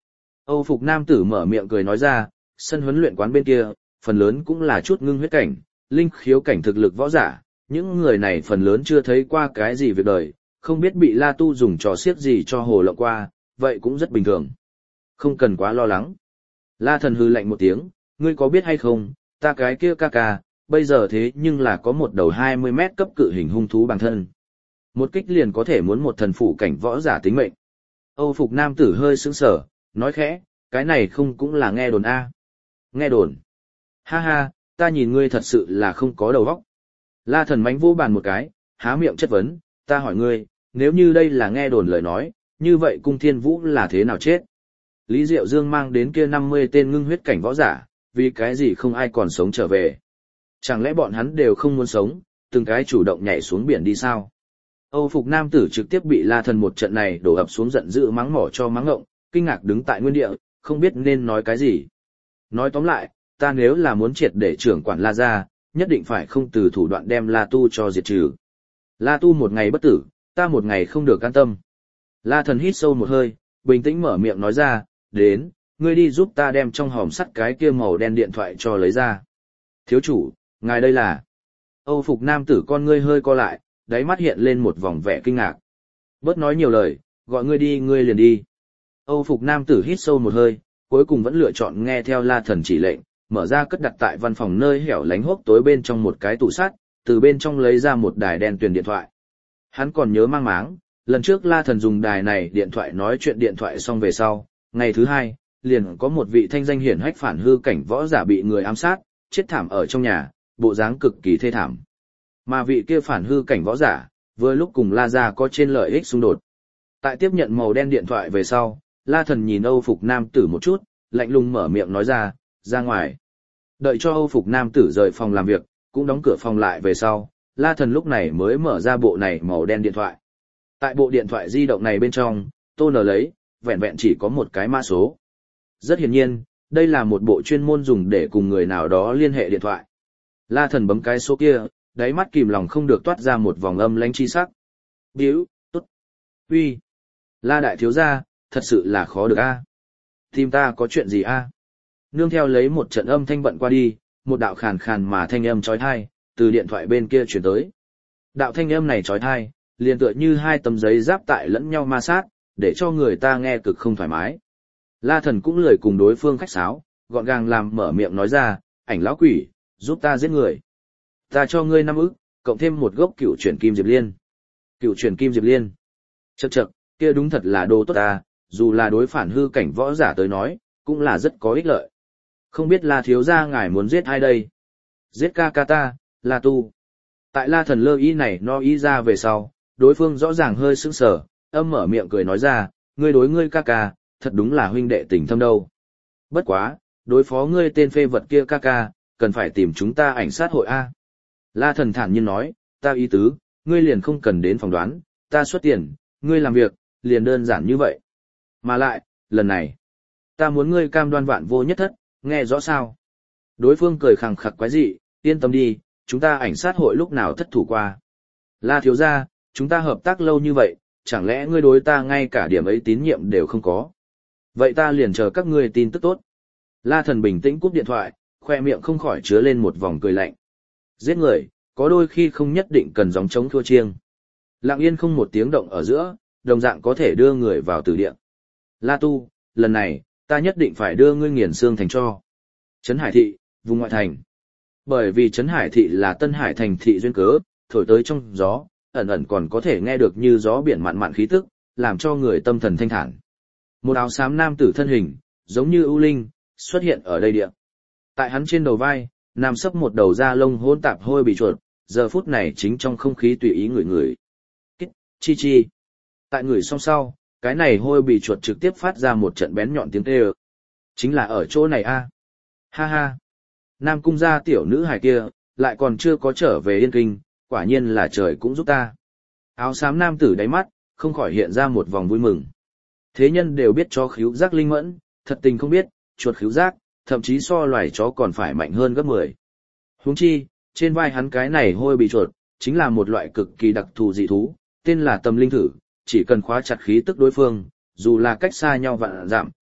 Âu phục nam tử mở miệng cười nói ra, sân huấn luyện quán bên kia, phần lớn cũng là chút ngưng huyết cảnh, linh khiếu cảnh thực lực võ giả, những người này phần lớn chưa thấy qua cái gì việc đời, không biết bị La Tu dùng trò xiếc gì cho hồ lộng qua, vậy cũng rất bình thường. Không cần quá lo lắng. La Thần hừ lạnh một tiếng, ngươi có biết hay không, ta cái kia ca ca, bây giờ thế nhưng là có một đầu 20 mét cấp cự hình hung thú bằng thân. Một kích liền có thể muốn một thần phụ cảnh võ giả tính mệnh. Âu phục nam tử hơi sững sờ, nói khẽ, cái này không cũng là nghe đồn a? Nghe đồn. Ha ha, ta nhìn ngươi thật sự là không có đầu óc. La Thần mánh vô bàn một cái, há miệng chất vấn, ta hỏi ngươi, nếu như đây là nghe đồn lời nói, như vậy cung thiên vũ là thế nào chết? Lý Diệu Dương mang đến kia 50 tên ngưng huyết cảnh võ giả, vì cái gì không ai còn sống trở về? Chẳng lẽ bọn hắn đều không muốn sống, từng cái chủ động nhảy xuống biển đi sao? Âu phục nam tử trực tiếp bị La Thần một trận này đổ ập xuống giận dữ mắng mỏ cho mắng ngộng, kinh ngạc đứng tại nguyên địa, không biết nên nói cái gì. Nói tóm lại, ta nếu là muốn triệt để trưởng quản La gia, nhất định phải không từ thủ đoạn đem La Tu cho diệt trừ. La Tu một ngày bất tử, ta một ngày không được an tâm. La Thần hít sâu một hơi, bình tĩnh mở miệng nói ra, đến, ngươi đi giúp ta đem trong hòm sắt cái kia màu đen điện thoại cho lấy ra. Thiếu chủ, ngài đây là... Âu phục nam tử con ngươi hơi co lại, đáy mắt hiện lên một vòng vẻ kinh ngạc. Bớt nói nhiều lời, gọi ngươi đi ngươi liền đi. Âu phục nam tử hít sâu một hơi, cuối cùng vẫn lựa chọn nghe theo La Thần chỉ lệnh, mở ra cất đặt tại văn phòng nơi hẻo lánh hốc tối bên trong một cái tủ sắt, từ bên trong lấy ra một đài đèn truyền điện thoại. Hắn còn nhớ mang máng, lần trước La Thần dùng đài này điện thoại nói chuyện điện thoại xong về sau, ngày thứ hai, liền có một vị thanh danh hiển hách phản hư cảnh võ giả bị người ám sát, chết thảm ở trong nhà, bộ dáng cực kỳ thê thảm. Mà vị kia phản hư cảnh võ giả, vừa lúc cùng La gia có trên lợi ích xung đột. Tại tiếp nhận màu đen điện thoại về sau, La Thần nhìn Âu phục nam tử một chút, lạnh lùng mở miệng nói ra ngoài. Đợi cho Âu phục nam tử rời phòng làm việc, cũng đóng cửa phòng lại về sau, La Thần lúc này mới mở ra bộ này màu đen điện thoại. Tại bộ điện thoại di động này bên trong, Tô Nở lấy, vẹn vẹn chỉ có một cái mã số. Rất hiển nhiên, đây là một bộ chuyên môn dùng để cùng người nào đó liên hệ điện thoại. La Thần bấm cái số kia, đáy mắt kìm lòng không được toát ra một vòng âm lãnh chi sắc. Điếu, tốt. Uy. La đại thiếu gia, thật sự là khó được a. Tìm ta có chuyện gì a? Nương theo lấy một trận âm thanh bận qua đi, một đạo khàn khàn mà thanh âm chói tai từ điện thoại bên kia truyền tới. Đạo thanh âm này chói tai, liền tựa như hai tấm giấy giáp tại lẫn nhau ma sát, để cho người ta nghe cực không thoải mái. La Thần cũng lười cùng đối phương khách sáo, gọn gàng làm mở miệng nói ra, ảnh lão quỷ, giúp ta giết người. Ta cho ngươi 5 ức, cộng thêm một gốc cựu chuyển kim diệp liên. Cựu chuyển kim diệp liên. Chậc chậc, kia đúng thật là đồ tốt ta, dù là đối phản hư cảnh võ giả tới nói, cũng là rất có ích lợi. Không biết La thiếu gia ngài muốn giết ai đây? Giết ca ca ta, La Tu. Tại La Thần lơ ý này no ý ra về sau, đối phương rõ ràng hơi sững sờ, âm mở miệng cười nói ra, ngươi đối ngươi ca ca, thật đúng là huynh đệ tình thâm đâu. Bất quá, đối phó ngươi tên phê vật kia ca ca, cần phải tìm chúng ta ảnh sát hội A. La Thần thản nhiên nói, ta ý tứ, ngươi liền không cần đến phỏng đoán, ta xuất tiền, ngươi làm việc, liền đơn giản như vậy. Mà lại, lần này, ta muốn ngươi cam đoan vạn vô nhất thất, nghe rõ sao? Đối phương cười khằng khặc quái dị, yên tâm đi, chúng ta ảnh sát hội lúc nào thất thủ qua. La thiếu gia, chúng ta hợp tác lâu như vậy, chẳng lẽ ngươi đối ta ngay cả điểm ấy tín nhiệm đều không có? Vậy ta liền chờ các ngươi tin tức tốt. La Thần bình tĩnh cúp điện thoại, khoe miệng không khỏi chứa lên một vòng cười lạnh. Giết người, có đôi khi không nhất định cần gióng trống thua chiêng. Lặng yên không một tiếng động ở giữa, đồng dạng có thể đưa người vào tử địa. La Tu, lần này, ta nhất định phải đưa ngươi nghiền xương thành cho. Trấn Hải Thị, vùng ngoại thành. Bởi vì Trấn Hải Thị là Tân Hải thành thị duyên cớ, thổi tới trong gió, ẩn ẩn còn có thể nghe được như gió biển mặn mặn khí tức, làm cho người tâm thần thanh thản. Một áo xám nam tử thân hình, giống như ưu linh, xuất hiện ở đây địa. Tại hắn trên đầu vai, nằm sấp một đầu da lông hỗn tạp hôi bị chuột, giờ phút này chính trong không khí tùy ý ngửi ngửi. Kít, chi chi. Tại ngửi xong sau, cái này hôi bị chuột trực tiếp phát ra một trận bén nhọn tiếng kêu. Chính là ở chỗ này a. Ha ha. Nam cung gia tiểu nữ hài kia, lại còn chưa có trở về Yên Kinh, quả nhiên là trời cũng giúp ta. Áo xám nam tử đáy mắt, không khỏi hiện ra một vòng vui mừng. Thế nhân đều biết chó khíu giác linh mẫn, thật tình không biết, chuột khíu giác, thậm chí so loài chó còn phải mạnh hơn gấp 10. Huống chi, trên vai hắn cái này hôi bị chuột, chính là một loại cực kỳ đặc thù dị thú, tên là tâm linh thử, chỉ cần khóa chặt khí tức đối phương, dù là cách xa nhau vạn dặm,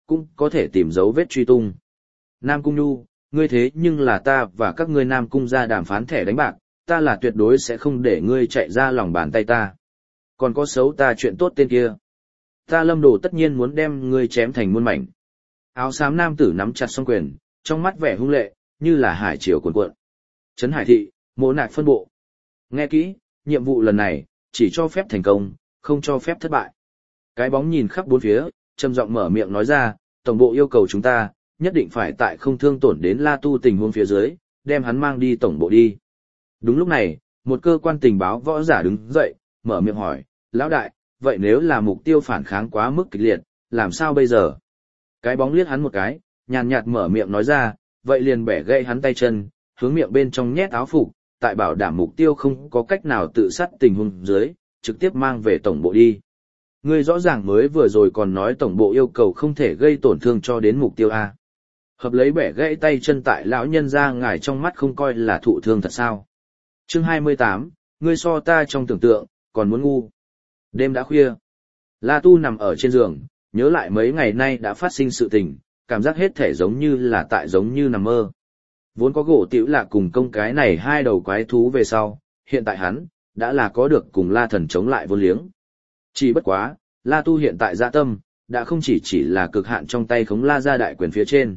cũng có thể tìm dấu vết truy tung. Nam Cung Nhu, ngươi thế nhưng là ta và các ngươi Nam Cung ra đàm phán thẻ đánh bạc, ta là tuyệt đối sẽ không để ngươi chạy ra lòng bàn tay ta. Còn có xấu ta chuyện tốt tên kia. Ta Lâm Đồ tất nhiên muốn đem ngươi chém thành muôn mảnh. Áo xám nam tử nắm chặt song quyền, trong mắt vẻ hung lệ, như là hải triều cuồn cuộn. Trấn Hải Thị, Mộ Nạc phân bộ. Nghe kỹ, nhiệm vụ lần này, chỉ cho phép thành công, không cho phép thất bại. Cái bóng nhìn khắp bốn phía, trầm giọng mở miệng nói ra, tổng bộ yêu cầu chúng ta, nhất định phải tại không thương tổn đến La Tu tình huống phía dưới, đem hắn mang đi tổng bộ đi. Đúng lúc này, một cơ quan tình báo võ giả đứng dậy, mở miệng hỏi, lão đại, vậy nếu là mục tiêu phản kháng quá mức kịch liệt, làm sao bây giờ? Cái bóng liếc hắn một cái, nhàn nhạt mở miệng nói ra, vậy liền bẻ gãy hắn tay chân, hướng miệng bên trong nhét áo phục, tại bảo đảm mục tiêu không có cách nào tự sát tình huống dưới, trực tiếp mang về tổng bộ đi. Ngươi rõ ràng mới vừa rồi còn nói tổng bộ yêu cầu không thể gây tổn thương cho đến mục tiêu A. Hợp lấy bẻ gãy tay chân tại lão nhân ra ngài trong mắt không coi là thụ thương thật sao. Chương 28, ngươi so ta trong tưởng tượng, còn muốn ngu. Đêm đã khuya. La Tu nằm ở trên giường, nhớ lại mấy ngày nay đã phát sinh sự tình, cảm giác hết thể giống như là tại giống như nằm mơ. Vốn có gỗ tiểu lạc cùng công cái này hai đầu quái thú về sau, hiện tại hắn, đã là có được cùng La Thần chống lại vô liếng. Chỉ bất quá, La Tu hiện tại dạ tâm, đã không chỉ là cực hạn trong tay khống La gia đại quyền phía trên.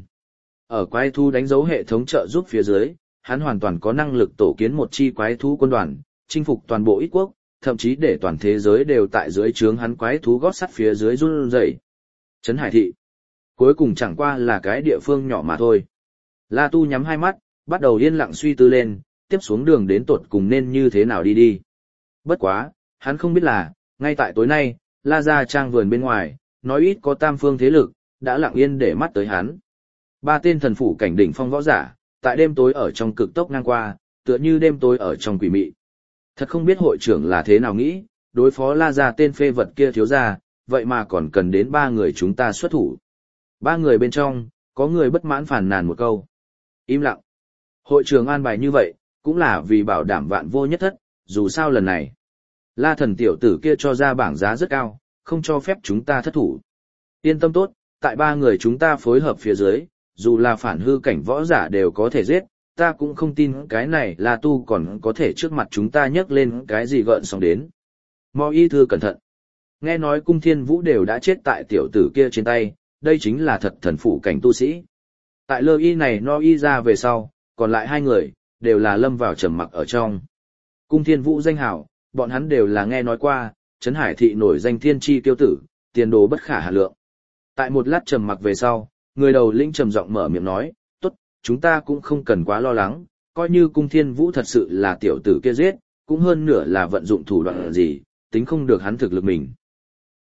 Ở quái thú đánh dấu hệ thống trợ giúp phía dưới, hắn hoàn toàn có năng lực tổ kiến một chi quái thú quân đoàn, chinh phục toàn bộ ít quốc, thậm chí để toàn thế giới đều tại dưới trướng hắn quái thú gót sắt phía dưới run rẩy. Trấn Hải Thị. Cuối cùng chẳng qua là cái địa phương nhỏ mà thôi. La Tu nhắm hai mắt, bắt đầu yên lặng suy tư lên, tiếp xuống đường đến tột cùng nên như thế nào đi. Bất quá, hắn không biết là, ngay tại tối nay, La gia trang vườn bên ngoài, nói ít có tam phương thế lực, đã lặng yên để mắt tới hắn. Ba tên thần phủ cảnh đỉnh phong võ giả, tại đêm tối ở trong cực tốc ngang qua, tựa như đêm tối ở trong quỷ mị. Thật không biết hội trưởng là thế nào nghĩ, đối phó La gia tên phê vật kia thiếu gia, vậy mà còn cần đến ba người chúng ta xuất thủ. Ba người bên trong, có người bất mãn phàn nàn một câu. Im lặng. Hội trưởng an bài như vậy, cũng là vì bảo đảm vạn vô nhất thất, dù sao lần này. La Thần tiểu tử kia cho ra bảng giá rất cao, không cho phép chúng ta thất thủ. Yên tâm tốt, tại ba người chúng ta phối hợp phía dưới, dù là phản hư cảnh võ giả đều có thể giết, ta cũng không tin cái này La Tu còn có thể trước mặt chúng ta nhấc lên cái gì gợn sóng đến. Mo y thư cẩn thận. Nghe nói Cung Thiên Vũ đều đã chết tại tiểu tử kia trên tay, đây chính là thật thần phủ cảnh tu sĩ. Tại lơ y này no y ra về sau, còn lại hai người, đều là lâm vào trầm mặc ở trong. Cung Thiên Vũ danh hảo, bọn hắn đều là nghe nói qua, Trấn Hải Thị nổi danh thiên chi kiêu tử, tiền đồ bất khả hà lượng. Tại một lát trầm mặc về sau, người đầu lĩnh trầm giọng mở miệng nói, tốt, chúng ta cũng không cần quá lo lắng, coi như Cung Thiên Vũ thật sự là tiểu tử kia giết, cũng hơn nửa là vận dụng thủ đoạn gì, tính không được hắn thực lực mình.